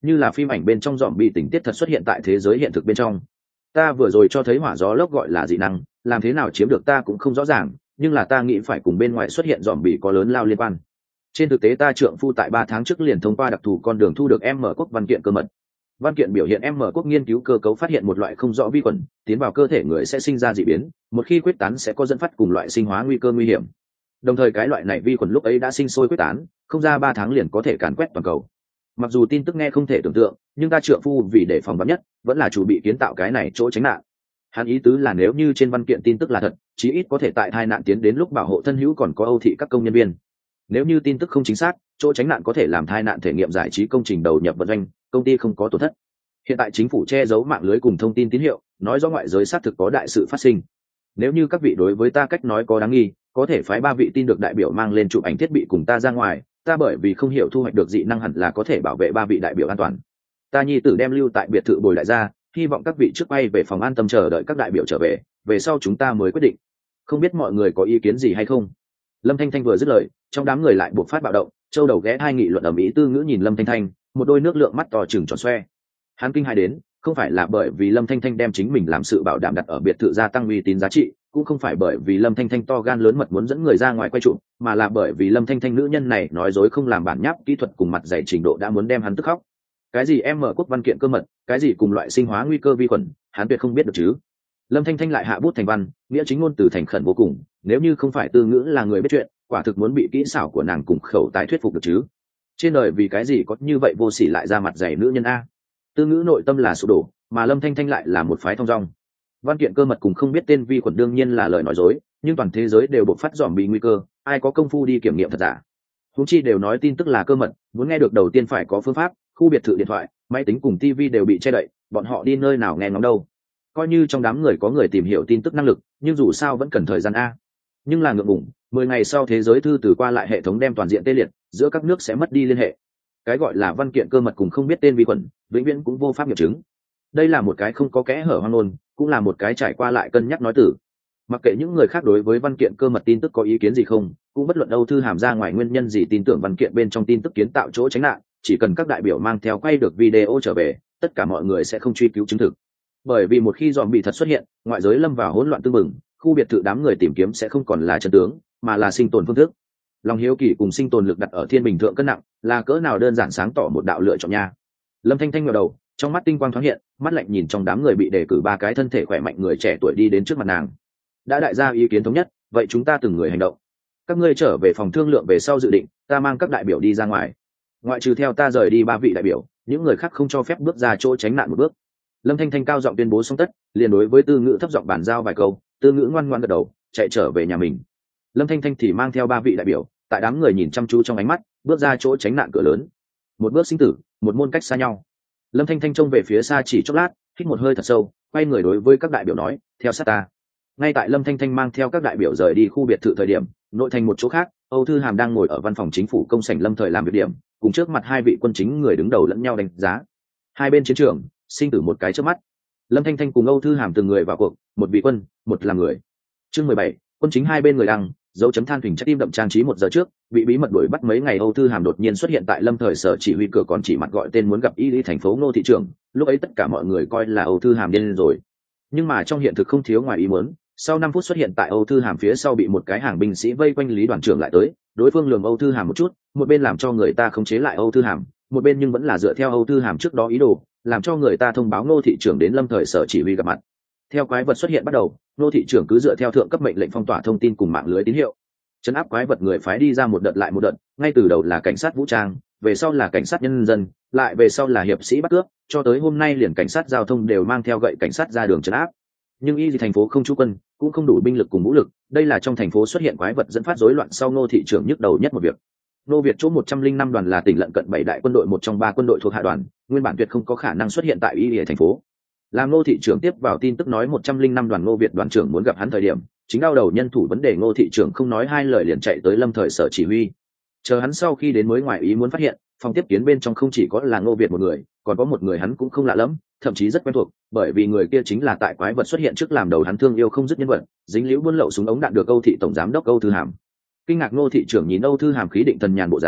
như là phim ảnh bên trong dòm bị tình tiết thật xuất hiện tại thế giới hiện thực bên trong. Ta vừa rồi cho thấy hỏa gió lốc gọi là dị năng, làm thế nào chiếm được ta cũng không rõ ràng, nhưng là ta nghĩ phải cùng bên ngoài xuất hiện dòm bị có lớn lao liên quan. Trên thực tế ta trượng phu tại ba tháng trước liền thông qua đặc thù con đường thu được M quốc văn kiện cơ mật. Văn kiện biểu hiện M quốc nghiên cứu cơ cấu phát hiện một loại không rõ vi khuẩn tiến vào cơ thể người sẽ sinh ra dị biến, một khi quyết tán sẽ có dẫn phát cùng loại sinh hóa nguy cơ nguy hiểm. Đồng thời cái loại này vi khuẩn lúc ấy đã sinh sôi quyết tán, không ra ba tháng liền có thể càn quét toàn cầu. Mặc dù tin tức nghe không thể tưởng tượng, nhưng ta trượng phu vì để phòng vắn nhất, vẫn là chủ bị kiến tạo cái này chỗ tránh nạn. Hắn ý tứ là nếu như trên văn kiện tin tức là thật, chí ít có thể tại tai nạn tiến đến lúc bảo hộ thân hữu còn có Âu thị các công nhân viên. Nếu như tin tức không chính xác, chỗ tránh nạn có thể làm tai nạn thể nghiệm giải trí công trình đầu nhập vận doanh, công ty không có tổn thất. Hiện tại chính phủ che giấu mạng lưới cùng thông tin tín hiệu, nói rõ ngoại giới xác thực có đại sự phát sinh. Nếu như các vị đối với ta cách nói có đáng nghi, có thể phái ba vị tin được đại biểu mang lên chụp ảnh thiết bị cùng ta ra ngoài, ta bởi vì không hiểu thu hoạch được dị năng hẳn là có thể bảo vệ ba vị đại biểu an toàn. Ta nhi tử đem lưu tại biệt thự bồi đại gia, hy vọng các vị trước bay về phòng an tâm chờ đợi các đại biểu trở về, về sau chúng ta mới quyết định. Không biết mọi người có ý kiến gì hay không? Lâm Thanh Thanh vừa dứt lời, trong đám người lại buộc phát bạo động, châu đầu ghé hai nghị luận ầm ĩ. Tư Ngữ nhìn Lâm Thanh Thanh, một đôi nước lượng mắt to trừng tròn xoe. Hắn kinh hãi đến, không phải là bởi vì Lâm Thanh Thanh đem chính mình làm sự bảo đảm đặt ở biệt thự gia tăng uy tín giá trị, cũng không phải bởi vì Lâm Thanh Thanh to gan lớn mật muốn dẫn người ra ngoài quay trụ, mà là bởi vì Lâm Thanh Thanh nữ nhân này nói dối không làm bản nháp, kỹ thuật cùng mặt dày trình độ đã muốn đem hắn tức khóc. Cái gì em mở quốc văn kiện cơ mật, cái gì cùng loại sinh hóa nguy cơ vi khuẩn, hắn tuyệt không biết được chứ. Lâm Thanh Thanh lại hạ bút thành văn, nghĩa chính ngôn từ thành khẩn vô cùng, nếu như không phải Tư Ngữ là người biết chuyện, quả thực muốn bị kỹ xảo của nàng cùng khẩu tài thuyết phục được chứ. Trên đời vì cái gì có như vậy vô sỉ lại ra mặt dày nữ nhân a. Tư Ngữ nội tâm là sụp đổ, mà Lâm Thanh Thanh lại là một phái thong dong. Văn kiện cơ mật cùng không biết tên vi khuẩn đương nhiên là lời nói dối, nhưng toàn thế giới đều bộc phát dòm bị nguy cơ, ai có công phu đi kiểm nghiệm thật giả. Huống chi đều nói tin tức là cơ mật, muốn nghe được đầu tiên phải có phương pháp, khu biệt thự điện thoại, máy tính cùng tivi đều bị che đậy, bọn họ đi nơi nào nghe ngóng đâu. Coi như trong đám người có người tìm hiểu tin tức năng lực, nhưng dù sao vẫn cần thời gian a. Nhưng là ngượng ngùng, mười ngày sau thế giới thư từ qua lại hệ thống đem toàn diện tê liệt, giữa các nước sẽ mất đi liên hệ. Cái gọi là văn kiện cơ mật cùng không biết tên vi khuẩn, vĩnh viễn cũng vô pháp nghiệm chứng. Đây là một cái không có kẽ hở hoang ngôn, cũng là một cái trải qua lại cân nhắc nói từ. Mặc kệ những người khác đối với văn kiện cơ mật tin tức có ý kiến gì không, cũng bất luận Âu Thư Hàm ra ngoài nguyên nhân gì tin tưởng văn kiện bên trong tin tức kiến tạo chỗ tránh nạn, chỉ cần các đại biểu mang theo quay được video trở về, tất cả mọi người sẽ không truy cứu chứng thực. Bởi vì một khi dòm bị thật xuất hiện, ngoại giới lâm vào hỗn loạn tương mừng, khu biệt thự đám người tìm kiếm sẽ không còn là chân tướng, mà là sinh tồn phương thức. Lòng hiếu kỳ cùng sinh tồn lực đặt ở thiên bình thượng cân nặng, là cỡ nào đơn giản sáng tỏ một đạo lựa chọn nha. Lâm Thanh Thanh ngẩng đầu, trong mắt tinh quang thoáng hiện, mắt lạnh nhìn trong đám người bị đề cử ba cái thân thể khỏe mạnh người trẻ tuổi đi đến trước mặt nàng. Đã đại gia ý kiến thống nhất, vậy chúng ta từng người hành động. Các ngươi trở về phòng thương lượng về sau dự định, ta mang các đại biểu đi ra ngoài. Ngoại trừ theo ta rời đi ba vị đại biểu, những người khác không cho phép bước ra chỗ tránh nạn một bước. Lâm Thanh Thanh cao giọng tuyên bố xong tất, liền đối với Tư Ngữ thấp giọng bàn giao vài câu, Tư Ngữ ngoan ngoãn gật đầu, chạy trở về nhà mình. Lâm Thanh Thanh thì mang theo ba vị đại biểu, tại đám người nhìn chăm chú trong ánh mắt, bước ra chỗ tránh nạn cửa lớn. Một bước sinh tử, một môn cách xa nhau. Lâm Thanh Thanh trông về phía xa chỉ chốc lát, hít một hơi thật sâu, quay người đối với các đại biểu nói, theo sát ta. Ngay tại Lâm Thanh Thanh mang theo các đại biểu rời đi khu biệt thự thời điểm, nội thành một chỗ khác, Âu Thư Hàm đang ngồi ở văn phòng chính phủ công sảnh Lâm Thời làm việc điểm, cùng trước mặt hai vị quân chính người đứng đầu lẫn nhau đánh giá. Hai bên chiến trường, sinh tử một cái chớp mắt. Lâm Thanh Thanh cùng Âu Thư Hàm từng người vào cuộc, một vị quân, một là người. Chương mười bảy, quân chính hai bên người đăng, dấu chấm than thỉnh trái tim đậm trang trí một giờ trước, bị bí mật đuổi bắt mấy ngày Âu Thư Hàm đột nhiên xuất hiện tại Lâm Thời sở chỉ huy cửa, còn chỉ mặt gọi tên muốn gặp y lý thành phố Ngô thị trưởng, lúc ấy tất cả mọi người coi là Âu Thư Hàm điên rồi. Nhưng mà trong hiện thực không thiếu ngoài ý muốn, sau năm phút xuất hiện tại Âu Thư Hàm phía sau bị một cái hàng binh sĩ vây quanh Lý đoàn trưởng lại tới, đối phương lườm Âu Thư Hàm một chút, một bên làm cho người ta khống chế lại Âu Thư Hàm, một bên nhưng vẫn là dựa theo Âu Thư Hàm trước đó ý đồ, làm cho người ta thông báo Ngô thị trưởng đến Lâm Thời sở chỉ huy gặp mặt. Theo quái vật xuất hiện bắt đầu, Ngô thị trưởng cứ dựa theo thượng cấp mệnh lệnh phong tỏa thông tin cùng mạng lưới tín hiệu, trấn áp quái vật người phái đi ra một đợt lại một đợt, ngay từ đầu là cảnh sát vũ trang, về sau là cảnh sát nhân dân, lại về sau là hiệp sĩ bắt cướp, cho tới hôm nay liền cảnh sát giao thông đều mang theo gậy cảnh sát ra đường trấn áp. Nhưng y gì thành phố không trú quân, cũng không đủ binh lực cùng vũ lực, đây là trong thành phố xuất hiện quái vật dẫn phát rối loạn sau Ngô thị trưởng nhức đầu nhất một việc. Nô Việt chỗ một trăm linh năm đoàn là tỉnh lận cận bảy đại quân đội một trong ba quân đội thuộc hạ đoàn, nguyên bản tuyệt không có khả năng xuất hiện tại y lìa thành phố. Làm Ngô thị trưởng tiếp vào tin tức nói một trăm linh năm đoàn Ngô Việt đoàn trưởng muốn gặp hắn thời điểm, chính đau đầu nhân thủ vấn đề Ngô thị trưởng không nói hai lời liền chạy tới Lâm Thời sở chỉ huy. Chờ hắn sau khi đến mới ngoài ý muốn phát hiện, phòng tiếp kiến bên trong không chỉ có là Ngô Việt một người, còn có một người hắn cũng không lạ lắm, thậm chí rất quen thuộc, bởi vì người kia chính là tại quái vật xuất hiện trước làm đầu hắn thương yêu không dứt nhân vật, dính liễu buôn lậu súng ống đạn được Âu thị tổng giám đốc Âu Thư Hàm. Kinh ngạc Ngô thị trưởng nhìn Âu Thư Hàm khí định thần nhàn bộ dáng,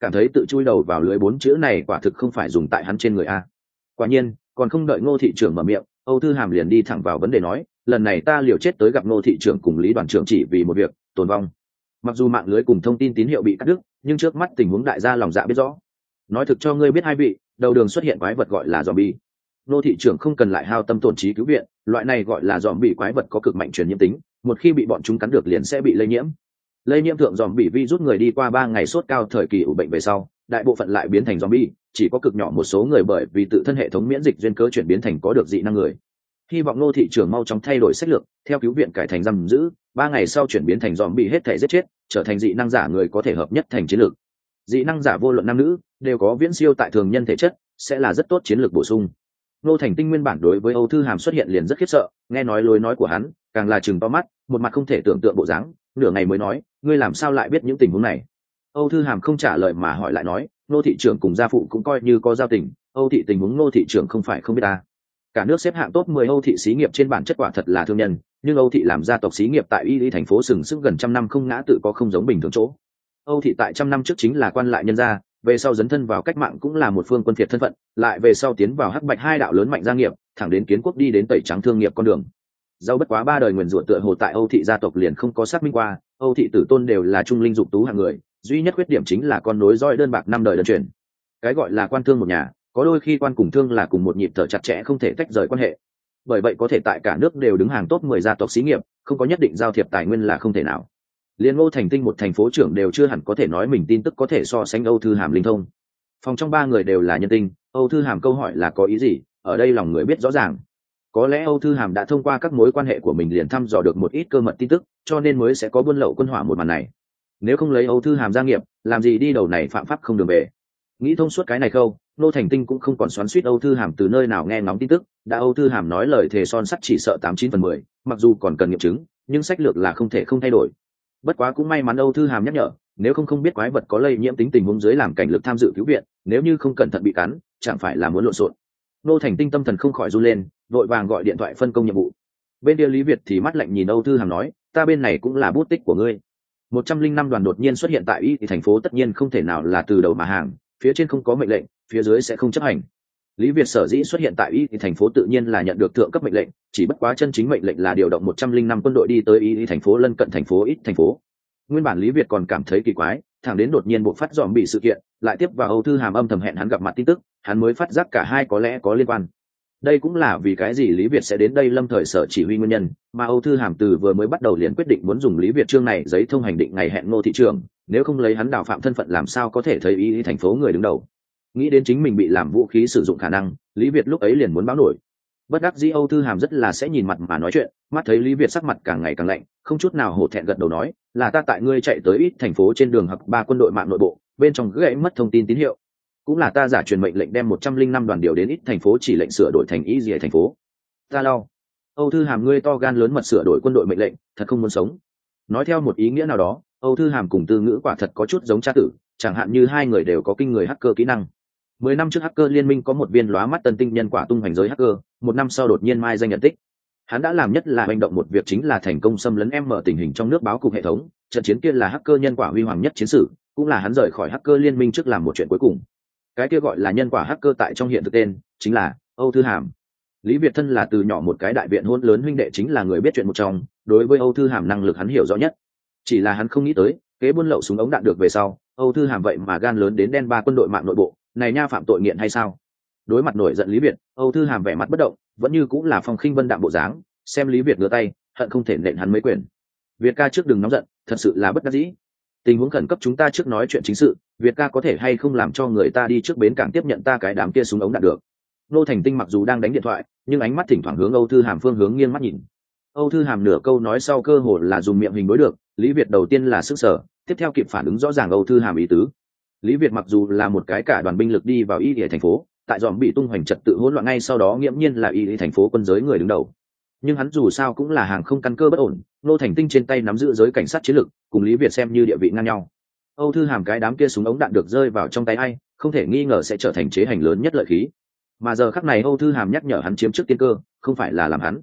cảm thấy tự chui đầu vào lưới bốn chữ này quả thực không phải dùng tại hắn trên người a. Quả nhiên còn không đợi Ngô thị trưởng mở miệng, Âu Thư Hàm liền đi thẳng vào vấn đề nói, lần này ta liều chết tới gặp Ngô thị trưởng cùng Lý đoàn trưởng chỉ vì một việc, tồn vong. Mặc dù mạng lưới cùng thông tin tín hiệu bị cắt đứt, nhưng trước mắt tình huống đại gia lòng dạ biết rõ. Nói thực cho ngươi biết hai vị, đầu đường xuất hiện quái vật gọi là zombie. Ngô thị trưởng không cần lại hao tâm tổn trí cứu viện, loại này gọi là zombie quái vật có cực mạnh truyền nhiễm tính, một khi bị bọn chúng cắn được liền sẽ bị lây nhiễm. Lây nhiễm thượng zombie virus người đi qua ba ngày sốt cao thời kỳ ủ bệnh về sau, đại bộ phận lại biến thành zombie, chỉ có cực nhỏ một số người bởi vì tự thân hệ thống miễn dịch duyên cớ chuyển biến thành có được dị năng người. Hy vọng Ngô thị trưởng mau chóng thay đổi sách lược, theo cứu viện cải thành giam giữ, ba ngày sau chuyển biến thành zombie hết thể giết chết, trở thành dị năng giả người có thể hợp nhất thành chiến lược. Dị năng giả vô luận nam nữ đều có viễn siêu tại thường nhân thể chất, sẽ là rất tốt chiến lược bổ sung. Ngô Thành Tinh nguyên bản đối với Âu Thư Hàm xuất hiện liền rất khiếp sợ, nghe nói lối nói của hắn, càng là chừng to mắt, một mặt không thể tưởng tượng bộ dáng, nửa ngày mới nói, ngươi làm sao lại biết những tình huống này? Âu Thư Hàm không trả lời mà hỏi lại nói, Ngô thị trưởng cùng gia phụ cũng coi như có giao tình, Âu thị tình huống Ngô thị trưởng không phải không biết ta. Cả nước xếp hạng top mười Âu thị xí nghiệp trên bản chất quả thật là thương nhân, nhưng Âu thị làm gia tộc xí nghiệp tại Y Lý thành phố sừng sững gần trăm năm không ngã tự có không giống bình thường chỗ. Âu thị tại trăm năm trước chính là quan lại nhân gia, về sau dấn thân vào cách mạng cũng là một phương quân phiệt thân phận, lại về sau tiến vào hắc bạch hai đạo lớn mạnh gia nghiệp, thẳng đến kiến quốc đi đến tẩy trắng thương nghiệp con đường. Dẫu bất quá ba đời nguyền rủa tựa hồ tại Âu thị gia tộc liền không có xác minh qua, Âu thị tử tôn đều là trung linh dục tú hạng người, duy nhất khuyết điểm chính là con nối roi đơn bạc năm đời đơn truyền. Cái gọi là quan thương một nhà, có đôi khi quan cùng thương là cùng một nhịp thở chặt chẽ không thể tách rời quan hệ. Bởi vậy có thể tại cả nước đều đứng hàng top mười gia tộc xí nghiệp, không có nhất định giao thiệp tài nguyên là không thể nào. Liên Ngô Thành Tinh một thành phố trưởng đều chưa hẳn có thể nói mình tin tức có thể so sánh Âu Thư Hàm linh thông. Phòng trong ba người đều là nhân tinh, Âu Thư Hàm câu hỏi là có ý gì, ở đây lòng người biết rõ ràng. Có lẽ Âu Thư Hàm đã thông qua các mối quan hệ của mình liền thăm dò được một ít cơ mật tin tức, cho nên mới sẽ có buôn lậu quân hỏa một màn này. Nếu không lấy Âu Thư Hàm gia nghiệp, làm gì đi đầu này phạm pháp không đường về. Nghĩ thông suốt cái này khâu, Ngô Thành Tinh cũng không còn xoắn xuýt Âu Thư Hàm từ nơi nào nghe ngóng tin tức, đã Âu Thư Hàm nói lời thề son sắt chỉ sợ tám chín phần mười, mặc dù còn cần nghiệm chứng, nhưng sách lược là không thể không thay đổi. Bất quá cũng may mắn Âu Thư Hàm nhắc nhở, nếu không không biết quái vật có lây nhiễm tính tình huống dưới làm cảnh lực tham dự cứu viện, nếu như không cẩn thận bị cắn, chẳng phải là muốn lộn xộn. Ngô Thành Tinh tâm thần không khỏi run lên, vội vàng gọi điện thoại phân công nhiệm vụ. Bên kia Lý Việt thì mắt lạnh nhìn Âu Thư Hàm nói, ta bên này cũng là bút tích của ngươi. một trăm linh năm đoàn đột nhiên xuất hiện tại Y thì thành phố tất nhiên không thể nào là từ đầu mà hàng, phía trên không có mệnh lệnh, phía dưới sẽ không chấp hành. Lý Việt sở dĩ xuất hiện tại Y thì thành phố tự nhiên là nhận được thượng cấp mệnh lệnh, chỉ bất quá chân chính mệnh lệnh là điều động một trăm linh năm quân đội đi tới Y thành phố lân cận thành phố ít thành phố. Nguyên bản Lý Việt còn cảm thấy kỳ quái, thẳng đến đột nhiên buộc phát dòm bị sự kiện, lại tiếp vào Âu Thư Hàm âm thầm hẹn hắn gặp mặt tin tức, hắn mới phát giác cả hai có lẽ có liên quan. Đây cũng là vì cái gì Lý Việt sẽ đến đây lâm thời sở chỉ huy nguyên nhân, mà Âu Thư Hàm từ vừa mới bắt đầu liền quyết định muốn dùng Lý Việt chương này giấy thông hành định ngày hẹn Ngô thị trưởng, nếu không lấy hắn đào phạm thân phận làm sao có thể thấy ý, ý thành phố người đứng đầu. Nghĩ đến chính mình bị làm vũ khí sử dụng khả năng, Lý Việt lúc ấy liền muốn báo nổi. Bất đắc dĩ Âu Thư Hàm rất là sẽ nhìn mặt mà nói chuyện, mắt thấy Lý Việt sắc mặt càng ngày càng lạnh, không chút nào hổ thẹn gật đầu nói, là ta tại ngươi chạy tới ít thành phố trên đường hoặc ba quân đội mạng nội bộ, bên trong gãy mất thông tin tín hiệu. Cũng là ta giả truyền mệnh lệnh đem một trăm linh năm đoàn điều đến ít thành phố chỉ lệnh sửa đổi thành ý gì thành phố. Ta lau. Âu Thư Hàm ngươi to gan lớn mật sửa đổi quân đội mệnh lệnh, thật không muốn sống. Nói theo một ý nghĩa nào đó, Âu Thư Hàm cùng Tư Ngữ quả thật có chút giống cha tử, chẳng hạn như hai người đều có kinh người hacker kỹ năng. Mười năm trước hacker liên minh có một viên lóa mắt tân tinh nhân quả tung hoành giới hacker, một năm sau đột nhiên mai danh nhận tích. Hắn đã làm nhất là hành động một việc chính là thành công xâm lấn em mở tình hình trong nước báo cục hệ thống, trận chiến kia là hacker nhân quả huy hoàng nhất chiến sử, cũng là hắn rời khỏi hacker liên minh trước làm một chuyện cuối cùng. Cái kia gọi là nhân quả hacker tại trong hiện thực tên chính là Âu Thư Hàm. Lý Việt thân là từ nhỏ một cái đại viện hôn lớn huynh đệ chính là người biết chuyện một trong, đối với Âu Thư Hàm năng lực hắn hiểu rõ nhất. Chỉ là hắn không nghĩ tới, kế buôn lậu súng ống đạn được về sau, Âu Thư Hàm vậy mà gan lớn đến đen ba quân đội mạng nội bộ, này nha phạm tội nghiện hay sao? Đối mặt nổi giận Lý Việt, Âu Thư Hàm vẻ mặt bất động, vẫn như cũng là phong khinh vân đạm bộ dáng, xem Lý Việt ngửa tay, hận không thể nện hắn mấy quyền. Việt ca trước đừng nóng giận, thật sự là bất đắc dĩ. Tình huống khẩn cấp chúng ta trước nói chuyện chính sự, Việt ca có thể hay không làm cho người ta đi trước bến cảng tiếp nhận ta cái đám kia súng ống đạn được. Ngô Thành Tinh mặc dù đang đánh điện thoại, nhưng ánh mắt thỉnh thoảng hướng Âu Thư Hàm phương hướng nghiêng mắt nhìn. Âu Thư Hàm nửa câu nói sau cơ hồ là dùng miệng hình đối được, Lý Việt đầu tiên là sức sở, tiếp theo kịp phản ứng rõ ràng Âu Thư Hàm ý tứ. Lý Việt mặc dù là một cái cả đoàn binh lực đi vào y địa thành phố, tại dòm bị tung hoành trật tự hỗn loạn ngay sau đó nghiễm nhiên là y địa thành phố quân giới người đứng đầu. Nhưng hắn dù sao cũng là hàng không căn cơ bất ổn, Ngô Thành Tinh trên tay nắm giữ giới cảnh sát chiến lực, cùng Lý Việt xem như địa vị ngang nhau. Âu Thư Hàm cái đám kia súng ống đạn được rơi vào trong tay ai, không thể nghi ngờ sẽ trở thành chế hành lớn nhất lợi khí. Mà giờ khắc này Âu Thư Hàm nhắc nhở hắn chiếm trước tiên cơ, không phải là làm hắn.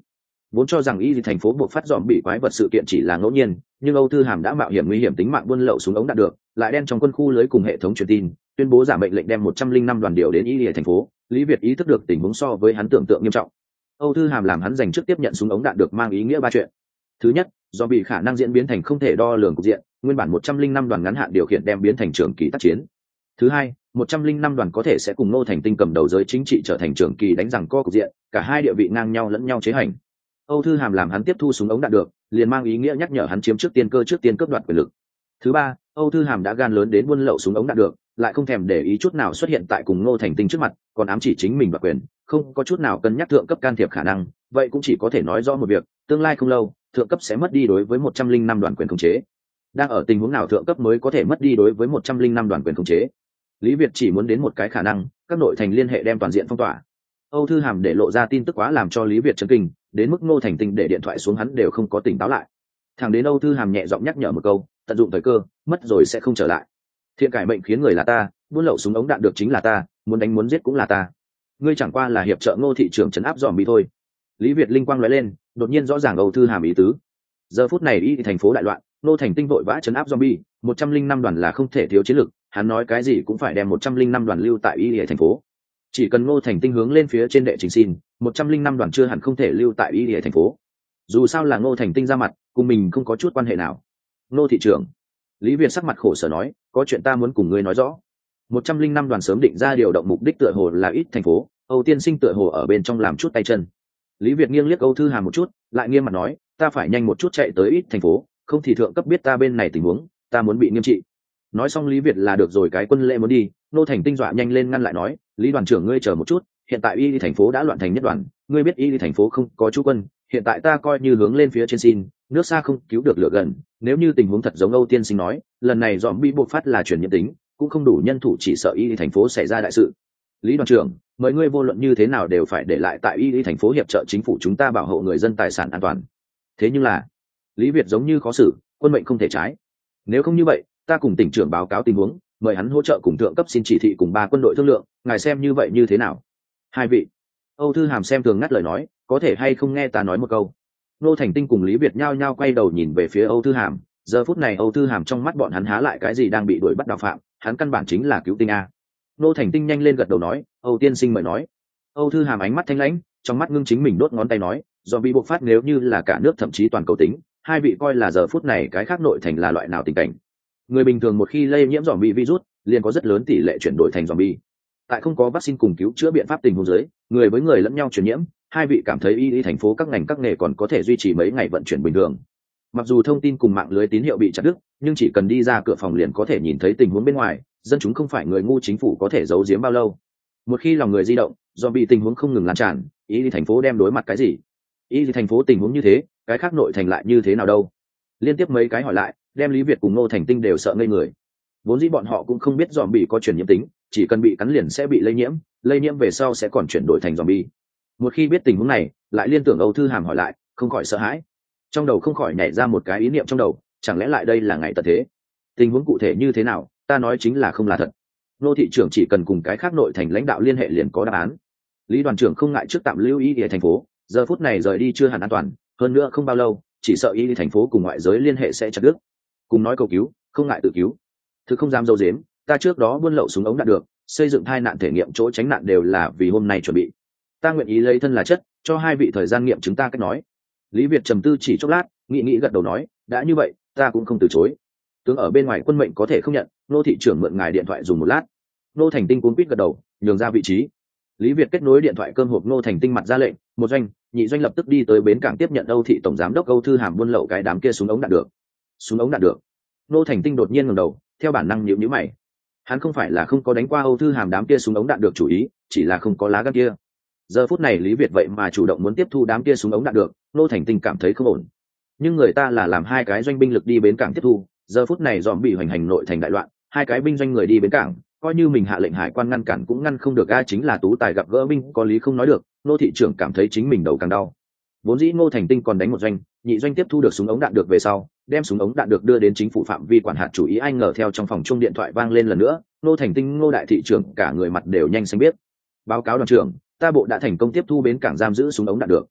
vốn cho rằng y thành phố buộc phát dòm bị quái vật sự kiện chỉ là ngẫu nhiên, nhưng Âu Thư Hàm đã mạo hiểm nguy hiểm tính mạng buôn lậu súng ống đạn được, lại đen trong quân khu lưới cùng hệ thống truyền tin, tuyên bố giả mệnh lệnh đem một trăm linh năm đoàn điều đến y thành phố. Lý Việt ý thức được tình huống so với hắn tưởng tượng nghiêm trọng. Âu Thư Hàm làm hắn dành trước tiếp nhận súng ống đạn được mang ý nghĩa ba chuyện. Thứ nhất, do bị khả năng diễn biến thành không thể đo lường cục diện, nguyên bản một trăm linh năm đoàn ngắn hạn điều khiển đem biến thành trường kỳ tác chiến. Thứ hai, một trăm linh năm đoàn có thể sẽ cùng Ngô Thành Tinh cầm đầu giới chính trị trở thành trường kỳ đánh rằng co cục diện, cả hai địa vị ngang nhau lẫn nhau chế hành. Âu Thư Hàm làm hắn tiếp thu súng ống đạn được, liền mang ý nghĩa nhắc nhở hắn chiếm trước tiên cơ trước tiên cướp đoạt quyền lực. Thứ ba, Âu Thư Hàm đã gan lớn đến buôn lậu súng ống đạn được, lại không thèm để ý chút nào xuất hiện tại cùng Ngô Thành Tinh trước mặt, còn ám chỉ chính mình và quyền, không có chút nào cân nhắc thượng cấp can thiệp khả năng, vậy cũng chỉ có thể nói rõ một việc, tương lai không lâu, thượng cấp sẽ mất đi đối với một trăm linh năm đoàn quyền khống chế. Đang ở tình huống nào thượng cấp mới có thể mất đi đối với một trăm linh năm đoàn quyền khống chế? Lý Việt chỉ muốn đến một cái khả năng, các nội thành liên hệ đem toàn diện phong tỏa. Âu Thư Hàm để lộ ra tin tức quá làm cho Lý Việt chấn kinh, đến mức Ngô Thành Tinh để điện thoại xuống hắn đều không có tỉnh táo lại. Thẳng đến Âu Thư Hàm nhẹ giọng nhắc nhở một câu, tận dụng thời cơ, mất rồi sẽ không trở lại. Thiện cải mệnh khiến người là ta, buôn lậu súng ống đạn được chính là ta, muốn đánh muốn giết cũng là ta. Ngươi chẳng qua là hiệp trợ Ngô thị trưởng trấn áp dòm bị thôi. Lý Việt linh quang lóe lên, đột nhiên rõ ràng Âu Thư Hàm ý tứ. Giờ phút này y thành phố đại loạn, Ngô Thành Tinh vội vã trấn áp zombie, một trăm linh năm đoàn là không thể thiếu chiến lực, hắn nói cái gì cũng phải đem một trăm linh năm đoàn lưu tại y thành phố. Chỉ cần Ngô Thành Tinh hướng lên phía trên đệ trình xin, một trăm linh năm đoàn chưa hẳn không thể lưu tại y thành phố. Dù sao là Ngô Thành Tinh ra mặt, cùng mình không có chút quan hệ nào. Ngô thị trưởng, Lý Việt sắc mặt khổ sở nói, có chuyện ta muốn cùng ngươi nói rõ. một trăm linh năm đoàn sớm định ra điều động mục đích tựa hồ là ít thành phố, Âu tiên sinh tựa hồ ở bên trong làm chút tay chân. Lý Việt nghiêng liếc Âu Thư Hàm một chút, lại nghiêm mặt nói, ta phải nhanh một chút chạy tới ít thành phố, không thì thượng cấp biết ta bên này tình huống, ta muốn bị nghiêm trị. Nói xong Lý Việt là được rồi, cái quân lễ muốn đi, Ngô Thành Tinh dọa nhanh lên ngăn lại nói, Lý đoàn trưởng ngươi chờ một chút, hiện tại y thành phố đã loạn thành nhất đoàn, ngươi biết y thành phố không có chú quân, hiện tại ta coi như hướng lên phía trên xin, nước xa không cứu được lửa gần, nếu như tình huống thật giống Âu tiên sinh nói, lần này dòm bị bộc phát là truyền nhiễm tính, cũng không đủ nhân thủ, chỉ sợ y thành phố xảy ra đại sự. Lý đoàn trưởng, mời ngươi vô luận như thế nào đều phải để lại tại y thành phố hiệp trợ chính phủ chúng ta bảo hộ người dân tài sản an toàn. Thế nhưng là, Lý Việt giống như khó xử, quân mệnh không thể trái. Nếu không như vậy, ta cùng tỉnh trưởng báo cáo tình huống, mời hắn hỗ trợ cùng thượng cấp xin chỉ thị cùng ba quân đội thương lượng, ngài xem như vậy như thế nào? Hai vị. Âu Thư Hàm xem thường ngắt lời nói, có thể hay không nghe ta nói một câu. Ngô Thành Tinh cùng Lý Việt nhao nhao quay đầu nhìn về phía Âu Thư Hàm, giờ phút này Âu Thư Hàm trong mắt bọn hắn há lại cái gì đang bị đuổi bắt đào phạm, hắn căn bản chính là cứu tinh a. Ngô Thành Tinh nhanh lên gật đầu nói, Âu tiên sinh mời nói. Âu Thư Hàm ánh mắt thanh lãnh, trong mắt ngưng chính mình đốt ngón tay nói, do bị bộc phát nếu như là cả nước thậm chí toàn cầu tính, hai vị coi là giờ phút này cái khác nội thành là loại nào tình cảnh. Người bình thường một khi lây nhiễm dòm bị virus, liền có rất lớn tỷ lệ chuyển đổi thành dòm bi. Tại không có vaccine cùng cứu chữa biện pháp tình huống dưới, người với người lẫn nhau truyền nhiễm, hai vị cảm thấy y y thành phố các ngành các nghề còn có thể duy trì mấy ngày vận chuyển bình thường. Mặc dù thông tin cùng mạng lưới tín hiệu bị chặt đứt, nhưng chỉ cần đi ra cửa phòng liền có thể nhìn thấy tình huống bên ngoài, dân chúng không phải người ngu, chính phủ có thể giấu giếm bao lâu. Một khi lòng người di động, do bị tình huống không ngừng lan tràn, y y thành phố đem đối mặt cái gì? Y y thành phố tình huống như thế, cái khác nội thành lại như thế nào đâu? Liên tiếp mấy cái hỏi lại, đem Lý Việt cùng Ngô Thành Tinh đều sợ ngây người. Vốn dĩ bọn họ cũng không biết dòm bị có truyền nhiễm tính, chỉ cần bị cắn liền sẽ bị lây nhiễm, lây nhiễm về sau sẽ còn chuyển đổi thành dòm bi. Một khi biết tình huống này, lại liên tưởng Âu Thư Hàm hỏi lại, không khỏi sợ hãi. Trong đầu không khỏi nhảy ra một cái ý niệm trong đầu, chẳng lẽ lại đây là ngày tận thế? Tình huống cụ thể như thế nào, ta nói chính là không là thật. Ngô thị trưởng chỉ cần cùng cái khác nội thành lãnh đạo liên hệ liền có đáp án. Lý đoàn trưởng không ngại trước tạm lưu ý ở thành phố, giờ phút này rời đi chưa hẳn an toàn, hơn nữa không bao lâu, chỉ sợ ý thành phố cùng ngoại giới liên hệ sẽ chặt đứt. Cùng nói cầu cứu, không ngại tự cứu. Thực không dám dâu dếm, ta trước đó buôn lậu súng ống đạn được, xây dựng thai nạn thể nghiệm chỗ tránh nạn đều là vì hôm nay chuẩn bị. Ta nguyện ý lấy thân là chất, cho hai vị thời gian nghiệm chứng ta cách nói. Lý Việt trầm tư chỉ chốc lát, nghĩ nghĩ gật đầu nói, đã như vậy, ta cũng không từ chối. Tướng ở bên ngoài quân mệnh có thể không nhận, Nô thị trưởng mượn ngài điện thoại dùng một lát. Nô Thành Tinh cuốn quýt gật đầu, nhường ra vị trí. Lý Việt kết nối điện thoại cơm hộp Nô Thành Tinh mặt ra lệnh, một doanh, nhị doanh lập tức đi tới bến cảng tiếp nhận Âu thị tổng giám đốc Âu Thư Hàm buôn lậu cái đám kia súng ống đạn được. Súng ống đạn được. Nô Thành Tinh đột nhiên ngẩng đầu, theo bản năng nhíu nhíu mày. Hắn không phải là không có đánh qua Âu Thư Hàm đám kia súng ống đạn được chủ ý, chỉ là không có lá gan kia. Giờ phút này Lý Việt vậy mà chủ động muốn tiếp thu đám kia súng ống đạn được, Nô Thành Tinh cảm thấy không ổn. Nhưng người ta là làm hai cái doanh binh lực đi bến cảng tiếp thu, giờ phút này dòm bị hoành hành nội thành đại loạn, hai cái binh doanh người đi bến cảng, coi như mình hạ lệnh hải quan ngăn cản cũng ngăn không được. A chính là tú tài gặp gỡ binh, có lý không nói được. Nô thị trưởng cảm thấy chính mình đầu càng đau. Vốn dĩ Ngô Thành Tinh còn đánh một doanh, nhị doanh tiếp thu được súng ống đạn được về sau, đem súng ống đạn được đưa đến chính phủ phạm vi quản hạt chủ ý. Ai ngờ theo trong phòng chuông điện thoại vang lên lần nữa, Ngô Thành Tinh Ngô đại thị trưởng cả người mặt đều nhanh xanh biết. Báo cáo đoàn trưởng, ta bộ đã thành công tiếp thu bến cảng giam giữ súng ống đạn được.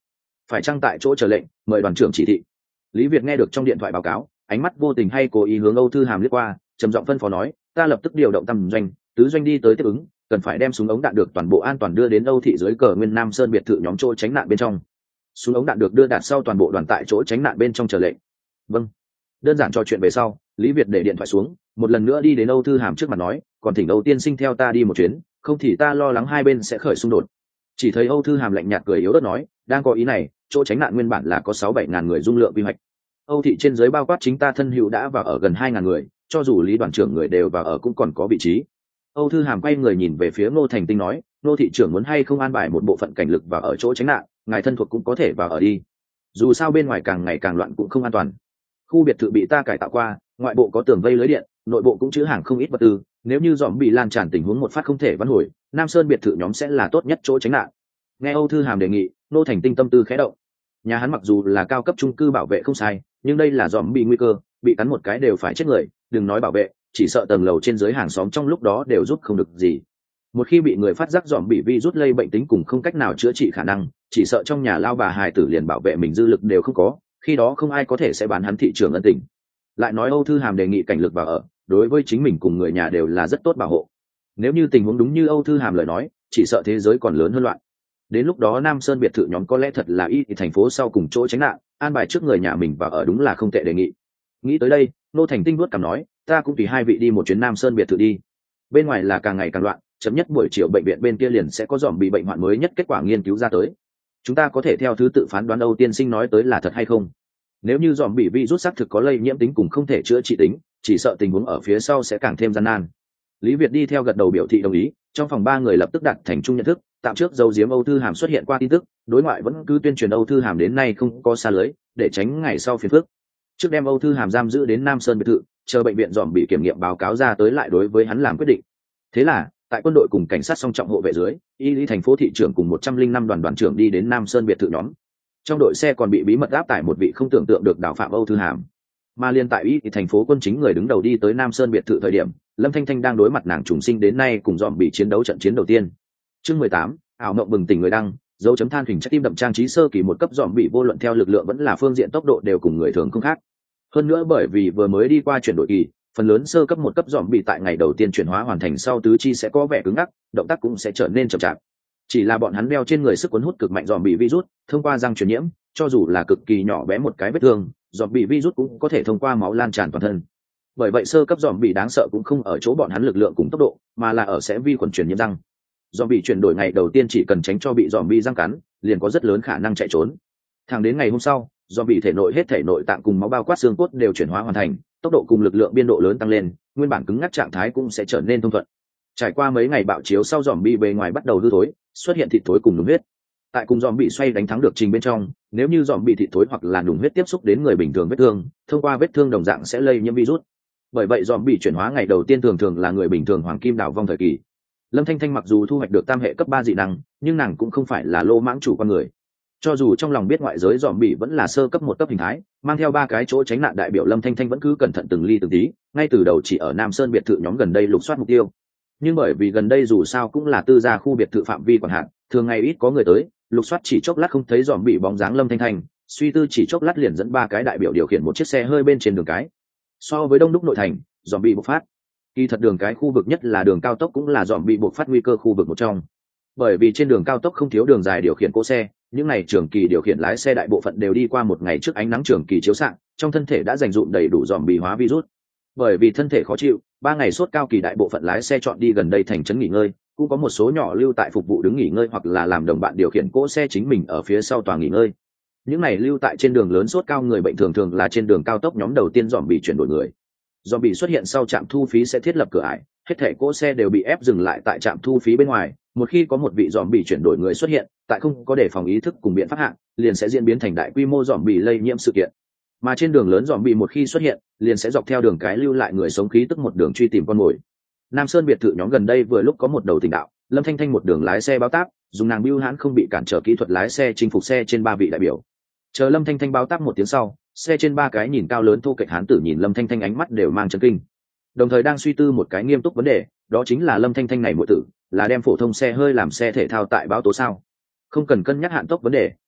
phải chăng tại chỗ chờ lệnh, mời đoàn trưởng chỉ thị. Lý Việt nghe được trong điện thoại báo cáo, ánh mắt vô tình hay cố ý hướng Âu Thư Hàm liếc qua, trầm giọng phân phó nói, ta lập tức điều động tam doanh, tứ doanh đi tới tiếp ứng, cần phải đem súng ống đạn được toàn bộ an toàn đưa đến Âu thị dưới cờ Nguyên Nam Sơn biệt thự nhóm chỗ tránh nạn bên trong. Súng ống đạn được đưa đạt sau toàn bộ đoàn tại chỗ tránh nạn bên trong chờ lệnh. Vâng. Đơn giản trò chuyện về sau, Lý Việt để điện thoại xuống, một lần nữa đi đến Âu Thư Hàm trước mặt nói, còn thỉnh Âu tiên sinh theo ta đi một chuyến, không thì ta lo lắng hai bên sẽ khởi xung đột. Chỉ thấy Âu Thư Hàm lạnh nhạt cười yếu ớt nói, đang có ý này, chỗ tránh nạn nguyên bản là có sáu bảy ngàn người dung lượng quy hoạch. Âu thị trên dưới bao quát chính ta thân hữu đã vào ở gần hai ngàn người, cho dù Lý đoàn trưởng người đều vào ở cũng còn có vị trí. Âu Thư Hàm quay người nhìn về phía Ngô Thành Tinh nói, Ngô thị trưởng muốn hay không an bài một bộ phận cảnh lực vào ở chỗ tránh nạn, ngài thân thuộc cũng có thể vào ở đi. Dù sao bên ngoài càng ngày càng loạn cũng không an toàn. Khu biệt thự bị ta cải tạo qua, ngoại bộ có tường vây lưới điện, nội bộ cũng chứa hàng không ít vật tư, nếu như dòm bị lan tràn tình huống một phát không thể vãn hồi, Nam Sơn biệt thự nhóm sẽ là tốt nhất chỗ tránh nạn. Nghe Âu Thư Hàm đề nghị, Ngô Thành Tinh tâm tư khẽ động. Nhà hắn mặc dù là cao cấp chung cư bảo vệ không sai, nhưng đây là dòm bị nguy cơ, bị cắn một cái đều phải chết người, đừng nói bảo vệ, chỉ sợ tầng lầu trên dưới hàng xóm trong lúc đó đều giúp không được gì. Một khi bị người phát giác dòm bị virus lây bệnh tính cùng không cách nào chữa trị khả năng, chỉ sợ trong nhà lao bà hài tử liền bảo vệ mình dư lực đều không có, khi đó không ai có thể sẽ bán hắn thị trường ân tình. Lại nói Âu Thư Hàm đề nghị cảnh lực vào ở, đối với chính mình cùng người nhà đều là rất tốt bảo hộ. Nếu như tình huống đúng như Âu Thư Hàm lời nói, chỉ sợ thế giới còn lớn hơn loạn. Đến lúc đó Nam Sơn biệt thự nhóm có lẽ thật là y thì thành phố sau cùng chỗ tránh nạn, an bài trước người nhà mình vào ở đúng là không tệ đề nghị. Nghĩ tới đây, Ngô Thành Tinh vuốt cằm nói, ta cũng tùy hai vị đi một chuyến Nam Sơn biệt thự đi. Bên ngoài là càng ngày càng loạn, chấm nhất buổi chiều bệnh viện bên kia liền sẽ có dòm bị bệnh hoạn mới nhất kết quả nghiên cứu ra tới. Chúng ta có thể theo thứ tự phán đoán Âu tiên sinh nói tới là thật hay không. Nếu như dòm bị virus xác thực có lây nhiễm tính cùng không thể chữa trị tính, chỉ sợ tình huống ở phía sau sẽ càng thêm gian nan. Lý Việt đi theo gật đầu biểu thị đồng ý, trong phòng ba người lập tức đạt thành chung nhận thức, tạm trước dấu diếm Âu Thư Hàm xuất hiện qua tin tức, đối ngoại vẫn cứ tuyên truyền Âu Thư Hàm đến nay không có xa lưới, để tránh ngày sau phiền phức. Trước đem Âu Thư Hàm giam giữ đến Nam Sơn biệt thự, chờ bệnh viện dòm bị kiểm nghiệm báo cáo ra tới lại đối với hắn làm quyết định. Thế là, tại quân đội cùng cảnh sát song trọng hộ vệ dưới, y lý thành phố thị trưởng cùng một trăm linh năm đoàn đoàn trưởng đi đến Nam Sơn biệt thự nhóm. Trong đội xe còn bị bí mật áp tải một vị không tưởng tượng được đảo phạm Âu Thư Hàm. Mà liên tại y thì thành phố quân chính người đứng đầu đi tới Nam Sơn biệt thự thời điểm, Lâm Thanh Thanh đang đối mặt nàng trùng sinh đến nay cùng dòm bị chiến đấu trận chiến đầu tiên. Chương mười tám, ảo mộng bừng tỉnh người đăng, dấu chấm than hình trái tim đậm trang trí sơ kỳ một cấp dòm bị vô luận theo lực lượng vẫn là phương diện tốc độ đều cùng người thường không khác. Hơn nữa bởi vì vừa mới đi qua chuyển đổi kỳ, phần lớn sơ cấp một cấp dòm bị tại ngày đầu tiên chuyển hóa hoàn thành sau tứ chi sẽ có vẻ cứng ngắc, động tác cũng sẽ trở nên chậm chạp. Chỉ là bọn hắn đeo trên người sức cuốn hút cực mạnh dòm bị virus, thông qua răng truyền nhiễm, cho dù là cực kỳ nhỏ bé một cái vết thương, dòm bị virus cũng có thể thông qua máu lan tràn toàn thân. Bởi vậy sơ cấp dòm bị đáng sợ cũng không ở chỗ bọn hắn lực lượng cùng tốc độ, mà là ở sẽ vi khuẩn truyền nhiễm răng. Dòm bị chuyển đổi ngày đầu tiên chỉ cần tránh cho bị dòm bị răng cắn, liền có rất lớn khả năng chạy trốn. Thẳng đến ngày hôm sau, dòm bị thể nội hết thể nội tạng cùng máu bao quát xương cốt đều chuyển hóa hoàn thành, tốc độ cùng lực lượng biên độ lớn tăng lên, nguyên bản cứng ngắc trạng thái cũng sẽ trở nên thông thuận. Trải qua mấy ngày bạo chiếu sau dòm bị bề ngoài bắt đầu hư thối, xuất hiện thịt thối cùng nùng huyết. Tại cùng dòm bị xoay đánh thắng được trình bên trong, nếu như dòm bị thịt thối hoặc là nùng huyết tiếp xúc đến người bình thường vết thương, thông qua vết thương đồng dạng sẽ lây nhiễm virus. Bởi vậy dòm bị chuyển hóa ngày đầu tiên thường thường là người bình thường hoàng kim đảo vong thời kỳ. Lâm Thanh Thanh mặc dù thu hoạch được tam hệ cấp ba dị năng, nhưng nàng cũng không phải là lô mãng chủ con người. Cho dù trong lòng biết ngoại giới dòm bị vẫn là sơ cấp một cấp hình thái, mang theo ba cái chỗ tránh nạn đại biểu Lâm Thanh Thanh vẫn cứ cẩn thận từng ly từng tí, ngay từ đầu chỉ ở Nam Sơn biệt thự nhóm gần đây lục soát mục tiêu. Nhưng bởi vì gần đây dù sao cũng là tư gia khu biệt thự phạm vi quản hạt, thường ngày ít có người tới, lục soát chỉ chốc lát không thấy dòm bị bóng dáng Lâm Thanh Thanh, suy tư chỉ chốc lát liền dẫn ba cái đại biểu điều khiển một chiếc xe hơi bên trên đường cái. So với đông đúc nội thành, dòm bị bộc phát. Kỳ thật đường cái khu vực nhất là đường cao tốc cũng là dòm bị bộc phát nguy cơ khu vực một trong. Bởi vì trên đường cao tốc không thiếu đường dài điều khiển cỗ xe, những ngày trường kỳ điều khiển lái xe đại bộ phận đều đi qua một ngày trước ánh nắng trường kỳ chiếu xạ, trong thân thể đã dành dụm đầy đủ dòm bị hóa virus. Bởi vì thân thể khó chịu, ba ngày sốt cao kỳ đại bộ phận lái xe chọn đi gần đây thành trấn nghỉ ngơi, cũng có một số nhỏ lưu tại phục vụ đứng nghỉ ngơi hoặc là làm đồng bạn điều khiển cỗ xe chính mình ở phía sau tòa nghỉ ngơi. Những này lưu tại trên đường lớn sốt cao người bệnh thường thường là trên đường cao tốc nhóm đầu tiên dòm bị chuyển đổi người. Dòm bị xuất hiện sau trạm thu phí sẽ thiết lập cửa ải, hết thảy cỗ xe đều bị ép dừng lại tại trạm thu phí bên ngoài. Một khi có một vị dòm bị chuyển đổi người xuất hiện, tại không có đề phòng ý thức cùng biện pháp hạng, liền sẽ diễn biến thành đại quy mô dòm bị lây nhiễm sự kiện. Mà trên đường lớn dòm bị một khi xuất hiện, liền sẽ dọc theo đường cái lưu lại người sống khí tức một đường truy tìm con mồi. Nam Sơn biệt thự nhóm gần đây vừa lúc có một đầu tình đạo, Lâm Thanh Thanh một đường lái xe báo táp, dùng nàng bưu hãn không bị cản trở kỹ thuật lái xe chinh phục xe trên ba vị đại biểu. Chờ Lâm Thanh Thanh báo táp một tiếng sau, xe trên ba cái nhìn cao lớn thô kệch hán tử nhìn Lâm Thanh Thanh ánh mắt đều mang chấn kinh. Đồng thời đang suy tư một cái nghiêm túc vấn đề, đó chính là Lâm Thanh Thanh này muội tử, là đem phổ thông xe hơi làm xe thể thao tại báo tố sao? Không cần cân nhắc hạn tốc vấn đề,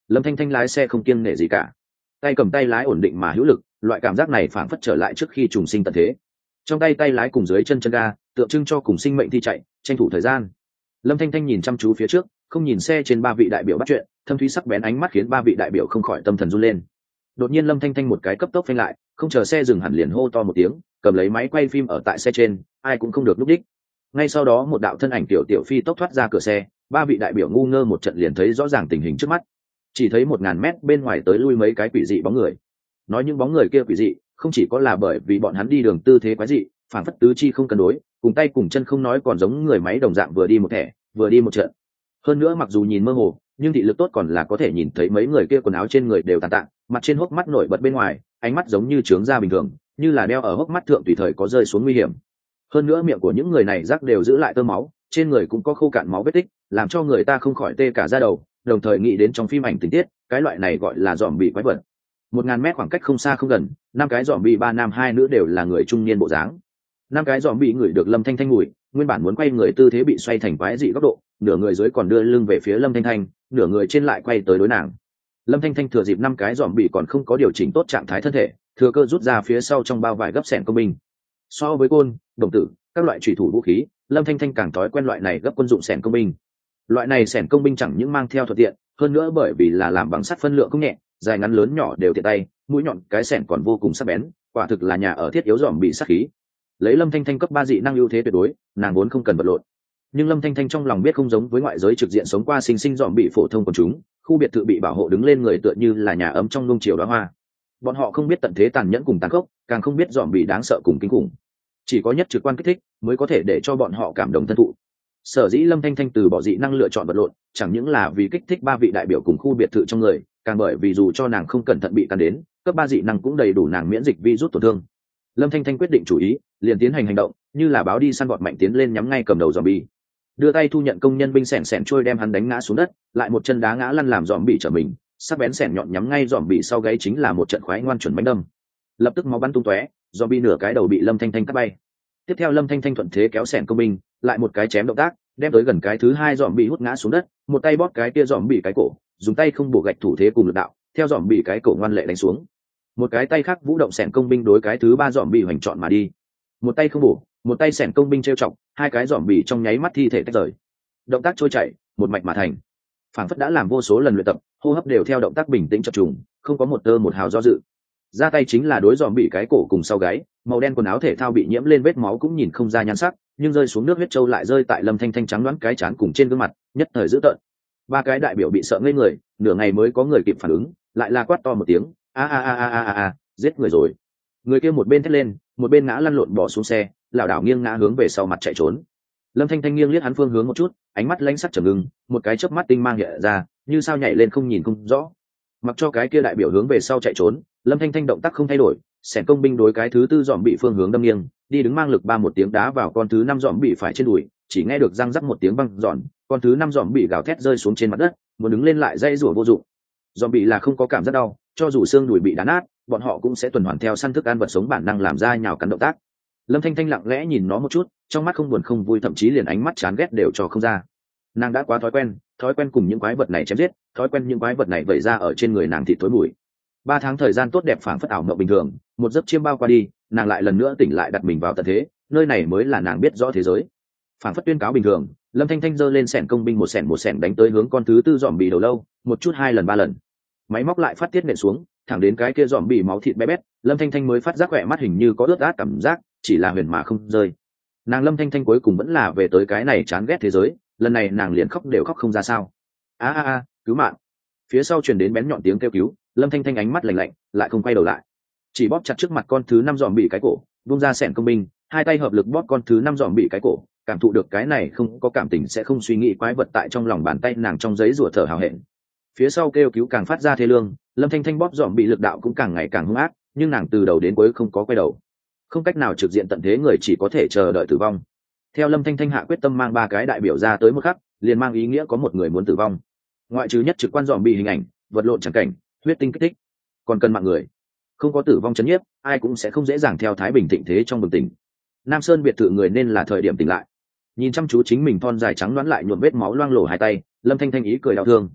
Lâm Thanh Thanh lái xe không kiêng nể gì cả, tay cầm tay lái ổn định mà hữu lực, loại cảm giác này phảng phất trở lại trước khi trùng sinh tận thế. Trong tay tay lái cùng dưới chân chân ga, tượng trưng cho cùng sinh mệnh thi chạy, tranh thủ thời gian. Lâm Thanh Thanh nhìn chăm chú phía trước, không nhìn xe trên ba vị đại biểu bắt chuyện, thâm thúy sắc bén ánh mắt khiến ba vị đại biểu không khỏi tâm thần run lên. Đột nhiên Lâm Thanh Thanh một cái cấp tốc phanh lại, không chờ xe dừng hẳn liền hô to một tiếng, cầm lấy máy quay phim ở tại xe trên, ai cũng không được lúc đích. Ngay sau đó một đạo thân ảnh tiểu tiểu phi tốc thoát ra cửa xe, ba vị đại biểu ngu ngơ một trận liền thấy rõ ràng tình hình trước mắt. Chỉ thấy một ngàn mét bên ngoài tới lui mấy cái quỷ dị bóng người. Nói những bóng người kia quỷ dị, không chỉ có là bởi vì bọn hắn đi đường tư thế quái dị, phản phất tứ chi không cân đối, cùng tay cùng chân không nói còn giống người máy đồng dạng vừa đi một thẻ, vừa đi một trận. Hơn nữa mặc dù nhìn mơ hồ, nhưng thị lực tốt còn là có thể nhìn thấy mấy người kia quần áo trên người đều tàn tạ, mặt trên hốc mắt nổi bật bên ngoài, ánh mắt giống như trướng da bình thường, như là đeo ở hốc mắt thượng tùy thời có rơi xuống nguy hiểm. Hơn nữa miệng của những người này rác đều giữ lại tơ máu, trên người cũng có khô cạn máu vết tích, làm cho người ta không khỏi tê cả da đầu, đồng thời nghĩ đến trong phim ảnh tình tiết, cái loại này gọi là dòm bị quái vật. Một ngàn mét khoảng cách không xa không gần, năm cái dòm bị ba nam hai nữ đều là người trung niên bộ dáng. Năm cái dòm bị người được Lâm Thanh Thanh mùi, nguyên bản muốn quay người tư thế bị xoay thành quái dị góc độ, nửa người dưới còn đưa lưng về phía Lâm Thanh Thanh, nửa người trên lại quay tới đối nàng. Lâm Thanh Thanh thừa dịp năm cái dòm bị còn không có điều chỉnh tốt trạng thái thân thể, thừa cơ rút ra phía sau trong bao vải gấp sẻn công binh. So với côn, đồng tử, các loại chủy thủ vũ khí, Lâm Thanh Thanh càng thói quen loại này gấp quân dụng sẻn công binh. Loại này sẻn công binh chẳng những mang theo thuận tiện, hơn nữa bởi vì là làm bằng sắt phân lượng không nhẹ, dài ngắn lớn nhỏ đều tiện tay, mũi nhọn cái sẻn còn vô cùng sắc bén, quả thực là nhà ở thiết yếu dòm bị sát khí. Lấy Lâm Thanh Thanh cấp ba dị năng ưu thế tuyệt đối, nàng vốn không cần vật lộn. Nhưng Lâm Thanh Thanh trong lòng biết không giống với ngoại giới trực diện sống qua sinh sinh dòm bị phổ thông của chúng, khu biệt thự bị bảo hộ đứng lên người tựa như là nhà ấm trong nung chiều đóa hoa. Bọn họ không biết tận thế tàn nhẫn cùng tàn khốc, càng không biết dòm bị đáng sợ cùng kinh khủng. Chỉ có nhất trực quan kích thích mới có thể để cho bọn họ cảm động thân thụ. Sở dĩ Lâm Thanh Thanh từ bỏ dị năng lựa chọn vật lộn, chẳng những là vì kích thích ba vị đại biểu cùng khu biệt thự trong người, càng bởi vì dù cho nàng không cẩn thận bị cắn đến, cấp ba dị năng cũng đầy đủ nàng miễn dịch virus tổn thương. Lâm Thanh Thanh quyết định chủ ý, liền tiến hành hành động, như là báo đi săn bọt mạnh tiến lên nhắm ngay cầm đầu zombie. Đưa tay thu nhận công nhân binh sẻn sẻn trôi đem hắn đánh ngã xuống đất, lại một chân đá ngã lăn làm zombie trở mình, sắc bén sẻn nhọn nhắm ngay zombie sau gáy chính là một trận khoái ngoan chuẩn bánh đâm. Lập tức máu bắn tung tóe, zombie nửa cái đầu bị Lâm Thanh Thanh cắt bay. Tiếp theo Lâm Thanh Thanh thuận thế kéo sẻn công binh, lại một cái chém động tác, đem tới gần cái thứ hai zombie hút ngã xuống đất, một tay bóp cái kia zombie cái cổ, dùng tay không bổ gạch thủ thế cùng lực đạo, theo zombie cái cổ ngoan lệ đánh xuống. Một cái tay khác vũ động sẻn công binh đối cái thứ ba dòm bị hoành trọn mà đi, một tay không bổ, một tay sẻn công binh trêu chọc, hai cái dòm bị trong nháy mắt thi thể tách rời, động tác trôi chảy một mạch mà thành, phảng phất đã làm vô số lần luyện tập, hô hấp đều theo động tác bình tĩnh chập trùng, không có một tơ một hào do dự. Ra tay chính là đối dòm bị cái cổ cùng sau gáy, màu đen quần áo thể thao bị nhiễm lên vết máu cũng nhìn không ra nhan sắc, nhưng rơi xuống nước huyết trâu lại rơi tại Lâm Thanh Thanh trắng đoán cái trán cùng trên gương mặt, nhất thời dữ tợn. Ba cái đại biểu bị sợ ngây người, nửa ngày mới có người kịp phản ứng, lại là quát to một tiếng, a a a a a a, giết người rồi. Người kia một bên thét lên, một bên ngã lăn lộn bỏ xuống xe, lảo đảo nghiêng ngã hướng về sau mặt chạy trốn. Lâm Thanh Thanh nghiêng liếc hắn phương hướng một chút, ánh mắt lãnh sắc trầm ngưng, một cái chớp mắt tinh mang hiện ra, như sao nhảy lên không nhìn không rõ. Mặc cho cái kia đại biểu hướng về sau chạy trốn, Lâm Thanh Thanh động tác không thay đổi, sẻn công binh đối cái thứ tư dòm bị phương hướng đâm nghiêng, đi đứng mang lực ba một tiếng đá vào con thứ năm dòm bị phải trên đùi, chỉ nghe được răng rắc một tiếng vang giòn, con thứ năm dòm bị gào thét rơi xuống trên mặt đất, muốn đứng lên lại dây rủa vô dụng. Dòm bị là không có cảm giác đau, cho dù xương đùi bị đá nát, bọn họ cũng sẽ tuần hoàn theo săn thức ăn vật sống bản năng làm ra nhào cắn động tác. Lâm Thanh Thanh lặng lẽ nhìn nó một chút, trong mắt không buồn không vui, thậm chí liền ánh mắt chán ghét đều cho không ra. Nàng đã quá thói quen, thói quen cùng những quái vật này chém giết, thói quen những quái vật này vẩy ra ở trên người nàng thịt tối mùi. Ba tháng thời gian tốt đẹp phảng phất ảo mộng bình thường, một giấc chiêm bao qua đi, nàng lại lần nữa tỉnh lại đặt mình vào tận thế, nơi này mới là nàng biết rõ thế giới. Phảng phất tuyên cáo bình thường, Lâm Thanh Thanh giơ lên sẻn công binh một sẻn một sẻn đánh tới hướng con thứ tư dòm bị đầu lâu, một chút hai lần ba lần. Máy móc lại phát tiết nện xuống, thẳng đến cái kia dòm bị máu thịt bé bét, Lâm Thanh Thanh mới phát giác khỏe mắt hình như có ướt át cảm giác, chỉ là huyền mà không rơi. Nàng Lâm Thanh Thanh cuối cùng vẫn là về tới cái này chán ghét thế giới, lần này nàng liền khóc đều khóc không ra sao. A a a, cứu mạng! Phía sau truyền đến bén nhọn tiếng kêu cứu, Lâm Thanh Thanh ánh mắt lạnh lạnh, lại không quay đầu lại, chỉ bóp chặt trước mặt con thứ năm dòm bị cái cổ, buông ra sẻn công binh, hai tay hợp lực bóp con thứ năm dòm bị cái cổ, cảm thụ được cái này không có cảm tình sẽ không suy nghĩ quái vật tại trong lòng bàn tay nàng trong giấy rủa thở hào hẹn. Phía sau kêu cứu càng phát ra thê lương, Lâm Thanh Thanh bóp dòm bị lực đạo cũng càng ngày càng hung ác, nhưng nàng từ đầu đến cuối không có quay đầu, không cách nào trực diện tận thế người chỉ có thể chờ đợi tử vong. Theo Lâm Thanh Thanh hạ quyết tâm mang ba cái đại biểu ra tới một khắc, liền mang ý nghĩa có một người muốn tử vong. Ngoại trừ nhất trực quan dòm bị hình ảnh, vật lộn chẳng cảnh, huyết tinh kích thích, còn cần mạng người. Không có tử vong chấn nhiếp, ai cũng sẽ không dễ dàng theo thái bình thịnh thế trong bừng tỉnh. Nam Sơn biệt thự người nên là thời điểm tỉnh lại. Nhìn chăm chú chính mình thon dài trắng đoán lại nhuộm vết máu loang lổ hai tay, Lâm Thanh Thanh ý cười đau thương.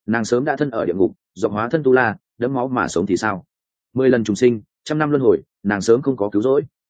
nàng sớm đã thân ở địa ngục, dọc hóa thân tu la, đẫm máu mà sống thì sao? Mười lần trùng sinh, trăm năm luân hồi, nàng sớm không có cứu rỗi.